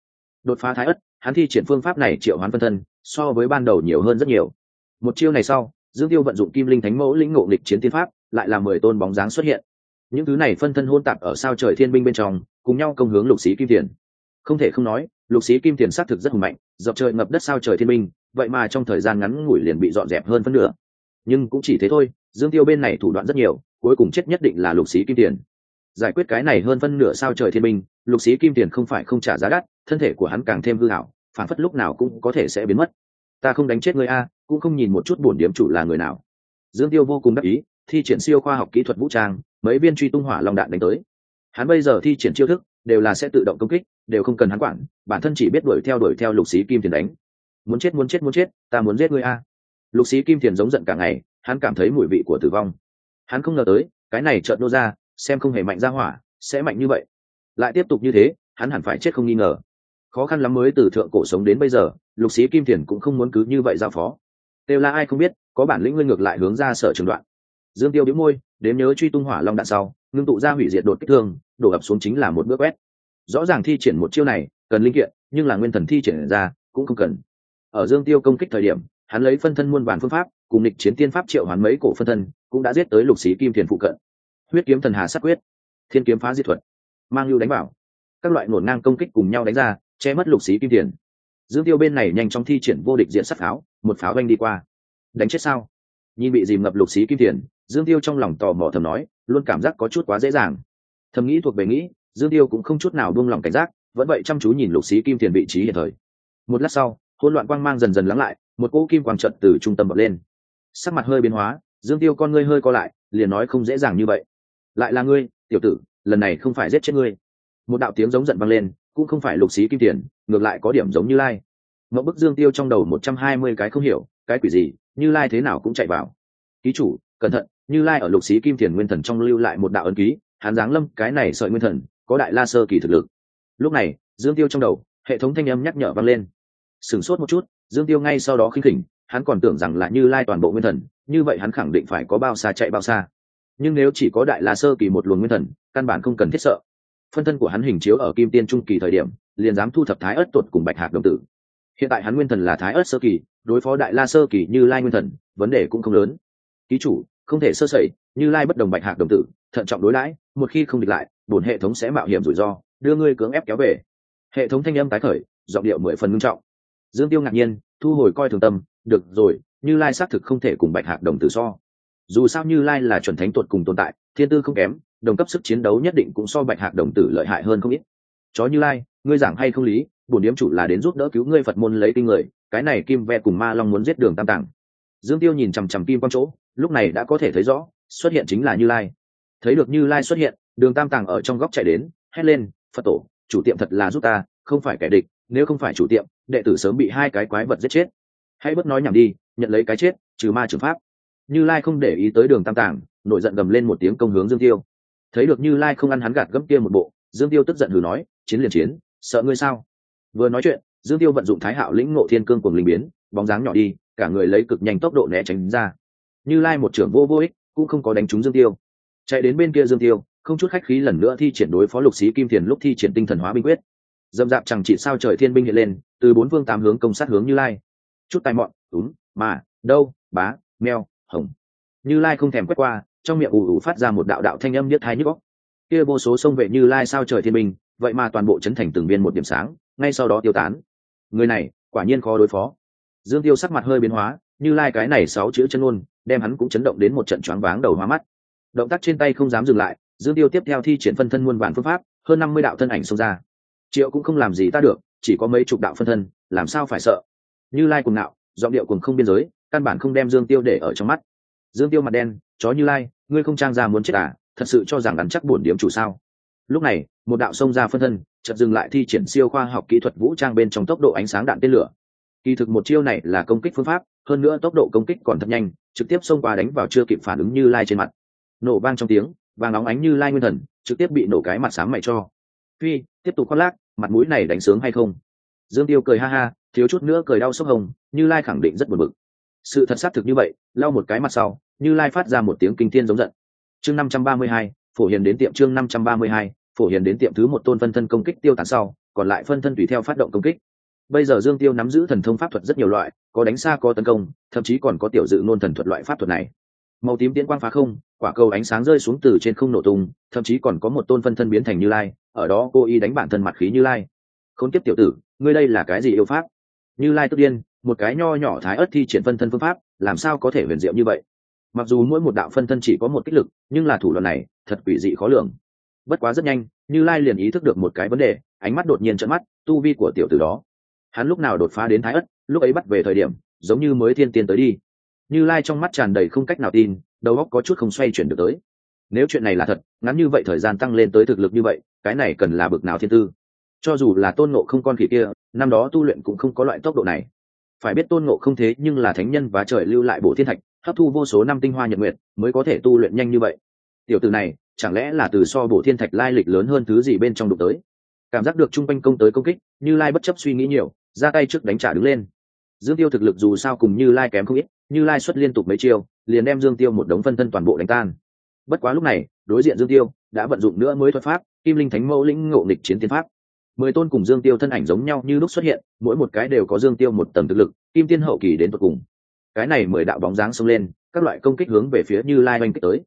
đột phá thái ất, hắn thi triển phương pháp này triệu hoán phân thân so với ban đầu nhiều hơn rất nhiều. Một chiêu này sau, Dương Tiêu vận dụng Kim Linh Thánh Mẫu lĩnh ngộ nghịch chiến tiên pháp, lại là 10 tôn bóng dáng xuất hiện. Những thứ này phân thân hôn tạp ở sao trời thiên binh bên trong, cùng nhau công hướng Lục Xí Kim Tiền. Không thể không nói, Lục Xí Kim Tiền xác thực rất hùng mạnh, dọc trời ngập đất sao trời thiên binh, vậy mà trong thời gian ngắn ngủi liền bị dọn dẹp hơn phân nửa. Nhưng cũng chỉ thế thôi, Dương Tiêu bên này thủ đoạn rất nhiều, cuối cùng chết nhất định là Lục Xí Kim Tiền. Giải quyết cái này hơn phân nửa sao trời thiên binh, Lục Xí Kim Tiền không phải không trả giá đắt, thân thể của hắn càng thêm hư hảo, phản phất lúc nào cũng có thể sẽ biến mất. Ta không đánh chết ngươi a, cũng không nhìn một chút bổn điếm chủ là người nào. Dương Tiêu vô cùng đắc ý, thi triển siêu khoa học kỹ thuật vũ trang, mấy viên truy tung hỏa long đạn đánh tới. Hắn bây giờ thi triển chiêu thức đều là sẽ tự động công kích, đều không cần hắn quản, bản thân chỉ biết đuổi theo Lục Xí Kim Tiền đánh. Muốn chết, ta muốn giết ngươi a. Lục Xí Kim Tiền giống giận cả ngày, hắn cảm thấy mùi vị của tử vong. Hắn không ngờ tới, cái này chợt nô ra, xem không hề mạnh ra hỏa, sẽ mạnh như vậy. Lại tiếp tục như thế, hắn hẳn phải chết không nghi ngờ. Khó khăn lắm mới từ thượng cổ sống đến bây giờ, Lục Xí Kim Tiền cũng không muốn cứ như vậy giao phó. Đều là ai không biết, có bản lĩnh ngươi ngược lại hướng ra Sở Trường Đoạn. Dương Tiêu bĩu môi, đếm nhớ truy tung hỏa long đạn sau, ngưng tụ ra hủy diệt đột kích thương, đổ ập xuống chính là một bước quét. Rõ ràng thi triển một chiêu này, cần linh kiện, nhưng là nguyên thần thi triển ra, cũng không cần. Ở Dương Tiêu công kích thời điểm, hắn lấy phân thân muôn vàn phương pháp, cùng nghịch chiến tiên pháp triệu hoán mấy cổ phân thân, cũng đã giết tới Lục Xí Kim Tiền phụ cận. Huyết kiếm thần hà sát quyết, thiên kiếm phá diệt thuật, mang lưu đánh bảo, các loại nổ ngang công kích cùng nhau đánh ra, che mất Lục Xí Kim Tiền. Dương Tiêu bên này nhanh chóng thi triển vô địch diện sắt pháo, một pháo vanh đi qua. Đánh chết sao? Nhìn bị dìm ngập Lục Xí Kim Tiền, Dương Tiêu trong lòng tò mò thầm nói, luôn cảm giác có chút quá dễ dàng. Thầm nghĩ thuộc về nghĩ, Dương Tiêu cũng không chút nào buông lòng cảnh giác, vẫn vậy chăm chú nhìn Lục Xí Kim Tiền vị trí hiện thời. Một lát sau, hỗn loạn quang mang dần dần lắng lại, một cỗ kim quang trận từ trung tâm bật lên. Sắc mặt hơi biến hóa, Dương Tiêu con ngươi hơi co lại, liền nói không dễ dàng như vậy. Lại là ngươi, tiểu tử, lần này không phải giết chết ngươi. Một đạo tiếng giống giận vang lên, cũng không phải Lục Xí Kim Tiền, ngược lại có điểm giống Như Lai. Ngộ bức Dương Tiêu trong đầu 120 cái không hiểu, cái quỷ gì, Như Lai thế nào cũng chạy vào. Ký chủ, cẩn thận, Như Lai ở Lục Xí Kim Tiền nguyên thần trong lưu lại một đạo ấn ký, hắn giáng lâm cái này sợi nguyên thần, có đại la sơ kỳ thực lực. Lúc này, Dương Tiêu trong đầu, hệ thống thanh âm nhắc nhở vang lên. Sửng sốt một chút, Dương Tiêu ngay sau đó khinh khỉnh, hắn còn tưởng rằng là Như Lai toàn bộ nguyên thần, như vậy hắn khẳng định phải có bao xa chạy bao xa. Nhưng nếu chỉ có đại la sơ kỳ một luồng nguyên thần, căn bản không cần thiết sợ. Phân thân của hắn hình chiếu ở Kim Tiên trung kỳ thời điểm, liền dám thu thập Thái Ức tuột cùng Bạch Hạc đồng tử. Hiện tại hắn nguyên thần là Thái Ức sơ kỳ, đối phó đại la sơ kỳ Như Lai nguyên thần, vấn đề cũng không lớn. Ký chủ, không thể sơ sẩy, Như Lai bất đồng Bạch Hạc đồng tử, thận trọng đối đãi, một khi không địch lại, bổn hệ thống sẽ mạo hiểm rủi ro, đưa ngươi cưỡng ép kéo về. Hệ thống thanh âm tái khởi, giọng điệu 10 phần nghiêm trọng. Dương Tiêu ngạc nhiên, thu hồi coi thường tâm, được rồi, Như Lai xác thực không thể cùng Bạch Hạc đồng tử so. Dù sao Như Lai là chuẩn thánh tuột cùng tồn tại, thiên tư không kém, đồng cấp sức chiến đấu nhất định cũng so Bạch Hạc đồng tử lợi hại hơn không ít. Chó Như Lai, ngươi giảng hay không lý, bổn điếm chủ là đến giúp đỡ cứu ngươi Phật môn lấy kinh người, cái này Kim Ve cùng Ma Long muốn giết Đường Tam Tạng. Dương Tiêu nhìn chằm chằm kim quang chỗ, lúc này đã có thể thấy rõ, xuất hiện chính là Như Lai. Thấy được Như Lai xuất hiện, Đường Tam Tạng ở trong góc chạy đến, hét lên, Phật tổ, chủ tiệm thật là giúp ta, không phải kẻ địch, nếu không phải chủ tiệm, đệ tử sớm bị hai cái quái vật giết chết. Hãy bớt nói nhảm đi, nhận lấy cái chết, trừ ma trừ pháp. Như Lai không để ý tới Đường Tam Tạng, nổi giận gầm lên một tiếng công hướng Dương Tiêu. Thấy được Như Lai không ăn hắn gạt gẫm kia một bộ, Dương Tiêu tức giận hừ nói, chiến liền chiến, sợ ngươi sao? Vừa nói chuyện, Dương Tiêu vận dụng Thái Hạo lĩnh ngộ thiên cương cuồng linh biến, bóng dáng nhỏ đi, cả người lấy cực nhanh tốc độ né tránh ra. Như Lai một trưởng vô ích, cũng không có đánh trúng Dương Tiêu. Chạy đến bên kia Dương Tiêu, không chút khách khí lần nữa thi triển đối phó Lục Xí Kim Tiền lúc thi triển tinh thần hóa binh quyết. Dâm dạp chẳng chỉ sao trời thiên binh hiện lên, từ bốn phương tám hướng công sát hướng Như Lai. Chút tai mọn, mà, đâu, bá, meo, hồng. Như Lai không thèm quét qua, trong miệng ù ù phát ra một đạo đạo thanh âm điếc tai nhức óc. Kia vô số sông vệ Như Lai sao trời thiên binh, vậy mà toàn bộ chấn thành từng viên một điểm sáng, ngay sau đó tiêu tán. Người này, quả nhiên khó đối phó. Dương Tiêu sắc mặt hơi biến hóa, Như Lai cái này 6 chữ chân ngôn, đem hắn cũng chấn động đến một trận choáng váng đầu hoa mắt. Động tác trên tay không dám dừng lại, Dương Tiêu tiếp theo thi triển phân thân muôn vàn phương pháp, hơn 50 đạo thân ảnh xông ra. Triệu cũng không làm gì ta được, chỉ có mấy chục đạo phân thân, làm sao phải sợ. Như Lai cuồng ngạo, giọng điệu cuồng không biên giới, căn bản không đem Dương Tiêu để ở trong mắt. Dương Tiêu mặt đen, chó Như Lai, ngươi không trang ra muốn chết à, thật sự cho rằng ăn chắc bổn điếm chủ sao? Lúc này, một đạo xông ra phân thân, chợt dừng lại thi triển siêu khoa học kỹ thuật vũ trang bên trong tốc độ ánh sáng đạn tên lửa. Kỳ thực một chiêu này là công kích phương pháp, hơn nữa tốc độ công kích còn thật nhanh, trực tiếp xông qua đánh vào chưa kịp phản ứng Như Lai trên mặt. Nổ vang trong tiếng, vàng óng ánh Như Lai nguyên thần, trực tiếp bị nổ cái mặt xám mày cho. Phi, tiếp tục khoác lác, mặt mũi này đánh sướng hay không? Dương Tiêu cười ha ha, thiếu chút nữa cười đau sốc hồng, Như Lai khẳng định rất buồn bực. Sự thật xác thực như vậy, lau một cái mặt sau, Như Lai phát ra một tiếng kinh thiên giống giận. Chương 532, phổ hiền đến tiệm chương 532, phổ hiền đến tiệm thứ một tôn phân thân công kích tiêu tán sau, còn lại phân thân tùy theo phát động công kích. Bây giờ Dương Tiêu nắm giữ thần thông pháp thuật rất nhiều loại, có đánh xa có tấn công, thậm chí còn có tiểu dự nôn thần thuật loại pháp thuật này. Màu tím tiễn quang phá không, quả cầu ánh sáng rơi xuống từ trên không nổ tung, thậm chí còn có một tôn phân thân biến thành Như Lai, ở đó cô ý đánh bản thân mặt khí Như Lai. Khốn kiếp tiểu tử, ngươi đây là cái gì yêu pháp? Như Lai tức điên, một cái nho nhỏ thái ớt thi triển phân thân phương pháp, làm sao có thể huyền diệu như vậy? Mặc dù mỗi một đạo phân thân chỉ có một kích lực, nhưng là thủ đoạn này thật quỷ dị khó lường. Bất quá rất nhanh, Như Lai liền ý thức được một cái vấn đề, ánh mắt đột nhiên trợn mắt, tu vi của tiểu tử đó, hắn lúc nào đột phá đến thái ất, lúc ấy bắt về thời điểm giống như mới thiên tiên tới đi. Như Lai trong mắt tràn đầy không cách nào tin, đầu óc có chút không xoay chuyển được tới. Nếu chuyện này là thật, ngắn như vậy thời gian tăng lên tới thực lực như vậy, cái này cần là bực nào thiên tư. Cho dù là Tôn Ngộ Không con khỉ kia, năm đó tu luyện cũng không có loại tốc độ này. Phải biết Tôn Ngộ Không thế nhưng là thánh nhân và trời lưu lại Bổ Thiên Thạch, hấp thu vô số năm tinh hoa nhật nguyệt mới có thể tu luyện nhanh như vậy. Tiểu tử này chẳng lẽ là từ so Bổ Thiên Thạch lai lịch lớn hơn thứ gì bên trong đụng tới? Cảm giác được trung quanh công tới công kích, Như Lai bất chấp suy nghĩ nhiều, ra tay trước đánh trả đứng lên. Dương Tiêu thực lực dù sao cùng Như Lai kém không ít, Như Lai xuất liên tục mấy chiêu, liền đem Dương Tiêu một đống phân thân toàn bộ đánh tan. Bất quá lúc này, đối diện Dương Tiêu đã vận dụng nữa mới thuật pháp, Kim Linh Thánh Mẫu lĩnh ngộ nghịch chiến tiên pháp. 10 tôn cùng Dương Tiêu thân ảnh giống nhau như lúc xuất hiện, mỗi một cái đều có Dương Tiêu một tầng thực lực, Kim Tiên hậu kỳ đến tận cùng. Cái này 10 đạo bóng dáng xông lên, các loại công kích hướng về phía Như Lai oanh kích tới.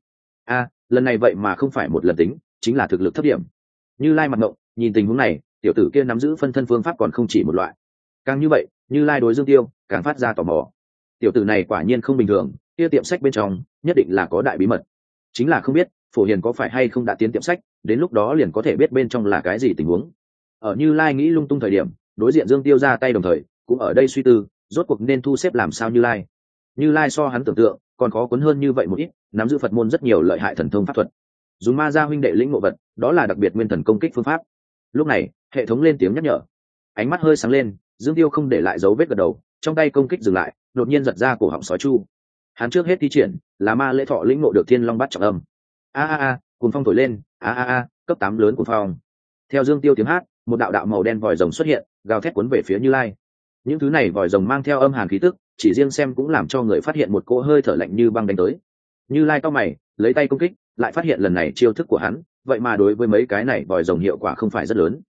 Lần này vậy mà không phải một lần tính, chính là thực lực thấp điểm. Như Lai mặt ngộng, nhìn tình huống này, tiểu tử kia nắm giữ phân thân phương pháp còn không chỉ một loại. Càng như vậy, Như Lai đối Dương Tiêu càng phát ra tò mò. Tiểu tử này quả nhiên không bình thường, kia tiệm sách bên trong nhất định là có đại bí mật. Chính là không biết Phổ Hiền có phải hay không đã tiến tiệm sách, đến lúc đó liền có thể biết bên trong là cái gì tình huống. Ở Như Lai nghĩ lung tung thời điểm, đối diện Dương Tiêu ra tay đồng thời cũng ở đây suy tư, rốt cuộc nên thu xếp làm sao Như Lai. Như Lai so hắn tưởng tượng còn khó cuốn hơn như vậy một ít, nắm giữ Phật môn rất nhiều lợi hại thần thông pháp thuật. Dùng ma gia huynh đệ lĩnh ngộ vật, đó là đặc biệt nguyên thần công kích phương pháp. Lúc này, hệ thống lên tiếng nhắc nhở. Ánh mắt hơi sáng lên, Dương Tiêu không để lại dấu vết gật đầu, trong tay công kích dừng lại, đột nhiên giật ra cổ họng sói chu. Hắn trước hết thi triển là ma lễ thọ lĩnh ngộ được Thiên Long Bát Trọng Âm. Cuồng phong thổi lên, cấp 8 lớn cuồng phong. Theo Dương Tiêu tiếng hát, một đạo đạo màu đen vòi rồng xuất hiện, gào thét cuốn về phía Như Lai. Những thứ này vòi rồng mang theo âm hàn khí tức, chỉ riêng xem cũng làm cho người phát hiện một cỗ hơi thở lạnh như băng đánh tới. Như Lai cau mày, lấy tay công kích, lại phát hiện lần này chiêu thức của hắn, vậy mà đối với mấy cái này vòi rồng hiệu quả không phải rất lớn.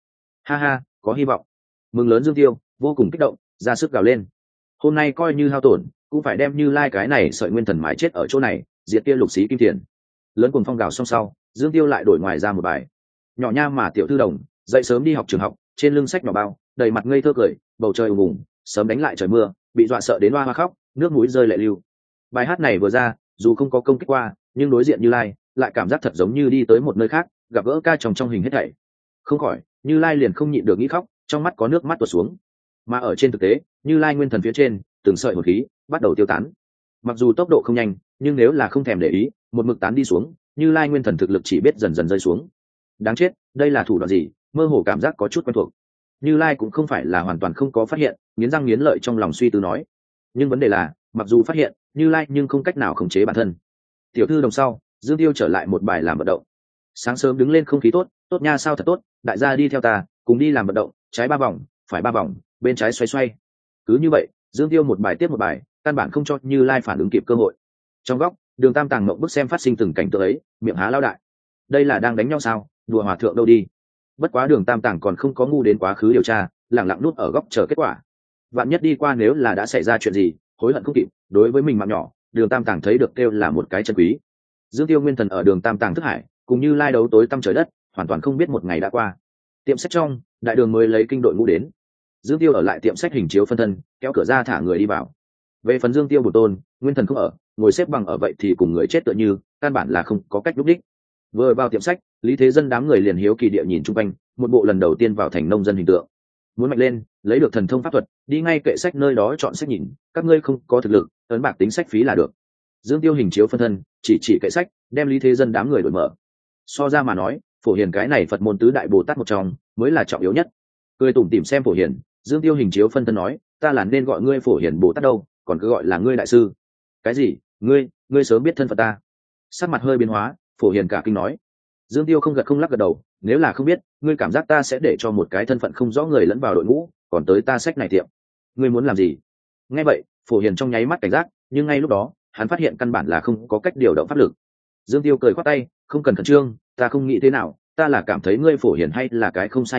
Có hy vọng. Mừng lớn Dương Tiêu vô cùng kích động, ra sức gào lên. Hôm nay coi như hao tổn, cũng phải đem Như Lai cái này sợi nguyên thần mái chết ở chỗ này, diệt kia lục xí kim tiền. Lớn cuồng phong gào xong sau, Dương Tiêu lại đổi ngoài ra một bài. Nhỏ nha mà tiểu thư đồng, dậy sớm đi học trường học, trên lưng sách nhỏ bao, đầy mặt ngây thơ cười, bầu trời ùng ùng, sớm đánh lại trời mưa, bị dọa sợ đến hoa hoa khóc, nước mũi rơi lệ lưu. Bài hát này vừa ra, dù không có công kích qua, nhưng đối diện Như Lai lại cảm giác thật giống như đi tới một nơi khác, gặp gỡ ca trong hình hết thảy. Không khỏi, Như Lai liền không nhịn được nghĩ khóc, trong mắt có nước mắt tuột xuống. Mà ở trên thực tế, Như Lai nguyên thần phía trên, từng sợi hồn khí bắt đầu tiêu tán. Mặc dù tốc độ không nhanh, nhưng nếu là không thèm để ý, một mực tán đi xuống, Như Lai nguyên thần thực lực chỉ biết dần dần rơi xuống. Đáng chết, đây là thủ đoạn gì? Mơ hồ cảm giác có chút quen thuộc. Như Lai cũng không phải là hoàn toàn không có phát hiện, nghiến răng nghiến lợi trong lòng suy tư nói. Nhưng vấn đề là, mặc dù phát hiện, Như Lai nhưng không cách nào khống chế bản thân. Tiểu thư đồng sau, Dương Tiêu trở lại một bài làm vận động. Sáng sớm đứng lên không khí tốt, tốt nha sao thật tốt, đại gia đi theo ta, cùng đi làm vận động, trái 3 vòng, phải 3 vòng, bên trái xoay xoay. Cứ như vậy, Dương Tiêu một bài tiếp một bài, căn bản không cho Như Lai phản ứng kịp cơ hội. Trong góc, Đường Tam Tàng ngậm bức xem phát sinh từng cảnh tượng ấy, miệng há lao đại. Đây là đang đánh nhau sao? Đùa hòa thượng đâu đi? Bất quá Đường Tam Tàng còn không có ngu đến quá khứ điều tra, lẳng lặng núp ở góc chờ kết quả. Vạn nhất đi qua nếu là đã xảy ra chuyện gì, hối hận không kịp. Đối với mình mạng nhỏ, Đường Tam Tàng thấy được kêu là một cái chân quý. Dương Tiêu nguyên thần ở Đường Tam Tàng thức hải, cùng Như Lai đấu tối tăm trời đất, hoàn toàn không biết một ngày đã qua. Tiệm sách trong, đại đường mới lấy kinh đội ngũ đến. Dương Tiêu ở lại tiệm sách hình chiếu phân thân, kéo cửa ra thả người đi vào. Về phần Dương Tiêu bổn tôn, nguyên thần không ở, ngồi xếp bằng ở vậy thì cùng người chết tựa như, căn bản là không có cách lúc đích. Vừa vào tiệm sách, Lý Thế Dân đám người liền hiếu kỳ địa nhìn chung quanh, một bộ lần đầu tiên vào thành nông dân hình tượng. Muốn mạnh lên, lấy được thần thông pháp thuật, đi ngay kệ sách nơi đó chọn sách nhìn, các ngươi không có thực lực, ấn bạc tính sách phí là được. Dương Tiêu hình chiếu phân thân, chỉ kệ sách, đem Lý Thế Dân đám người đổi mở. So ra mà nói, Phổ Hiền cái này Phật môn tứ đại Bồ Tát một trong, mới là trọng yếu nhất. Cười tủm tỉm xem Phổ Hiền, Dương Tiêu hình chiếu phân thân nói, ta là nên gọi ngươi Phổ Hiền Bồ Tát đâu, còn cứ gọi là ngươi đại sư. Cái gì? Ngươi sớm biết thân phận ta? Sắc mặt hơi biến hóa, Phổ Hiền cả kinh nói. Dương Tiêu không gật không lắc gật đầu, nếu là không biết, ngươi cảm giác ta sẽ để cho một cái thân phận không rõ người lẫn vào đội ngũ, còn tới ta sách này tiệm. Ngươi muốn làm gì? Nghe vậy, Phổ Hiền trong nháy mắt cảnh giác, nhưng ngay lúc đó, hắn phát hiện căn bản là không có cách điều động pháp lực. Dương Tiêu cười khoát tay, không cần khẩn trương, ta không nghĩ thế nào, ta là cảm thấy ngươi Phổ Hiền hay là cái không sai người,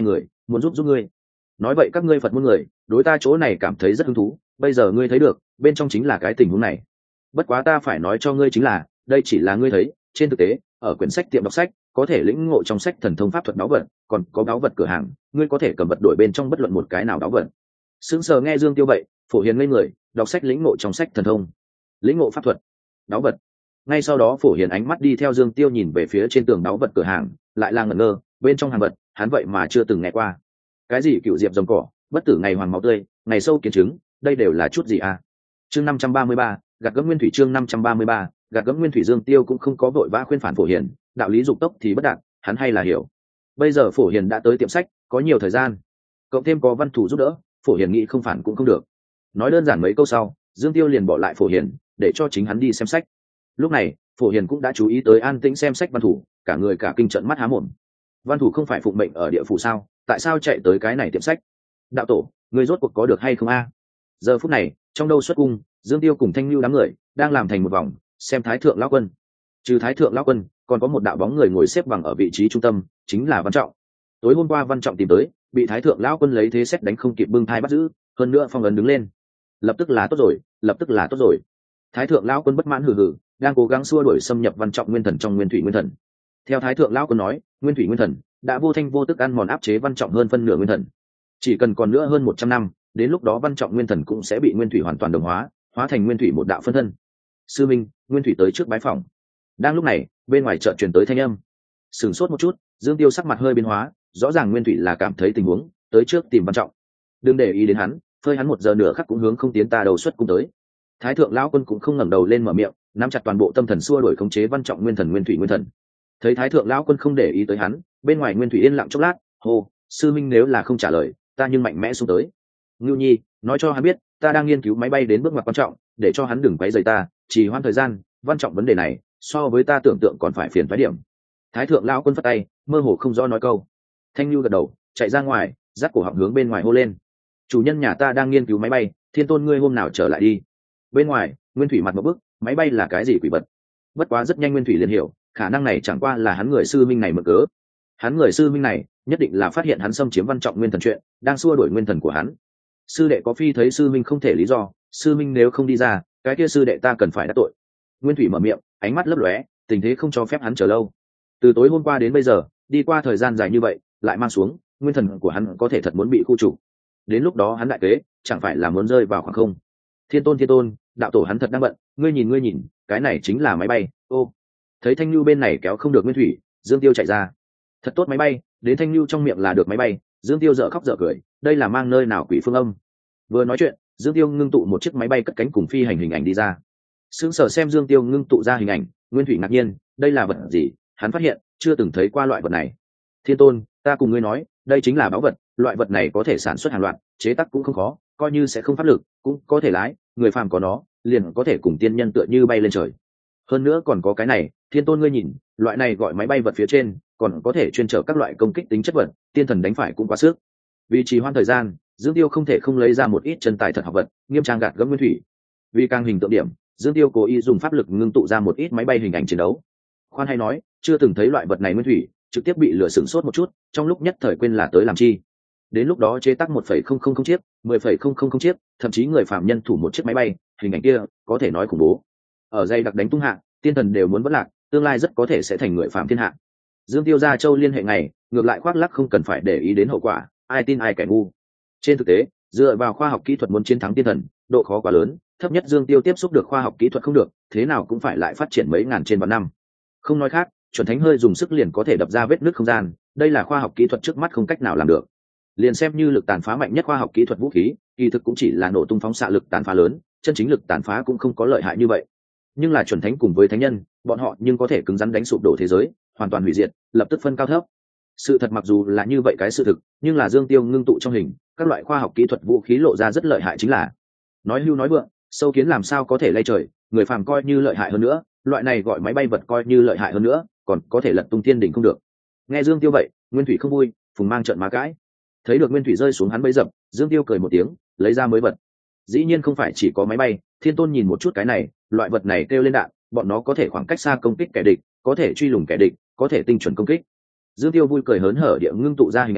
muốn giúp ngươi. Nói vậy các ngươi Phật môn người đối ta chỗ này cảm thấy rất hứng thú, bây giờ ngươi thấy được bên trong chính là cái tình huống này. Bất quá ta phải nói cho ngươi chính là đây chỉ là ngươi thấy, trên thực tế ở quyển sách tiệm đọc sách có thể lĩnh ngộ trong sách thần thông pháp thuật báu vật, còn có báu vật cửa hàng, ngươi có thể cầm vật đổi bên trong bất luận một cái nào báu vật. Sững sờ nghe Dương Tiêu vậy, Phổ Hiền ngây người, đọc sách lĩnh ngộ trong sách thần thông, lĩnh ngộ pháp thuật, báu vật. Ngay sau đó Phổ Hiền ánh mắt đi theo Dương Tiêu nhìn về phía trên tường báu vật cửa hàng, lại là ngẩn ngơ, bên trong hàng vật hắn vậy mà chưa từng nghe qua. Cái gì cựu diệp rồng cỏ, bất tử ngày hoàng máu tươi, ngày sâu kiến trứng, đây đều là chút gì à? Chương 533, gạt gẫm nguyên thủy. Chương 533, gạt gẫm nguyên thủy. Dương Tiêu cũng không có vội vã khuyên phản Phổ Hiền, đạo lý dục tốc thì bất đạt, hắn hay là hiểu. Bây giờ Phổ Hiền đã tới tiệm sách, có nhiều thời gian, cộng thêm có Văn Thủ giúp đỡ, Phổ Hiền nghĩ không phản cũng không được. Nói đơn giản mấy câu sau, Dương Tiêu liền bỏ lại Phổ Hiền, để cho chính hắn đi xem sách. Lúc này Phổ Hiền cũng đã chú ý tới an tĩnh xem sách Văn Thủ, cả người cả kinh trận mắt há mồm. Văn Thủ không phải phụng mệnh ở địa phủ sao, tại sao chạy tới cái này tiệm sách? Đạo tổ, người rốt cuộc có được hay không a? Giờ phút này trong đâu xuất cung, Dương Tiêu cùng Thanh Lưu đám người đang làm thành một vòng xem Thái thượng lão quân. Trừ Thái thượng lão quân, còn có một đạo bóng người ngồi xếp bằng ở vị trí trung tâm, chính là Văn Trọng. Tối hôm qua Văn Trọng tìm tới, bị Thái thượng lão quân lấy thế xét đánh không kịp bưng thai bắt giữ, hơn nữa phong ấn đứng lên. Lập tức là tốt rồi, lập tức là tốt rồi. Thái thượng lão quân bất mãn hừ hừ, đang cố gắng xua đuổi xâm nhập Văn Trọng nguyên thần trong nguyên thủy nguyên thần. Theo Thái thượng lão quân nói, nguyên thủy nguyên thần đã vô thanh vô tức ăn mòn áp chế Văn Trọng hơn phân nửa nguyên thần. Chỉ cần còn nữa hơn 100 năm, đến lúc đó Văn Trọng nguyên thần cũng sẽ bị nguyên thủy hoàn toàn đồng hóa, hóa thành nguyên thủy một đạo phân thân. Sư minh, nguyên thủy tới trước bái phỏng. Đang lúc này, bên ngoài chợt truyền tới thanh âm. Sửng sốt một chút, Dương Tiêu sắc mặt hơi biến hóa, rõ ràng nguyên thủy là cảm thấy tình huống, tới trước tìm Văn Trọng. Đừng để ý đến hắn, phơi hắn 1 giờ nửa khắc cũng hướng không tiến ta đầu xuất cung tới. Thái thượng lão quân cũng không ngẩng đầu lên mở miệng, nắm chặt toàn bộ tâm thần xua đuổi khống chế Văn Trọng nguyên thần nguyên thủy nguyên thần. Thấy Thái thượng lão quân không để ý tới hắn, bên ngoài nguyên thủy yên lặng chốc lát, hô, sư minh nếu là không trả lời, ta nhưng mạnh mẽ xuống tới. Ngưu Nhi, nói cho hắn biết, ta đang nghiên cứu máy bay đến bước ngoặt quan trọng, để cho hắn đừng quấy rầy ta, trì hoãn thời gian, Văn Trọng vấn đề này, so với ta tưởng tượng còn phải phiền toái điểm. Thái thượng lão quân phất tay, mơ hồ không rõ nói câu. Thanh Nhu gật đầu, chạy ra ngoài, dắt cổ họng hướng bên ngoài hô lên. Chủ nhân nhà ta đang nghiên cứu máy bay, Thiên Tôn ngươi hôm nào trở lại đi. Bên ngoài, Nguyên Thủy mặt một bức, máy bay là cái gì quỷ vật? Bất quá rất nhanh Nguyên Thủy liền hiểu, khả năng này chẳng qua là hắn người sư minh này mượn cớ. Hắn người sư minh này nhất định là phát hiện hắn xâm chiếm Văn Trọng nguyên thần chuyện, đang xua đuổi nguyên thần của hắn. Sư đệ có phi thấy sư minh không thể lý do, sư minh nếu không đi ra, cái kia sư đệ ta cần phải đắc tội. Nguyên Thủy mở miệng, ánh mắt lấp lóe, tình thế không cho phép hắn chờ lâu. Từ tối hôm qua đến bây giờ, đi qua thời gian dài như vậy, lại mang xuống, nguyên thần của hắn có thể thật muốn bị khu trục. Đến lúc đó hắn đại kế, chẳng phải là muốn rơi vào khoảng không. Thiên Tôn, đạo tổ hắn thật đang bận, ngươi nhìn, cái này chính là máy bay. Ô, thấy Thanh Nhu bên này kéo không được Nguyên Thủy, Dương Tiêu chạy ra. Thật tốt máy bay, đến Thanh Nhu trong miệng là được máy bay. Dương Tiêu dở khóc dở cười, đây là mang nơi nào quỷ phương âm. Vừa nói chuyện, Dương Tiêu ngưng tụ một chiếc máy bay cất cánh cùng phi hành hình ảnh đi ra. Sững sờ xem Dương Tiêu ngưng tụ ra hình ảnh, Nguyên Thủy ngạc nhiên, đây là vật gì? Hắn phát hiện chưa từng thấy qua loại vật này. Thiên Tôn, ta cùng ngươi nói, đây chính là báu vật, loại vật này có thể sản xuất hàng loạt, chế tác cũng không khó, coi như sẽ không pháp lực, cũng có thể lái, người phàm có nó, liền có thể cùng tiên nhân tựa như bay lên trời. Hơn nữa còn có cái này, Thiên Tôn ngươi nhìn, loại này gọi máy bay vật phía trên, còn có thể chuyên chở các loại công kích tính chất vật, tiên thần đánh phải cũng quá sức. Vì trì hoãn thời gian, Dương Tiêu không thể không lấy ra một ít chân tài thật học vật, nghiêm trang gạt gẫm Nguyên Thủy. Vì càng hình tượng điểm, Dương Tiêu cố ý dùng pháp lực ngưng tụ ra một ít máy bay hình ảnh chiến đấu. Khoan hay nói, chưa từng thấy loại vật này Nguyên Thủy, trực tiếp bị lửa sửng sốt một chút, trong lúc nhất thời quên là tới làm chi. Đến lúc đó chế tác 1,000 chiếc, 10,000 chiếc, thậm chí người phạm nhân thủ một chiếc máy bay, hình ảnh kia có thể nói khủng bố. Ở dây đặc đánh tung hạ, tiên thần đều muốn vất lạc, tương lai rất có thể sẽ thành người phạm thiên hạ. Dương Tiêu ra châu liên hệ ngày, ngược lại khoác lác không cần phải để ý đến hậu quả, ai tin ai kẻ ngu. Trên thực tế, dựa vào khoa học kỹ thuật muốn chiến thắng tiên thần, độ khó quá lớn, thấp nhất Dương Tiêu tiếp xúc được khoa học kỹ thuật không được, thế nào cũng phải lại phát triển mấy ngàn trên vạn năm. Không nói khác, chuẩn thánh hơi dùng sức liền có thể đập ra vết nứt không gian, đây là khoa học kỹ thuật trước mắt không cách nào làm được. Liền xem như lực tàn phá mạnh nhất khoa học kỹ thuật vũ khí, kỳ thực cũng chỉ là nổ tung phóng xạ lực tàn phá lớn, chân chính lực tàn phá cũng không có lợi hại như vậy. Nhưng là chuẩn thánh cùng với thánh nhân, bọn họ nhưng có thể cứng rắn đánh sụp đổ thế giới, hoàn toàn hủy diệt, lập tức phân cao thấp. Sự thật mặc dù là như vậy cái sự thực, nhưng là Dương Tiêu ngưng tụ trong hình, các loại khoa học kỹ thuật vũ khí lộ ra rất lợi hại chính là. Nói hưu nói vượng, sâu kiến làm sao có thể lay trời, người phàm coi như lợi hại hơn nữa, loại này gọi máy bay vật coi như lợi hại hơn nữa, còn có thể lật tung thiên đỉnh không được. Nghe Dương Tiêu vậy, Nguyên Thủy không vui, phùng mang trợn má cãi. Thấy được Nguyên Thủy rơi xuống hắn bấy dập, Dương Tiêu cười một tiếng, lấy ra mới vật. Dĩ nhiên không phải chỉ có máy bay, Thiên Tôn nhìn một chút cái này, loại vật này kêu lên đạn, bọn nó có thể khoảng cách xa công kích kẻ địch, có thể truy lùng kẻ địch, có thể tinh chuẩn công kích. Dương Tiêu vui cười hớn hở địa ngưng tụ ra hình ảnh,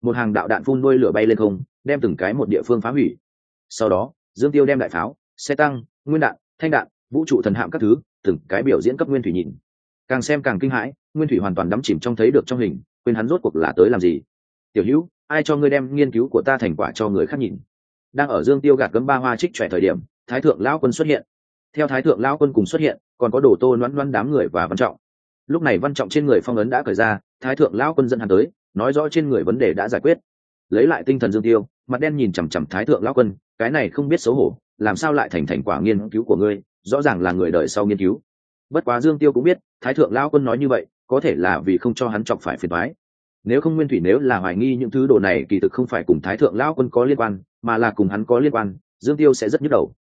một hàng đạo đạn phun đuôi lửa bay lên không, đem từng cái một địa phương phá hủy. Sau đó Dương Tiêu đem đại pháo, xe tăng, nguyên đạn, thanh đạn, vũ trụ thần hạm các thứ từng cái biểu diễn cấp Nguyên Thủy nhìn. Càng xem càng kinh hãi, Nguyên Thủy hoàn toàn đắm chìm trong thấy được trong hình, quên hắn rốt cuộc là tới làm gì. Tiểu Hữu, ai cho ngươi đem nghiên cứu của ta thành quả cho người khác nhìn? Đang ở Dương Tiêu gạt gấm ba hoa trích trẻ thời điểm, Thái thượng lão quân xuất hiện. Theo Thái thượng lão quân cùng xuất hiện, còn có Đồ Tô Loan Loan đám người và Văn Trọng. Lúc này Văn Trọng trên người phong ấn đã cởi ra, Thái thượng lão quân dẫn hắn tới, nói rõ trên người vấn đề đã giải quyết. Lấy lại tinh thần Dương Tiêu, mặt đen nhìn chằm chằm Thái thượng lão quân, cái này không biết xấu hổ, làm sao lại thành quả nghiên cứu của ngươi, rõ ràng là người đời sau nghiên cứu. Bất quá Dương Tiêu cũng biết, Thái thượng lão quân nói như vậy, có thể là vì không cho hắn chọc phải phiền toái. Nếu không Nguyên Thủy nếu là hoài nghi những thứ đồ này kỳ thực không phải cùng Thái thượng lão quân có liên quan, mà là cùng hắn có liên quan, Dương Tiêu sẽ rất nhức đầu.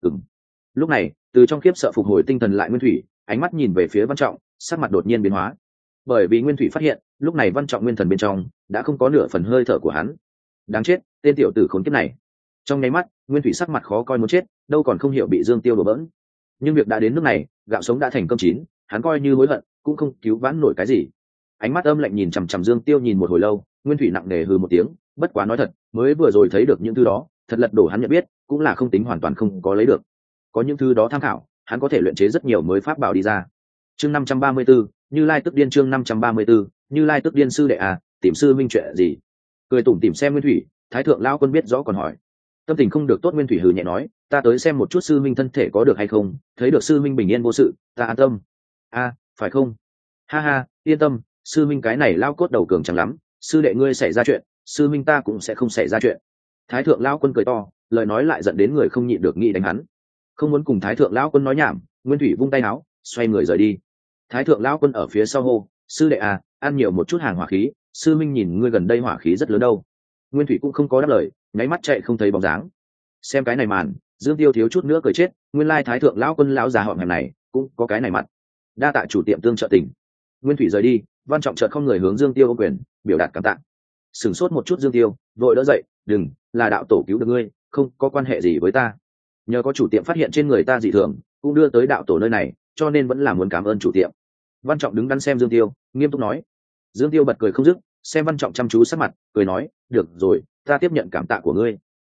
Lúc này, từ trong khiếp sợ phục hồi tinh thần lại Nguyên Thủy, ánh mắt nhìn về phía Văn Trọng, sắc mặt đột nhiên biến hóa. Bởi vì Nguyên Thủy phát hiện, lúc này Văn Trọng nguyên thần bên trong đã không có nửa phần hơi thở của hắn. Đáng chết, tên tiểu tử khốn kiếp này. Trong nháy mắt, Nguyên Thủy sắc mặt khó coi muốn chết, đâu còn không hiểu bị Dương Tiêu đổ bỡn. Nhưng việc đã đến nước này, gạo sống đã thành cơm chín, hắn coi như hối hận, cũng không cứu vãn nổi cái gì. Ánh mắt âm lạnh nhìn chằm chằm Dương Tiêu nhìn một hồi lâu, Nguyên Thủy nặng nề hừ một tiếng, bất quá nói thật, mới vừa rồi thấy được những thứ đó, thật lật đổ hắn nhận biết, cũng là không tính hoàn toàn không có lấy được. Có những thứ đó tham khảo, hắn có thể luyện chế rất nhiều mới pháp bảo đi ra. Chương 534, Như Lai Tức Điên chương 534, Như Lai Tức Điên sư đệ à, tìm sư minh chuyện gì? Cười tủm tỉm xem Nguyên Thủy, Thái thượng lão quân biết rõ còn hỏi. Tâm tình không được tốt Nguyên Thủy hừ nhẹ nói, ta tới xem một chút sư minh thân thể có được hay không, thấy được sư minh bình yên vô sự, ta an tâm. A, phải không? Ha ha, yên tâm, sư minh cái này lao cốt đầu cường chẳng lắm, sư đệ ngươi xảy ra chuyện, sư minh ta cũng sẽ không xảy ra chuyện. Thái thượng lão quân cười to, lời nói lại giận đến người không nhịn được nghĩ đánh hắn. Không muốn cùng Thái thượng lão quân nói nhảm, Nguyên Thủy vung tay áo, xoay người rời đi. Thái thượng lão quân ở phía sau hô, sư đệ à, ăn nhiều một chút hàng hỏa khí, sư minh nhìn ngươi gần đây hỏa khí rất lớn đâu. Nguyên Thủy cũng không có đáp lời, nháy mắt chạy không thấy bóng dáng. Xem cái này màn, Dương Tiêu thiếu chút nữa cười chết, nguyên lai Thái thượng lão quân lão già họm hẹm này cũng có cái này mặt. Đa tạ chủ tiệm tương trợ tình. Nguyên Thủy rời đi, Văn Trọng chợt không người hướng Dương Tiêu ô quyền, biểu đạt cảm tạ. Sửng sốt một chút Dương Tiêu, vội đỡ dậy, đừng, là đạo tổ cứu được ngươi, không có quan hệ gì với ta. Nhờ có chủ tiệm phát hiện trên người ta dị thường, cũng đưa tới đạo tổ nơi này, cho nên vẫn là muốn cảm ơn chủ tiệm. Văn Trọng đứng đắn xem Dương Tiêu, nghiêm túc nói. Dương Tiêu bật cười không dứt, xem Văn Trọng chăm chú sắc mặt, cười nói, được rồi, ta tiếp nhận cảm tạ của ngươi.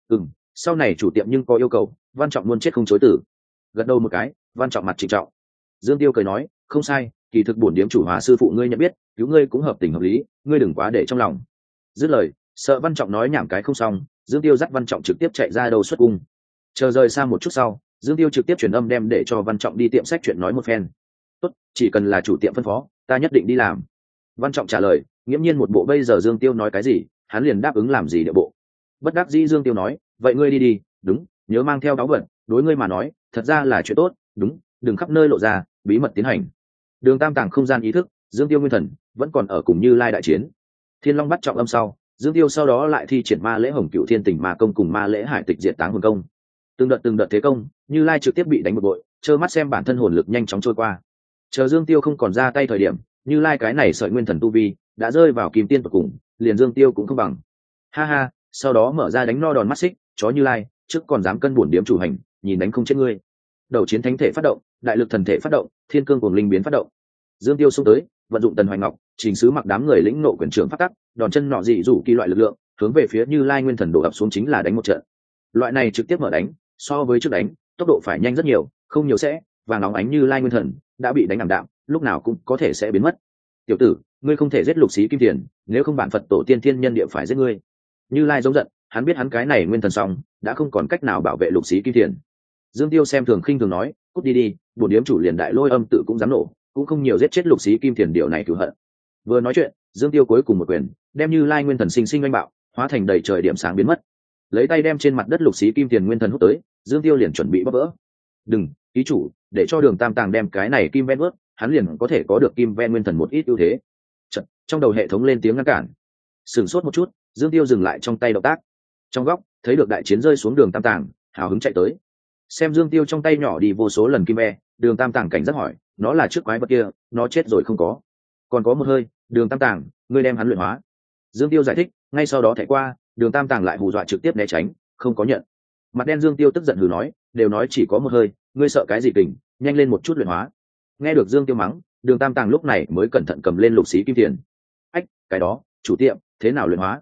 Sau này chủ tiệm nhưng có yêu cầu, Văn Trọng luôn chết không chối từ. Gật đầu một cái, Văn Trọng mặt trịnh trọng. Dương Tiêu cười nói, không sai, kỳ thực bổn điếm chủ Hòa sư phụ ngươi nhận biết, cứu ngươi cũng hợp tình hợp lý, ngươi đừng quá để trong lòng. Dứt lời, sợ Văn Trọng nói nhảm cái không xong, Dương Tiêu dắt Văn Trọng trực tiếp chạy ra đầu xuất cung. Chờ rời xa một chút sau, Dương Tiêu trực tiếp truyền âm đem để cho Văn Trọng đi tiệm sách chuyện nói một phen. Tốt, chỉ cần là chủ tiệm phân phó, ta nhất định đi làm. Văn Trọng trả lời, nghiễm nhiên một bộ bây giờ Dương Tiêu nói cái gì, hắn liền đáp ứng làm gì địa bộ. Bất đắc dĩ Dương Tiêu nói, vậy ngươi đi đi, đúng, nhớ mang theo đáo vật, đối ngươi mà nói, thật ra là chuyện tốt, đúng, đừng khắp nơi lộ ra, bí mật tiến hành. Đường Tam Tàng không gian ý thức, Dương Tiêu nguyên thần vẫn còn ở cùng Như Lai đại chiến. Thiên Long bắt trọng âm sau, Dương Tiêu sau đó lại thi triển ma lễ Hồng Cửu Thiên Tình Ma công cùng ma lễ Hải Tịch Diệt Táng hồn công. Từng đợt thế công, Như Lai trực tiếp bị đánh một bội, trơ mắt xem bản thân hồn lực nhanh chóng trôi qua. Chờ Dương Tiêu không còn ra tay thời điểm, Như Lai cái này sợi nguyên thần tu vi đã rơi vào kim tiên tột cùng, liền Dương Tiêu cũng không bằng. Ha ha, sau đó mở ra đánh no đòn mắt xích, chó Như Lai, trước còn dám cân bổn điếm chủ hành, nhìn đánh không chết ngươi. Đầu chiến thánh thể phát động, đại lực thần thể phát động, thiên cương cuồng linh biến phát động. Dương Tiêu xông tới, vận dụng Tần Hoành Ngọc, Trình Sứ mặc đám người lĩnh nộ quyền trưởng phát tắc, đòn chân nọ dị rủ kỳ loại lực lượng, hướng về phía Như Lai nguyên thần đổ ập xuống chính là đánh một trận. Loại này trực tiếp mở đánh, so với trước đánh, tốc độ phải nhanh rất nhiều, không nhiều sẽ, vàng nóng ánh Như Lai nguyên thần đã bị đánh ảm đạm, lúc nào cũng có thể sẽ biến mất. Tiểu tử, ngươi không thể giết Lục Xí Kim Tiền, nếu không bản Phật tổ tiên thiên nhân địa phải giết ngươi. Như Lai giống giận, hắn biết hắn cái này nguyên thần xong, đã không còn cách nào bảo vệ Lục Xí Kim Tiền. Dương Tiêu xem thường khinh thường nói, cút đi đi, bổn điếm chủ liền đại lôi âm tự cũng dám nổ, cũng không nhiều giết chết Lục Xí Kim Tiền điều này cửu hận. Vừa nói chuyện, Dương Tiêu cuối cùng một quyền, đem Như Lai nguyên thần sinh sinh oanh bạo, hóa thành đầy trời điểm sáng biến mất. Lấy tay đem trên mặt đất Lục Xí Kim Tiền nguyên thần hút tới, Dương Tiêu liền chuẩn bị bóp vỡ. Đừng, ký chủ, để cho Đường Tam Tàng đem cái này kim ven vớt, hắn liền có thể có được kim ven nguyên thần một ít ưu thế. Chật, trong đầu hệ thống lên tiếng ngăn cản. Sửng sốt một chút, Dương Tiêu dừng lại trong tay động tác. Trong góc, thấy được đại chiến rơi xuống Đường Tam Tàng, hào hứng chạy tới. Xem Dương Tiêu trong tay nhỏ đi vô số lần kim ve, Đường Tam Tàng cảnh giác hỏi, nó là trước quái vật kia, nó chết rồi không có? Còn có một hơi, Đường Tam Tàng, ngươi đem hắn luyện hóa. Dương Tiêu giải thích, ngay sau đó thảy qua, Đường Tam Tàng lại hù dọa trực tiếp né tránh, không có nhận. Mặt đen Dương Tiêu tức giận hừ nói, đều nói chỉ có một hơi, ngươi sợ cái gì kình, nhanh lên một chút luyện hóa. Nghe được Dương Tiêu mắng, Đường Tam Tàng lúc này mới cẩn thận cầm lên Lục Xí Kim Tiền. Ách, cái đó, chủ tiệm, thế nào luyện hóa?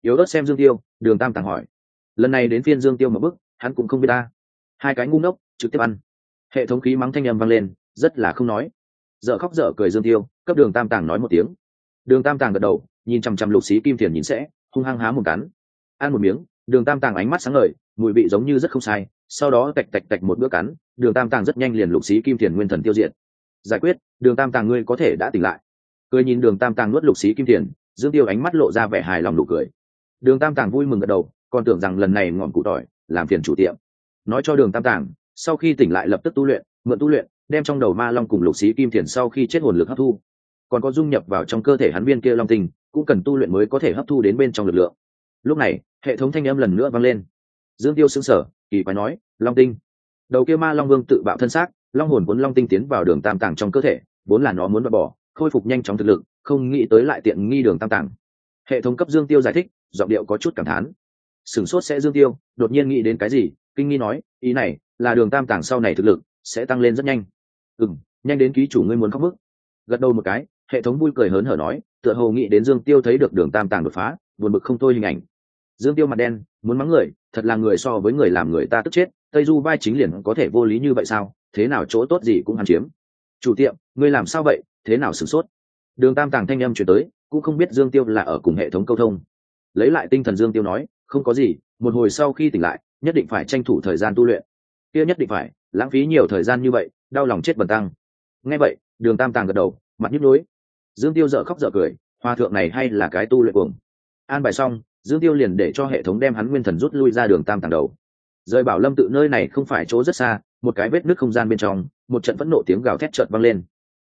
Yếu ớt xem Dương Tiêu, Đường Tam Tàng hỏi. Lần này đến phiên Dương Tiêu một bước, hắn cũng không biết ta. Hai cái ngu ngốc, trực tiếp ăn. Hệ thống khí mắng thanh âm vang lên, rất là không nói. Dở khóc dở cười Dương Tiêu, cấp Đường Tam Tàng nói một tiếng. Đường Tam Tàng gật đầu, nhìn chằm chằm Lục Xí Kim Thiền nhìn sẽ, hung hăng há một cắn. Ăn một miếng, Đường Tam Tàng ánh mắt sáng ngời, mùi vị giống như rất không sai, sau đó tạch tạch tạch một bữa cắn, Đường Tam Tàng rất nhanh liền Lục Xí Kim Thiền nguyên thần tiêu diệt. Giải quyết, Đường Tam Tàng ngươi có thể đã tỉnh lại. Cười nhìn Đường Tam Tàng nuốt Lục Xí Kim Thiền, Dương Tiêu ánh mắt lộ ra vẻ hài lòng nụ cười. Đường Tam Tàng vui mừng gật đầu, còn tưởng rằng lần này ngọn cụ tỏi, làm phiền chủ tiệm. Nói cho Đường Tam Tàng, sau khi tỉnh lại lập tức tu luyện, mượn tu luyện, đem trong đầu ma long cùng Lục Xí Kim Thiền sau khi chết hồn lực hấp thu, còn có dung nhập vào trong cơ thể hắn viên kia long tinh, cũng cần tu luyện mới có thể hấp thu đến bên trong lực lượng. Lúc này, hệ thống thanh âm lần nữa vang lên. Dương Tiêu sững sờ, kỳ quái nói, long tinh. Đầu kia ma long vương tự bạo thân xác, long hồn cuốn long tinh tiến vào Đường Tam Tàng trong cơ thể, vốn là nó muốn loại bỏ, khôi phục nhanh chóng thực lực, không nghĩ tới lại tiện nghi Đường Tam Tàng. Hệ thống cấp Dương Tiêu giải thích, giọng điệu có chút cảm thán. Sửng sốt sẽ Dương Tiêu đột nhiên nghĩ đến cái gì, kinh nghi nói, ý này là Đường Tam Tàng sau này thực lực sẽ tăng lên rất nhanh. Nhanh đến ký chủ ngươi muốn khóc bức. Gật đầu một cái, hệ thống vui cười hớn hở nói, tựa hồ nghĩ đến Dương Tiêu thấy được Đường Tam Tàng đột phá, buồn bực không thôi hình ảnh. Dương Tiêu mặt đen, muốn mắng người, thật là người so với người làm người ta tức chết, Tây Du vai chính liền có thể vô lý như vậy sao, thế nào chỗ tốt gì cũng hắn chiếm. Chủ tiệm, ngươi làm sao vậy, thế nào sửng sốt. Đường Tam Tàng thanh âm truyền tới, cũng không biết Dương Tiêu là ở cùng hệ thống câu thông. Lấy lại tinh thần Dương Tiêu nói, không có gì, một hồi sau khi tỉnh lại, nhất định phải tranh thủ thời gian tu luyện. Kia nhất định phải, lãng phí nhiều thời gian như vậy, đau lòng chết Bần Tăng. Nghe vậy, Đường Tam Tàng gật đầu, mặt nhức nhối. Dương Tiêu dở khóc dở cười, hòa thượng này hay là cái tu luyện cuồng. An bài xong, Dương Tiêu liền để cho hệ thống đem hắn nguyên thần rút lui ra Đường Tam Tàng đầu. Rời Bảo Lâm tự nơi này không phải chỗ rất xa, một cái vết nứt không gian bên trong, một trận phẫn nộ tiếng gào thét chợt vang lên.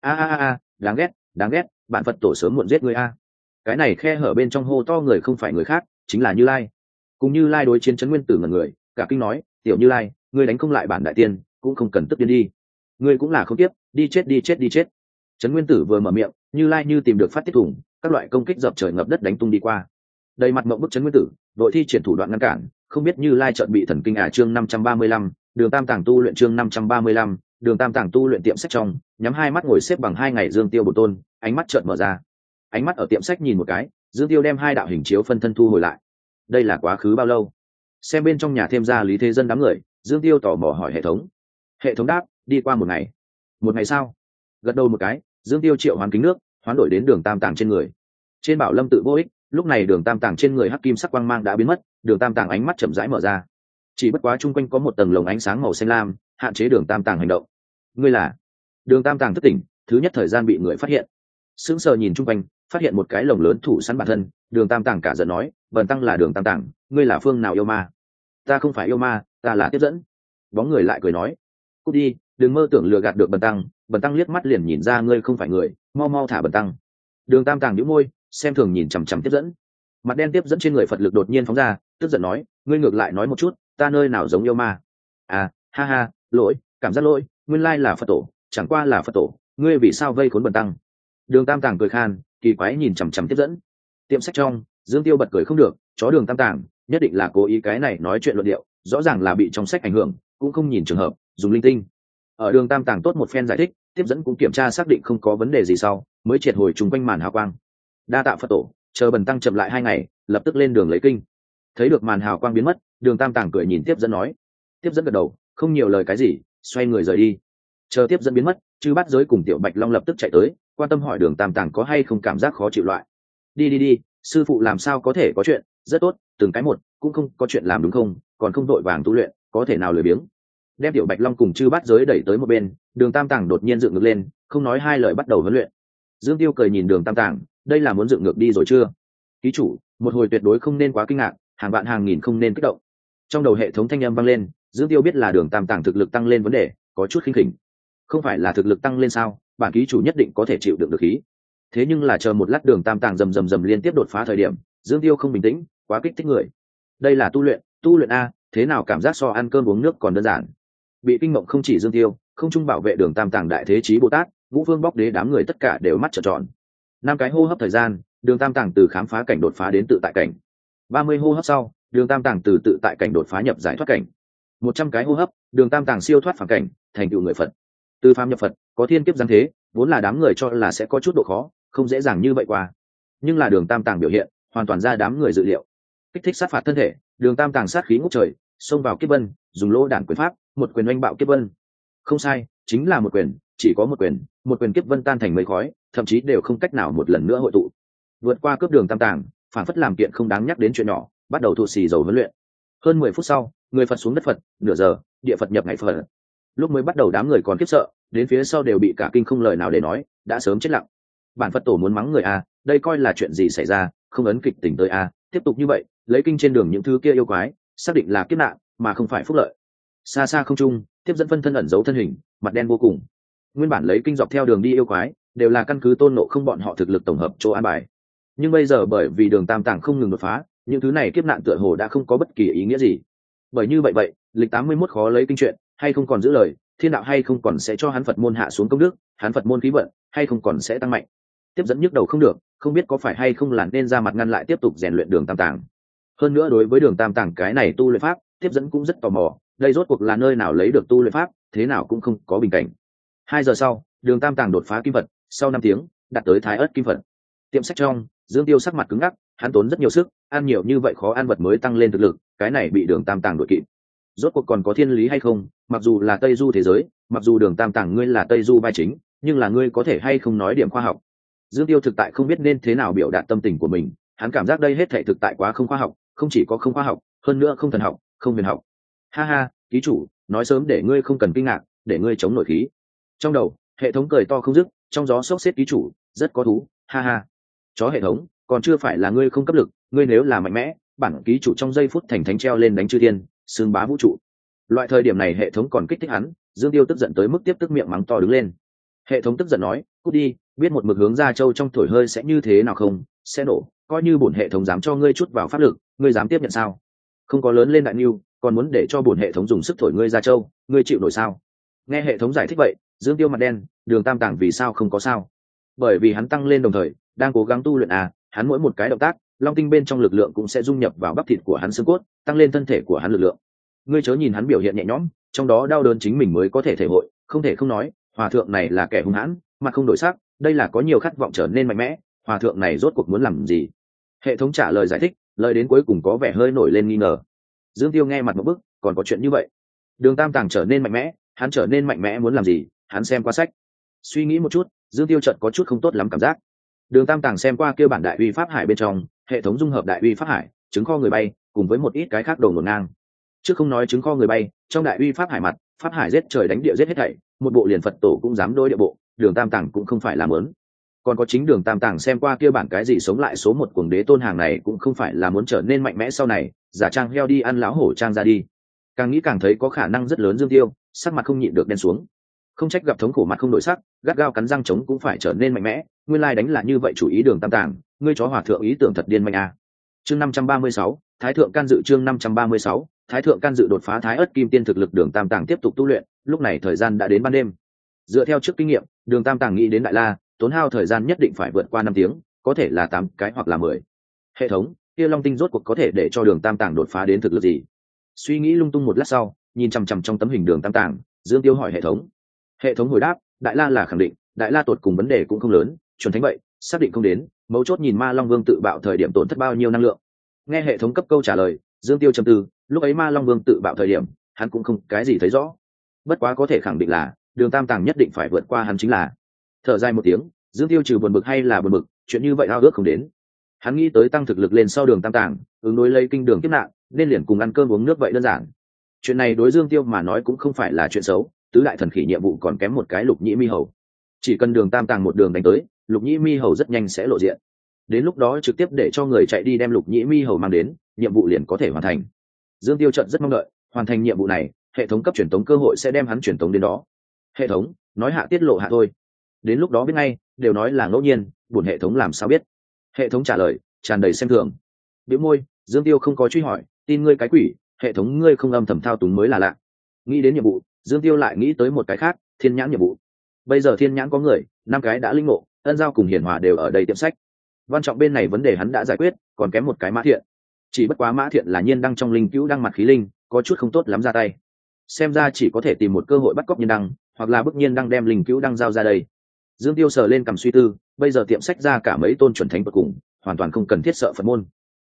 A, đáng ghét, bạn Phật tổ sớm muộn giết ngươi a. Cái này khe hở bên trong hô to người không phải người khác, chính là Như Lai. Cùng Như Lai đối chiến Trấn Nguyên Tử ngẩn người, cả kinh nói, tiểu Như Lai, ngươi đánh không lại bản đại tiên, cũng không cần tức điên đi. Ngươi cũng là không tiếp, đi chết. Trấn Nguyên Tử vừa mở miệng, Như Lai như tìm được phát tiết thủng, các loại công kích dập trời ngập đất đánh tung đi qua. Đầy mặt mộng bức Trấn Nguyên Tử, đội thi triển thủ đoạn ngăn cản, không biết Như Lai chợt bị thần kinh chương 535, Đường Tam Tàng tu luyện chương 535, Đường Tam Tàng tu luyện tiệm sách trong, nhắm hai mắt ngồi xếp bằng hai ngày Dương Tiêu Bổn Tôn, ánh mắt chợt mở ra. Ánh mắt ở tiệm sách nhìn một cái, Dương Tiêu đem hai đạo hình chiếu phân thân thu hồi lại. Đây là quá khứ bao lâu? Xem bên trong nhà thêm ra Lý Thế Dân đám người, Dương Tiêu tò mò hỏi hệ thống. Hệ thống đáp, đi qua một ngày. Một ngày sao? Gật đầu một cái, Dương Tiêu triệu hoán kính nước, hoán đổi đến Đường Tam Tàng trên người. Trên Bảo Lâm tự vô ích, lúc này Đường Tam Tàng trên người hắc kim sắc quang mang đã biến mất, Đường Tam Tàng ánh mắt chậm rãi mở ra. Chỉ bất quá chung quanh có một tầng lồng ánh sáng màu xanh lam, hạn chế Đường Tam Tàng hành động. Ngươi là? Đường Tam Tàng thất tỉnh, thứ nhất thời gian bị người phát hiện. Sững sờ nhìn chung quanh, phát hiện một cái lồng lớn thủ sẵn bản thân, Đường Tam Tàng cả giận nói, Bần Tăng là Đường Tam Tàng, ngươi là phương nào yêu ma? Ta không phải yêu ma, ta là tiếp dẫn. Bóng người lại cười nói, cút đi, đừng mơ tưởng lừa gạt được Bần Tăng, Bần Tăng liếc mắt liền nhìn ra ngươi không phải người, mau mau thả Bần Tăng. Đường Tam Tàng nhíu môi, xem thường nhìn chằm chằm tiếp dẫn. Mặt đen tiếp dẫn trên người Phật lực đột nhiên phóng ra, tức giận nói, ngươi ngược lại nói một chút, ta nơi nào giống yêu ma? À, ha, lỗi, cảm giác lỗi, nguyên lai là Phật tổ, chẳng qua là Phật tổ, ngươi vì sao vây khốn Bần Tăng? Đường Tam Tàng cười khan, kỳ quái nhìn chằm chằm tiếp dẫn. Tiệm sách trong, Dương Tiêu bật cười không được, chó Đường Tam Tàng nhất định là cố ý cái này nói chuyện luận điệu, rõ ràng là bị trong sách ảnh hưởng, cũng không nhìn trường hợp, dùng linh tinh. Ở Đường Tam Tàng tốt một phen giải thích, tiếp dẫn cũng kiểm tra xác định không có vấn đề gì sau, mới triệt hồi trùng quanh màn hào quang. Đa tạ Phật tổ, chờ Bần Tăng chậm lại 2 ngày, lập tức lên đường lấy kinh. Thấy được màn hào quang biến mất, Đường Tam Tàng cười nhìn tiếp dẫn nói. Tiếp dẫn gật đầu, không nhiều lời cái gì, xoay người rời đi. Chờ tiếp dẫn biến mất, Chư Bát Giới cùng Tiểu Bạch Long lập tức chạy tới, quan tâm hỏi Đường Tam Tàng có hay không cảm giác khó chịu loại. Đi, sư phụ làm sao có thể có chuyện, rất tốt, từng cái một, cũng không có chuyện làm đúng không, còn không đội vàng tu luyện, có thể nào lười biếng. Đem Tiểu Bạch Long cùng Chư Bát Giới đẩy tới một bên, Đường Tam Tàng đột nhiên dựng ngược lên, không nói hai lời bắt đầu huấn luyện. Dương Tiêu cười nhìn Đường Tam Tàng, đây là muốn dựng ngược đi rồi chưa? Ký chủ, một hồi tuyệt đối không nên quá kinh ngạc, hàng vạn hàng nghìn không nên kích động. Trong đầu hệ thống thanh âm vang lên, Dương Tiêu biết là Đường Tam Tàng thực lực tăng lên vấn đề, có chút khinh khỉnh. Không phải là thực lực tăng lên sao, bản ký chủ nhất định có thể chịu đựng được khí. Thế nhưng là chờ một lát Đường Tam Tàng rầm liên tiếp đột phá thời điểm, Dương Tiêu không bình tĩnh, quá kích thích người. Đây là tu luyện a, thế nào cảm giác so ăn cơm uống nước còn đơn giản. Bị kinh mộng không chỉ Dương Tiêu, không trung bảo vệ Đường Tam Tàng đại thế chí Bồ Tát, Ngũ Phương Bóc Đế đám người tất cả đều mắt trợn tròn. 5 cái hô hấp thời gian, Đường Tam Tàng từ khám phá cảnh đột phá đến tự tại cảnh. 30 hô hấp sau, Đường Tam Tàng từ tự tại cảnh đột phá nhập giải thoát cảnh. 100 cái hô hấp, Đường Tam Tàng siêu thoát phàm cảnh, thành tựu người Phật. Từ phàm nhập Phật, có thiên kiếp giáng thế, vốn là đám người cho là sẽ có chút độ khó, không dễ dàng như vậy qua. Nhưng là Đường Tam Tàng biểu hiện, hoàn toàn ra đám người dự liệu. kích thích sát phạt thân thể. Đường Tam Tàng sát khí ngút trời, xông vào kiếp vân, dùng lỗ đạn quyền pháp, một quyền oanh bạo kiếp vân. Không sai, chính là một quyền, chỉ có một quyền kiếp vân tan thành mây khói, thậm chí đều không cách nào một lần nữa hội tụ. Vượt qua cướp Đường Tam Tàng, phản phất làm kiện không đáng nhắc đến chuyện nhỏ, bắt đầu thụt xì dầu huấn luyện. Hơn 10 phút sau, người Phật xuống đất Phật, nửa giờ, địa Phật nhập ngày Phật. Lúc mới bắt đầu đám người còn khiếp sợ, đến phía sau đều bị cả kinh không lời nào để nói, đã sớm chết lặng. Bản Phật tổ muốn mắng người a, đây coi là chuyện gì xảy ra, không ấn kịch tỉnh tới a, tiếp tục như vậy, lấy kinh trên đường những thứ kia yêu quái, xác định là kiếp nạn, mà không phải phúc lợi. Xa xa không trung, tiếp dẫn phân thân ẩn giấu thân hình, mặt đen vô cùng. Nguyên bản lấy kinh dọc theo đường đi yêu quái, đều là căn cứ tôn nộ không bọn họ thực lực tổng hợp chỗ an bài. Nhưng bây giờ bởi vì Đường Tam Tàng không ngừng đột phá, những thứ này kiếp nạn tựa hồ đã không có bất kỳ ý nghĩa gì. Bởi như vậy, lịch 81 khó lấy kinh chuyện, hay không còn giữ lời, thiên đạo hay không còn sẽ cho hắn Phật môn hạ xuống công đức, hắn Phật môn khí vận hay không còn sẽ tăng mạnh. Tiếp dẫn nhức đầu không được, không biết có phải hay không là nên ra mặt ngăn lại tiếp tục rèn luyện Đường Tam Tàng. Hơn nữa đối với Đường Tam Tàng cái này tu luyện pháp, tiếp dẫn cũng rất tò mò, đây rốt cuộc là nơi nào lấy được tu luyện pháp, thế nào cũng không có bình cảnh. 2 giờ sau, Đường Tam Tàng đột phá kim vật, sau 5 tiếng, đạt tới Thái Ức kim vật. Tiệm sách trong, Dương Tiêu sắc mặt cứng ngắc, hắn tốn rất nhiều sức, ăn nhiều như vậy khó ăn vật mới tăng lên thực lực, cái này bị Đường Tam Tàng đuổi kịp. Rốt cuộc còn có thiên lý hay không? Mặc dù là Tây Du thế giới, mặc dù Đường Tam Tàng ngươi là Tây Du vai chính, nhưng là ngươi có thể hay không nói điểm khoa học? Dương Tiêu thực tại không biết nên thế nào biểu đạt tâm tình của mình, hắn cảm giác đây hết thảy thực tại quá không khoa học, không chỉ có không khoa học, hơn nữa không thần học, không huyền học. Ha ha, ký chủ, nói sớm để ngươi không cần kinh ngạc, để ngươi chống nổi khí. Trong đầu, hệ thống cười to không dứt, trong gió xốc xếp ký chủ, rất có thú, ha ha. Chó hệ thống, còn chưa phải là ngươi không cấp lực, ngươi nếu là mạnh mẽ, bản ký chủ trong giây phút thành thánh treo lên đánh chư thiên, xương bá vũ trụ. Loại thời điểm này hệ thống còn kích thích hắn, Dương Tiêu tức giận tới mức tiếp tức miệng mắng to đứng lên. Hệ thống tức giận nói, cút đi, biết một mực hướng ra châu trong thổi hơi sẽ như thế nào không, sẽ nổ, coi như bổn hệ thống dám cho ngươi chút vào pháp lực, ngươi dám tiếp nhận sao? Không có lớn lên đại niu, còn muốn để cho bổn hệ thống dùng sức thổi ngươi ra châu, ngươi chịu nổi sao? Nghe hệ thống giải thích vậy, Dương Tiêu mặt đen, Đường Tam Tàng vì sao không có sao? Bởi vì hắn tăng lên đồng thời đang cố gắng tu luyện hắn mỗi một cái động tác, long tinh bên trong lực lượng cũng sẽ dung nhập vào bắp thịt của hắn xương cốt, tăng lên thân thể của hắn lực lượng. Ngươi chớ nhìn hắn biểu hiện nhẹ nhõm, trong đó đau đớn chính mình mới có thể thể hội, không thể không nói, hòa thượng này là kẻ hung hãn, mặt không đổi sắc, đây là có nhiều khát vọng trở nên mạnh mẽ, hòa thượng này rốt cuộc muốn làm gì? Hệ thống trả lời giải thích, lời đến cuối cùng có vẻ hơi nổi lên nghi ngờ. Dương Tiêu nghe mặt một bức, còn có chuyện như vậy? Đường Tam Tàng trở nên mạnh mẽ, hắn trở nên mạnh mẽ muốn làm gì? Hắn xem qua sách. Suy nghĩ một chút, Dương Tiêu chợt có chút không tốt lắm cảm giác. Đường Tam Tàng xem qua kia bản Đại Uy Pháp Hải bên trong, hệ thống dung hợp Đại Uy Pháp Hải, trứng kho người bay, cùng với một ít cái khác đầu nổ ngang. Chứ không nói trứng kho người bay, trong Đại Uy Pháp Hải mặt, Pháp Hải giết trời đánh địa giết hết thảy, một bộ liền Phật tổ cũng dám đối địa bộ, Đường Tam Tàng cũng không phải là mớn. Còn có chính Đường Tam Tàng xem qua kia bản cái gì sống lại số 1 cuồng đế tôn hàng này cũng không phải là muốn trở nên mạnh mẽ sau này, giả trang heo đi ăn láo hổ trang ra đi. Càng nghĩ càng thấy có khả năng rất lớn. Dương Tiêu sắc mặt không nhịn được đen xuống, không trách gặp thống khổ mặt không đổi sắc, gắt gao cắn răng chống cũng phải trở nên mạnh mẽ, nguyên lai đánh là như vậy. Chủ ý Đường Tam Tàng, ngươi chó hòa thượng ý tưởng thật điên manh Chương 536, Thái thượng can dự. Chương 536, Thái thượng can dự đột phá Thái Ức Kim Tiên thực lực. Đường Tam Tàng tiếp tục tu luyện, lúc này thời gian đã đến ban đêm. Dựa theo trước kinh nghiệm, Đường Tam Tàng nghĩ đến Đại La, tốn hao thời gian nhất định phải vượt qua 5 tiếng, có thể là 8 cái hoặc là 10. Hệ thống, kia Long Tinh rốt cuộc có thể để cho Đường Tam Tàng đột phá đến thực lực gì? Suy nghĩ lung tung một lát sau, nhìn chằm chằm trong tấm hình Đường Tam Tàng, Dương Tiêu hỏi hệ thống. Hệ thống hồi đáp, Đại La là khẳng định, Đại La tột cùng vấn đề cũng không lớn, chuẩn thánh vậy, xác định không đến, mấu chốt nhìn Ma Long Vương tự bạo thời điểm tổn thất bao nhiêu năng lượng. Nghe hệ thống cấp câu trả lời, Dương Tiêu trầm tư, lúc ấy Ma Long Vương tự bạo thời điểm, hắn cũng không cái gì thấy rõ. Bất quá có thể khẳng định là, Đường Tam Tàng nhất định phải vượt qua hắn chính là. Thở dài một tiếng, Dương Tiêu trừ buồn bực hay là buồn bực, chuyện như vậy ao ước không đến. Hắn nghĩ tới tăng thực lực lên sau Đường Tam Tàng, ứng đối lấy kinh đường kiếp nạn, nên liền cùng ăn cơm uống nước vậy đơn giản. Chuyện này đối Dương Tiêu mà nói cũng không phải là chuyện xấu, tứ đại thần khỉ nhiệm vụ còn kém một cái Lục Nhĩ Mi Hầu. Chỉ cần Đường Tam Tàng một đường đánh tới, Lục Nhĩ Mi Hầu rất nhanh sẽ lộ diện. Đến lúc đó trực tiếp để cho người chạy đi đem Lục Nhĩ Mi Hầu mang đến, nhiệm vụ liền có thể hoàn thành. Dương Tiêu trận rất mong đợi, hoàn thành nhiệm vụ này, hệ thống cấp truyền tống cơ hội sẽ đem hắn truyền tống đến đó. Hệ thống, nói hạ tiết lộ hạ thôi. Đến lúc đó biết ngay, đều nói là ngẫu nhiên, buồn hệ thống làm sao biết? Hệ thống trả lời, tràn đầy xem thường. Bĩu môi, Dương Tiêu không có truy hỏi, tin ngươi cái quỷ, hệ thống ngươi không âm thầm thao túng mới là lạ. Nghĩ đến nhiệm vụ, Dương Tiêu lại nghĩ tới một cái khác, Thiên Nhãn nhiệm vụ. Bây giờ Thiên Nhãn có người, 5 cái đã linh ngộ, Ân Giao cùng Hiển Hòa đều ở đây tiệm sách. Văn trọng bên này vấn đề hắn đã giải quyết, còn kém một cái Mã Thiện. Chỉ bất quá Mã Thiện là nhiên đăng trong linh cứu đăng mặt khí linh, có chút không tốt lắm ra tay. Xem ra chỉ có thể tìm một cơ hội bắt cóc nhiên đăng, hoặc là bức nhiên đăng đem linh cứu đăng giao ra đây. Dương Tiêu sờ lên cầm suy tư, bây giờ tiệm sách ra cả mấy tôn chuẩn thánh cuối cùng, hoàn toàn không cần thiết sợ Phật môn.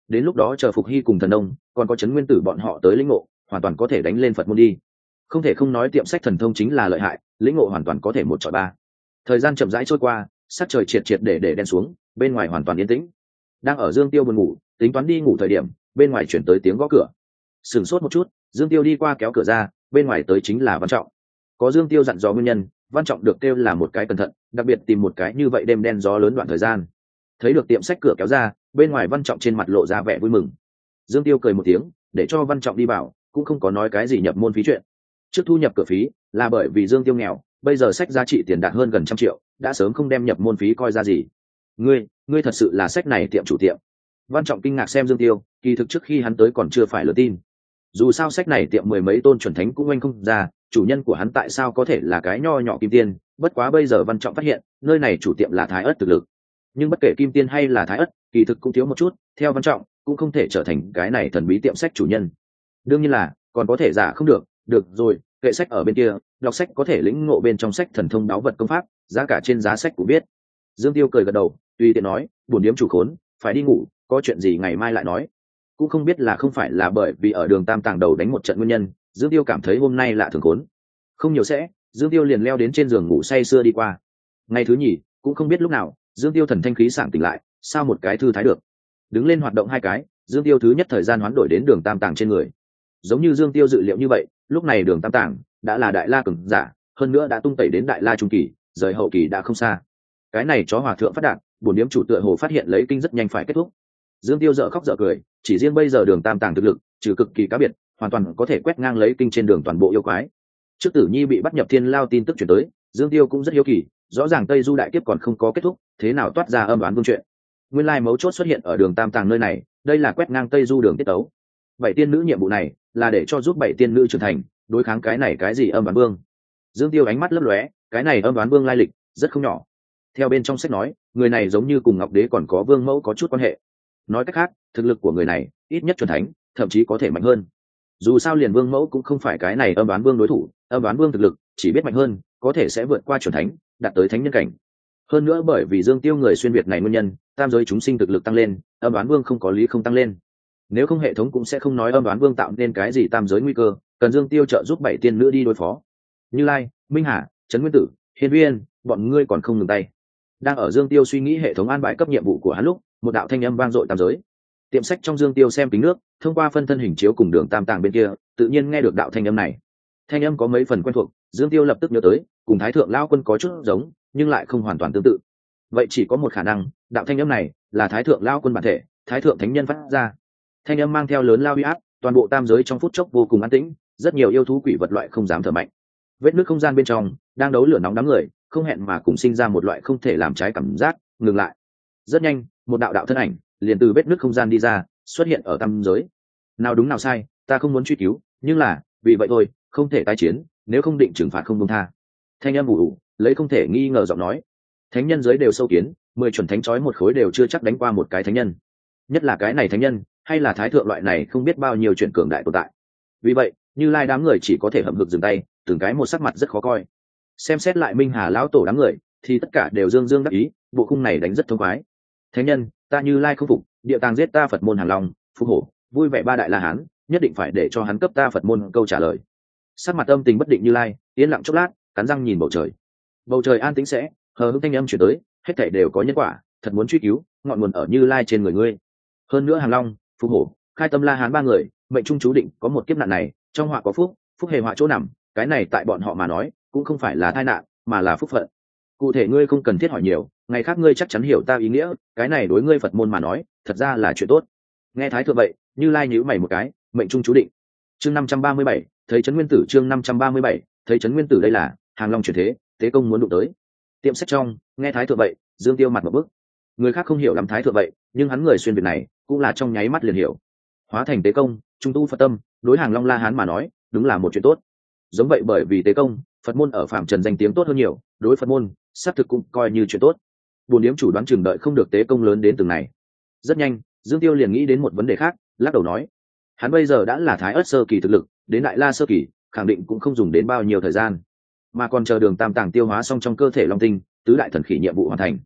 đến lúc đó chờ Phục Hy cùng Thần Đông còn có Trấn Nguyên Tử bọn họ tới lĩnh ngộ, hoàn toàn có thể đánh lên Phật môn đi. Không thể không nói tiệm sách thần thông chính là lợi hại, lĩnh ngộ hoàn toàn có thể một chọi ba. Thời gian chậm rãi trôi qua, sắc trời triệt triệt để đen xuống, bên ngoài hoàn toàn yên tĩnh. Đang ở Dương Tiêu buồn ngủ tính toán đi ngủ thời điểm, bên ngoài chuyển tới tiếng gõ cửa. Sửng sốt một chút, Dương Tiêu đi qua kéo cửa ra, bên ngoài tới chính là Văn Trọng. Có Dương Tiêu dặn dò nguyên nhân, Văn Trọng được kêu là một cái cẩn thận, đặc biệt tìm một cái như vậy đêm đen gió lớn đoạn thời gian. Thấy được tiệm sách cửa kéo ra, bên ngoài Văn Trọng trên mặt lộ ra vẻ vui mừng. Dương Tiêu cười một tiếng, để cho Văn Trọng đi vào, cũng không có nói cái gì nhập môn phí chuyện. Trước thu nhập cửa phí là bởi vì Dương Tiêu nghèo, bây giờ sách giá trị tiền đạt hơn gần 100 triệu, đã sớm không đem nhập môn phí coi ra gì. Ngươi thật sự là sách này tiệm chủ tiệm? Văn Trọng kinh ngạc xem Dương Tiêu, kỳ thực trước khi hắn tới còn chưa phải lừa tin. Dù sao sách này tiệm mười mấy tôn chuẩn thánh cũng oanh không ra, chủ nhân của hắn tại sao có thể là cái nho nhỏ kim tiên? Bất quá bây giờ Văn Trọng phát hiện, nơi này chủ tiệm là Thái Ất thực lực. Nhưng bất kể kim tiên hay là Thái Ất, kỳ thực cũng thiếu một chút, theo Văn Trọng, cũng không thể trở thành cái này thần bí tiệm sách chủ nhân. Đương nhiên là, còn có thể giả không được, được rồi, kệ sách ở bên kia, đọc sách có thể lĩnh ngộ bên trong sách thần thông đáo vật công pháp, giá cả trên giá sách cũng biết. Dương Tiêu cười gật đầu, tùy tiện nói, bổn điếm chủ khốn, phải đi ngủ, có chuyện gì ngày mai lại nói. Cũng không biết là không phải là bởi vì ở đường Tam Tàng đầu đánh một trận nguyên nhân, Dương Tiêu cảm thấy hôm nay lạ thường khốn. Không nhiều sẽ, Dương Tiêu liền leo đến trên giường ngủ say sưa đi qua. Ngày thứ nhì, cũng không biết lúc nào, Dương Tiêu thần thanh khí sảng tỉnh lại, sao một cái thư thái được. Đứng lên hoạt động hai cái, Dương Tiêu thứ nhất thời gian hoán đổi đến đường Tam Tàng trên người. Giống như Dương Tiêu dự liệu như vậy, lúc này đường Tam Tàng đã là đại la cường giả, hơn nữa đã tung tẩy đến đại la trung kỳ, rời hậu kỳ đã không xa. Cái này chó hòa thượng phát đạt, bổn điếm chủ tựa hồ phát hiện lấy kinh rất nhanh phải kết thúc. Dương Tiêu dở khóc dở cười, chỉ riêng bây giờ đường Tam Tàng thực lực, trừ cực kỳ cá biệt, hoàn toàn có thể quét ngang lấy kinh trên đường toàn bộ yêu quái. Trước Tử Nhi bị bắt nhập thiên lao tin tức truyền tới, Dương Tiêu cũng rất hiếu kỳ, rõ ràng Tây Du đại kiếp còn không có kết thúc, thế nào toát ra âm đoán vương chuyện. Nguyên lai mấu chốt xuất hiện ở đường Tam Tàng nơi này, đây là quét ngang Tây Du đường tiết tấu. Bảy tiên nữ nhiệm vụ này là để cho giúp bảy tiên nữ trưởng thành, đối kháng cái này cái gì âm đoán vương. Dương Tiêu ánh mắt lấp lóe, cái này âm đoán vương lai lịch rất không nhỏ. Theo bên trong sách nói, người này giống như cùng Ngọc Đế còn có Vương Mẫu có chút quan hệ. Nói cách khác, thực lực của người này ít nhất chuẩn thánh, thậm chí có thể mạnh hơn. Dù sao liền Vương Mẫu cũng không phải cái này âm đoán vương đối thủ, âm đoán vương thực lực chỉ biết mạnh hơn, có thể sẽ vượt qua chuẩn thánh, đạt tới thánh nhân cảnh. Hơn nữa bởi vì Dương Tiêu người xuyên việt này nguyên nhân, tam giới chúng sinh thực lực tăng lên, âm đoán vương không có lý không tăng lên. Nếu không hệ thống cũng sẽ không nói âm đoán vương tạo nên cái gì tam giới nguy cơ, cần Dương Tiêu trợ giúp bảy tiên nữ đi đối phó. Như Lai, Minh Hà, Trấn Nguyên Tử, Hiên Viên, bọn ngươi còn không ngừng tay. Đang ở Dương Tiêu suy nghĩ hệ thống an bài cấp nhiệm vụ của hắn lúc, một đạo thanh âm vang dội tam giới. Tiệm sách trong Dương Tiêu xem kính nước, thông qua phân thân hình chiếu cùng đường Tam Tàng bên kia, tự nhiên nghe được đạo thanh âm này. Thanh âm có mấy phần quen thuộc, Dương Tiêu lập tức nhớ tới, cùng Thái Thượng Lão Quân có chút giống, nhưng lại không hoàn toàn tương tự. Vậy chỉ có một khả năng, đạo thanh âm này là Thái Thượng Lão Quân bản thể, Thái Thượng Thánh Nhân phát ra. Thanh âm mang theo lớn lao uy áp, toàn bộ tam giới trong phút chốc vô cùng an tĩnh, rất nhiều yêu thú quỷ vật loại không dám thở mạnh. Vết nước không gian bên trong đang đấu lửa nóng đám người, không hẹn mà cùng sinh ra một loại không thể làm trái cảm giác, ngừng lại. Rất nhanh, một đạo đạo thân ảnh liền từ vết nước không gian đi ra, xuất hiện ở tam giới. Nào đúng nào sai, ta không muốn truy cứu, nhưng là vì vậy thôi, không thể tái chiến, nếu không định trừng phạt không buông tha. Thanh âm ủ ủ, lấy không thể nghi ngờ giọng nói. Thánh nhân giới đều sâu kiến, 10 chuẩn thánh chói một khối đều chưa chắc đánh qua một cái thánh nhân. Nhất là cái này thánh nhân, hay là thái thượng loại này không biết bao nhiêu chuyện cường đại tồn tại. Vì vậy, Như Lai đám người chỉ có thể hậm hực dừng tay, từng cái một sắc mặt rất khó coi. Xem xét lại Minh Hà lão tổ đám người, thì tất cả đều dương dương đắc ý, bộ khung này đánh rất thông khoái. Thánh nhân, ta Như Lai không phục, địa tàng giết ta Phật môn Hàng Long, Phúc Hổ, vui vẻ ba đại La Hán, nhất định phải để cho hắn cấp ta Phật môn câu trả lời. Sắc mặt âm tình bất định Như Lai, yên lặng chốc lát, cắn răng nhìn bầu trời. Bầu trời an tĩnh sẽ, hờ hững thanh âm chuyển tới, hết thảy đều có nhân quả, thật muốn truy cứu, ngọn nguồn ở Như Lai trên người ngươi. Hơn nữa Hàng Long, Phúc Hổ, Khai Tâm La Hán ba người, mệnh trung chú định có một kiếp nạn này, trong họa có phúc, phúc hề họa chỗ nằm, cái này tại bọn họ mà nói, cũng không phải là tai nạn, mà là phúc phận. Cụ thể ngươi không cần thiết hỏi nhiều, ngày khác ngươi chắc chắn hiểu ta ý nghĩa, cái này đối ngươi Phật môn mà nói, thật ra là chuyện tốt. Nghe thái thượng vậy, Như Lai nhíu mày một cái, mệnh trung chú định. Chương 537, thấy Trấn Nguyên Tử. Chương 537, thấy Trấn Nguyên Tử. Đây là Hàng Long chuyển thế, tế công muốn đụng tới. Tiệm sách trong, nghe thái thượng vậy, Dương Tiêu mặt một bức. Người khác không hiểu lắm thái thượng vậy, nhưng hắn người xuyên việt này, cũng là trong nháy mắt liền hiểu. Hóa thành tế công, trung tu Phật tâm, đối Hàng Long La Hán mà nói, đúng là một chuyện tốt. Giống vậy bởi vì tế công, Phật môn ở phạm trần danh tiếng tốt hơn nhiều, đối Phật môn, xác thực cũng coi như chuyện tốt. Buồn điếm chủ đoán chừng đợi không được tế công lớn đến từng này. Rất nhanh, Dương Tiêu liền nghĩ đến một vấn đề khác, lắc đầu nói: hắn bây giờ đã là Thái Ất sơ kỳ thực lực, đến Đại La sơ kỳ, khẳng định cũng không dùng đến bao nhiêu thời gian, mà còn chờ đường Tam Tàng tiêu hóa xong trong cơ thể Long Tinh, tứ đại thần khỉ nhiệm vụ hoàn thành.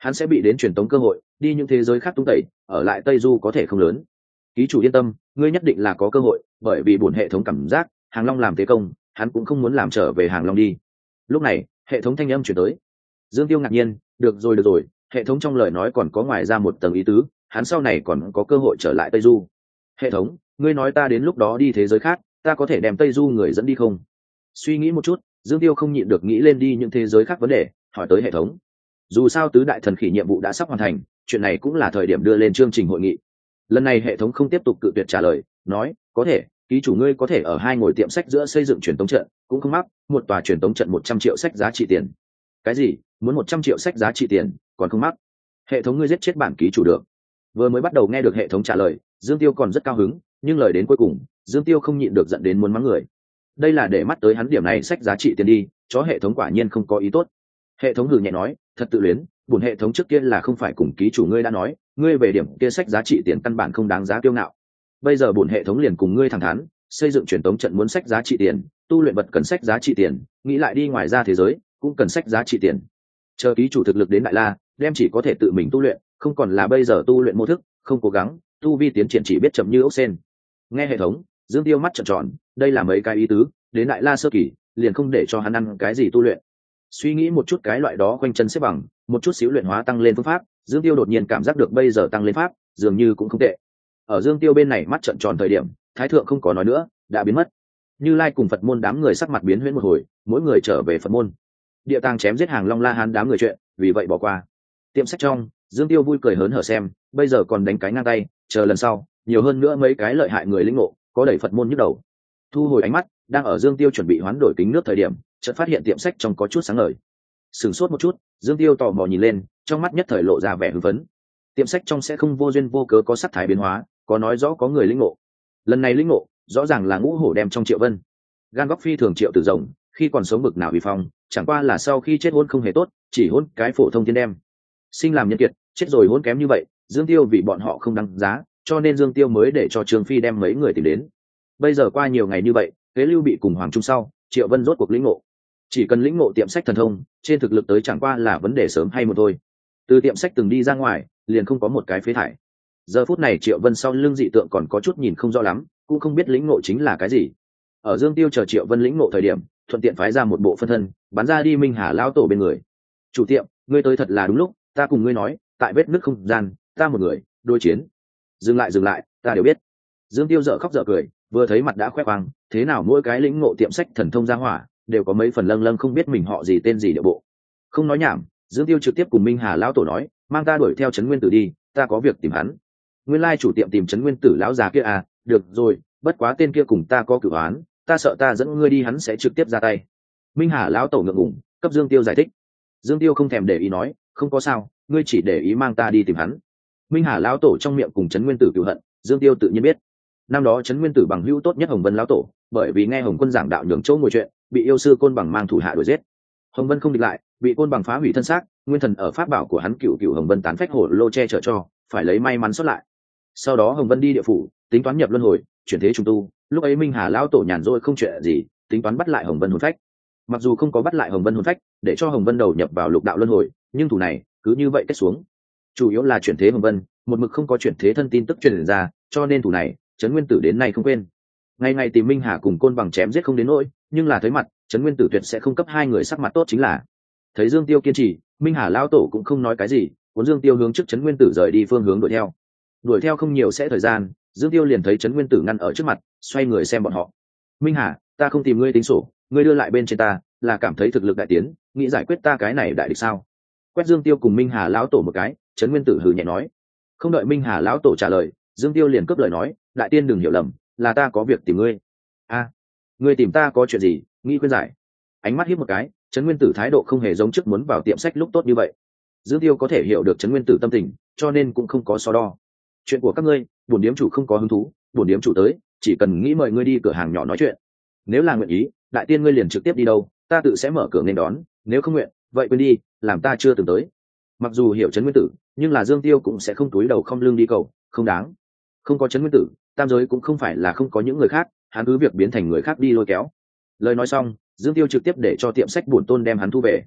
hắn sẽ bị đến truyền tống cơ hội đi những thế giới khác tung tẩy, ở lại Tây Du có thể không lớn. Ký chủ yên tâm, ngươi nhất định là có cơ hội, bởi vì bổn hệ thống cảm giác Hàng Long làm thế công, hắn cũng không muốn làm trở về Hàng Long đi. Lúc này hệ thống thanh âm chuyển tới. Dương Tiêu ngạc nhiên, được rồi, hệ thống trong lời nói còn có ngoài ra một tầng ý tứ, hắn sau này còn có cơ hội trở lại Tây Du. Hệ thống, ngươi nói ta đến lúc đó đi thế giới khác, ta có thể đem Tây Du người dẫn đi không? Suy nghĩ một chút, Dương Tiêu không nhịn được nghĩ lên đi những thế giới khác vấn đề, hỏi tới hệ thống. Dù sao tứ đại thần khỉ nhiệm vụ đã sắp hoàn thành, chuyện này cũng là thời điểm đưa lên chương trình hội nghị. Lần này hệ thống không tiếp tục cự tuyệt trả lời, nói có thể, ký chủ ngươi có thể ở hai ngồi tiệm sách giữa xây dựng truyền tống trận, cũng không mắc, một tòa truyền tống trận 100 triệu sách giá trị tiền. Cái gì? Muốn 100 triệu sách giá trị tiền, còn không mắc? Hệ thống ngươi giết chết bản ký chủ được. Vừa mới bắt đầu nghe được hệ thống trả lời, Dương Tiêu còn rất cao hứng, nhưng lời đến cuối cùng, Dương Tiêu không nhịn được giận đến muốn mắng người. Đây là để mắt tới hắn điểm này sách giá trị tiền đi, chó hệ thống quả nhiên không có ý tốt. Hệ thống hừ nhẹ nói, thật tự luyến, bổn hệ thống trước kia là không phải cùng ký chủ ngươi đã nói, ngươi về điểm kia sách giá trị tiền căn bản không đáng giá kiêu ngạo. Bây giờ bổn hệ thống liền cùng ngươi thẳng thắn, xây dựng truyền tống trận muốn sách giá trị tiền, tu luyện vật cần sách giá trị tiền, nghĩ lại đi ngoài ra thế giới cũng cần sách giá trị tiền. Chờ ký chủ thực lực đến Đại La, đem chỉ có thể tự mình tu luyện, không còn là bây giờ tu luyện mô thức, không cố gắng, tu vi tiến triển chỉ biết chậm như ốc sen. Nghe hệ thống, Dương Tiêu mắt trợn tròn, đây là mấy cái ý tứ, đến Đại La sơ kỳ, liền không để cho hắn ăn cái gì tu luyện. Suy nghĩ một chút cái loại đó quanh chân xếp bằng, một chút xíu luyện hóa tăng lên phương pháp, Dương Tiêu đột nhiên cảm giác được bây giờ tăng lên pháp, dường như cũng không tệ. Ở Dương Tiêu bên này mắt trợn tròn thời điểm, Thái thượng không có nói nữa, đã biến mất. Như Lai cùng Phật môn đám người sắc mặt biến huyễn một hồi, mỗi người trở về Phật môn. Địa tàng chém giết Hàng Long La Hán đám người chuyện, vì vậy bỏ qua. Tiệm sách trong, Dương Tiêu vui cười hớn hở xem, bây giờ còn đánh cái ngang tay, chờ lần sau, nhiều hơn nữa mấy cái lợi hại người lĩnh ngộ, có đẩy Phật môn nhức đầu. Thu hồi ánh mắt, đang ở Dương Tiêu chuẩn bị hoán đổi kính nước thời điểm, chợt phát hiện tiệm sách trong có chút sáng ngời. Sửng sốt một chút, Dương Tiêu tò mò nhìn lên, trong mắt nhất thời lộ ra vẻ hưng phấn. Tiệm sách trong sẽ không vô duyên vô cớ có sắc thái biến hóa, có nói rõ có người lĩnh ngộ. Lần này lĩnh ngộ, rõ ràng là Ngũ Hổ đem trong Triệu Vân. Gan góc phi thường Triệu Tử Rồng, khi còn sống bực nào vì phong, chẳng qua là sau khi chết hôn không hề tốt, chỉ hôn cái phổ thông thiên đem. Sinh làm nhân kiệt, chết rồi hôn kém như vậy, Dương Tiêu vì bọn họ không đáng giá, cho nên Dương Tiêu mới để cho Trương Phi đem mấy người tìm đến. Bây giờ qua nhiều ngày như vậy, kế Lưu bị cùng Hoàng Trung sau, Triệu Vân rốt cuộc lĩnh ngộ. Chỉ cần lĩnh ngộ tiệm sách thần thông, trên thực lực tới chẳng qua là vấn đề sớm hay muộn thôi. Từ tiệm sách từng đi ra ngoài, liền không có một cái phế thải. Giờ phút này Triệu Vân sau lưng dị tượng còn có chút nhìn không rõ lắm, cũng không biết lĩnh ngộ chính là cái gì. Ở Dương Tiêu chờ Triệu Vân lĩnh ngộ thời điểm, thuận tiện phái ra một bộ phân thân, bắn ra đi Minh Hà lão tổ bên người. Chủ tiệm, ngươi tới thật là đúng lúc, ta cùng ngươi nói, tại vết nứt không gian, ta một người, đối chiến. Dừng lại, ta đều biết. Dương Tiêu dở khóc dở cười, vừa thấy mặt đã khoe khoang, thế nào mỗi cái lĩnh ngộ tiệm sách thần thông ra hỏa, đều có mấy phần lâng lâng không biết mình họ gì tên gì địa bộ. Không nói nhảm, Dương Tiêu trực tiếp cùng Minh Hà lão tổ nói, mang ta đuổi theo Trấn Nguyên Tử đi, ta có việc tìm hắn. Nguyên lai chủ tiệm tìm Trấn Nguyên Tử lão già kia à, được rồi, bất quá tên kia cùng ta có cửu oán, ta sợ ta dẫn ngươi đi hắn sẽ trực tiếp ra tay. Minh Hà lão tổ ngượng ngùng, cấp Dương Tiêu giải thích. Dương Tiêu không thèm để ý nói, không có sao, ngươi chỉ để ý mang ta đi tìm hắn. Minh Hà lão tổ trong miệng cùng Trấn Nguyên Tử cửu hận, Dương Tiêu tự nhiên biết. Năm đó Trấn Nguyên Tử bằng hữu tốt nhất Hồng Vân lão tổ, bởi vì nghe Hồng Quân giảng đạo nhường chỗ ngồi chuyện, bị yêu sư Côn Bằng mang thủ hạ đuổi giết. Hồng Vân không địch lại, bị Côn Bằng phá hủy thân xác, nguyên thần ở pháp bảo của hắn cựu Hồng Vân tán phách hổ lô che chở cho, phải lấy may mắn xuất lại. Sau đó Hồng Vân đi địa phủ, tính toán nhập luân hồi, chuyển thế trùng tu, lúc ấy Minh Hà lão tổ nhàn rỗi không chuyện gì, tính toán bắt lại Hồng Vân hồn phách. Mặc dù không có bắt lại Hồng Vân hồn phách, để cho Hồng Vân đầu nhập vào lục đạo luân hồi, nhưng thủ này cứ như vậy kết xuống. Chủ yếu là chuyển thế Hồng Vân, một mực không có chuyển thế thân tin tức truyền ra, cho nên thủ này Trấn Nguyên Tử đến nay không quên. Ngày ngày tìm Minh Hà cùng Côn Bằng chém giết không đến nỗi, nhưng là thấy mặt, Trấn Nguyên Tử tuyệt sẽ không cấp hai người sắc mặt tốt chính là. Thấy Dương Tiêu kiên trì, Minh Hà lão tổ cũng không nói cái gì, cuốn Dương Tiêu hướng trước Trấn Nguyên Tử rời đi phương hướng đuổi theo. Đuổi theo không nhiều sẽ thời gian, Dương Tiêu liền thấy Trấn Nguyên Tử ngăn ở trước mặt, xoay người xem bọn họ. Minh Hà, ta không tìm ngươi tính sổ, ngươi đưa lại bên trên ta, là cảm thấy thực lực đại tiến, nghĩ giải quyết ta cái này đại địch sao? Quét Dương Tiêu cùng Minh Hà lão tổ một cái, Trấn Nguyên Tử hừ nhẹ nói. Không đợi Minh Hà lão tổ trả lời, Dương Tiêu liền cướp lời nói, đại tiên đừng hiểu lầm, là ta có việc tìm ngươi. A, ngươi tìm ta có chuyện gì? Nghĩ khuyên giải. Ánh mắt híp một cái, Trấn Nguyên Tử thái độ không hề giống trước muốn vào tiệm sách lúc tốt như vậy. Dương Tiêu có thể hiểu được Trấn Nguyên Tử tâm tình, cho nên cũng không có so đo. Chuyện của các ngươi, bổn điếm chủ không có hứng thú, bổn điếm chủ tới, chỉ cần nghĩ mời ngươi đi cửa hàng nhỏ nói chuyện. Nếu là nguyện ý, đại tiên ngươi liền trực tiếp đi đâu, ta tự sẽ mở cửa nên đón, nếu không nguyện, vậy quên đi, làm ta chưa từng tới. Mặc dù hiểu Trấn Nguyên Tử, nhưng là Dương Tiêu cũng sẽ không túi đầu không lưng đi cầu, không đáng. Không có Trấn Nguyên Tử, tam giới cũng không phải là không có những người khác, hắn cứ việc biến thành người khác đi lôi kéo. Lời nói xong, Dương Tiêu trực tiếp để cho tiệm sách bổn tôn đem hắn thu về.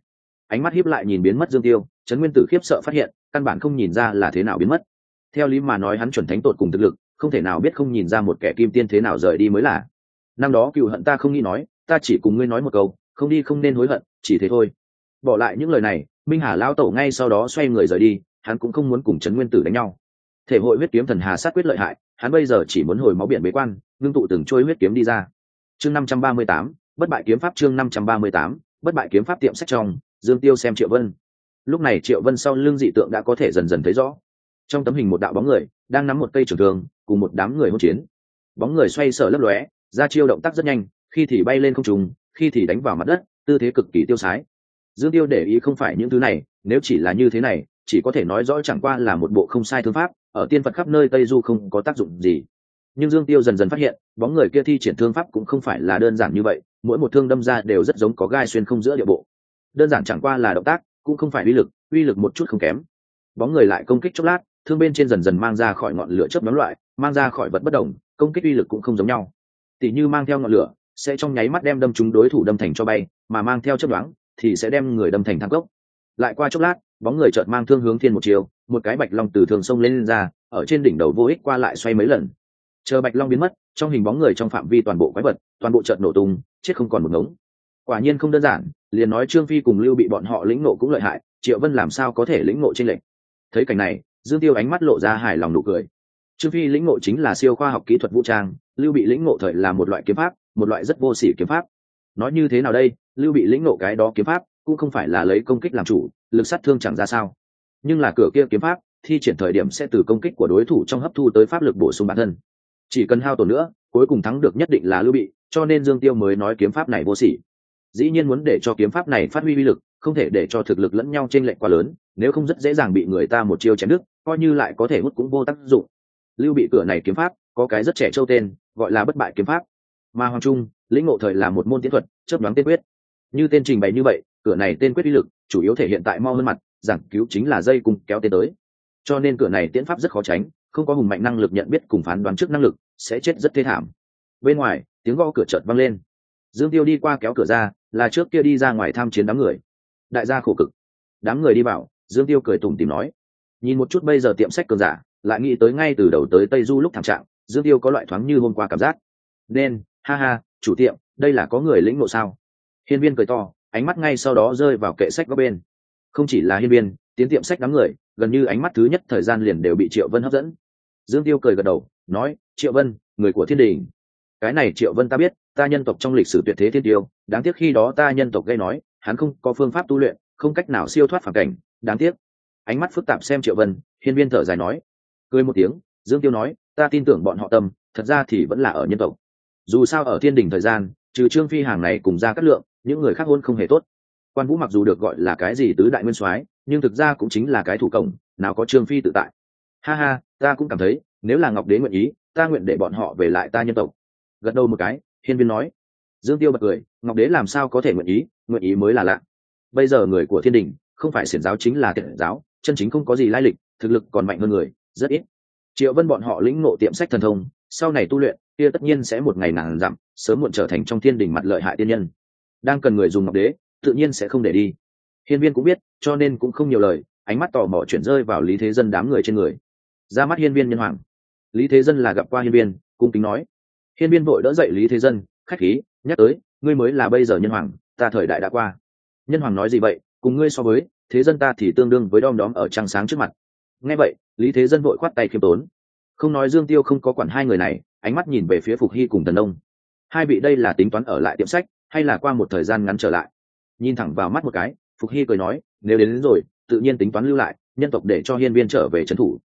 ánh mắt hiếp lại nhìn biến mất Dương Tiêu, Trấn Nguyên Tử khiếp sợ phát hiện căn bản không nhìn ra là thế nào biến mất. Theo lý mà nói hắn chuẩn thánh tột cùng thực lực, không thể nào biết không nhìn ra một kẻ kim tiên thế nào rời đi mới là. Năm đó cựu hận ta không nghĩ nói, ta chỉ cùng ngươi nói một câu, không đi không nên hối hận, chỉ thế thôi. Bỏ lại những lời này, Minh Hà lão tổ ngay sau đó xoay người rời đi, hắn cũng không muốn cùng Trấn Nguyên Tử đánh nhau. Thể hội huyết kiếm thần hà sát quyết lợi hại, hắn bây giờ chỉ muốn hồi máu biển bế quan, ngưng tụ từng trôi huyết kiếm đi ra. Chương 538, bất bại kiếm pháp. Chương 538, bất bại kiếm pháp. Tiệm sách trong, Dương Tiêu xem Triệu Vân. Lúc này Triệu Vân sau lưng dị tượng đã có thể dần dần thấy rõ. Trong tấm hình một đạo bóng người đang nắm một cây trường thương, cùng một đám người hỗn chiến. Bóng người xoay sở lấp lóe, ra chiêu động tác rất nhanh, khi thì bay lên không trung, khi thì đánh vào mặt đất, tư thế cực kỳ tiêu sái. Dương Tiêu để ý không phải những thứ này, nếu chỉ là như thế này, chỉ có thể nói rõ chẳng qua là một bộ không sai thương pháp, ở tiên Phật khắp nơi Tây Du không có tác dụng gì. Nhưng Dương Tiêu dần dần phát hiện, bóng người kia thi triển thương pháp cũng không phải là đơn giản như vậy, mỗi một thương đâm ra đều rất giống có gai xuyên không giữa địa bộ. Đơn giản chẳng qua là động tác, cũng không phải uy lực một chút không kém. Bóng người lại công kích chốc lát, thương bên trên dần dần mang ra khỏi ngọn lửa chớp nhoáng loại, mang ra khỏi vật bất động, công kích uy lực cũng không giống nhau. Tỷ như mang theo ngọn lửa, sẽ trong nháy mắt đem đâm trúng đối thủ đâm thành cho bay, mà mang theo chớp nhoáng thì sẽ đem người đâm thành thang cốc. Lại qua chốc lát, bóng người chợt mang thương hướng thiên một chiều, một cái bạch long từ thường sông lên ra, ở trên đỉnh đầu vô ích qua lại xoay mấy lần. Chờ bạch long biến mất, trong hình bóng người trong phạm vi toàn bộ quái vật, toàn bộ chợt nổ tung, chết không còn một ngống. Quả nhiên không đơn giản, liền nói Trương Phi cùng Lưu Bị bọn họ lĩnh nộ cũng lợi hại, Triệu Vân làm sao có thể lĩnh nộ trên lệnh. Thấy cảnh này, Dương Tiêu ánh mắt lộ ra hài lòng nụ cười. Trương Phi lĩnh nộ chính là siêu khoa học kỹ thuật vũ trang, Lưu Bị lĩnh nộ thời là một loại kiếm pháp, một loại rất vô sỉ kiếm pháp. Nói như thế nào đây, Lưu Bị lĩnh nộ cái đó kiếm pháp cũng không phải là lấy công kích làm chủ, lực sát thương chẳng ra sao, nhưng là cửa kia kiếm pháp thi triển thời điểm sẽ từ công kích của đối thủ trong hấp thu tới pháp lực bổ sung bản thân, chỉ cần hao tổn nữa cuối cùng thắng được nhất định là Lưu Bị, cho nên Dương Tiêu mới nói kiếm pháp này vô sỉ. Dĩ nhiên muốn để cho kiếm pháp này phát huy uy lực, không thể để cho thực lực lẫn nhau chênh lệch quá lớn, nếu không rất dễ dàng bị người ta một chiêu chém đứt, coi như lại có thể hút cũng vô tác dụng. Lưu Bị cửa này kiếm pháp có cái rất trẻ trâu tên, gọi là bất bại kiếm pháp, mà Hoàng Trung lĩnh ngộ thời là một môn tiến thuật, chớp nhoáng tên quyết. Như tên trình bày như vậy, cửa này tên quyết uy lực chủ yếu thể hiện tại mau hơn mặt, giảng cứu chính là dây cùng kéo tên tới, cho nên cửa này tiễn pháp rất khó tránh, không có hùng mạnh năng lực nhận biết cùng phán đoán trước năng lực, sẽ chết rất thê thảm. Bên ngoài tiếng gõ cửa chợt vang lên, Dương Tiêu đi qua kéo cửa ra, là trước kia đi ra ngoài tham chiến đám người. Đại gia khổ cực. Đám người đi vào, Dương Tiêu cười tủm tỉm nói, nhìn một chút bây giờ tiệm sách cường giả, lại nghĩ tới ngay từ đầu tới Tây Du lúc thảm trạng, Dương Tiêu có loại thoáng như hôm qua cảm giác. Nên, ha ha, chủ tiệm, đây là có người lĩnh ngộ sao? Hiên Viên cười to, ánh mắt ngay sau đó rơi vào kệ sách góc bên. Không chỉ là Hiên Viên, tiến tiệm sách đám người, gần như ánh mắt thứ nhất thời gian liền đều bị Triệu Vân hấp dẫn. Dương Tiêu cười gật đầu, nói, Triệu Vân, người của Thiên Đình. Cái này Triệu Vân ta biết, ta nhân tộc trong lịch sử tuyệt thế thiên tiêu, đáng tiếc khi đó ta nhân tộc gây nói, hắn không có phương pháp tu luyện, không cách nào siêu thoát phàm cảnh, đáng tiếc. Ánh mắt phức tạp xem Triệu Vân, Hiên Viên thở dài nói, cười một tiếng, Dương Tiêu nói, ta tin tưởng bọn họ tâm, thật ra thì vẫn là ở nhân tộc. Dù sao ở Thiên Đình thời gian, trừ Trương Phi hàng này cùng Gia Cát Lượng, những người khác hôn không hề tốt. Quan Vũ mặc dù được gọi là cái gì tứ đại nguyên soái, nhưng thực ra cũng chính là cái thủ cổng, nào có Trương Phi tự tại. Ha ha, ta cũng cảm thấy, nếu là Ngọc Đế nguyện ý, ta nguyện để bọn họ về lại ta nhân tộc. Gật đầu một cái, Hiên Viên nói. Dương Tiêu bật cười, Ngọc Đế làm sao có thể nguyện ý mới là lạ. Bây giờ người của Thiên Đình không phải xiển giáo chính là tiện giáo, chân chính không có gì lai lịch, thực lực còn mạnh hơn người rất ít. Triệu Vân bọn họ lĩnh ngộ tiệm sách thần thông, sau này tu luyện kia tất nhiên sẽ một ngày ngàn dặm, sớm muộn trở thành trong Thiên Đình mặt lợi hại tiên nhân. Đang cần người dùng Ngọc Đế, tự nhiên sẽ không để đi. Hiên Viên cũng biết, cho nên cũng không nhiều lời, ánh mắt tò mò chuyển rơi vào Lý Thế Dân đám người trên người. Ra mắt Hiên Viên nhân hoàng. Lý Thế Dân là gặp qua Hiên Viên, cung kính nói. Hiên Viên vội đỡ dậy Lý Thế Dân, khách khí nhắc tới, ngươi mới là bây giờ nhân hoàng, ta thời đại đã qua. Nhân hoàng nói gì vậy, cùng ngươi so với, Thế Dân ta thì tương đương với đom đóm ở trăng sáng trước mặt. Nghe vậy, Lý Thế Dân vội khoát tay khiêm tốn. Không nói Dương Tiêu không có quản hai người này, ánh mắt nhìn về phía Phục Hy cùng Tần Đông. Hai vị đây là tính toán ở lại tiệm sách, hay là qua một thời gian ngắn trở lại? Nhìn thẳng vào mắt một cái, Phục Hy cười nói, nếu đến rồi, tự nhiên tính toán lưu lại, nhân tộc để cho Hiên Viên trở về trấn thủ.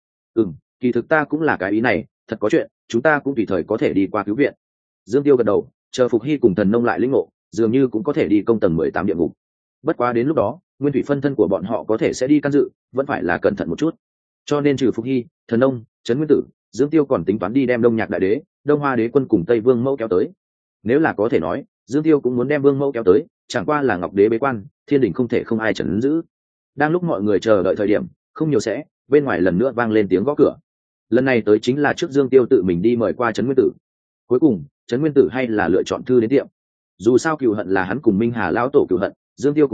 Kỳ thực ta cũng là cái ý này, thật có chuyện, chúng ta cũng tùy thời có thể đi qua cứu viện. Dương Tiêu gật đầu, chờ Phục Hy cùng Thần Nông lại lĩnh ngộ, dường như cũng có thể đi công tầng 18 địa ngục. Bất quá đến lúc đó, nguyên thủy phân thân của bọn họ có thể sẽ đi can dự, vẫn phải là cẩn thận một chút. Cho nên trừ Phục Hy, Thần Nông, Trấn Nguyên Tử, Dương Tiêu còn tính toán đi đem Đông Nhạc Đại Đế, Đông Hoa Đế quân cùng Tây Vương Mẫu kéo tới. Nếu là có thể nói, Dương Tiêu cũng muốn đem Vương Mẫu kéo tới, chẳng qua là Ngọc Đế bế quan, Thiên Đình không thể không ai trấn giữ. Đang lúc mọi người chờ đợi thời điểm, không nhiều sẽ, bên ngoài lần nữa vang lên tiếng gõ cửa. Lần này tới chính là trước Dương Tiêu tự mình đi mời qua Trấn Nguyên Tử. Cuối cùng, Trấn Nguyên Tử hay là lựa chọn thư đến tiệm. Dù sao cừu hận là hắn cùng Minh Hà lão tổ cừu hận, Dương Tiêu cũng nói,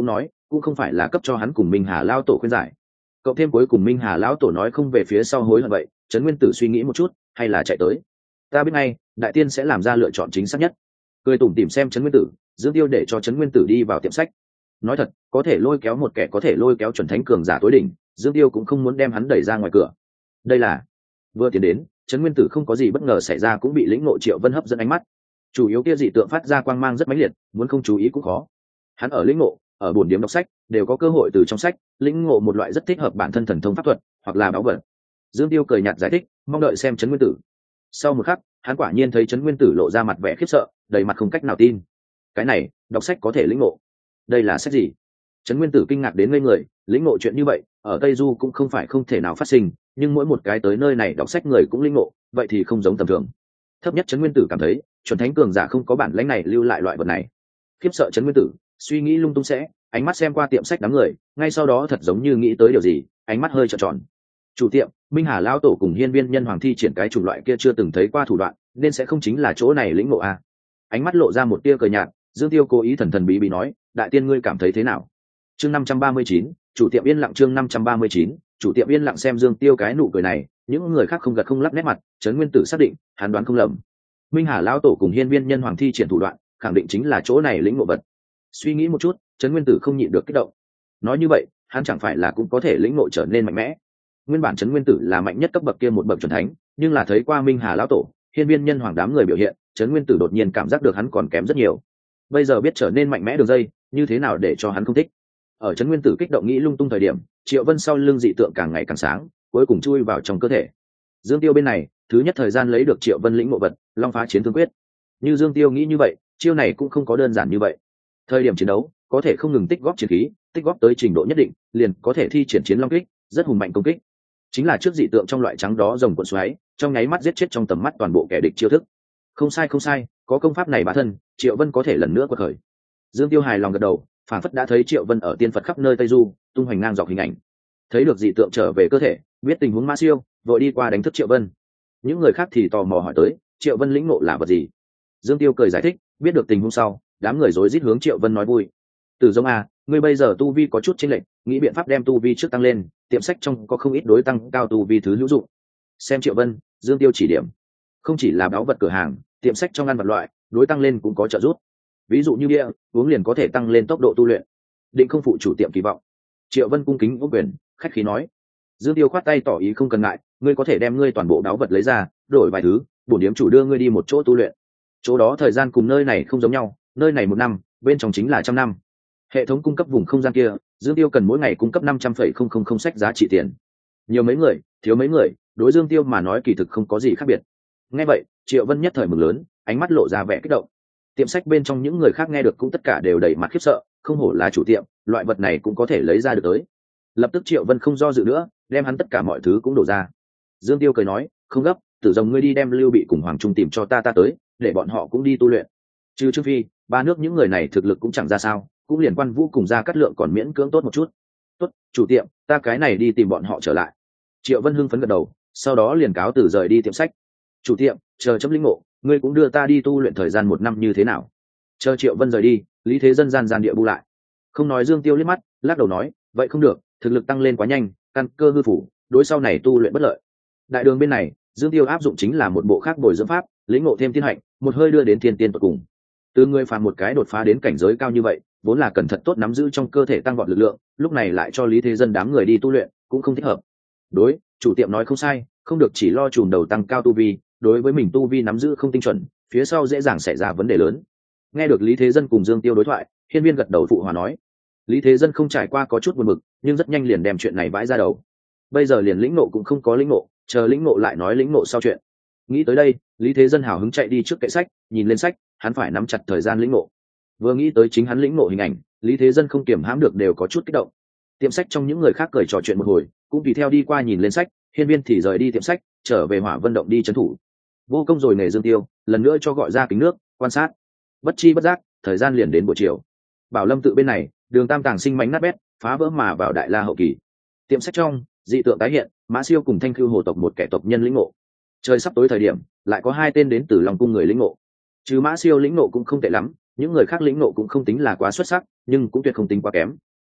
cũng không phải là cấp cho hắn cùng minh hà lao tổ khuyên giải. Cộng thêm cuối cùng minh hà lão tổ nói không về phía sau hối hận vậy, trấn nguyên tử suy nghĩ một chút hay là chạy tới. Ta biết ngay đại tiên sẽ làm ra lựa chọn chính xác nhất. Cười tủm tỉm xem trấn nguyên tử, Dương Tiêu để cho trấn nguyên tử đi vào tiệm sách. Nói thật, có thể lôi kéo một kẻ có thể lôi kéo chuẩn thánh cường giả tối đỉnh, Dương Tiêu cũng không muốn đem hắn đẩy ra ngoài cửa. Đây là vừa tiến đến, trấn nguyên tử không có gì bất ngờ xảy ra cũng bị lĩnh ngộ Triệu Vân hấp dẫn ánh mắt. Chủ yếu kia dị tượng phát ra quang mang rất mãnh liệt, muốn không chú ý cũng khó. Hắn ở lĩnh ngộ, ở bổn điếm đọc sách đều có cơ hội từ trong sách lĩnh ngộ một loại rất thích hợp bản thân thần thông pháp thuật hoặc là báu vật. Dương Tiêu cười nhạt giải thích, mong đợi xem trấn nguyên tử. Sau một khắc, hắn quả nhiên thấy trấn nguyên tử lộ ra mặt vẻ khiếp sợ, đầy mặt không cách nào tin. Cái này, đọc sách có thể lĩnh ngộ? Đây là sách gì? Trấn nguyên tử kinh ngạc đến ngây người, lĩnh ngộ chuyện như vậy ở Tây Du cũng không phải không thể nào phát sinh, nhưng mỗi một cái tới nơi này đọc sách người cũng lĩnh ngộ, vậy thì không giống tầm thường. Thấp nhất trấn nguyên tử cảm thấy chuẩn thánh cường giả không có bản lãnh này lưu lại loại vật này. Khiếp sợ trấn nguyên tử suy nghĩ lung tung sẽ ánh mắt xem qua tiệm sách đám người, ngay sau đó thật giống như nghĩ tới điều gì, ánh mắt hơi trợn tròn. Chủ tiệm minh hà lao tổ cùng hiên viên nhân hoàng thi triển cái chủng loại kia chưa từng thấy qua thủ đoạn, nên sẽ không chính là chỗ này lĩnh ngộ a. Ánh mắt lộ ra một tia cười nhạt, Dương Tiêu cố ý thần thần bí bí nói, đại tiên ngươi cảm thấy thế nào? Chương 539, chủ tiệm yên lặng. Chương 539, chủ tiệm yên lặng. Xem Dương Tiêu cái nụ cười này, những người khác không gật không lắc nét mặt, trấn nguyên tử xác định hắn đoán không lầm. Minh hà lao tổ cùng hiên viên nhân hoàng thi triển thủ đoạn, khẳng định chính là chỗ này lĩnh ngộ vật. Suy nghĩ một chút, trấn nguyên tử không nhịn được kích động. Nói như vậy, hắn chẳng phải là cũng có thể lĩnh ngộ trở nên mạnh mẽ? Nguyên bản trấn nguyên tử là mạnh nhất cấp bậc kia một bậc chuẩn thánh, nhưng là thấy qua minh hà lão tổ, hiên viên nhân hoàng đám người biểu hiện, trấn nguyên tử đột nhiên cảm giác được hắn còn kém rất nhiều. Bây giờ biết trở nên mạnh mẽ đường dây, như thế nào để cho hắn không thích? Ở trấn nguyên tử kích động nghĩ lung tung thời điểm, Triệu Vân sau lưng dị tượng càng ngày càng sáng, cuối cùng chui vào trong cơ thể. Dương Tiêu bên này, thứ nhất thời gian lấy được Triệu Vân lĩnh ngộ vật, Long Phá Chiến Thương Quyết. Như Dương Tiêu nghĩ như vậy, chiêu này cũng không có đơn giản như vậy. Thời điểm chiến đấu, có thể không ngừng tích góp chiến khí, tích góp tới trình độ nhất định, liền có thể thi triển chiến long kích, rất hùng mạnh công kích. Chính là trước dị tượng trong loại trắng đó rồng cuộn xoáy, trong nháy mắt giết chết trong tầm mắt toàn bộ kẻ địch chiêu thức. Không sai không sai, có công pháp này bá thân, Triệu Vân có thể lần nữa quật khởi. Dương Tiêu hài lòng gật đầu, phản phất đã thấy Triệu Vân ở tiên Phật khắp nơi Tây Du, tung hoành ngang dọc hình ảnh. Thấy được dị tượng trở về cơ thể, biết tình huống ma siêu, vội đi qua đánh thức Triệu Vân. Những người khác thì tò mò hỏi tới, Triệu Vân lĩnh ngộ là vật gì? Dương Tiêu cười giải thích, biết được tình huống sau, đám người rối rít hướng Triệu Vân nói vui. Từ giống a, ngươi bây giờ tu vi có chút chênh lệch, nghĩ biện pháp đem tu vi trước tăng lên, tiệm sách trong có không ít đối tăng cao tu vi thứ hữu dụng. Xem Triệu Vân, Dương Tiêu chỉ điểm, không chỉ là báu vật cửa hàng, tiệm sách trong ăn vật loại, đối tăng lên cũng có trợ giúp. Ví dụ như bia uống liền có thể tăng lên tốc độ tu luyện, định không phụ chủ tiệm kỳ vọng. Triệu Vân cung kính ôm quyền, khách khí nói. Dương Tiêu khoát tay tỏ ý không cần ngại, ngươi có thể đem ngươi toàn bộ báu vật lấy ra, đổi vài thứ, bổn điếm chủ đưa ngươi đi một chỗ tu luyện. Chỗ đó thời gian cùng nơi này không giống nhau, nơi này 1 năm, bên trong chính là 100 năm. Hệ thống cung cấp vùng không gian kia, Dương Tiêu cần mỗi ngày cung cấp 500,000 sách giá trị tiền. Nhiều mấy người, thiếu mấy người, đối Dương Tiêu mà nói kỳ thực không có gì khác biệt. Nghe vậy, Triệu Vân nhất thời mừng lớn, ánh mắt lộ ra vẻ kích động. Tiệm sách bên trong những người khác nghe được cũng tất cả đều đầy mặt khiếp sợ, không hổ là chủ tiệm, loại vật này cũng có thể lấy ra được tới. Lập tức Triệu Vân không do dự nữa, đem hắn tất cả mọi thứ cũng đổ ra. Dương Tiêu cười nói, không gấp, Tử Rồng ngươi đi đem Lưu Bị cùng Hoàng Trung tìm cho ta tới, để bọn họ cũng đi tu luyện. Trừ Trương Phi, ba nước những người này thực lực cũng chẳng ra sao, cũng liền Quan Vũ cùng Gia Cát Lượng còn miễn cưỡng tốt một chút. Tốt, chủ tiệm, ta cái này đi tìm bọn họ trở lại. Triệu Vân hưng phấn gật đầu, sau đó liền cáo từ rời đi tiệm sách. Chủ tiệm, chờ chấm linh ngộ, ngươi cũng đưa ta đi tu luyện thời gian 1 năm như thế nào? Chờ Triệu Vân rời đi, Lý Thế Dân gian địa bu lại, không nói. Dương Tiêu liếc mắt, lắc đầu nói, vậy không được, thực lực tăng lên quá nhanh, căn cơ hư phủ, đối sau này tu luyện bất lợi. Đại đường bên này, Dương Tiêu áp dụng chính là một bộ khác bồi dưỡng pháp, lĩnh ngộ thêm thiên hạnh, một hơi đưa đến thiên tiên tột cùng. Từ người phàm một cái đột phá đến cảnh giới cao như vậy, vốn là cẩn thận tốt nắm giữ trong cơ thể tăng vọt lực lượng, lúc này lại cho Lý Thế Dân đám người đi tu luyện, cũng không thích hợp. Đối, chủ tiệm nói không sai, không được chỉ lo chùm đầu tăng cao tu vi, đối với mình tu vi nắm giữ không tinh chuẩn, phía sau dễ dàng xảy ra vấn đề lớn. Nghe được Lý Thế Dân cùng Dương Tiêu đối thoại, Hiên Viên gật đầu phụ hòa nói. Lý Thế Dân không trải qua có chút buồn bực, nhưng rất nhanh liền đem chuyện này vãi ra đầu. Bây giờ liền lĩnh ngộ cũng không có lĩnh ngộ, chờ lĩnh ngộ lại nói lĩnh ngộ sau chuyện. Nghĩ tới đây, Lý Thế Dân hào hứng chạy đi trước kệ sách, nhìn lên sách, hắn phải nắm chặt thời gian lĩnh ngộ. Vừa nghĩ tới chính hắn lĩnh ngộ hình ảnh, Lý Thế Dân không kiềm hãm được đều có chút kích động. Tiệm sách trong những người khác cười trò chuyện một hồi, cũng tùy theo đi qua nhìn lên sách. Hiên Viên thì rời đi tiệm sách, trở về Hỏa Vân động đi trấn thủ. Vô Công rồi nghề Dương Tiêu, lần nữa cho gọi ra kính nước, quan sát. Bất chi bất giác, thời gian liền đến buổi chiều. Bảo Lâm tự bên này, Đường Tam Tàng sinh mánh nát bét, phá vỡ mà vào Đại La hậu kỳ. Tiệm sách trong, dị tượng tái hiện, Mã Siêu cùng Thanh Khưu hồ tộc một kẻ tộc nhân lĩnh ngộ. Trời sắp tối thời điểm, lại có 2 tên đến từ Long cung người lĩnh ngộ. Chứ Mã Siêu lĩnh ngộ cũng không tệ lắm, những người khác lĩnh ngộ cũng không tính là quá xuất sắc, nhưng cũng tuyệt không tính quá kém.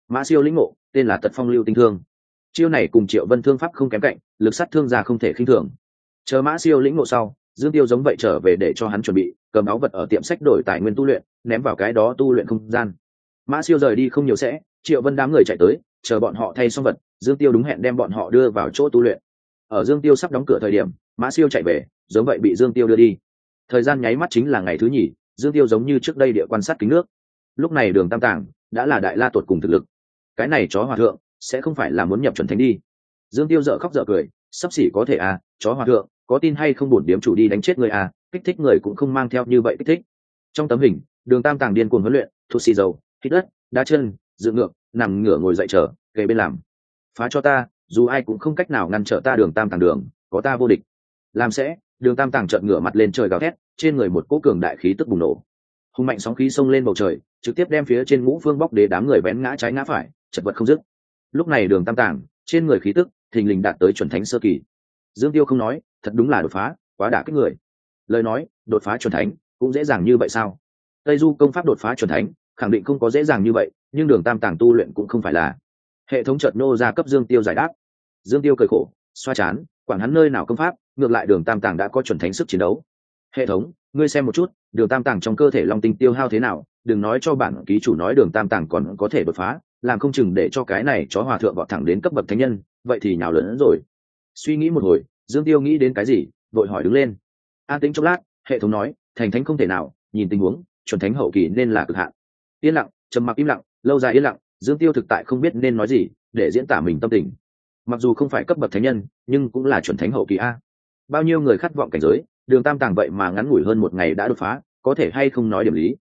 Mã Siêu lĩnh ngộ, tên là Tật Phong Lưu Tinh Thương. Chiêu này cùng Triệu Vân thương pháp không kém cạnh, lực sát thương ra không thể khinh thường. Chờ Mã Siêu lĩnh ngộ sau, Dương Tiêu giống vậy trở về để cho hắn chuẩn bị, cầm áo vật ở tiệm sách đổi tài nguyên tu luyện, ném vào cái đó tu luyện không gian. Mã Siêu rời đi không nhiều sẽ, Triệu Vân đám người chạy tới, chờ bọn họ thay xong vật, Dương Tiêu đúng hẹn đem bọn họ đưa vào chỗ tu luyện. Ở Dương Tiêu sắp đóng cửa thời điểm, Mã Siêu chạy về, giống vậy bị Dương Tiêu đưa đi. Thời gian nháy mắt chính là ngày thứ nhì, Dương Tiêu giống như trước đây địa quan sát kính nước. Lúc này Đường Tam Tàng đã là đại la tuột cùng thực lực. Cái này chó hòa thượng sẽ không phải là muốn nhập chuẩn thánh đi. Dương Tiêu dở khóc dở cười, sắp xỉ có thể à, chó hòa thượng, có tin hay không bổn điếm chủ đi đánh chết người à, kích thích người cũng không mang theo như vậy kích thích. Trong tấm hình, Đường Tam Tàng điên cuồng huấn luyện, thụt xì dầu, hít đất, đá chân, dựng ngược, nằm ngửa ngồi dậy chờ, kề bên làm. Phá cho ta, dù ai cũng không cách nào ngăn trở ta Đường Tam Tàng đường, có ta vô địch. Làm sẽ, Đường Tam Tàng trợn ngửa mặt lên trời gào thét, trên người một cỗ cường đại khí tức bùng nổ. Hùng mạnh sóng khí xông lên bầu trời, trực tiếp đem phía trên Ngũ Phương Bóc Đế đám người vén ngã trái ngã phải, chật vật không dứt. Lúc này Đường Tam Tàng, trên người khí tức thình lình đạt tới chuẩn thánh sơ kỳ. Dương Tiêu không nói, thật đúng là đột phá, quá đả kích người. Lời nói, đột phá chuẩn thánh, cũng dễ dàng như vậy sao? Tây Du công pháp đột phá chuẩn thánh, khẳng định không có dễ dàng như vậy, nhưng Đường Tam Tàng tu luyện cũng không phải là. Hệ thống chợt nô ra cấp Dương Tiêu giải đáp. Dương Tiêu cười khổ, xoa chán, quản hắn nơi nào công pháp, ngược lại Đường Tam Tàng đã có chuẩn thánh sức chiến đấu. Hệ thống, ngươi xem một chút, Đường Tam Tàng trong cơ thể long tinh tiêu hao thế nào, đừng nói cho bản ký chủ nói Đường Tam Tàng còn có thể đột phá, làm không chừng để cho cái này chó hòa thượng vọt thẳng đến cấp bậc thánh nhân, vậy thì nhào lớn hơn rồi. Suy nghĩ một hồi, Dương Tiêu nghĩ đến cái gì, vội hỏi đứng lên. An tĩnh chốc lát, hệ thống nói, thành thánh không thể nào, nhìn tình huống, chuẩn thánh hậu kỳ nên là cực hạn. Yên lặng, trầm mặc im lặng, lâu dài yên lặng, Dương Tiêu thực tại không biết nên nói gì để diễn tả mình tâm tình. Mặc dù không phải cấp bậc thánh nhân, nhưng cũng là chuẩn thánh hậu kỳ a. Bao nhiêu người khát vọng cảnh giới, Đường Tam Tàng vậy mà ngắn ngủi hơn một ngày đã đột phá, có thể hay không nói điểm lý.